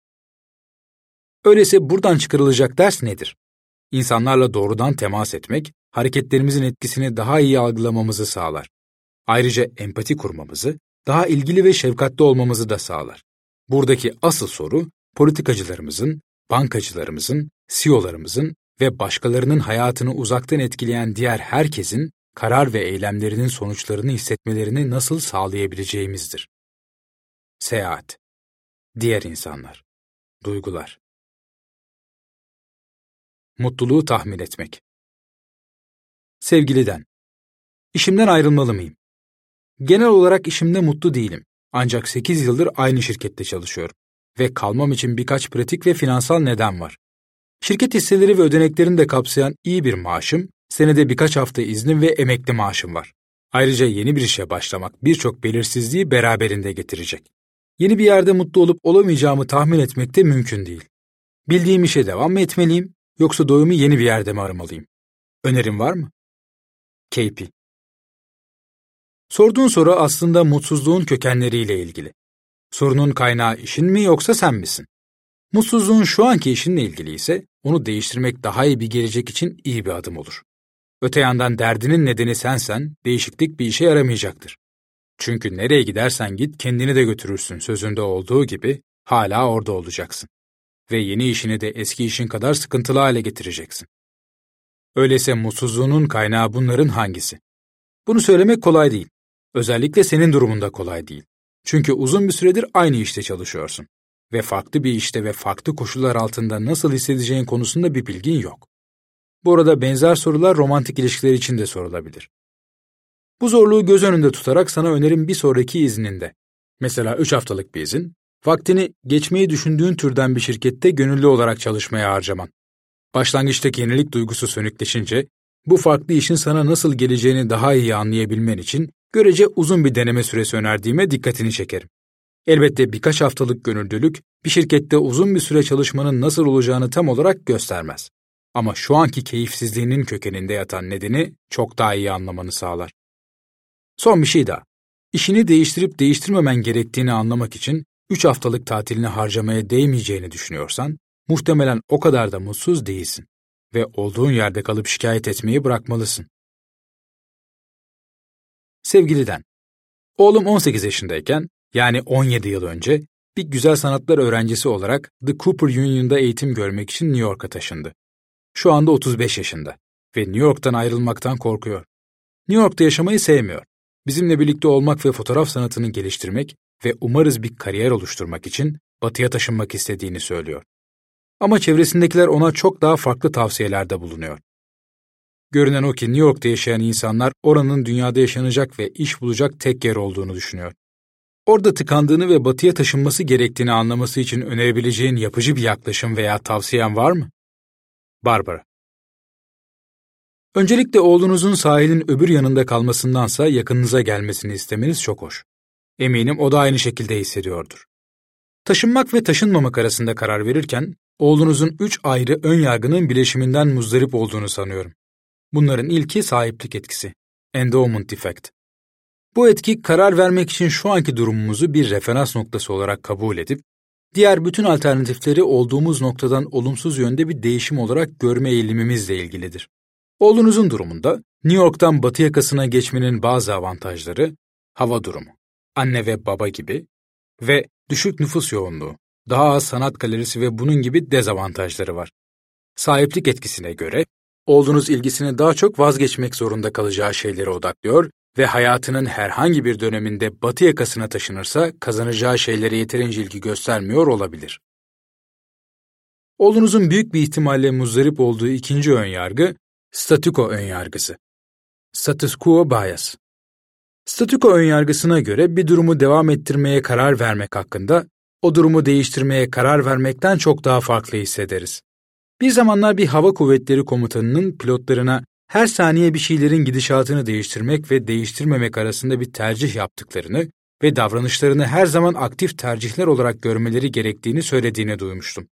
B: Öyleyse buradan çıkarılacak ders nedir? İnsanlarla doğrudan temas etmek, hareketlerimizin etkisini daha iyi algılamamızı sağlar. Ayrıca empati kurmamızı, daha ilgili ve şefkatli olmamızı da sağlar. Buradaki asıl soru, politikacılarımızın, bankacılarımızın, C E O'larımızın ve başkalarının hayatını uzaktan etkileyen diğer herkesin karar ve eylemlerinin sonuçlarını hissetmelerini nasıl sağlayabileceğimizdir. Seyahat. Diğer insanlar. Duygular. Mutluluğu tahmin etmek. Sevgiliden. İşimden ayrılmalı mıyım? Genel olarak işimde mutlu değilim. Ancak sekiz yıldır aynı şirkette çalışıyorum. Ve kalmam için birkaç pratik ve finansal neden var. Şirket hisseleri ve ödeneklerini de kapsayan iyi bir maaşım, senede birkaç hafta iznim ve emekli maaşım var. Ayrıca yeni bir işe başlamak birçok belirsizliği beraberinde getirecek. Yeni bir yerde mutlu olup olamayacağımı tahmin etmek de mümkün değil. Bildiğim işe devam mı etmeliyim, yoksa doyumu yeni bir yerde mi aramalıyım? Önerin var mı? K P. Sorduğun soru aslında mutsuzluğun kökenleriyle ilgili. Sorunun kaynağı işin mi yoksa sen misin? Mutsuzluğun şu anki işinle ilgili ise onu değiştirmek daha iyi bir gelecek için iyi bir adım olur. Öte yandan derdinin nedeni sensen değişiklik bir işe yaramayacaktır. Çünkü nereye gidersen git kendini de götürürsün sözünde olduğu gibi hala orada olacaksın. Ve yeni işini de eski işin kadar sıkıntılı hale getireceksin. Öyleyse mutsuzluğunun kaynağı bunların hangisi? Bunu söylemek kolay değil. Özellikle senin durumunda kolay değil. Çünkü uzun bir süredir aynı işte çalışıyorsun. Ve farklı bir işte ve farklı koşullar altında nasıl hissedeceğin konusunda bir bilgin yok. Bu arada benzer sorular romantik ilişkiler için de sorulabilir. Bu zorluğu göz önünde tutarak sana önerim bir sonraki izninde. Mesela üç haftalık bir izin, vaktini geçmeyi düşündüğün türden bir şirkette gönüllü olarak çalışmaya harcaman. Başlangıçtaki yenilik duygusu sönükleşince, bu farklı işin sana nasıl geleceğini daha iyi anlayabilmen için görece uzun bir deneme süresi önerdiğime dikkatini çekerim. Elbette birkaç haftalık gönüllülük, bir şirkette uzun bir süre çalışmanın nasıl olacağını tam olarak göstermez. Ama şu anki keyifsizliğinin kökeninde yatan nedeni çok daha iyi anlamanı sağlar. Son bir şey daha. İşini değiştirip değiştirmemen gerektiğini anlamak için üç haftalık tatilini harcamaya değmeyeceğini düşünüyorsan, muhtemelen o kadar da mutsuz değilsin ve olduğun yerde kalıp şikayet etmeyi bırakmalısın. Sevgiliden, oğlum on sekiz yaşındayken, yani on yedi yıl önce, bir güzel sanatlar öğrencisi olarak The Cooper Union'da eğitim görmek için New York'a taşındı. Şu anda otuz beş yaşında ve New York'tan ayrılmaktan korkuyor. New York'ta yaşamayı sevmiyor. Bizimle birlikte olmak ve fotoğraf sanatını geliştirmek ve umarız bir kariyer oluşturmak için Batı'ya taşınmak istediğini söylüyor. Ama çevresindekiler ona çok daha farklı tavsiyelerde bulunuyor. Görünen o ki New York'ta yaşayan insanlar oranın dünyada yaşanacak ve iş bulacak tek yer olduğunu düşünüyor. Orada tıkandığını ve Batı'ya taşınması gerektiğini anlaması için önerebileceğin yapıcı bir yaklaşım veya tavsiyen var mı? Barbara. Öncelikle oğlunuzun sahilin öbür yanında kalmasındansa yakınınıza gelmesini istemeniz çok hoş. Eminim o da aynı şekilde hissediyordur. Taşınmak ve taşınmamak arasında karar verirken, oğlunuzun üç ayrı ön yargının bileşiminden muzdarip olduğunu sanıyorum. Bunların ilki sahiplik etkisi, endowment effect. Bu etki karar vermek için şu anki durumumuzu bir referans noktası olarak kabul edip, diğer bütün alternatifleri olduğumuz noktadan olumsuz yönde bir değişim olarak görme eğilimimizle ilgilidir. Oğlunuzun durumunda New York'tan batı yakasına geçmenin bazı avantajları, hava durumu, anne ve baba gibi ve düşük nüfus yoğunluğu, daha az sanat galerisi ve bunun gibi dezavantajları var. Sahiplik etkisine göre, oğlunuz ilgisini daha çok vazgeçmek zorunda kalacağı şeylere odaklıyor ve hayatının herhangi bir döneminde batı yakasına taşınırsa kazanacağı şeylere yeterince ilgi göstermiyor olabilir. Oğlunuzun büyük bir ihtimalle muzdarip olduğu ikinci önyargı, statüko önyargısı. Status quo bias. Statüko önyargısına göre bir durumu devam ettirmeye karar vermek hakkında, o durumu değiştirmeye karar vermekten çok daha farklı hissederiz. Bir zamanlar bir hava kuvvetleri komutanının pilotlarına her saniye bir şeylerin gidişatını değiştirmek ve değiştirmemek arasında bir tercih yaptıklarını ve davranışlarını her zaman aktif tercihler olarak görmeleri gerektiğini söylediğini duymuştum.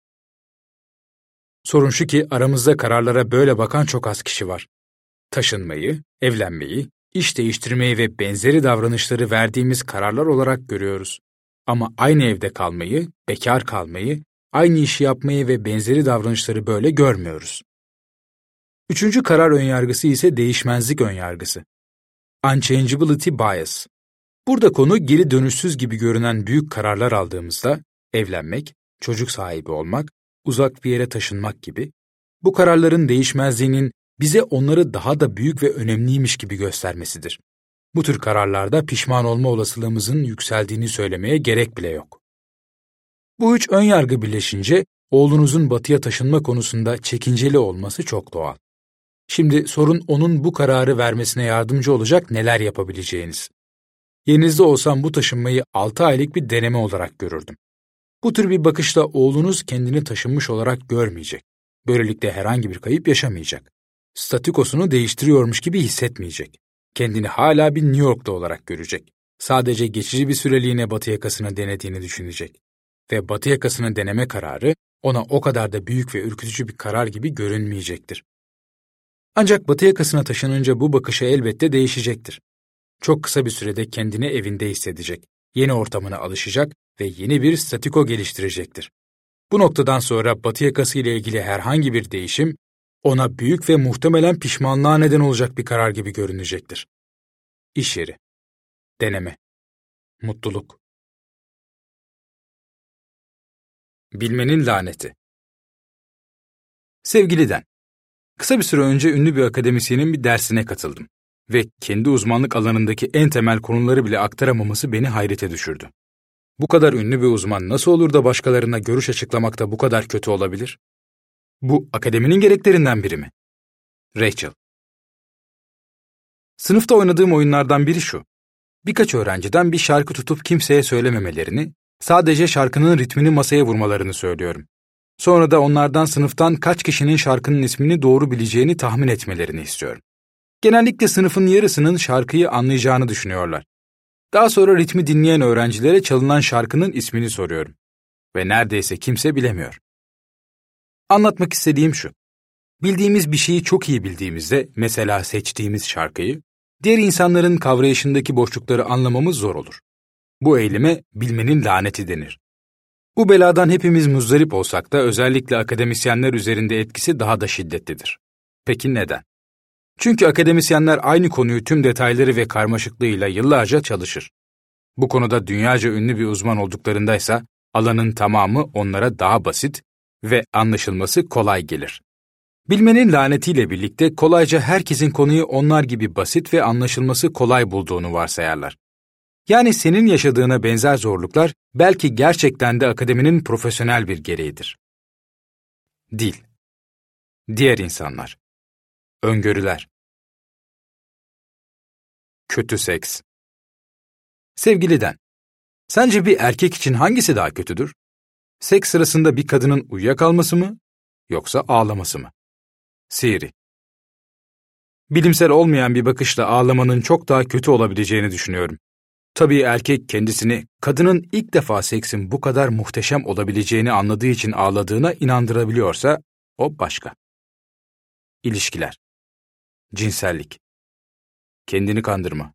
B: Sorun şu ki aramızda kararlara böyle bakan çok az kişi var. Taşınmayı, evlenmeyi, iş değiştirmeyi ve benzeri davranışları verdiğimiz kararlar olarak görüyoruz. Ama aynı evde kalmayı, bekar kalmayı, aynı işi yapmayı ve benzeri davranışları böyle görmüyoruz. Üçüncü karar önyargısı ise değişmezlik önyargısı. Unchangeability bias. Burada konu geri dönüşsüz gibi görünen büyük kararlar aldığımızda, evlenmek, çocuk sahibi olmak, uzak bir yere taşınmak gibi, bu kararların değişmezliğinin bize onları daha da büyük ve önemliymiş gibi göstermesidir. Bu tür kararlarda pişman olma olasılığımızın yükseldiğini söylemeye gerek bile yok. Bu üç önyargı birleşince, oğlunuzun batıya taşınma konusunda çekinceli olması çok doğal. Şimdi sorun onun bu kararı vermesine yardımcı olacak neler yapabileceğiniz. Yerinizde olsam bu taşınmayı altı aylık bir deneme olarak görürdüm. Bu tür bir bakışla oğlunuz kendini taşınmış olarak görmeyecek. Böylelikle herhangi bir kayıp yaşamayacak. Statükosunu değiştiriyormuş gibi hissetmeyecek. Kendini hala bir New York'ta olarak görecek. Sadece geçici bir süreliğine batı yakasını denediğini düşünecek. Ve batı yakasını deneme kararı ona o kadar da büyük ve ürkütücü bir karar gibi görünmeyecektir. Ancak batı yakasına taşınınca bu bakışı elbette değişecektir. Çok kısa bir sürede kendini evinde hissedecek, yeni ortamına alışacak ve yeni bir statüko geliştirecektir. Bu noktadan sonra batı yakası ile ilgili herhangi bir değişim, ona büyük ve muhtemelen pişmanlığa neden olacak bir karar gibi görünecektir. İş yeri, deneme, mutluluk. Bilmenin laneti. Sevgiliden, kısa bir süre önce ünlü bir akademisyenin bir dersine katıldım. ve kendi uzmanlık alanındaki en temel konuları bile aktaramaması beni hayrete düşürdü. Bu kadar ünlü bir uzman nasıl olur da başkalarına görüş açıklamakta bu kadar kötü olabilir? Bu akademinin gereklerinden biri mi? Rachel. Sınıfta oynadığım oyunlardan biri şu. Birkaç öğrenciden bir şarkı tutup kimseye söylememelerini, sadece şarkının ritmini masaya vurmalarını söylüyorum. Sonra da onlardan sınıftan kaç kişinin şarkının ismini doğru bileceğini tahmin etmelerini istiyorum. Genellikle sınıfın yarısının şarkıyı anlayacağını düşünüyorlar. Daha sonra ritmi dinleyen öğrencilere çalınan şarkının ismini soruyorum. Ve neredeyse kimse bilemiyor. Anlatmak istediğim şu. Bildiğimiz bir şeyi çok iyi bildiğimizde, mesela seçtiğimiz şarkıyı, diğer insanların kavrayışındaki boşlukları anlamamız zor olur. Bu eyleme bilmenin laneti denir. Bu beladan hepimiz muzdarip olsak da özellikle akademisyenler üzerinde etkisi daha da şiddetlidir. Peki neden? Çünkü akademisyenler aynı konuyu tüm detayları ve karmaşıklığıyla yıllarca çalışır. Bu konuda dünyaca ünlü bir uzman olduklarındaysa alanın tamamı onlara daha basit ve anlaşılması kolay gelir. Bilmenin lanetiyle birlikte kolayca herkesin konuyu onlar gibi basit ve anlaşılması kolay bulduğunu varsayarlar. Yani senin yaşadığına benzer zorluklar belki gerçekten de akademinin profesyonel bir gereğidir. Dil. Diğer insanlar. Öngörüler. Kötü seks. Sevgili Den, sence bir erkek için hangisi daha kötüdür? Seks sırasında bir kadının uyuyakalması mı, yoksa ağlaması mı? Siri. Bilimsel olmayan bir bakışla ağlamanın çok daha kötü olabileceğini düşünüyorum. Tabii erkek kendisini kadının ilk defa seksin bu kadar muhteşem olabileceğini anladığı için ağladığına inandırabiliyorsa o başka. İlişkiler. Cinsellik. Kendini kandırma.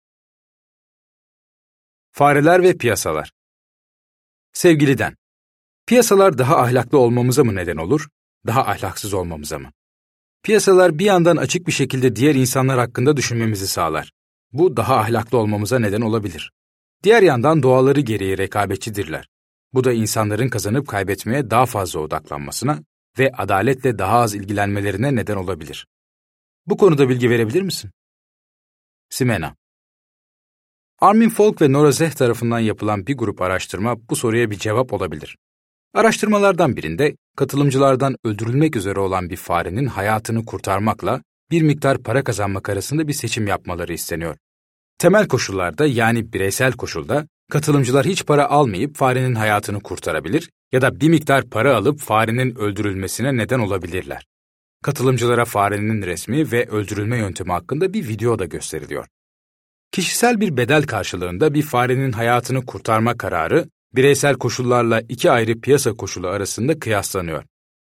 B: Fareler ve piyasalar. Sevgili Den, piyasalar daha ahlaklı olmamıza mı neden olur, daha ahlaksız olmamıza mı? Piyasalar bir yandan açık bir şekilde diğer insanlar hakkında düşünmemizi sağlar. Bu daha ahlaklı olmamıza neden olabilir. Diğer yandan doğaları gereği rekabetçidirler. Bu da insanların kazanıp kaybetmeye daha fazla odaklanmasına ve adaletle daha az ilgilenmelerine neden olabilir. Bu konuda bilgi verebilir misin? Simena. Armin Falk ve Nora Zeh tarafından yapılan bir grup araştırma bu soruya bir cevap olabilir. Araştırmalardan birinde katılımcılardan öldürülmek üzere olan bir farenin hayatını kurtarmakla bir miktar para kazanmak arasında bir seçim yapmaları isteniyor. Temel koşullarda, yani bireysel koşulda katılımcılar hiç para almayıp farenin hayatını kurtarabilir ya da bir miktar para alıp farenin öldürülmesine neden olabilirler. Katılımcılara farenin resmi ve öldürülme yöntemi hakkında bir video da gösteriliyor. Kişisel bir bedel karşılığında bir farenin hayatını kurtarma kararı, bireysel koşullarla iki ayrı piyasa koşulu arasında kıyaslanıyor.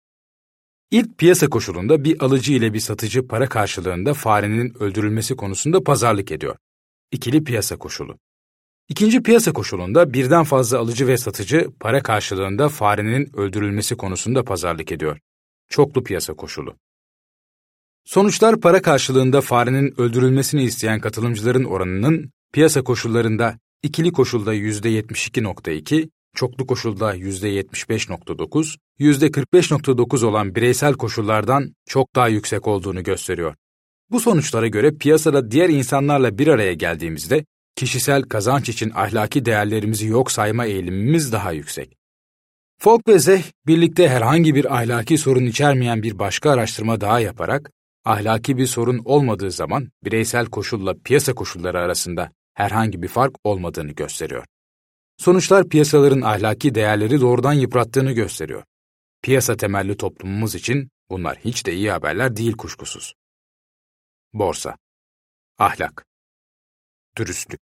B: İlk piyasa koşulunda bir alıcı ile bir satıcı para karşılığında farenin öldürülmesi konusunda pazarlık ediyor. İkili piyasa koşulu. İkinci piyasa koşulunda birden fazla alıcı ve satıcı para karşılığında farenin öldürülmesi konusunda pazarlık ediyor. Çoklu piyasa koşulu. Sonuçlar para karşılığında farenin öldürülmesini isteyen katılımcıların oranının piyasa koşullarında ikili koşulda yüzde yetmiş iki nokta iki, çoklu koşulda yüzde yetmiş beş nokta dokuz, yüzde kırk beş nokta dokuz olan bireysel koşullardan çok daha yüksek olduğunu gösteriyor. Bu sonuçlara göre piyasada diğer insanlarla bir araya geldiğimizde kişisel kazanç için ahlaki değerlerimizi yok sayma eğilimimiz daha yüksek. Falk ve Zeh birlikte herhangi bir ahlaki sorun içermeyen bir başka araştırma daha yaparak ahlaki bir sorun olmadığı zaman bireysel koşulla piyasa koşulları arasında herhangi bir fark olmadığını gösteriyor. Sonuçlar piyasaların ahlaki değerleri doğrudan yıprattığını gösteriyor. Piyasa temelli toplumumuz için bunlar hiç de iyi haberler değil kuşkusuz. Borsa. Ahlak. Dürüstlük.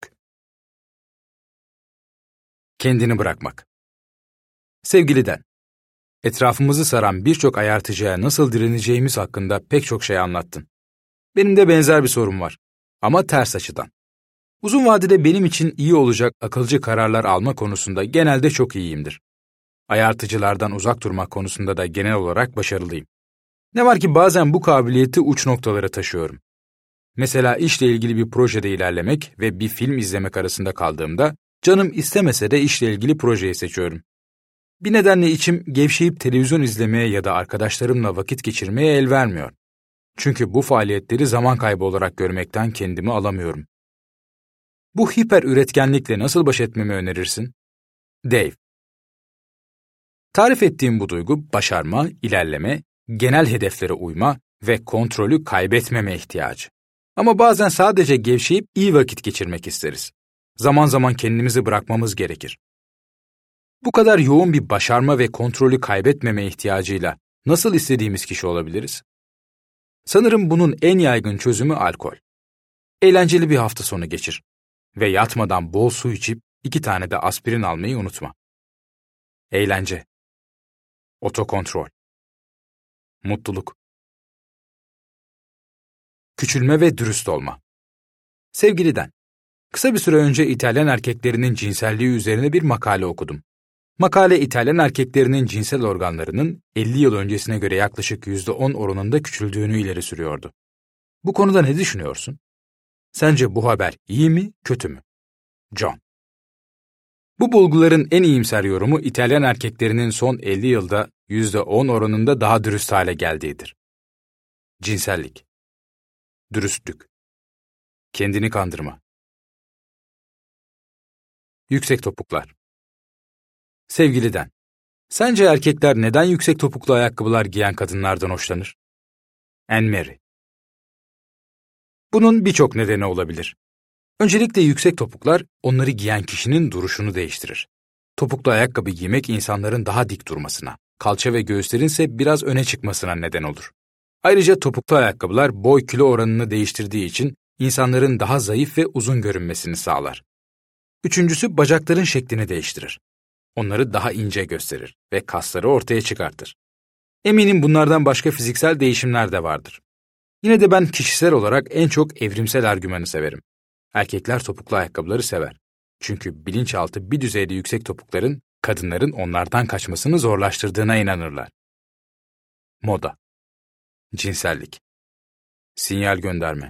B: Kendini bırakmak. Sevgili Den, etrafımızı saran birçok ayartıcıya nasıl direneceğimiz hakkında pek çok şey anlattın. Benim de benzer bir sorum var. Ama ters açıdan. Uzun vadede benim için iyi olacak akılcı kararlar alma konusunda genelde çok iyiyimdir. Ayartıcılardan uzak durmak konusunda da genel olarak başarılıyım. Ne var ki bazen bu kabiliyeti uç noktalara taşıyorum. Mesela işle ilgili bir projede ilerlemek ve bir film izlemek arasında kaldığımda, canım istemese de işle ilgili projeyi seçiyorum. Bir nedenle içim gevşeyip televizyon izlemeye ya da arkadaşlarımla vakit geçirmeye el vermiyor. Çünkü bu faaliyetleri zaman kaybı olarak görmekten kendimi alamıyorum. Bu hiper üretkenlikle nasıl baş etmemi önerirsin? Dave. Tarif ettiğim bu duygu, başarma, ilerleme, genel hedeflere uyma ve kontrolü kaybetmeme ihtiyacı. Ama bazen sadece gevşeyip iyi vakit geçirmek isteriz. Zaman zaman kendimizi bırakmamız gerekir. Bu kadar yoğun bir başarma ve kontrolü kaybetmeme ihtiyacıyla nasıl istediğimiz kişi olabiliriz? Sanırım bunun en yaygın çözümü alkol. Eğlenceli bir hafta sonu geçir ve yatmadan bol su içip iki tane de aspirin almayı unutma. Eğlence, otokontrol, mutluluk, küçülme ve dürüst olma. Sevgili Dan, kısa bir süre önce İtalyan erkeklerinin cinselliği üzerine bir makale okudum. Makale, İtalyan erkeklerinin cinsel organlarının elli yıl öncesine göre yaklaşık yüzde on oranında küçüldüğünü ileri sürüyordu. Bu konuda ne düşünüyorsun? Sence bu haber iyi mi, kötü mü? John. Bu bulguların en iyimser yorumu İtalyan erkeklerinin son elli yılda yüzde on oranında daha dürüst hale geldiğidir. Cinsellik, dürüstlük, kendini kandırma, yüksek topuklar. Sevgili Dan, sence erkekler neden yüksek topuklu ayakkabılar giyen kadınlardan hoşlanır? Anne-Marie. Bunun birçok nedeni olabilir. Öncelikle yüksek topuklar onları giyen kişinin duruşunu değiştirir. Topuklu ayakkabı giymek insanların daha dik durmasına, kalça ve göğüslerin ise biraz öne çıkmasına neden olur. Ayrıca topuklu ayakkabılar boy kilo oranını değiştirdiği için insanların daha zayıf ve uzun görünmesini sağlar. Üçüncüsü bacakların şeklini değiştirir. Onları daha ince gösterir ve kasları ortaya çıkartır. Eminim bunlardan başka fiziksel değişimler de vardır. Yine de ben kişisel olarak en çok evrimsel argümanı severim. Erkekler topuklu ayakkabıları sever. Çünkü bilinçaltı bir düzeyde yüksek topukların, kadınların onlardan kaçmasını zorlaştırdığına inanırlar. Moda, cinsellik, sinyal gönderme.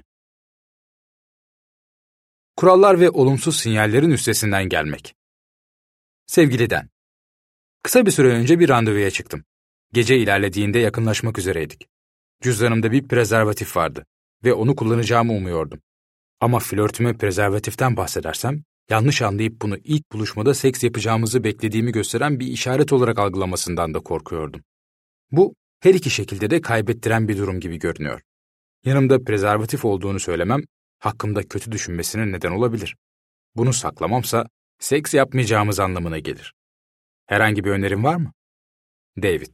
B: Kurallar ve olumsuz sinyallerin üstesinden gelmek. Sevgili Dan, kısa bir süre önce bir randevuya çıktım. Gece ilerlediğinde yakınlaşmak üzereydik. Cüzdanımda bir prezervatif vardı ve onu kullanacağımı umuyordum. Ama flörtüme prezervatiften bahsedersem, yanlış anlayıp bunu ilk buluşmada seks yapacağımızı beklediğimi gösteren bir işaret olarak algılamasından da korkuyordum. Bu, her iki şekilde de kaybettiren bir durum gibi görünüyor. Yanımda prezervatif olduğunu söylemem, hakkımda kötü düşünmesine neden olabilir. Bunu saklamamsa, seks yapmayacağımız anlamına gelir. Herhangi bir önerin var mı? David.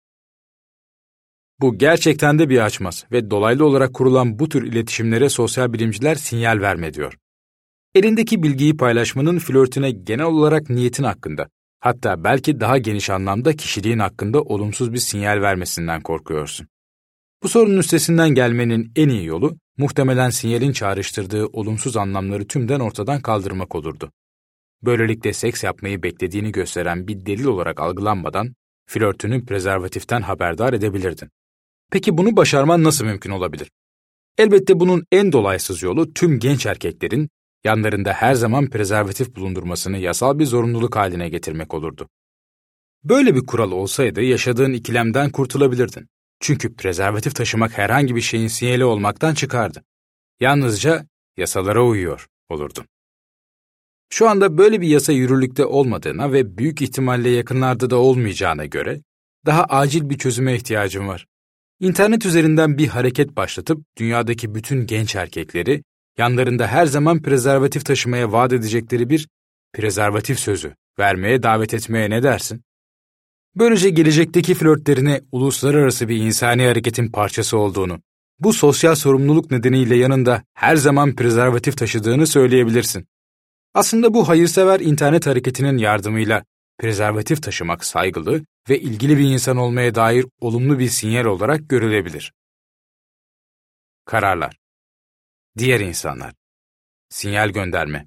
B: Bu gerçekten de bir açmaz ve dolaylı olarak kurulan bu tür iletişimlere sosyal bilimciler sinyal verme diyor. Elindeki bilgiyi paylaşmanın flörtüne genel olarak niyetin hakkında, hatta belki daha geniş anlamda kişiliğin hakkında olumsuz bir sinyal vermesinden korkuyorsun. Bu sorunun üstesinden gelmenin en iyi yolu, muhtemelen sinyalin çağrıştırdığı olumsuz anlamları tümden ortadan kaldırmak olurdu. Böylelikle seks yapmayı beklediğini gösteren bir delil olarak algılanmadan, flörtünü prezervatiften haberdar edebilirdin. Peki bunu başarman nasıl mümkün olabilir? Elbette bunun en dolaysız yolu tüm genç erkeklerin yanlarında her zaman prezervatif bulundurmasını yasal bir zorunluluk haline getirmek olurdu. Böyle bir kural olsaydı yaşadığın ikilemden kurtulabilirdin. Çünkü prezervatif taşımak herhangi bir şeyin sinyali olmaktan çıkardı. Yalnızca yasalara uyuyor olurdun. Şu anda böyle bir yasa yürürlükte olmadığına ve büyük ihtimalle yakınlarda da olmayacağına göre daha acil bir çözüme ihtiyacım var. İnternet üzerinden bir hareket başlatıp dünyadaki bütün genç erkekleri yanlarında her zaman prezervatif taşımaya vaat edecekleri bir prezervatif sözü vermeye davet etmeye ne dersin? Böylece gelecekteki flörtlerine uluslararası bir insani hareketin parçası olduğunu, bu sosyal sorumluluk nedeniyle yanında her zaman prezervatif taşıdığını söyleyebilirsin. Aslında bu hayırsever internet hareketinin yardımıyla prezervatif taşımak saygılı ve ilgili bir insan olmaya dair olumlu bir sinyal olarak görülebilir. Kararlar. Diğer insanlar. Sinyal gönderme.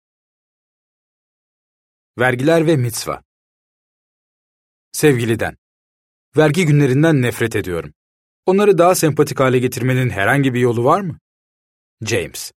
B: Vergiler ve mitzva. Sevgili Dan, vergi günlerinden nefret ediyorum. Onları daha sempatik hale getirmenin herhangi bir yolu var mı? James.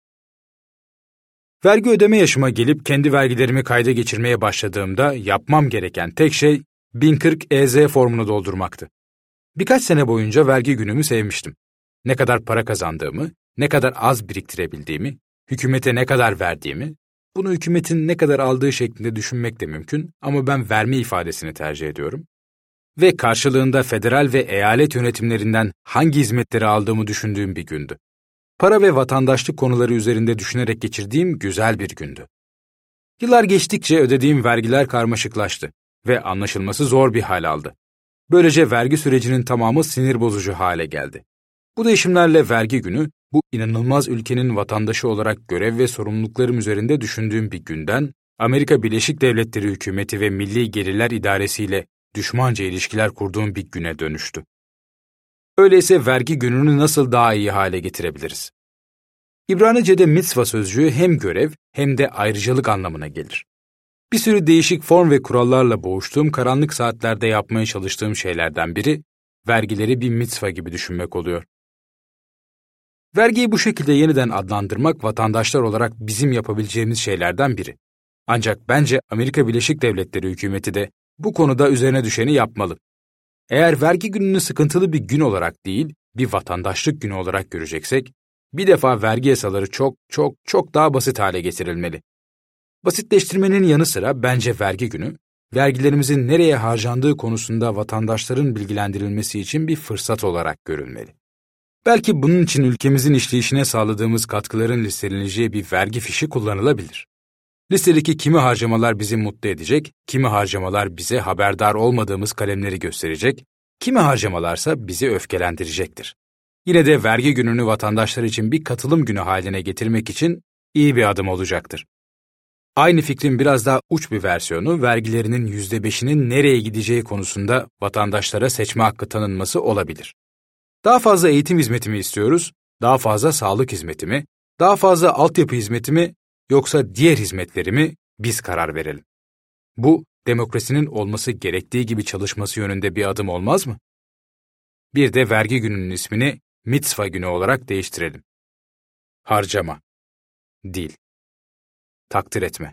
B: Vergi ödeme yaşıma gelip kendi vergilerimi kayda geçirmeye başladığımda yapmam gereken tek şey bin kırk E Z formunu doldurmaktı. Birkaç sene boyunca vergi günümü sevmiştim. ne kadar para kazandığımı, ne kadar az biriktirebildiğimi, hükümete ne kadar verdiğimi, bunu hükümetin ne kadar aldığı şeklinde düşünmek de mümkün ama ben verme ifadesini tercih ediyorum. Ve karşılığında federal ve eyalet yönetimlerinden hangi hizmetleri aldığımı düşündüğüm bir gündü. Para ve vatandaşlık konuları üzerinde düşünerek geçirdiğim güzel bir gündü. Yıllar geçtikçe ödediğim vergiler karmaşıklaştı ve anlaşılması zor bir hal aldı. Böylece vergi sürecinin tamamı sinir bozucu hale geldi. Bu değişimlerle vergi günü, bu inanılmaz ülkenin vatandaşı olarak görev ve sorumluluklarım üzerinde düşündüğüm bir günden, Amerika Birleşik Devletleri hükümeti ve Milli Gelirler İdaresi ile düşmanca ilişkiler kurduğum bir güne dönüştü. Öyleyse vergi gününü nasıl daha iyi hale getirebiliriz? İbranice'de mitzva sözcüğü hem görev hem de ayrıcalık anlamına gelir. Bir sürü değişik form ve kurallarla boğuştuğum karanlık saatlerde yapmaya çalıştığım şeylerden biri, vergileri bir mitzva gibi düşünmek oluyor. Vergiyi bu şekilde yeniden adlandırmak vatandaşlar olarak bizim yapabileceğimiz şeylerden biri. Ancak bence Amerika Birleşik Devletleri hükümeti de bu konuda üzerine düşeni yapmalı. Eğer vergi gününü sıkıntılı bir gün olarak değil, bir vatandaşlık günü olarak göreceksek, bir defa vergi yasaları çok çok çok daha basit hale getirilmeli. Basitleştirmenin yanı sıra bence vergi günü, vergilerimizin nereye harcandığı konusunda vatandaşların bilgilendirilmesi için bir fırsat olarak görülmeli. Belki bunun için ülkemizin işleyişine sağladığımız katkıların listeleneceği bir vergi fişi kullanılabilir. Listedeki kimi harcamalar bizi mutlu edecek, kimi harcamalar bize haberdar olmadığımız kalemleri gösterecek, kimi harcamalarsa bizi öfkelendirecektir. Yine de vergi gününü vatandaşlar için bir katılım günü haline getirmek için iyi bir adım olacaktır. Aynı fikrin biraz daha uç bir versiyonu, vergilerinin yüzde beşinin nereye gideceği konusunda vatandaşlara seçme hakkı tanınması olabilir. Daha fazla eğitim hizmeti mi istiyoruz, daha fazla sağlık hizmeti mi, daha fazla altyapı hizmeti mi, yoksa diğer hizmetleri mi biz karar verelim. Bu, demokrasinin olması gerektiği gibi çalışması yönünde bir adım olmaz mı? Bir de vergi gününün ismini mitzva günü olarak değiştirelim. Harcama. Dil. Takdir etme.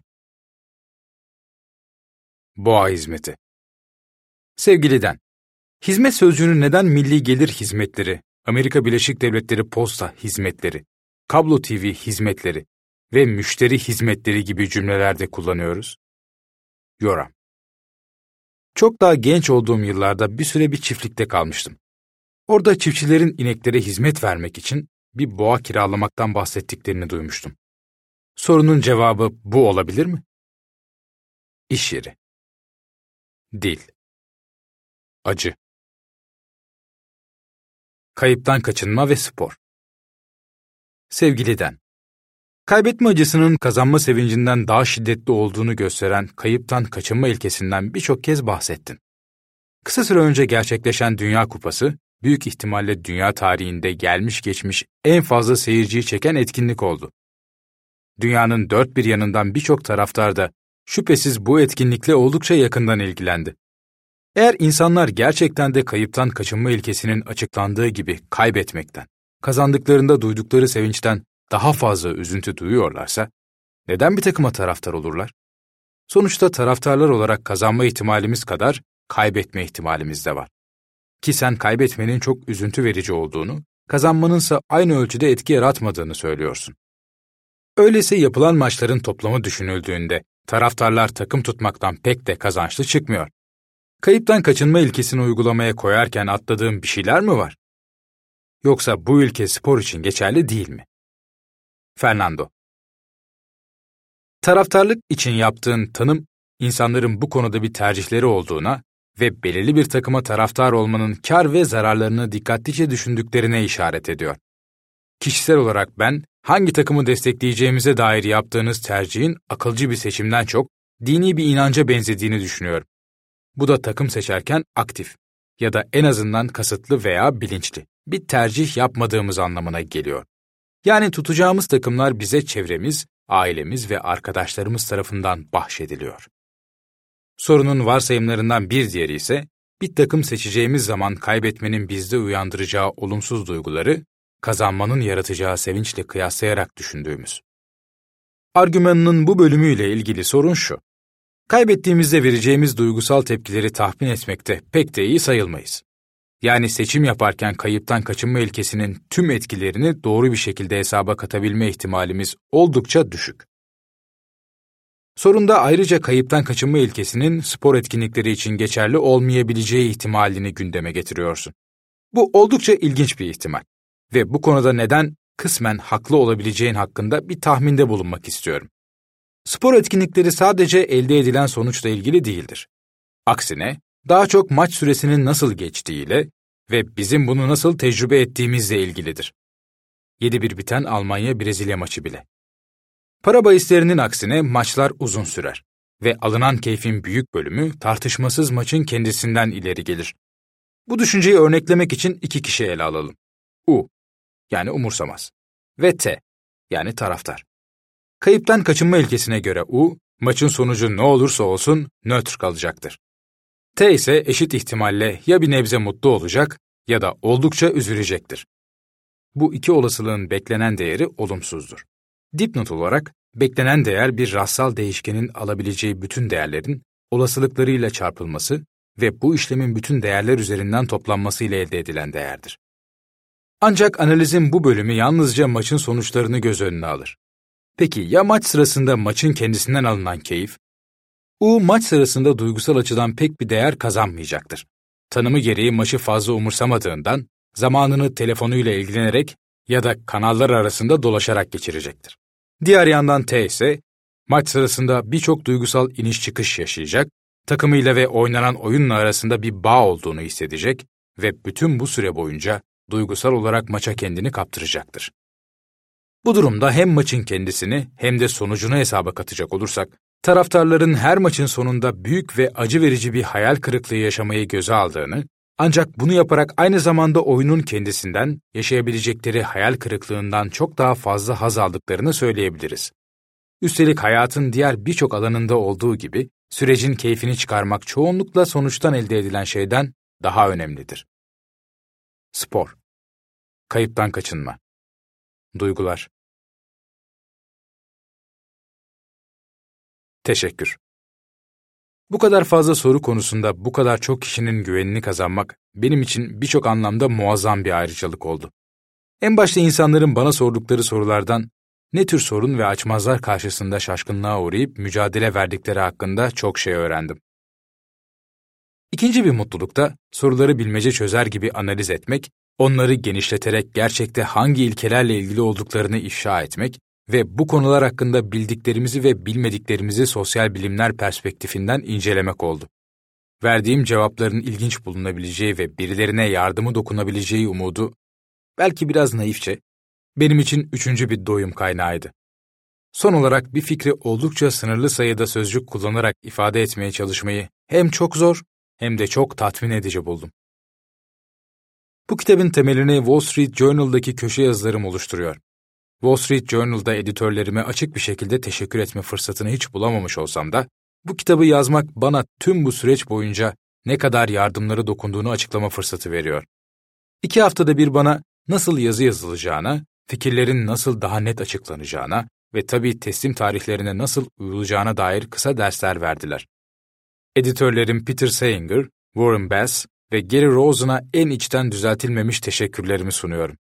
B: Boğa hizmeti. Sevgiliden, hizmet sözcüğünü neden Milli Gelir Hizmetleri, Amerika Birleşik Devletleri Posta Hizmetleri, Kablo T V Hizmetleri ve Müşteri Hizmetleri gibi cümlelerde kullanıyoruz? Yoram. Çok daha genç olduğum yıllarda bir süre bir çiftlikte kalmıştım. Orada çiftçilerin ineklere hizmet vermek için bir boğa kiralamaktan bahsettiklerini duymuştum. Sorunun cevabı bu olabilir mi? İş yeri. Dil. Acı. Kayıptan kaçınma ve spor. Sevgiliden. Kaybetme acısının kazanma sevincinden daha şiddetli olduğunu gösteren kayıptan kaçınma ilkesinden birçok kez bahsettin. Kısa süre önce gerçekleşen Dünya Kupası, büyük ihtimalle dünya tarihinde gelmiş geçmiş en fazla seyirciyi çeken etkinlik oldu. Dünyanın dört bir yanından birçok taraftar da şüphesiz bu etkinlikle oldukça yakından ilgilendi. Eğer insanlar gerçekten de kayıptan kaçınma ilkesinin açıklandığı gibi kaybetmekten, kazandıklarında duydukları sevinçten daha fazla üzüntü duyuyorlarsa, neden bir takıma taraftar olurlar? Sonuçta taraftarlar olarak kazanma ihtimalimiz kadar kaybetme ihtimalimiz de var. Ki sen kaybetmenin çok üzüntü verici olduğunu, kazanmanınsa aynı ölçüde etki yaratmadığını söylüyorsun. Öyleyse yapılan maçların toplamı düşünüldüğünde taraftarlar takım tutmaktan pek de kazançlı çıkmıyor. Kayıptan kaçınma ilkesini uygulamaya koyarken atladığım bir şeyler mi var? Yoksa bu ilke spor için geçerli değil mi? Fernando. Taraftarlık için yaptığın tanım, insanların bu konuda bir tercihleri olduğuna ve belirli bir takıma taraftar olmanın kar ve zararlarını dikkatlice düşündüklerine işaret ediyor. Kişisel olarak ben, hangi takımı destekleyeceğimize dair yaptığınız tercihin akılcı bir seçimden çok, dini bir inanca benzediğini düşünüyorum. Bu da takım seçerken aktif ya da en azından kasıtlı veya bilinçli bir tercih yapmadığımız anlamına geliyor. Yani tutacağımız takımlar bize çevremiz, ailemiz ve arkadaşlarımız tarafından bahşediliyor. Sorunun varsayımlarından bir diğeri ise, bir takım seçeceğimiz zaman kaybetmenin bizde uyandıracağı olumsuz duyguları, kazanmanın yaratacağı sevinçle kıyaslayarak düşündüğümüz. Argümanının bu bölümüyle ilgili sorun şu: kaybettiğimizde vereceğimiz duygusal tepkileri tahmin etmekte pek de iyi sayılmayız. yani seçim yaparken kayıptan kaçınma ilkesinin tüm etkilerini doğru bir şekilde hesaba katabilme ihtimalimiz oldukça düşük. Sorunda ayrıca kayıptan kaçınma ilkesinin spor etkinlikleri için geçerli olmayabileceği ihtimalini gündeme getiriyorsun. Bu oldukça ilginç bir ihtimal ve bu konuda neden kısmen haklı olabileceğin hakkında bir tahminde bulunmak istiyorum. Spor etkinlikleri sadece elde edilen sonuçla ilgili değildir. Aksine daha çok maç süresinin nasıl geçtiğiyle ve bizim bunu nasıl tecrübe ettiğimizle ilgilidir. yedi bir biten Almanya-Brezilya maçı bile. Para bahislerinin aksine maçlar uzun sürer ve alınan keyfin büyük bölümü tartışmasız maçın kendisinden ileri gelir. Bu düşünceyi örneklemek için iki kişi ele alalım. U, yani umursamaz, ve T, yani taraftar. Kayıptan kaçınma ilkesine göre U, maçın sonucu ne olursa olsun nötr kalacaktır. T ise eşit ihtimalle ya bir nebze mutlu olacak ya da oldukça üzülecektir. Bu iki olasılığın beklenen değeri olumsuzdur. Dipnot olarak, beklenen değer bir rastsal değişkenin alabileceği bütün değerlerin olasılıklarıyla çarpılması ve bu işlemin bütün değerler üzerinden toplanması ile elde edilen değerdir. Ancak analizin bu bölümü yalnızca maçın sonuçlarını göz önüne alır. Peki ya maç sırasında maçın kendisinden alınan keyif? U maç sırasında duygusal açıdan pek bir değer kazanmayacaktır. Tanımı gereği maçı fazla umursamadığından zamanını telefonuyla ilgilenerek ya da kanallar arasında dolaşarak geçirecektir. Diğer yandan T ise maç sırasında birçok duygusal iniş çıkış yaşayacak, takımıyla ve oynanan oyunla arasında bir bağ olduğunu hissedecek ve bütün bu süre boyunca duygusal olarak maça kendini kaptıracaktır. Bu durumda hem maçın kendisini hem de sonucunu hesaba katacak olursak, taraftarların her maçın sonunda büyük ve acı verici bir hayal kırıklığı yaşamayı göze aldığını, ancak bunu yaparak aynı zamanda oyunun kendisinden, yaşayabilecekleri hayal kırıklığından çok daha fazla haz aldıklarını söyleyebiliriz. Üstelik hayatın diğer birçok alanında olduğu gibi, sürecin keyfini çıkarmak çoğunlukla sonuçtan elde edilen şeyden daha önemlidir. Spor. Kayıptan kaçınma. Duygular. Teşekkür. Bu kadar fazla soru konusunda bu kadar çok kişinin güvenini kazanmak benim için birçok anlamda muazzam bir ayrıcalık oldu. En başta insanların bana sordukları sorulardan ne tür sorun ve açmazlar karşısında şaşkınlığa uğrayıp mücadele verdikleri hakkında çok şey öğrendim. İkinci bir mutluluk da soruları bilmece çözer gibi analiz etmek, onları genişleterek gerçekte hangi ilkelerle ilgili olduklarını ifşa etmek ve bu konular hakkında bildiklerimizi ve bilmediklerimizi sosyal bilimler perspektifinden incelemek oldu. Verdiğim cevapların ilginç bulunabileceği ve birilerine yardımı dokunabileceği umudu, belki biraz naifçe, benim için üçüncü bir doyum kaynağıydı. Son olarak bir fikri oldukça sınırlı sayıda sözcük kullanarak ifade etmeye çalışmayı hem çok zor hem de çok tatmin edici buldum. Bu kitabın temelini Wall Street Journal'daki köşe yazılarım oluşturuyor. Wall Street Journal'da editörlerime açık bir şekilde teşekkür etme fırsatını hiç bulamamış olsam da, bu kitabı yazmak bana tüm bu süreç boyunca ne kadar yardımları dokunduğunu açıklama fırsatı veriyor. İki haftada bir bana nasıl yazı yazılacağına, fikirlerin nasıl daha net açıklanacağına ve tabii teslim tarihlerine nasıl uyulacağına dair kısa dersler verdiler. Editörlerim Peter Sayinger, Warren Bass ve Gary Rosen'a en içten düzeltilmemiş teşekkürlerimi sunuyorum.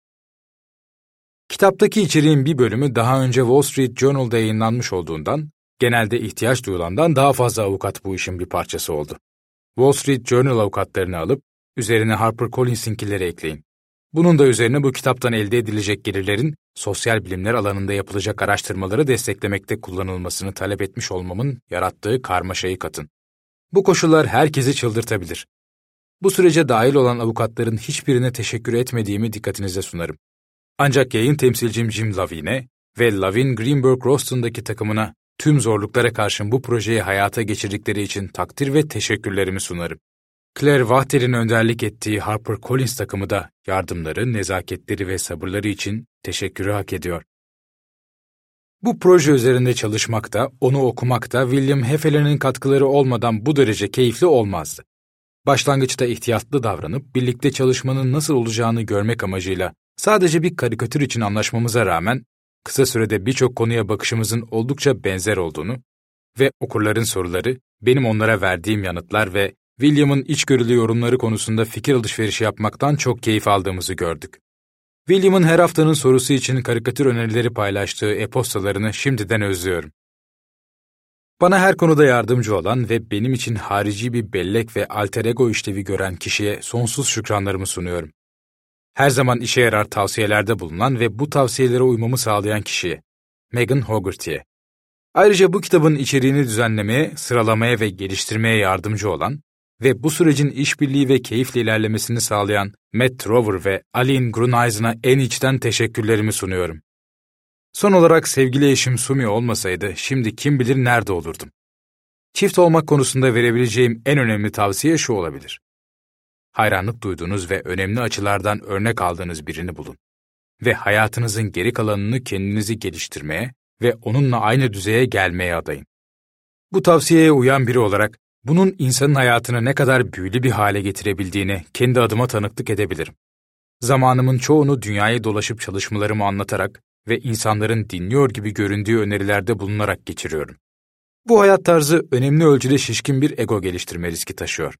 B: Kitaptaki içeriğin bir bölümü daha önce Wall Street Journal'da yayınlanmış olduğundan, genelde ihtiyaç duyulandan daha fazla avukat bu işin bir parçası oldu. Wall Street Journal avukatlarını alıp, üzerine HarperCollins'inkileri ekleyin. Bunun da üzerine bu kitaptan elde edilecek gelirlerin, sosyal bilimler alanında yapılacak araştırmaları desteklemekte kullanılmasını talep etmiş olmamın yarattığı karmaşayı katın. Bu koşullar herkesi çıldırtabilir. Bu sürece dahil olan avukatların hiçbirine teşekkür etmediğimi dikkatinize sunarım. Ancak yayın temsilcim Jim Lavine'e ve Lavin Greenberg Roston'daki takımına tüm zorluklara karşın bu projeyi hayata geçirdikleri için takdir ve teşekkürlerimi sunarım. Claire Wachter'in önderlik ettiği HarperCollins takımı da yardımları, nezaketleri ve sabırları için teşekkürü hak ediyor. Bu proje üzerinde çalışmak da, onu okumak da William Hefferle'nin katkıları olmadan bu derece keyifli olmazdı. Başlangıçta ihtiyatlı davranıp birlikte çalışmanın nasıl olacağını görmek amacıyla sadece bir karikatür için anlaşmamıza rağmen kısa sürede birçok konuya bakışımızın oldukça benzer olduğunu ve okurların soruları, benim onlara verdiğim yanıtlar ve William'ın içgörülü yorumları konusunda fikir alışverişi yapmaktan çok keyif aldığımızı gördük. William'ın her haftanın sorusu için karikatür önerileri paylaştığı e-postalarını şimdiden özlüyorum. Bana her konuda yardımcı olan ve benim için harici bir bellek ve alter ego işlevi gören kişiye sonsuz şükranlarımı sunuyorum. Her zaman işe yarar tavsiyelerde bulunan ve bu tavsiyelere uymamı sağlayan kişiye, Megan Hogarty'ye. Ayrıca bu kitabın içeriğini düzenlemeye, sıralamaya ve geliştirmeye yardımcı olan ve bu sürecin işbirliği ve keyifle ilerlemesini sağlayan Matt Trower ve Aline Gruneisen'a en içten teşekkürlerimi sunuyorum. Son olarak sevgili eşim Sumi olmasaydı şimdi kim bilir nerede olurdum. Çift olmak konusunda verebileceğim en önemli tavsiye şu olabilir. Hayranlık duyduğunuz ve önemli açılardan örnek aldığınız birini bulun. Ve hayatınızın geri kalanını kendinizi geliştirmeye ve onunla aynı düzeye gelmeye adayın. Bu tavsiyeye uyan biri olarak, bunun insanın hayatını ne kadar büyülü bir hale getirebildiğini kendi adıma tanıklık edebilirim. Zamanımın çoğunu dünyayı dolaşıp çalışmalarımı anlatarak ve insanların dinliyor gibi göründüğü önerilerde bulunarak geçiriyorum. Bu hayat tarzı önemli ölçüde şişkin bir ego geliştirme riski taşıyor.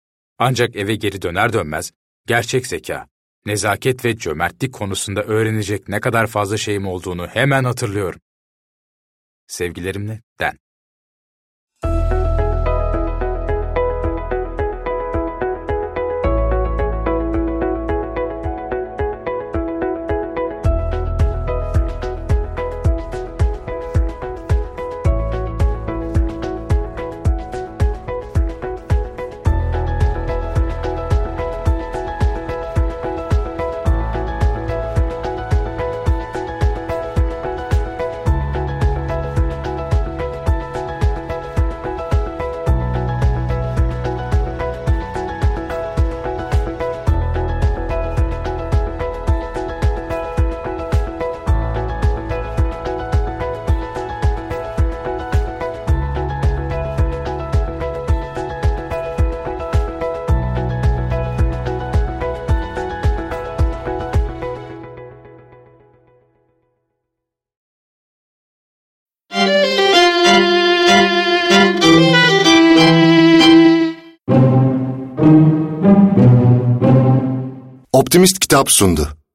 B: Ancak eve geri döner dönmez, gerçek zeka, nezaket ve cömertlik konusunda öğrenecek ne kadar fazla şeyim olduğunu hemen hatırlıyorum. Sevgilerimle, Dan.
A: Optimist Kitap sundu.